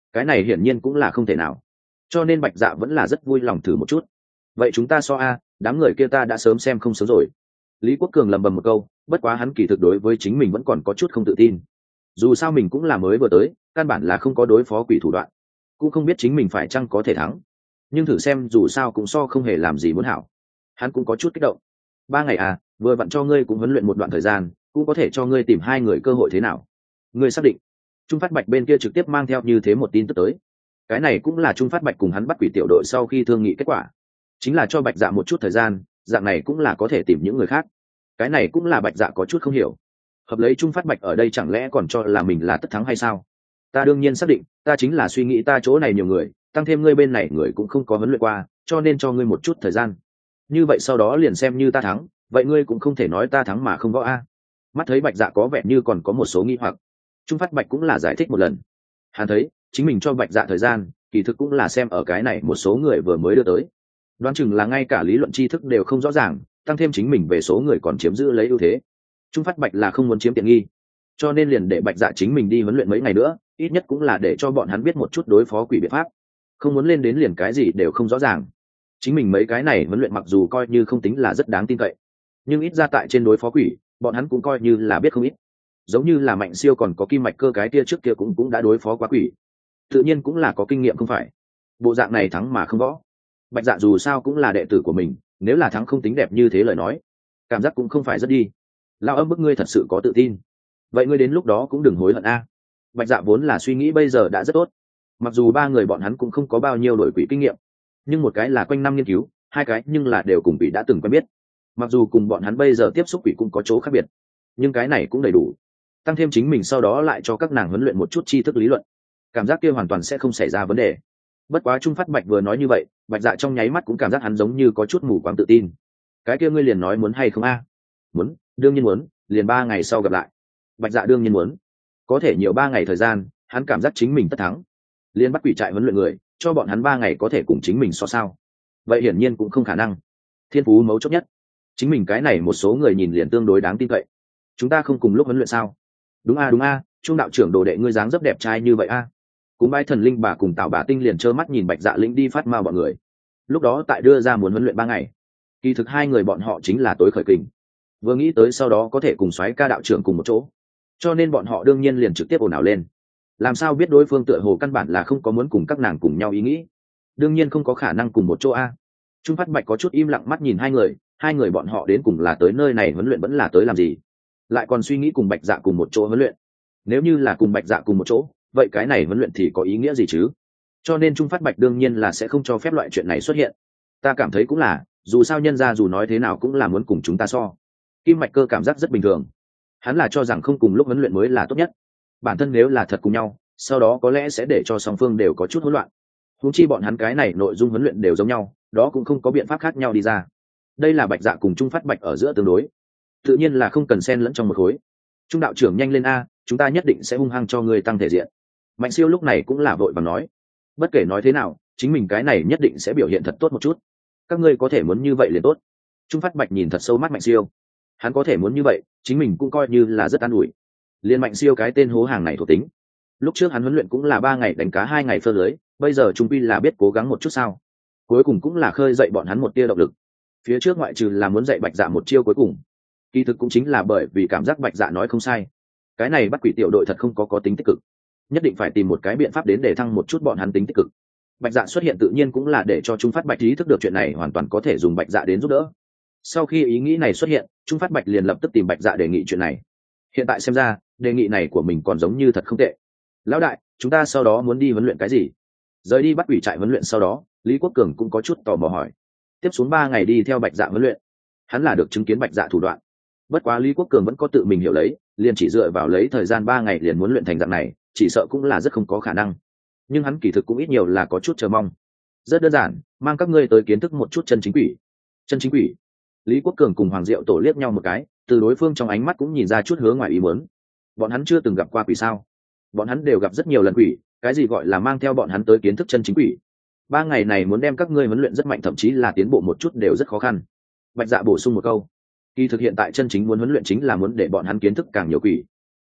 cái này hiển nhiên cũng là không thể nào, cho nên bạch dạ vẫn là rất vui lòng thử một chút. Vậy chúng ta so a, đám người kia ta đã sớm xem không sớm rồi. Lý Quốc Cường lầm bầm một câu, bất quá hắn kỳ thực đối với chính mình vẫn còn có chút không tự tin. Dù sao mình cũng là mới vừa tới, căn bản là không có đối phó quỷ thủ đoạn, cũng không biết chính mình phải chăng có thể thắng. Nhưng thử xem dù sao cũng so không hề làm gì muốn hảo. Hắn cũng có chút kích động. Ba ngày à, vừa vặn cho ngươi cũng huấn luyện một đoạn thời gian, cũng có thể cho ngươi tìm hai người cơ hội thế nào. Ngươi xác định? Trung Phát Bạch bên kia trực tiếp mang theo như thế một tin tức tới. Cái này cũng là Trung Phát Bạch cùng hắn bắt quỷ tiểu đội sau khi thương nghị kết quả, chính là cho Bạch Dạ một chút thời gian, dạng này cũng là có thể tìm những người khác. Cái này cũng là Bạch Dạ có chút không hiểu. Hợp lấy Trung Phát Bạch ở đây chẳng lẽ còn cho là mình là tất thắng hay sao? Ta đương nhiên xác định, ta chính là suy nghĩ ta chỗ này nhiều người, tăng thêm ngươi bên này người cũng không có huấn luyện qua, cho nên cho ngươi một chút thời gian. Như vậy sau đó liền xem như ta thắng, vậy ngươi cũng không thể nói ta thắng mà không võ a. Mắt thấy Bạch Dạ có vẻ như còn có một số nghi hoặc, Trung Phát Bạch cũng là giải thích một lần. Hắn thấy chính mình cho Bạch Dạ thời gian, kỳ thực cũng là xem ở cái này một số người vừa mới đưa tới, đoán chừng là ngay cả lý luận tri thức đều không rõ ràng, tăng thêm chính mình về số người còn chiếm giữ lấy ưu thế. Trung Phát Bạch là không muốn chiếm tiện nghi, cho nên liền để Bạch Dạ chính mình đi huấn luyện mấy ngày nữa, ít nhất cũng là để cho bọn hắn biết một chút đối phó quỷ biện pháp, không muốn lên đến liền cái gì đều không rõ ràng. Chính mình mấy cái này huấn luyện mặc dù coi như không tính là rất đáng tin cậy, nhưng ít ra tại trên đối phó quỷ bọn hắn cũng coi như là biết không ít. Giống như là Mạnh Siêu còn có Kim Mạch Cơ cái kia trước kia cũng cũng đã đối phó quá quỷ, tự nhiên cũng là có kinh nghiệm không phải. Bộ dạng này thắng mà không võ. Bạch Dạ dù sao cũng là đệ tử của mình, nếu là thắng không tính đẹp như thế lời nói, cảm giác cũng không phải rất đi. Lao âm bức ngươi thật sự có tự tin, vậy ngươi đến lúc đó cũng đừng hối hận a. Bạch Dạ vốn là suy nghĩ bây giờ đã rất tốt, mặc dù ba người bọn hắn cũng không có bao nhiêu đổi quỷ kinh nghiệm, nhưng một cái là quanh năm nghiên cứu, hai cái nhưng là đều cùng quỷ đã từng quen biết. Mặc dù cùng bọn hắn bây giờ tiếp xúc quỷ cũng có chỗ khác biệt, nhưng cái này cũng đầy đủ. Tăng thêm chính mình sau đó lại cho các nàng huấn luyện một chút tri thức lý luận, cảm giác kia hoàn toàn sẽ không xảy ra vấn đề. Bất quá Trung Phát Bạch vừa nói như vậy, Bạch Dạ trong nháy mắt cũng cảm giác hắn giống như có chút mù quáng tự tin. Cái kia ngươi liền nói muốn hay không a? Muốn, đương nhiên muốn, liền ba ngày sau gặp lại. Bạch Dạ đương nhiên muốn, có thể nhiều ba ngày thời gian, hắn cảm giác chính mình tất thắng. Liên bắt quỷ trại huấn luyện người, cho bọn hắn ba ngày có thể cùng chính mình so sao? Vậy hiển nhiên cũng không khả năng. Thiên phú mấu chốt nhất, chính mình cái này một số người nhìn liền tương đối đáng tin cậy. Chúng ta không cùng lúc huấn luyện sao? Đúng a đúng a, Trung đạo trưởng đồ đệ ngươi dáng dấp đẹp trai như vậy a. Cùng bái thần linh bà cùng Tào Bà Tinh liền trơ mắt nhìn Bạch Dạ lĩnh đi phát ma bọn người. Lúc đó tại đưa ra muốn huấn luyện ba ngày, kỳ thực hai người bọn họ chính là tối khởi kình, vừa nghĩ tới sau đó có thể cùng soái ca đạo trưởng cùng một chỗ, cho nên bọn họ đương nhiên liền trực tiếp ồn ào lên. Làm sao biết đối phương tựa hồ căn bản là không có muốn cùng các nàng cùng nhau ý nghĩ, đương nhiên không có khả năng cùng một chỗ a. Trung Phát Bạch có chút im lặng mắt nhìn hai người, hai người bọn họ đến cùng là tới nơi này huấn luyện vẫn là tới làm gì, lại còn suy nghĩ cùng Bạch Dạ cùng một chỗ huấn luyện. Nếu như là cùng Bạch Dạ cùng một chỗ, vậy cái này huấn luyện thì có ý nghĩa gì chứ? Cho nên Trung Phát Bạch đương nhiên là sẽ không cho phép loại chuyện này xuất hiện. Ta cảm thấy cũng là, dù sao nhân gia dù nói thế nào cũng là muốn cùng chúng ta so. Kim Mạch Cơ cảm giác rất bình thường, hắn là cho rằng không cùng lúc huấn luyện mới là tốt nhất. Bản thân nếu là thật cùng nhau, sau đó có lẽ sẽ để cho song phương đều có chút hỗn loạn. Huống chi bọn hắn cái này nội dung huấn luyện đều giống nhau, đó cũng không có biện pháp khác nhau đi ra. Đây là Bạch Dạ cùng Trung Phát Bạch ở giữa tương đối, tự nhiên là không cần xen lẫn trong một khối. Trung đạo trưởng nhanh lên a, chúng ta nhất định sẽ hung hăng cho người tăng thể diện. Mạnh Siêu lúc này cũng là vội vàng nói, bất kể nói thế nào, chính mình cái này nhất định sẽ biểu hiện thật tốt một chút. Các ngươi có thể muốn như vậy liền tốt. Trung Phát Bạch nhìn thật sâu mắt Mạnh Siêu, hắn có thể muốn như vậy, chính mình cũng coi như là rất an ủi. Liên Mạnh Siêu cái tên hố hàng này thuộc tính, lúc trước hắn huấn luyện cũng là ba ngày đánh cá hai ngày phơ lưới, bây giờ trung quy là biết cố gắng một chút sao, cuối cùng cũng là khơi dậy bọn hắn một tia động lực. Phía trước ngoại trừ là muốn dạy Bạch Dạ một chiêu cuối cùng, kỳ thực cũng chính là bởi vì cảm giác Bạch Dạ nói không sai, cái này bắt quỷ tiểu đội thật không có có tính tích cực, nhất định phải tìm một cái biện pháp đến để thăng một chút bọn hắn tính tích cực. Bạch Dạ xuất hiện tự nhiên cũng là để cho Trung Phát Bạch ý thức được chuyện này hoàn toàn có thể dùng Bạch Dạ đến giúp đỡ. Sau khi ý nghĩ này xuất hiện, Trung Phát Bạch liền lập tức tìm Bạch Dạ đề nghị chuyện này. Hiện tại xem ra, đề nghị này của mình còn giống như thật không tệ. Lão đại, chúng ta sau đó muốn đi huấn luyện cái gì? Rời đi bắt quỷ trại huấn luyện sau đó, Lý Quốc Cường cũng có chút tò mò hỏi. Tiếp xuống ba ngày đi theo Bạch Dạ huấn luyện, hắn là được chứng kiến Bạch Dạ thủ đoạn. Bất quá Lý Quốc Cường vẫn có tự mình hiểu lấy, liền chỉ dựa vào lấy thời gian ba ngày liền muốn luyện thành dạng này, chỉ sợ cũng là rất không có khả năng. Nhưng hắn kỳ thực cũng ít nhiều là có chút chờ mong. Rất đơn giản, mang các ngươi tới kiến thức một chút chân chính quỷ. Chân chính quỷ. Lý Quốc Cường cùng Hoàng Diệu Tổ liếc nhau một cái, từ đối phương trong ánh mắt cũng nhìn ra chút hướng ngoài ý muốn. Bọn hắn chưa từng gặp qua quỷ sao? Bọn hắn đều gặp rất nhiều lần quỷ, cái gì gọi là mang theo bọn hắn tới kiến thức chân chính quỷ? Ba ngày này muốn đem các ngươi huấn luyện rất mạnh, thậm chí là tiến bộ một chút đều rất khó khăn. Bạch Dạ bổ sung một câu. Kỳ thực hiện tại chân chính muốn huấn luyện chính là muốn để bọn hắn kiến thức càng nhiều quỷ.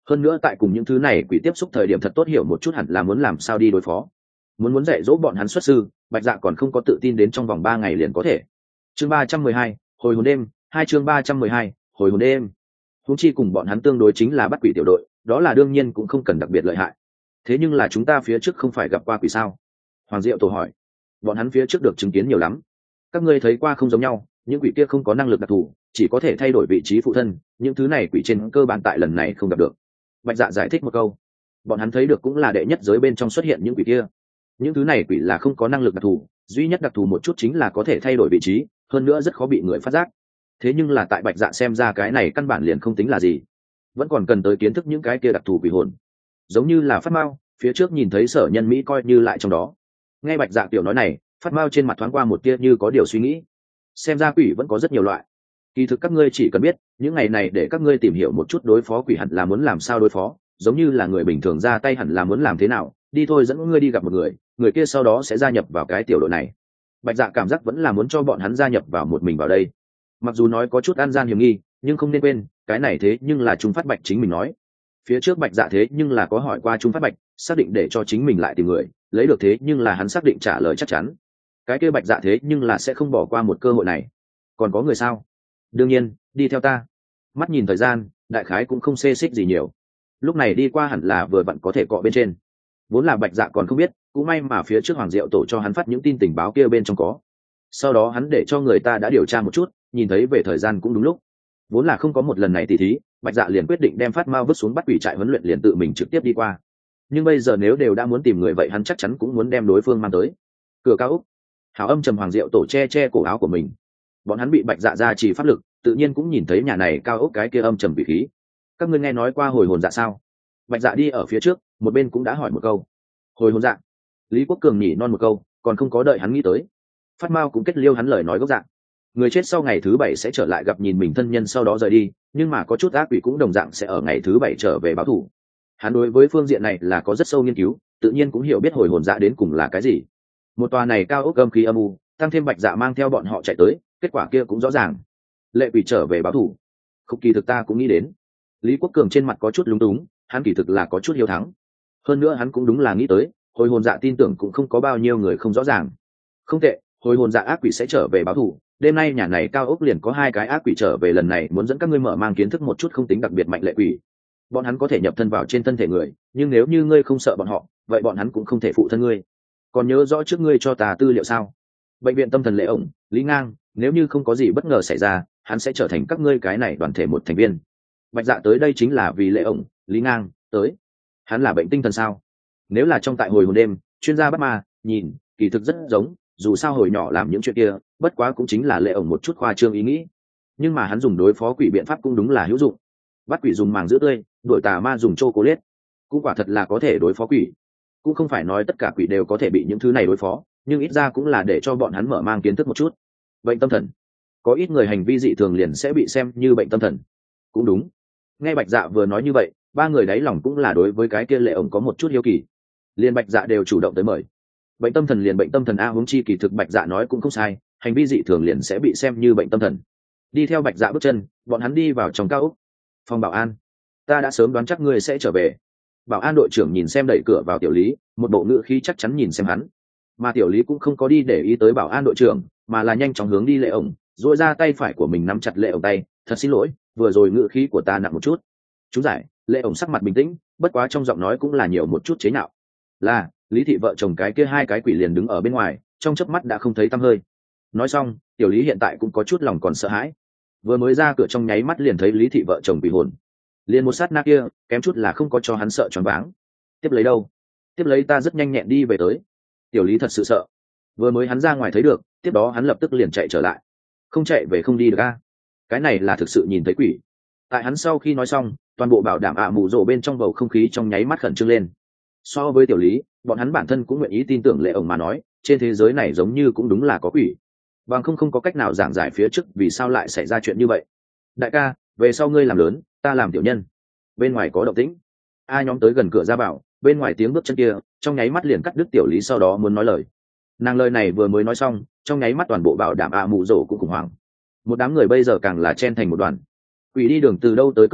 hơn nữa tại cùng những thứ này quỷ tiếp xúc thời điểm thật tốt hiểu một chút hẳn là muốn làm sao đi đối phó. Muốn muốn dạy dỗ bọn hắn xuất sư, Bạch Dạ còn không có tự tin đến trong vòng ba ngày liền có thể. Chương ba trăm mười hai, hồi hồn đêm, hai chương ba trăm mười hai, hồi hồn đêm. Huống chi cùng bọn hắn tương đối chính là bắt quỷ tiểu đội, đó là đương nhiên cũng không cần đặc biệt lợi hại. Thế nhưng là chúng ta phía trước không phải gặp qua quỷ sao? Hoàng Diệu Tổ hỏi. Bọn hắn phía trước được chứng kiến nhiều lắm. Các ngươi thấy qua không giống nhau, những quỷ kia không có năng lực đặc thù, chỉ có thể thay đổi vị trí phụ thân, những thứ này quỷ trên cơ bản tại lần này không gặp được. Bạch Dạ giải thích một câu. Bọn hắn thấy được cũng là đệ nhất giới bên trong xuất hiện những quỷ kia. Những thứ này quỷ là không có năng lực đặc thù, duy nhất đặc thù một chút chính là có thể thay đổi vị trí, hơn nữa rất khó bị người phát giác. Thế nhưng là tại Bạch Dạ xem ra cái này căn bản liền không tính là gì, vẫn còn cần tới kiến thức những cái kia đặc thù quỷ hồn, giống như là Phát Mao, phía trước nhìn thấy Sở Nhân Mỹ coi như lại trong đó. Nghe Bạch Dạ tiểu nói này, Phát Mao trên mặt thoáng qua một tia như có điều suy nghĩ. Xem ra quỷ vẫn có rất nhiều loại. Kỳ thực các ngươi chỉ cần biết, những ngày này để các ngươi tìm hiểu một chút đối phó quỷ hẳn là muốn làm sao đối phó, giống như là người bình thường ra tay hẳn là muốn làm thế nào, đi thôi dẫn ngươi đi gặp một người, người kia sau đó sẽ gia nhập vào cái tiểu đội này. Bạch Dạ cảm giác vẫn là muốn cho bọn hắn gia nhập vào một mình vào đây. Mặc dù nói có chút an gian hiểm nghi, nhưng không nên quên, cái này thế nhưng là Trung Phát Bạch chính mình nói. Phía trước Bạch Dạ thế nhưng là có hỏi qua Trung Phát Bạch, xác định để cho chính mình lại tìm người, lấy được thế nhưng là hắn xác định trả lời chắc chắn. Cái kia Bạch Dạ thế nhưng là sẽ không bỏ qua một cơ hội này. Còn có người sao? Đương nhiên, đi theo ta. Mắt nhìn thời gian, đại khái cũng không xê xích gì nhiều. Lúc này đi qua hẳn là vừa vặn có thể cọ bên trên. Vốn là Bạch Dạ còn không biết, cũng may mà phía trước Hoàng Diệu Tổ cho hắn phát những tin tình báo kia bên trong có. Sau đó hắn để cho người ta đã điều tra một chút, nhìn thấy về thời gian cũng đúng lúc. Vốn là không có một lần này tỉ thí, Bạch Dạ liền quyết định đem Phát Mao vứt xuống bắt quỷ trại huấn luyện liền tự mình trực tiếp đi qua. Nhưng bây giờ nếu đều đã muốn tìm người vậy hắn chắc chắn cũng muốn đem đối phương mang tới. Cửa cao úc, Hảo Âm trầm Hoàng Diệu Tổ che che cổ áo của mình. Bọn hắn bị Bạch Dạ ra chỉ pháp lực, tự nhiên cũng nhìn thấy nhà này cao ốc cái kia âm trầm vị khí. Các ngươi nghe nói qua hồi hồn dạ sao? Bạch Dạ đi ở phía trước, một bên cũng đã hỏi một câu. Hồi hồn dạ? Lý Quốc Cường nhỉ non một câu, còn không có đợi hắn nghĩ tới. Phát Mao cũng kết liêu hắn lời nói gốc dạng. Người chết sau ngày thứ bảy sẽ trở lại gặp nhìn mình thân nhân sau đó rời đi, nhưng mà có chút ác quỷ cũng đồng dạng sẽ ở ngày thứ bảy trở về báo thù. Hắn đối với phương diện này là có rất sâu nghiên cứu, tự nhiên cũng hiểu biết hồi hồn dạ đến cùng là cái gì. Một tòa này cao ốc âm khí âm u, tăng thêm Bạch Dạ mang theo bọn họ chạy tới, kết quả kia cũng rõ ràng. Lệ quỷ trở về báo thù. Không, kỳ thực ta cũng nghĩ đến. Lý Quốc Cường trên mặt có chút lúng túng, hắn kỳ thực là có chút hiếu thắng. Hơn nữa hắn cũng đúng là nghĩ tới, hồi hồn dạ tin tưởng cũng không có bao nhiêu người không rõ ràng. Không tệ, hồi hồn dạ ác quỷ sẽ trở về báo thù. Đêm nay nhà này cao ốc liền có hai cái ác quỷ trở về, lần này muốn dẫn các ngươi mở mang kiến thức một chút không tính đặc biệt mạnh lệ quỷ. Bọn hắn có thể nhập thân vào trên thân thể người, nhưng nếu như ngươi không sợ bọn họ, vậy bọn hắn cũng không thể phụ thân ngươi. Còn nhớ rõ trước ngươi cho ta tư liệu sao? Bệnh viện tâm thần Lệ ổng, Lý Ngang, nếu như không có gì bất ngờ xảy ra, hắn sẽ trở thành các ngươi cái này đoàn thể một thành viên. Bạch Dạ tới đây chính là vì Lệ ổng, Lý Ngang tới. Hắn là bệnh tinh thần sao? Nếu là trong tại hồi hồn đêm, chuyên gia bắt ma, nhìn, kỳ thực rất giống, dù sao hồi nhỏ làm những chuyện kia, bất quá cũng chính là Lệ ổng một chút khoa trương ý nghĩ. Nhưng mà hắn dùng đối phó quỷ biện pháp cũng đúng là hữu dụng. Bắt quỷ dùng màng giữ tươi, đuổi tà ma dùng chocolate, cũng quả thật là có thể đối phó quỷ. Cũng không phải nói tất cả quỷ đều có thể bị những thứ này đối phó, nhưng ít ra cũng là để cho bọn hắn mở mang kiến thức một chút. Bệnh tâm thần, có ít người hành vi dị thường liền sẽ bị xem như bệnh tâm thần. Cũng đúng. Nghe Bạch Dạ vừa nói như vậy, ba người đáy lòng cũng là đối với cái kia Lệ ổng có một chút hiếu kỳ. Liên Bạch Dạ đều chủ động tới mời. Bệnh tâm thần liền bệnh tâm thần a, huống chi kỳ thực Bạch Dạ nói cũng không sai, hành vi dị thường liền sẽ bị xem như bệnh tâm thần. Đi theo Bạch Dạ bước chân, bọn hắn đi vào trong cao ốc. Phòng bảo an, ta đã sớm đoán chắc ngươi sẽ trở về. Bảo an đội trưởng nhìn xem đẩy cửa vào Tiểu Lý, một bộ ngữ khí chắc chắn nhìn xem hắn. Mà Tiểu Lý cũng không có đi để ý tới bảo an đội trưởng, mà là nhanh chóng hướng đi Lệ ổng, duỗi ra tay phải của mình nắm chặt Lệ ổng tay. Thật xin lỗi, vừa rồi ngữ khí của ta nặng một chút. Chú giải. Lệ ổng sắc mặt bình tĩnh, bất quá trong giọng nói cũng là nhiều một chút chế nhạo. Là Lý thị vợ chồng cái kia hai cái quỷ liền đứng ở bên ngoài, trong chớp mắt đã không thấy tăm hơi. Nói xong, Tiểu Lý hiện tại cũng có chút lòng còn sợ hãi. Vừa mới ra cửa trong nháy mắt liền thấy Lý thị vợ chồng quỷ hồn, liền một sát na kia, kém chút là không có cho hắn sợ choáng váng. Tiếp lấy đâu? Tiếp lấy ta rất nhanh nhẹn đi về tới. Tiểu Lý thật sự sợ. Vừa mới hắn ra ngoài thấy được, tiếp đó hắn lập tức liền chạy trở lại. Không chạy về không đi được a. Cái này là thực sự nhìn thấy quỷ. Tại hắn sau khi nói xong, toàn bộ bảo đảm ạ mù rồ bên trong bầu không khí trong nháy mắt khẩn trương lên. So với Tiểu Lý, bọn hắn bản thân cũng nguyện ý tin tưởng Lệ ổng mà nói, trên thế giới này giống như cũng đúng là có quỷ. Bằng không không có cách nào giảng giải phía trước vì sao lại xảy ra chuyện như vậy. Đại ca, về sau ngươi làm lớn, ta làm tiểu nhân. Bên ngoài có động tĩnh. A nhóm tới gần cửa ra bảo, bên ngoài tiếng bước chân kia, trong nháy mắt liền cắt đứt Tiểu Lý sau đó muốn nói lời. Nàng lời này vừa mới nói xong, trong nháy mắt toàn bộ bảo đảm ạ mù rồ cũng khủng hoảng. Một đám người bây giờ càng là chen thành một đoàn. Quỷ đi đường từ đâu tới cất bộ,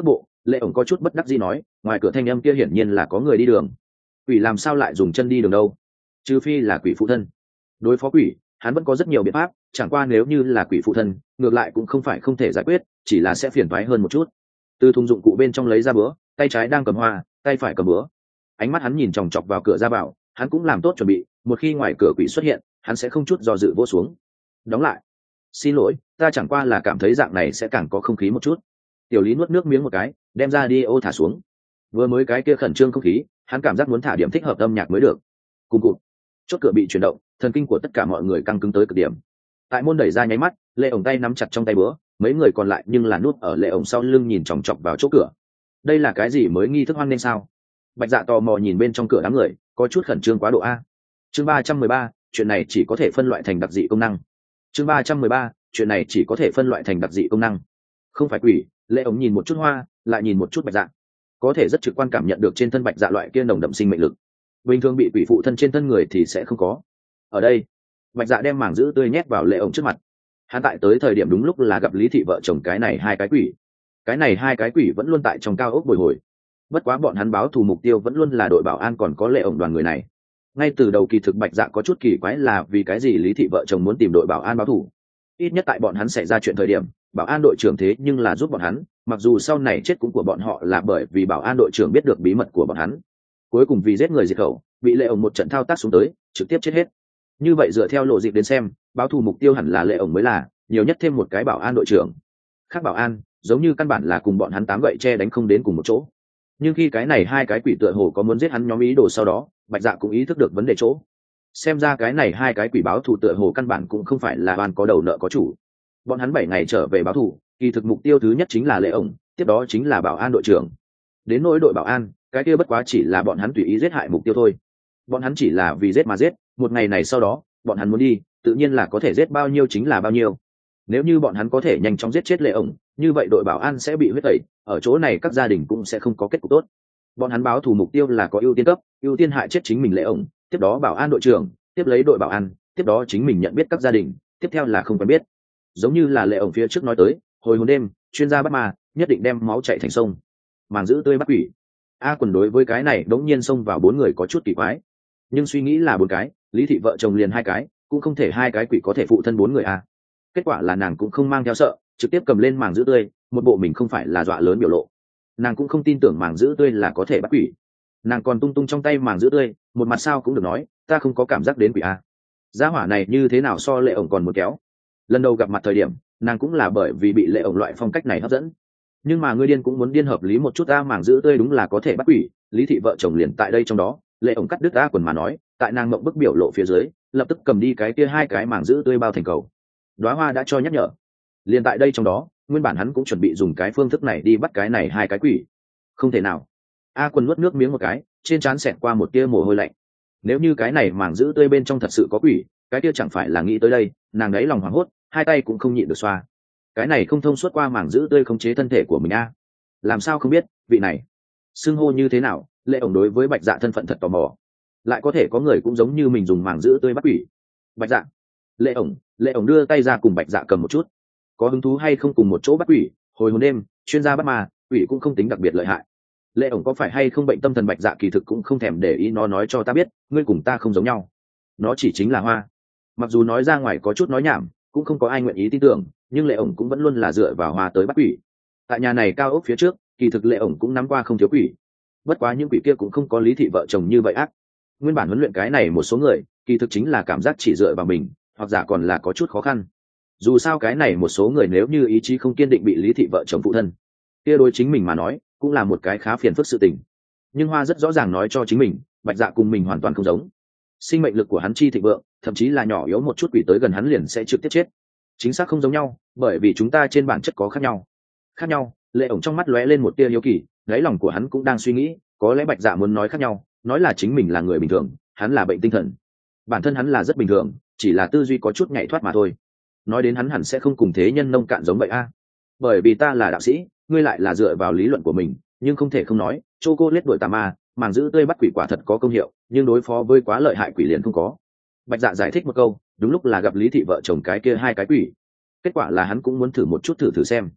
lệ ổng có chút bất đắc dĩ nói, ngoài cửa thanh âm kia hiển nhiên là có người đi đường. Quỷ làm sao lại dùng chân đi đường đâu? Trừ phi là quỷ phụ thân. Đối phó quỷ, hắn vẫn có rất nhiều biện pháp, chẳng qua nếu như là quỷ phụ thân, ngược lại cũng không phải không thể giải quyết, chỉ là sẽ phiền toái hơn một chút. Từ thùng dụng cụ bên trong lấy ra búa, tay trái đang cầm hoa, tay phải cầm búa. Ánh mắt hắn nhìn chòng chọc vào cửa ra vào, hắn cũng làm tốt chuẩn bị, một khi ngoài cửa quỷ xuất hiện, hắn sẽ không chút do dự vỗ xuống. Đóng lại. Xin lỗi, ta chẳng qua là cảm thấy dạng này sẽ càng có không khí một chút. Tiểu Lý nuốt nước miếng một cái, đem ra đi ô thả xuống. Vừa mới cái kia khẩn trương không khí, hắn cảm giác muốn thả điểm thích hợp âm nhạc mới được. Cùng cụt. Chốt cửa bị chuyển động, thần kinh của tất cả mọi người căng cứng tới cực điểm. Tại môn đẩy ra nháy mắt, lệ ổng tay nắm chặt trong tay búa, mấy người còn lại nhưng là nuốt ở lệ ổng sau lưng nhìn chòng chọc vào chỗ cửa. Đây là cái gì mới nghi thức hoan nên sao? Bạch Dạ tò mò nhìn bên trong cửa đám người, có chút khẩn trương quá độ a. Chương ba trăm mười ba, chuyện này chỉ có thể phân loại thành đặc dị công năng. Chương ba trăm mười ba, chuyện này chỉ có thể phân loại thành đặc dị công năng. Không phải quỷ, lệ ổng nhìn một chút hoa, lại nhìn một chút Bạch Dạ, có thể rất trực quan cảm nhận được trên thân Bạch Dạ loại kia nồng đậm sinh mệnh lực. Bình thường bị quỷ phụ thân trên thân người thì sẽ không có. Ở đây, Bạch Dạ đem màng giữ tươi nhét vào lệ ổng trước mặt. Hắn tại tới thời điểm đúng lúc là gặp Lý thị vợ chồng cái này hai cái quỷ. Cái này hai cái quỷ vẫn luôn tại trong cao ốc bồi hồi. Bất quá bọn hắn báo thù mục tiêu vẫn luôn là đội bảo an còn có lệ ổng đoàn người này. Ngay từ đầu kỳ thực Bạch Dạ có chút kỳ quái là vì cái gì Lý thị vợ chồng muốn tìm đội bảo an báo thù. Ít nhất tại bọn hắn xảy ra chuyện thời điểm, bảo an đội trưởng thế nhưng là giúp bọn hắn, mặc dù sau này chết cũng của bọn họ là bởi vì bảo an đội trưởng biết được bí mật của bọn hắn. Cuối cùng vì giết người diệt khẩu, bị lệ ổng một trận thao tác xuống tới, trực tiếp chết hết. Như vậy dựa theo lộ dịp đến xem, báo thù mục tiêu hẳn là lệ ổng mới là, nhiều nhất thêm một cái bảo an đội trưởng. Khác bảo an, giống như căn bản là cùng bọn hắn tám gậy che đánh không đến cùng một chỗ. Nhưng khi cái này hai cái quỷ tựa hồ có muốn giết hắn nhóm ý đồ sau đó, Bạch Dạ cũng ý thức được vấn đề chỗ. Xem ra cái này hai cái quỷ báo thù tựa hồ căn bản cũng không phải là oan có đầu nợ có chủ. Bọn hắn bảy ngày trở về báo thù, kỳ thực mục tiêu thứ nhất chính là lệ ổng, tiếp đó chính là bảo an đội trưởng. Đến nỗi đội bảo an, cái kia bất quá chỉ là bọn hắn tùy ý giết hại mục tiêu thôi. Bọn hắn chỉ là vì giết mà giết, một ngày này sau đó, bọn hắn muốn đi, tự nhiên là có thể giết bao nhiêu chính là bao nhiêu. Nếu như bọn hắn có thể nhanh chóng giết chết lệ ổng, như vậy đội bảo an sẽ bị huyết tẩy, ở chỗ này các gia đình cũng sẽ không có kết cục tốt. Bọn hắn báo thù mục tiêu là có ưu tiên cấp, ưu tiên hại chết chính mình lệ ổng, tiếp đó bảo an đội trưởng, tiếp lấy đội bảo an, tiếp đó chính mình nhận biết các gia đình, tiếp theo là không quen biết. Giống như là lệ ổng phía trước nói tới, hồi hồn đêm, chuyên gia bắt ma, nhất định đem máu chảy thành sông. Màng giữ tươi bắt quỷ. A Quần đối với cái này đống nhiên xông vào bốn người có chút kỳ quái, nhưng suy nghĩ là bốn cái, Lý thị vợ chồng liền hai cái, cũng không thể hai cái quỷ có thể phụ thân bốn người a. Kết quả là nàng cũng không mang theo sợ, trực tiếp cầm lên màng giữ tươi, một bộ mình không phải là dọa lớn biểu lộ. Nàng cũng không tin tưởng màng giữ tươi là có thể bắt quỷ. Nàng còn tung tung trong tay màng giữ tươi, một mặt sao cũng được nói, ta không có cảm giác đến quỷ a. Gia hỏa này như thế nào so lệ ổng còn muốn kéo. Lần đầu gặp mặt thời điểm, nàng cũng là bởi vì bị lệ ổng loại phong cách này hấp dẫn. Nhưng mà ngươi điên cũng muốn điên hợp lý một chút, a màng giữ tươi đúng là có thể bắt quỷ, Lý thị vợ chồng liền tại đây trong đó, lệ ổng cắt đứt A Quần mà nói, tại nàng mộng bức biểu lộ phía dưới, lập tức cầm đi cái kia hai cái màng giữ tươi bao thành cầu. Đóa hoa đã cho nhắc nhở, liền tại đây trong đó, nguyên bản hắn cũng chuẩn bị dùng cái phương thức này đi bắt cái này hai cái quỷ. Không thể nào. A Quần nuốt nước miếng một cái, trên trán xẹt qua một tia mồ hôi lạnh. Nếu như cái này màng giữ tươi bên trong thật sự có quỷ, cái kia chẳng phải là nghĩ tới đây, nàng ấy lòng hoảng hốt, hai tay cũng không nhịn được xoa. Cái này không thông suốt qua màng giữ tươi khống chế thân thể của mình a. Làm sao không biết, vị này xưng hô như thế nào? Lệ ổng đối với Bạch Dạ thân phận thật tò mò, lại có thể có người cũng giống như mình dùng màng giữ tươi bắt quỷ. Bạch Dạ, lệ ổng, lệ ổng đưa tay ra cùng Bạch Dạ cầm một chút. Có hứng thú hay không cùng một chỗ bắt quỷ? Hồi hồn đêm, chuyên gia bắt ma, quỷ cũng không tính đặc biệt lợi hại. Lệ ổng có phải hay không bệnh tâm thần? Bạch Dạ kỳ thực cũng không thèm để ý, nó nói cho ta biết, ngươi cùng ta không giống nhau. Nó chỉ chính là hoa. Mặc dù nói ra ngoài có chút nói nhảm, cũng không có ai nguyện ý tin tưởng, nhưng lệ ổng cũng vẫn luôn là dựa vào hoa tới bắt quỷ. Tại nhà này cao ốc phía trước, kỳ thực lệ ổng cũng nắm qua không thiếu quỷ. Bất quá những quỷ kia cũng không có Lý thị vợ chồng như vậy ác. Nguyên bản huấn luyện cái này một số người, kỳ thực chính là cảm giác chỉ dựa vào mình, hoặc giả còn là có chút khó khăn. Dù sao cái này một số người nếu như ý chí không kiên định bị Lý thị vợ chồng phụ thân, kia đối chính mình mà nói cũng là một cái khá phiền phức sự tình. Nhưng hoa rất rõ ràng nói cho chính mình, Bạch Dạ cùng mình hoàn toàn không giống. Sinh mệnh lực của hắn chi thịnh vượng, thậm chí là nhỏ yếu một chút quỷ tới gần hắn liền sẽ trực tiếp chết. Chính xác không giống nhau, bởi vì chúng ta trên bản chất có khác nhau. Khác nhau, lệ ổng trong mắt lóe lên một tia hiếu kỳ, đáy lòng của hắn cũng đang suy nghĩ, có lẽ Bạch Dạ muốn nói khác nhau, nói là chính mình là người bình thường, hắn là bệnh tinh thần. Bản thân hắn là rất bình thường, chỉ là tư duy có chút nhạy thoát mà thôi. Nói đến hắn hẳn sẽ không cùng thế nhân nông cạn giống vậy a. Bởi vì ta là đạo sĩ, ngươi lại là dựa vào lý luận của mình, nhưng không thể không nói, chocolate đuổi tà ma, màng giữ tươi bắt quỷ quả thật có công hiệu, nhưng đối phó với quá lợi hại quỷ liền không có. Bạch Dạ giải thích một câu, đúng lúc là gặp Lý thị vợ chồng cái kia hai cái quỷ. Kết quả là hắn cũng muốn thử một chút thử thử xem.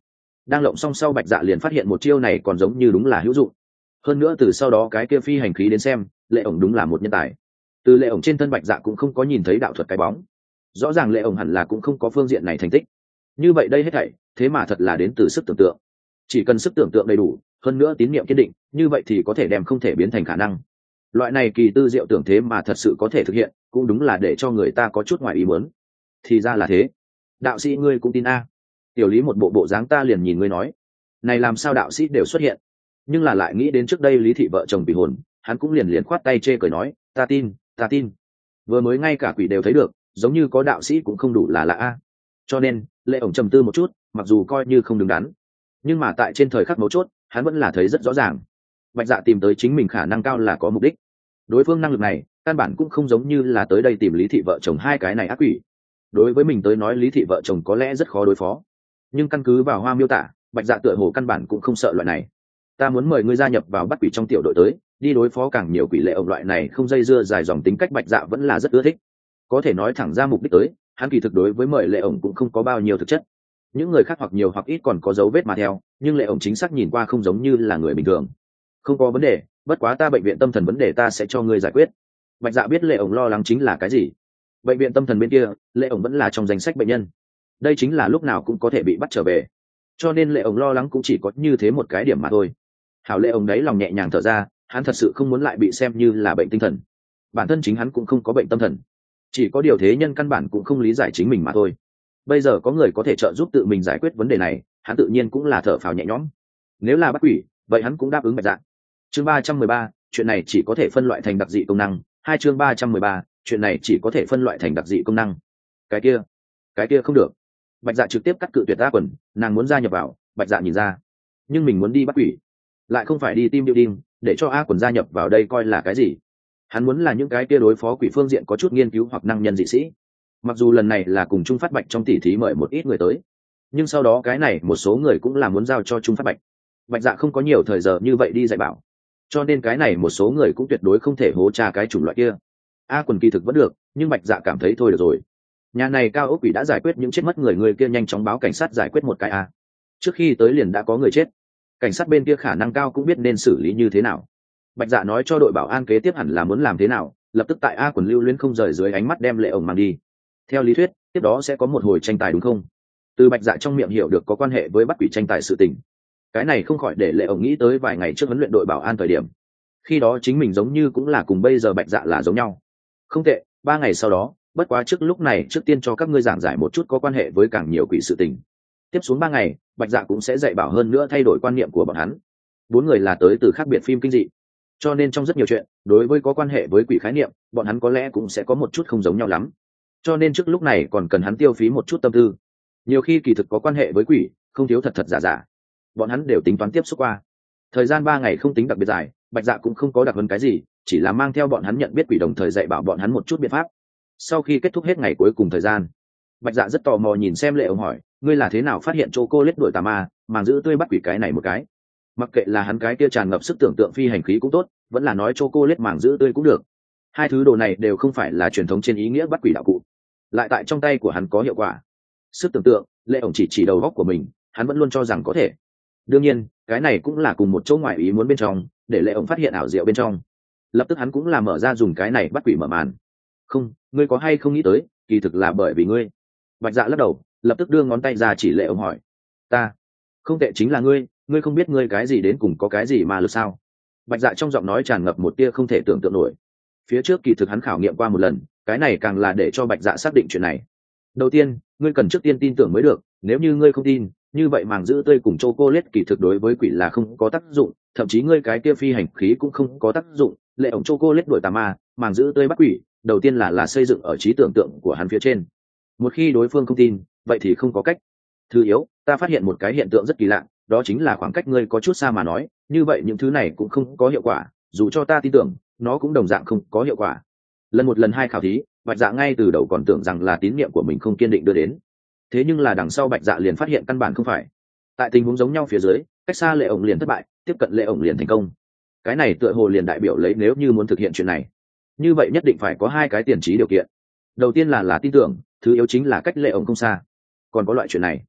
đang lộng xong sau bạch dạ liền phát hiện một chiêu này còn giống như đúng là hữu dụng. Hơn nữa từ sau đó cái kia phi hành khí đến xem, lệ ổng đúng là một nhân tài. Từ lệ ổng trên thân bạch dạ cũng không có nhìn thấy đạo thuật cái bóng, rõ ràng lệ ổng hẳn là cũng không có phương diện này thành tích. Như vậy đây hết thảy thế mà thật là đến từ sức tưởng tượng. Chỉ cần sức tưởng tượng đầy đủ, hơn nữa tín niệm kiên định, như vậy thì có thể đem không thể biến thành khả năng. Loại này kỳ tư diệu tưởng thế mà thật sự có thể thực hiện, cũng đúng là để cho người ta có chút ngoài ý muốn. Thì ra là thế. Đạo sĩ ngươi cũng tin a? Tiểu Lý một bộ bộ dáng ta liền nhìn ngươi nói, này làm sao đạo sĩ đều xuất hiện. Nhưng là lại nghĩ đến trước đây Lý thị vợ chồng bị hồn, hắn cũng liền liền khoát tay chê cười nói, ta tin, ta tin. Vừa mới ngay cả quỷ đều thấy được, giống như có đạo sĩ cũng không đủ là lạ a. Cho nên lệ ổng trầm tư một chút, mặc dù coi như không đứng đắn, nhưng mà tại trên thời khắc mấu chốt hắn vẫn là thấy rất rõ ràng bạch dạ tìm tới chính mình khả năng cao là có mục đích. Đối phương năng lực này căn bản cũng không giống như là tới đây tìm Lý thị vợ chồng hai cái này ác quỷ. Đối với mình tới nói Lý thị vợ chồng có lẽ rất khó đối phó, nhưng căn cứ vào Hoa miêu tả, bạch dạ tựa hồ căn bản cũng không sợ loại này. Ta muốn mời ngươi gia nhập vào bắt quỷ trong tiểu đội tới, đi đối phó càng nhiều quỷ lệ ổng loại này không dây dưa dài dòng tính cách bạch dạ vẫn là rất ưa thích. Có thể nói thẳng ra mục đích tới, hắn kỳ thực đối với mời lệ ổng cũng không có bao nhiêu thực chất. Những người khác hoặc nhiều hoặc ít còn có dấu vết mà theo, nhưng lệ ổng chính xác nhìn qua không giống như là người bình thường. Không có vấn đề, bất quá ta bệnh viện tâm thần vấn đề ta sẽ cho ngươi giải quyết. Bạch dạ biết lệ ổng lo lắng chính là cái gì. Bệnh viện tâm thần bên kia lệ ổng vẫn là trong danh sách bệnh nhân, đây chính là lúc nào cũng có thể bị bắt trở về, cho nên lệ ổng lo lắng cũng chỉ có như thế một cái điểm mà thôi. Hảo, lệ ổng đấy lòng nhẹ nhàng thở ra, hắn thật sự không muốn lại bị xem như là bệnh tinh thần. Bản thân chính hắn cũng không có bệnh tâm thần, chỉ có điều thế nhân căn bản cũng không lý giải chính mình mà thôi. Bây giờ có người có thể trợ giúp tự mình giải quyết vấn đề này, hắn tự nhiên cũng là thở phào nhẹ nhõm. Nếu là bắt quỷ, vậy hắn cũng đáp ứng bạch dạ. Chương ba trăm mười ba, chuyện này chỉ có thể phân loại thành đặc dị công năng. Hai chương ba trăm mười ba, chuyện này chỉ có thể phân loại thành đặc dị công năng. Cái kia, cái kia không được. Bạch dạ trực tiếp cắt cự tuyệt A Quần, nàng muốn gia nhập vào, bạch dạ nhìn ra, nhưng mình muốn đi bắt quỷ, lại không phải đi team building, để cho A Quần gia nhập vào đây coi là cái gì? Hắn muốn là những cái kia đối phó quỷ phương diện có chút nghiên cứu hoặc năng nhân dị sĩ. Mặc dù lần này là cùng Trung Phát Bạch trong tỷ thí mời một ít người tới, nhưng sau đó cái này một số người cũng là muốn giao cho Trung Phát Bạch. Bạch dạ không có nhiều thời giờ như vậy đi dạy bảo, cho nên cái này một số người cũng tuyệt đối không thể hố tra cái chủng loại kia. A Quần kỳ thực vẫn được, nhưng bạch dạ cảm thấy thôi được rồi. Nhà này cao ốc quỷ đã giải quyết những chết mất người, người kia nhanh chóng báo cảnh sát giải quyết một cái a. Trước khi tới liền đã có người chết, cảnh sát bên kia khả năng cao cũng biết nên xử lý như thế nào. Bạch dạ nói cho đội bảo an kế tiếp hẳn là muốn làm thế nào, lập tức tại A Quần lưu luyến không rời dưới ánh mắt đem lệ ổng mang đi. Theo lý thuyết tiếp đó sẽ có một hồi tranh tài đúng không? Từ bạch dạ trong miệng hiểu được có quan hệ với bắt quỷ tranh tài sự tình, cái này không khỏi để lệ ổng nghĩ tới vài ngày trước huấn luyện đội bảo an thời điểm, khi đó chính mình giống như cũng là cùng bây giờ bạch dạ là giống nhau. Không tệ, ba ngày sau đó, bất quá trước lúc này trước tiên cho các ngươi giảng giải một chút có quan hệ với càng nhiều quỷ sự tình. Tiếp xuống ba ngày bạch dạ cũng sẽ dạy bảo hơn nữa thay đổi quan niệm của bọn hắn. Bốn người là tới từ khác biệt phim kinh dị, cho nên trong rất nhiều chuyện đối với có quan hệ với quỷ khái niệm bọn hắn có lẽ cũng sẽ có một chút không giống nhau lắm, cho nên trước lúc này còn cần hắn tiêu phí một chút tâm tư. Nhiều khi kỳ thực có quan hệ với quỷ không thiếu thật thật giả giả, bọn hắn đều tính toán tiếp xúc qua. Thời gian ba ngày không tính đặc biệt dài, bạch dạ cũng không có đặc hơn cái gì, chỉ là mang theo bọn hắn nhận biết quỷ đồng thời dạy bảo bọn hắn một chút biện pháp. Sau khi kết thúc hết ngày cuối cùng thời gian, bạch dạ rất tò mò nhìn xem lệ ổng hỏi, ngươi là thế nào phát hiện chỗ cô lết đuổi tà ma màng giữ tươi bắt quỷ cái này một cái? Mặc kệ là hắn cái kia tràn ngập sức tưởng tượng phi hành khí cũng tốt, vẫn là nói chỗ cô lết màng giữ tươi cũng được, hai thứ đồ này đều không phải là truyền thống trên ý nghĩa bắt quỷ đạo cụ, lại tại trong tay của hắn có hiệu quả. Sức tưởng tượng, lệ ổng chỉ chỉ đầu góc của mình, hắn vẫn luôn cho rằng có thể. Đương nhiên cái này cũng là cùng một chỗ ngoại ý muốn bên trong, để lệ ổng phát hiện ảo diệu bên trong. Lập tức hắn cũng là mở ra dùng cái này bắt quỷ mở màn. Không, ngươi có hay không nghĩ tới kỳ thực là bởi vì ngươi? Bạch dạ lắc đầu, lập tức đưa ngón tay ra chỉ lệ ổng hỏi, ta không tệ, chính là ngươi, ngươi không biết ngươi cái gì đến cùng có cái gì mà lực sao? Bạch dạ trong giọng nói tràn ngập một tia không thể tưởng tượng nổi. Phía trước kỳ thực hắn khảo nghiệm qua một lần, cái này càng là để cho bạch dạ xác định chuyện này. Đầu tiên ngươi cần trước tiên tin tưởng mới được, nếu như ngươi không tin, như vậy màng giữ tươi cùng chocolate kỳ thực đối với quỷ là không có tác dụng, thậm chí ngươi cái kia phi hành khí cũng không có tác dụng. Lệ ổng chocolate đuổi tà ma, màng giữ tươi bắt quỷ, đầu tiên là là xây dựng ở trí tưởng tượng của hắn phía trên. Một khi đối phương không tin, vậy thì không có cách. Thứ yếu, ta phát hiện một cái hiện tượng rất kỳ lạ, đó chính là khoảng cách ngươi có chút xa mà nói, như vậy những thứ này cũng không có hiệu quả, dù cho ta tin tưởng, nó cũng đồng dạng không có hiệu quả. Lần một lần hai khảo thí, bạch dạ ngay từ đầu còn tưởng rằng là tín nhiệm của mình không kiên định đưa đến, thế nhưng là đằng sau bạch dạ liền phát hiện căn bản không phải. Tại tình huống giống nhau phía dưới, cách xa lệ ổng liền thất bại, tiếp cận lệ ổng liền thành công. Cái này tựa hồ liền đại biểu lấy nếu như muốn thực hiện chuyện này, như vậy nhất định phải có hai cái tiền trí điều kiện. Đầu tiên là là tin tưởng, thứ yếu chính là cách lệ ổng không xa. Còn có loại chuyện này,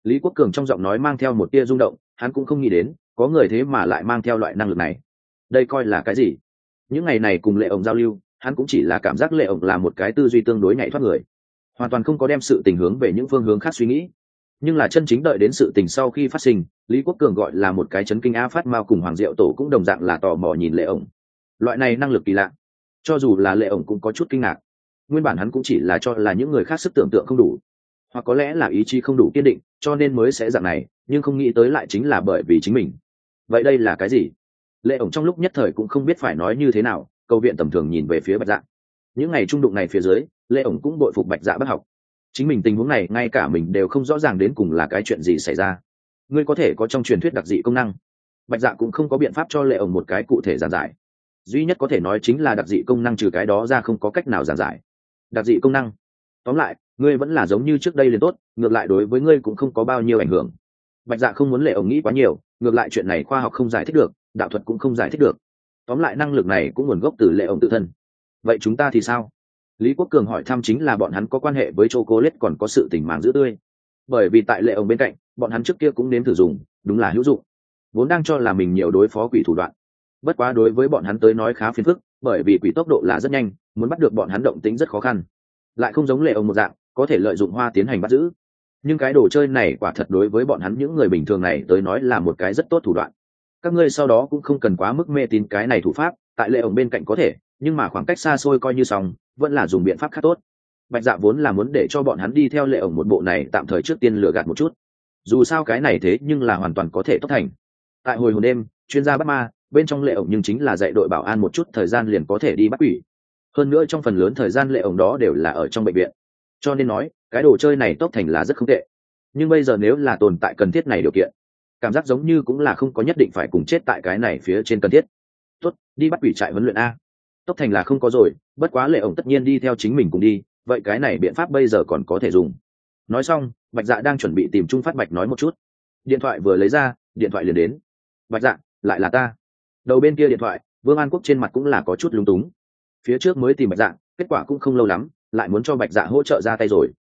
Lý Quốc Cường trong giọng nói mang theo một tia rung động, hắn cũng không nghĩ đến có người thế mà lại mang theo loại năng lực này. Đây coi là cái gì? Những ngày này cùng Lệ ổng giao lưu, hắn cũng chỉ là cảm giác Lệ ổng là một cái tư duy tương đối nhạy thoát người, hoàn toàn không có đem sự tình hướng về những phương hướng khác suy nghĩ. Nhưng là chân chính đợi đến sự tình sau khi phát sinh, Lý Quốc Cường gọi là một cái chấn kinh a phát mao cùng Hoàng Diệu Tổ cũng đồng dạng là tò mò nhìn Lệ ổng. Loại này năng lực kỳ lạ, cho dù là Lệ ổng cũng có chút kinh ngạc. Nguyên bản hắn cũng chỉ là cho là những người khác sức tưởng tượng không đủ, hoặc có lẽ là ý chí không đủ kiên định, cho nên mới sẽ dạng này, nhưng không nghĩ tới lại chính là bởi vì chính mình. Vậy đây là cái gì? Lệ ổng trong lúc nhất thời cũng không biết phải nói như thế nào, cầu viện tầm thường nhìn về phía Bạch Dạ. Những ngày trung đụng này phía dưới, Lệ ổng cũng bội phục Bạch Dạ bác học. Chính mình tình huống này ngay cả mình đều không rõ ràng đến cùng là cái chuyện gì xảy ra. Ngươi có thể có trong truyền thuyết đặc dị công năng. Bạch Dạ cũng không có biện pháp cho Lệ ổng một cái cụ thể giảng giải. Duy nhất có thể nói chính là đặc dị công năng, trừ cái đó ra không có cách nào giảng giải. Đặc dị công năng. Tóm lại, ngươi vẫn là giống như trước đây liền tốt, ngược lại đối với ngươi cũng không có bao nhiêu ảnh hưởng. Bạch Dạ không muốn Lệ ổng nghĩ quá nhiều, ngược lại chuyện này khoa học không giải thích được, đạo thuật cũng không giải thích được. Tóm lại năng lực này cũng nguồn gốc từ Lệ ổng tự thân. Vậy chúng ta thì sao? Lý Quốc Cường hỏi thăm chính là bọn hắn có quan hệ với chocolate còn có sự tình màng giữ tươi. Bởi vì tại Lệ ổng bên cạnh, bọn hắn trước kia cũng nếm thử dùng, đúng là hữu dụng. Vốn đang cho là mình nhiều đối phó quỷ thủ đoạn. Bất quá đối với bọn hắn tới nói khá phiền phức, bởi vì quỷ tốc độ là rất nhanh, muốn bắt được bọn hắn động tính rất khó khăn. Lại không giống Lệ ổng một dạng, có thể lợi dụng hoa tiến hành bắt giữ. Nhưng cái đồ chơi này quả thật đối với bọn hắn những người bình thường này tới nói là một cái rất tốt thủ đoạn. Các ngươi sau đó cũng không cần quá mức mê tín cái này thủ pháp, tại Lệ ổng bên cạnh có thể, nhưng mà khoảng cách xa xôi coi như xong, vẫn là dùng biện pháp khác tốt. Bạch Dạ vốn là muốn để cho bọn hắn đi theo Lệ ổng một bộ này tạm thời trước tiên lừa gạt một chút. Dù sao cái này thế nhưng là hoàn toàn có thể tốt thành. Tại hồi hồn đêm, chuyên gia bắt ma, bên trong Lệ ổng nhưng chính là dạy đội bảo an một chút thời gian liền có thể đi bắt quỷ. Hơn nữa trong phần lớn thời gian Lệ ổng đó đều là ở trong bệnh viện. Cho nên nói, cái đồ chơi này tốt thành là rất không tệ. Nhưng bây giờ nếu là tồn tại cần thiết này điều kiện, cảm giác giống như cũng là không có nhất định phải cùng chết tại cái này phía trên cần thiết. Tốt, đi bắt quỷ trại huấn luyện a. Tốc thành là không có rồi, bất quá Lệ ổng tất nhiên đi theo chính mình cùng đi, vậy cái này biện pháp bây giờ còn có thể dùng. Nói xong, Bạch Dạ đang chuẩn bị tìm Trung Phát Bạch nói một chút. Điện thoại vừa lấy ra, điện thoại liền đến. Bạch Dạ, lại là ta. Đầu bên kia điện thoại, Vương An Quốc trên mặt cũng là có chút lúng túng. Phía trước mới tìm Bạch Dạ, kết quả cũng không lâu lắm, lại muốn cho Bạch Dạ hỗ trợ ra tay rồi.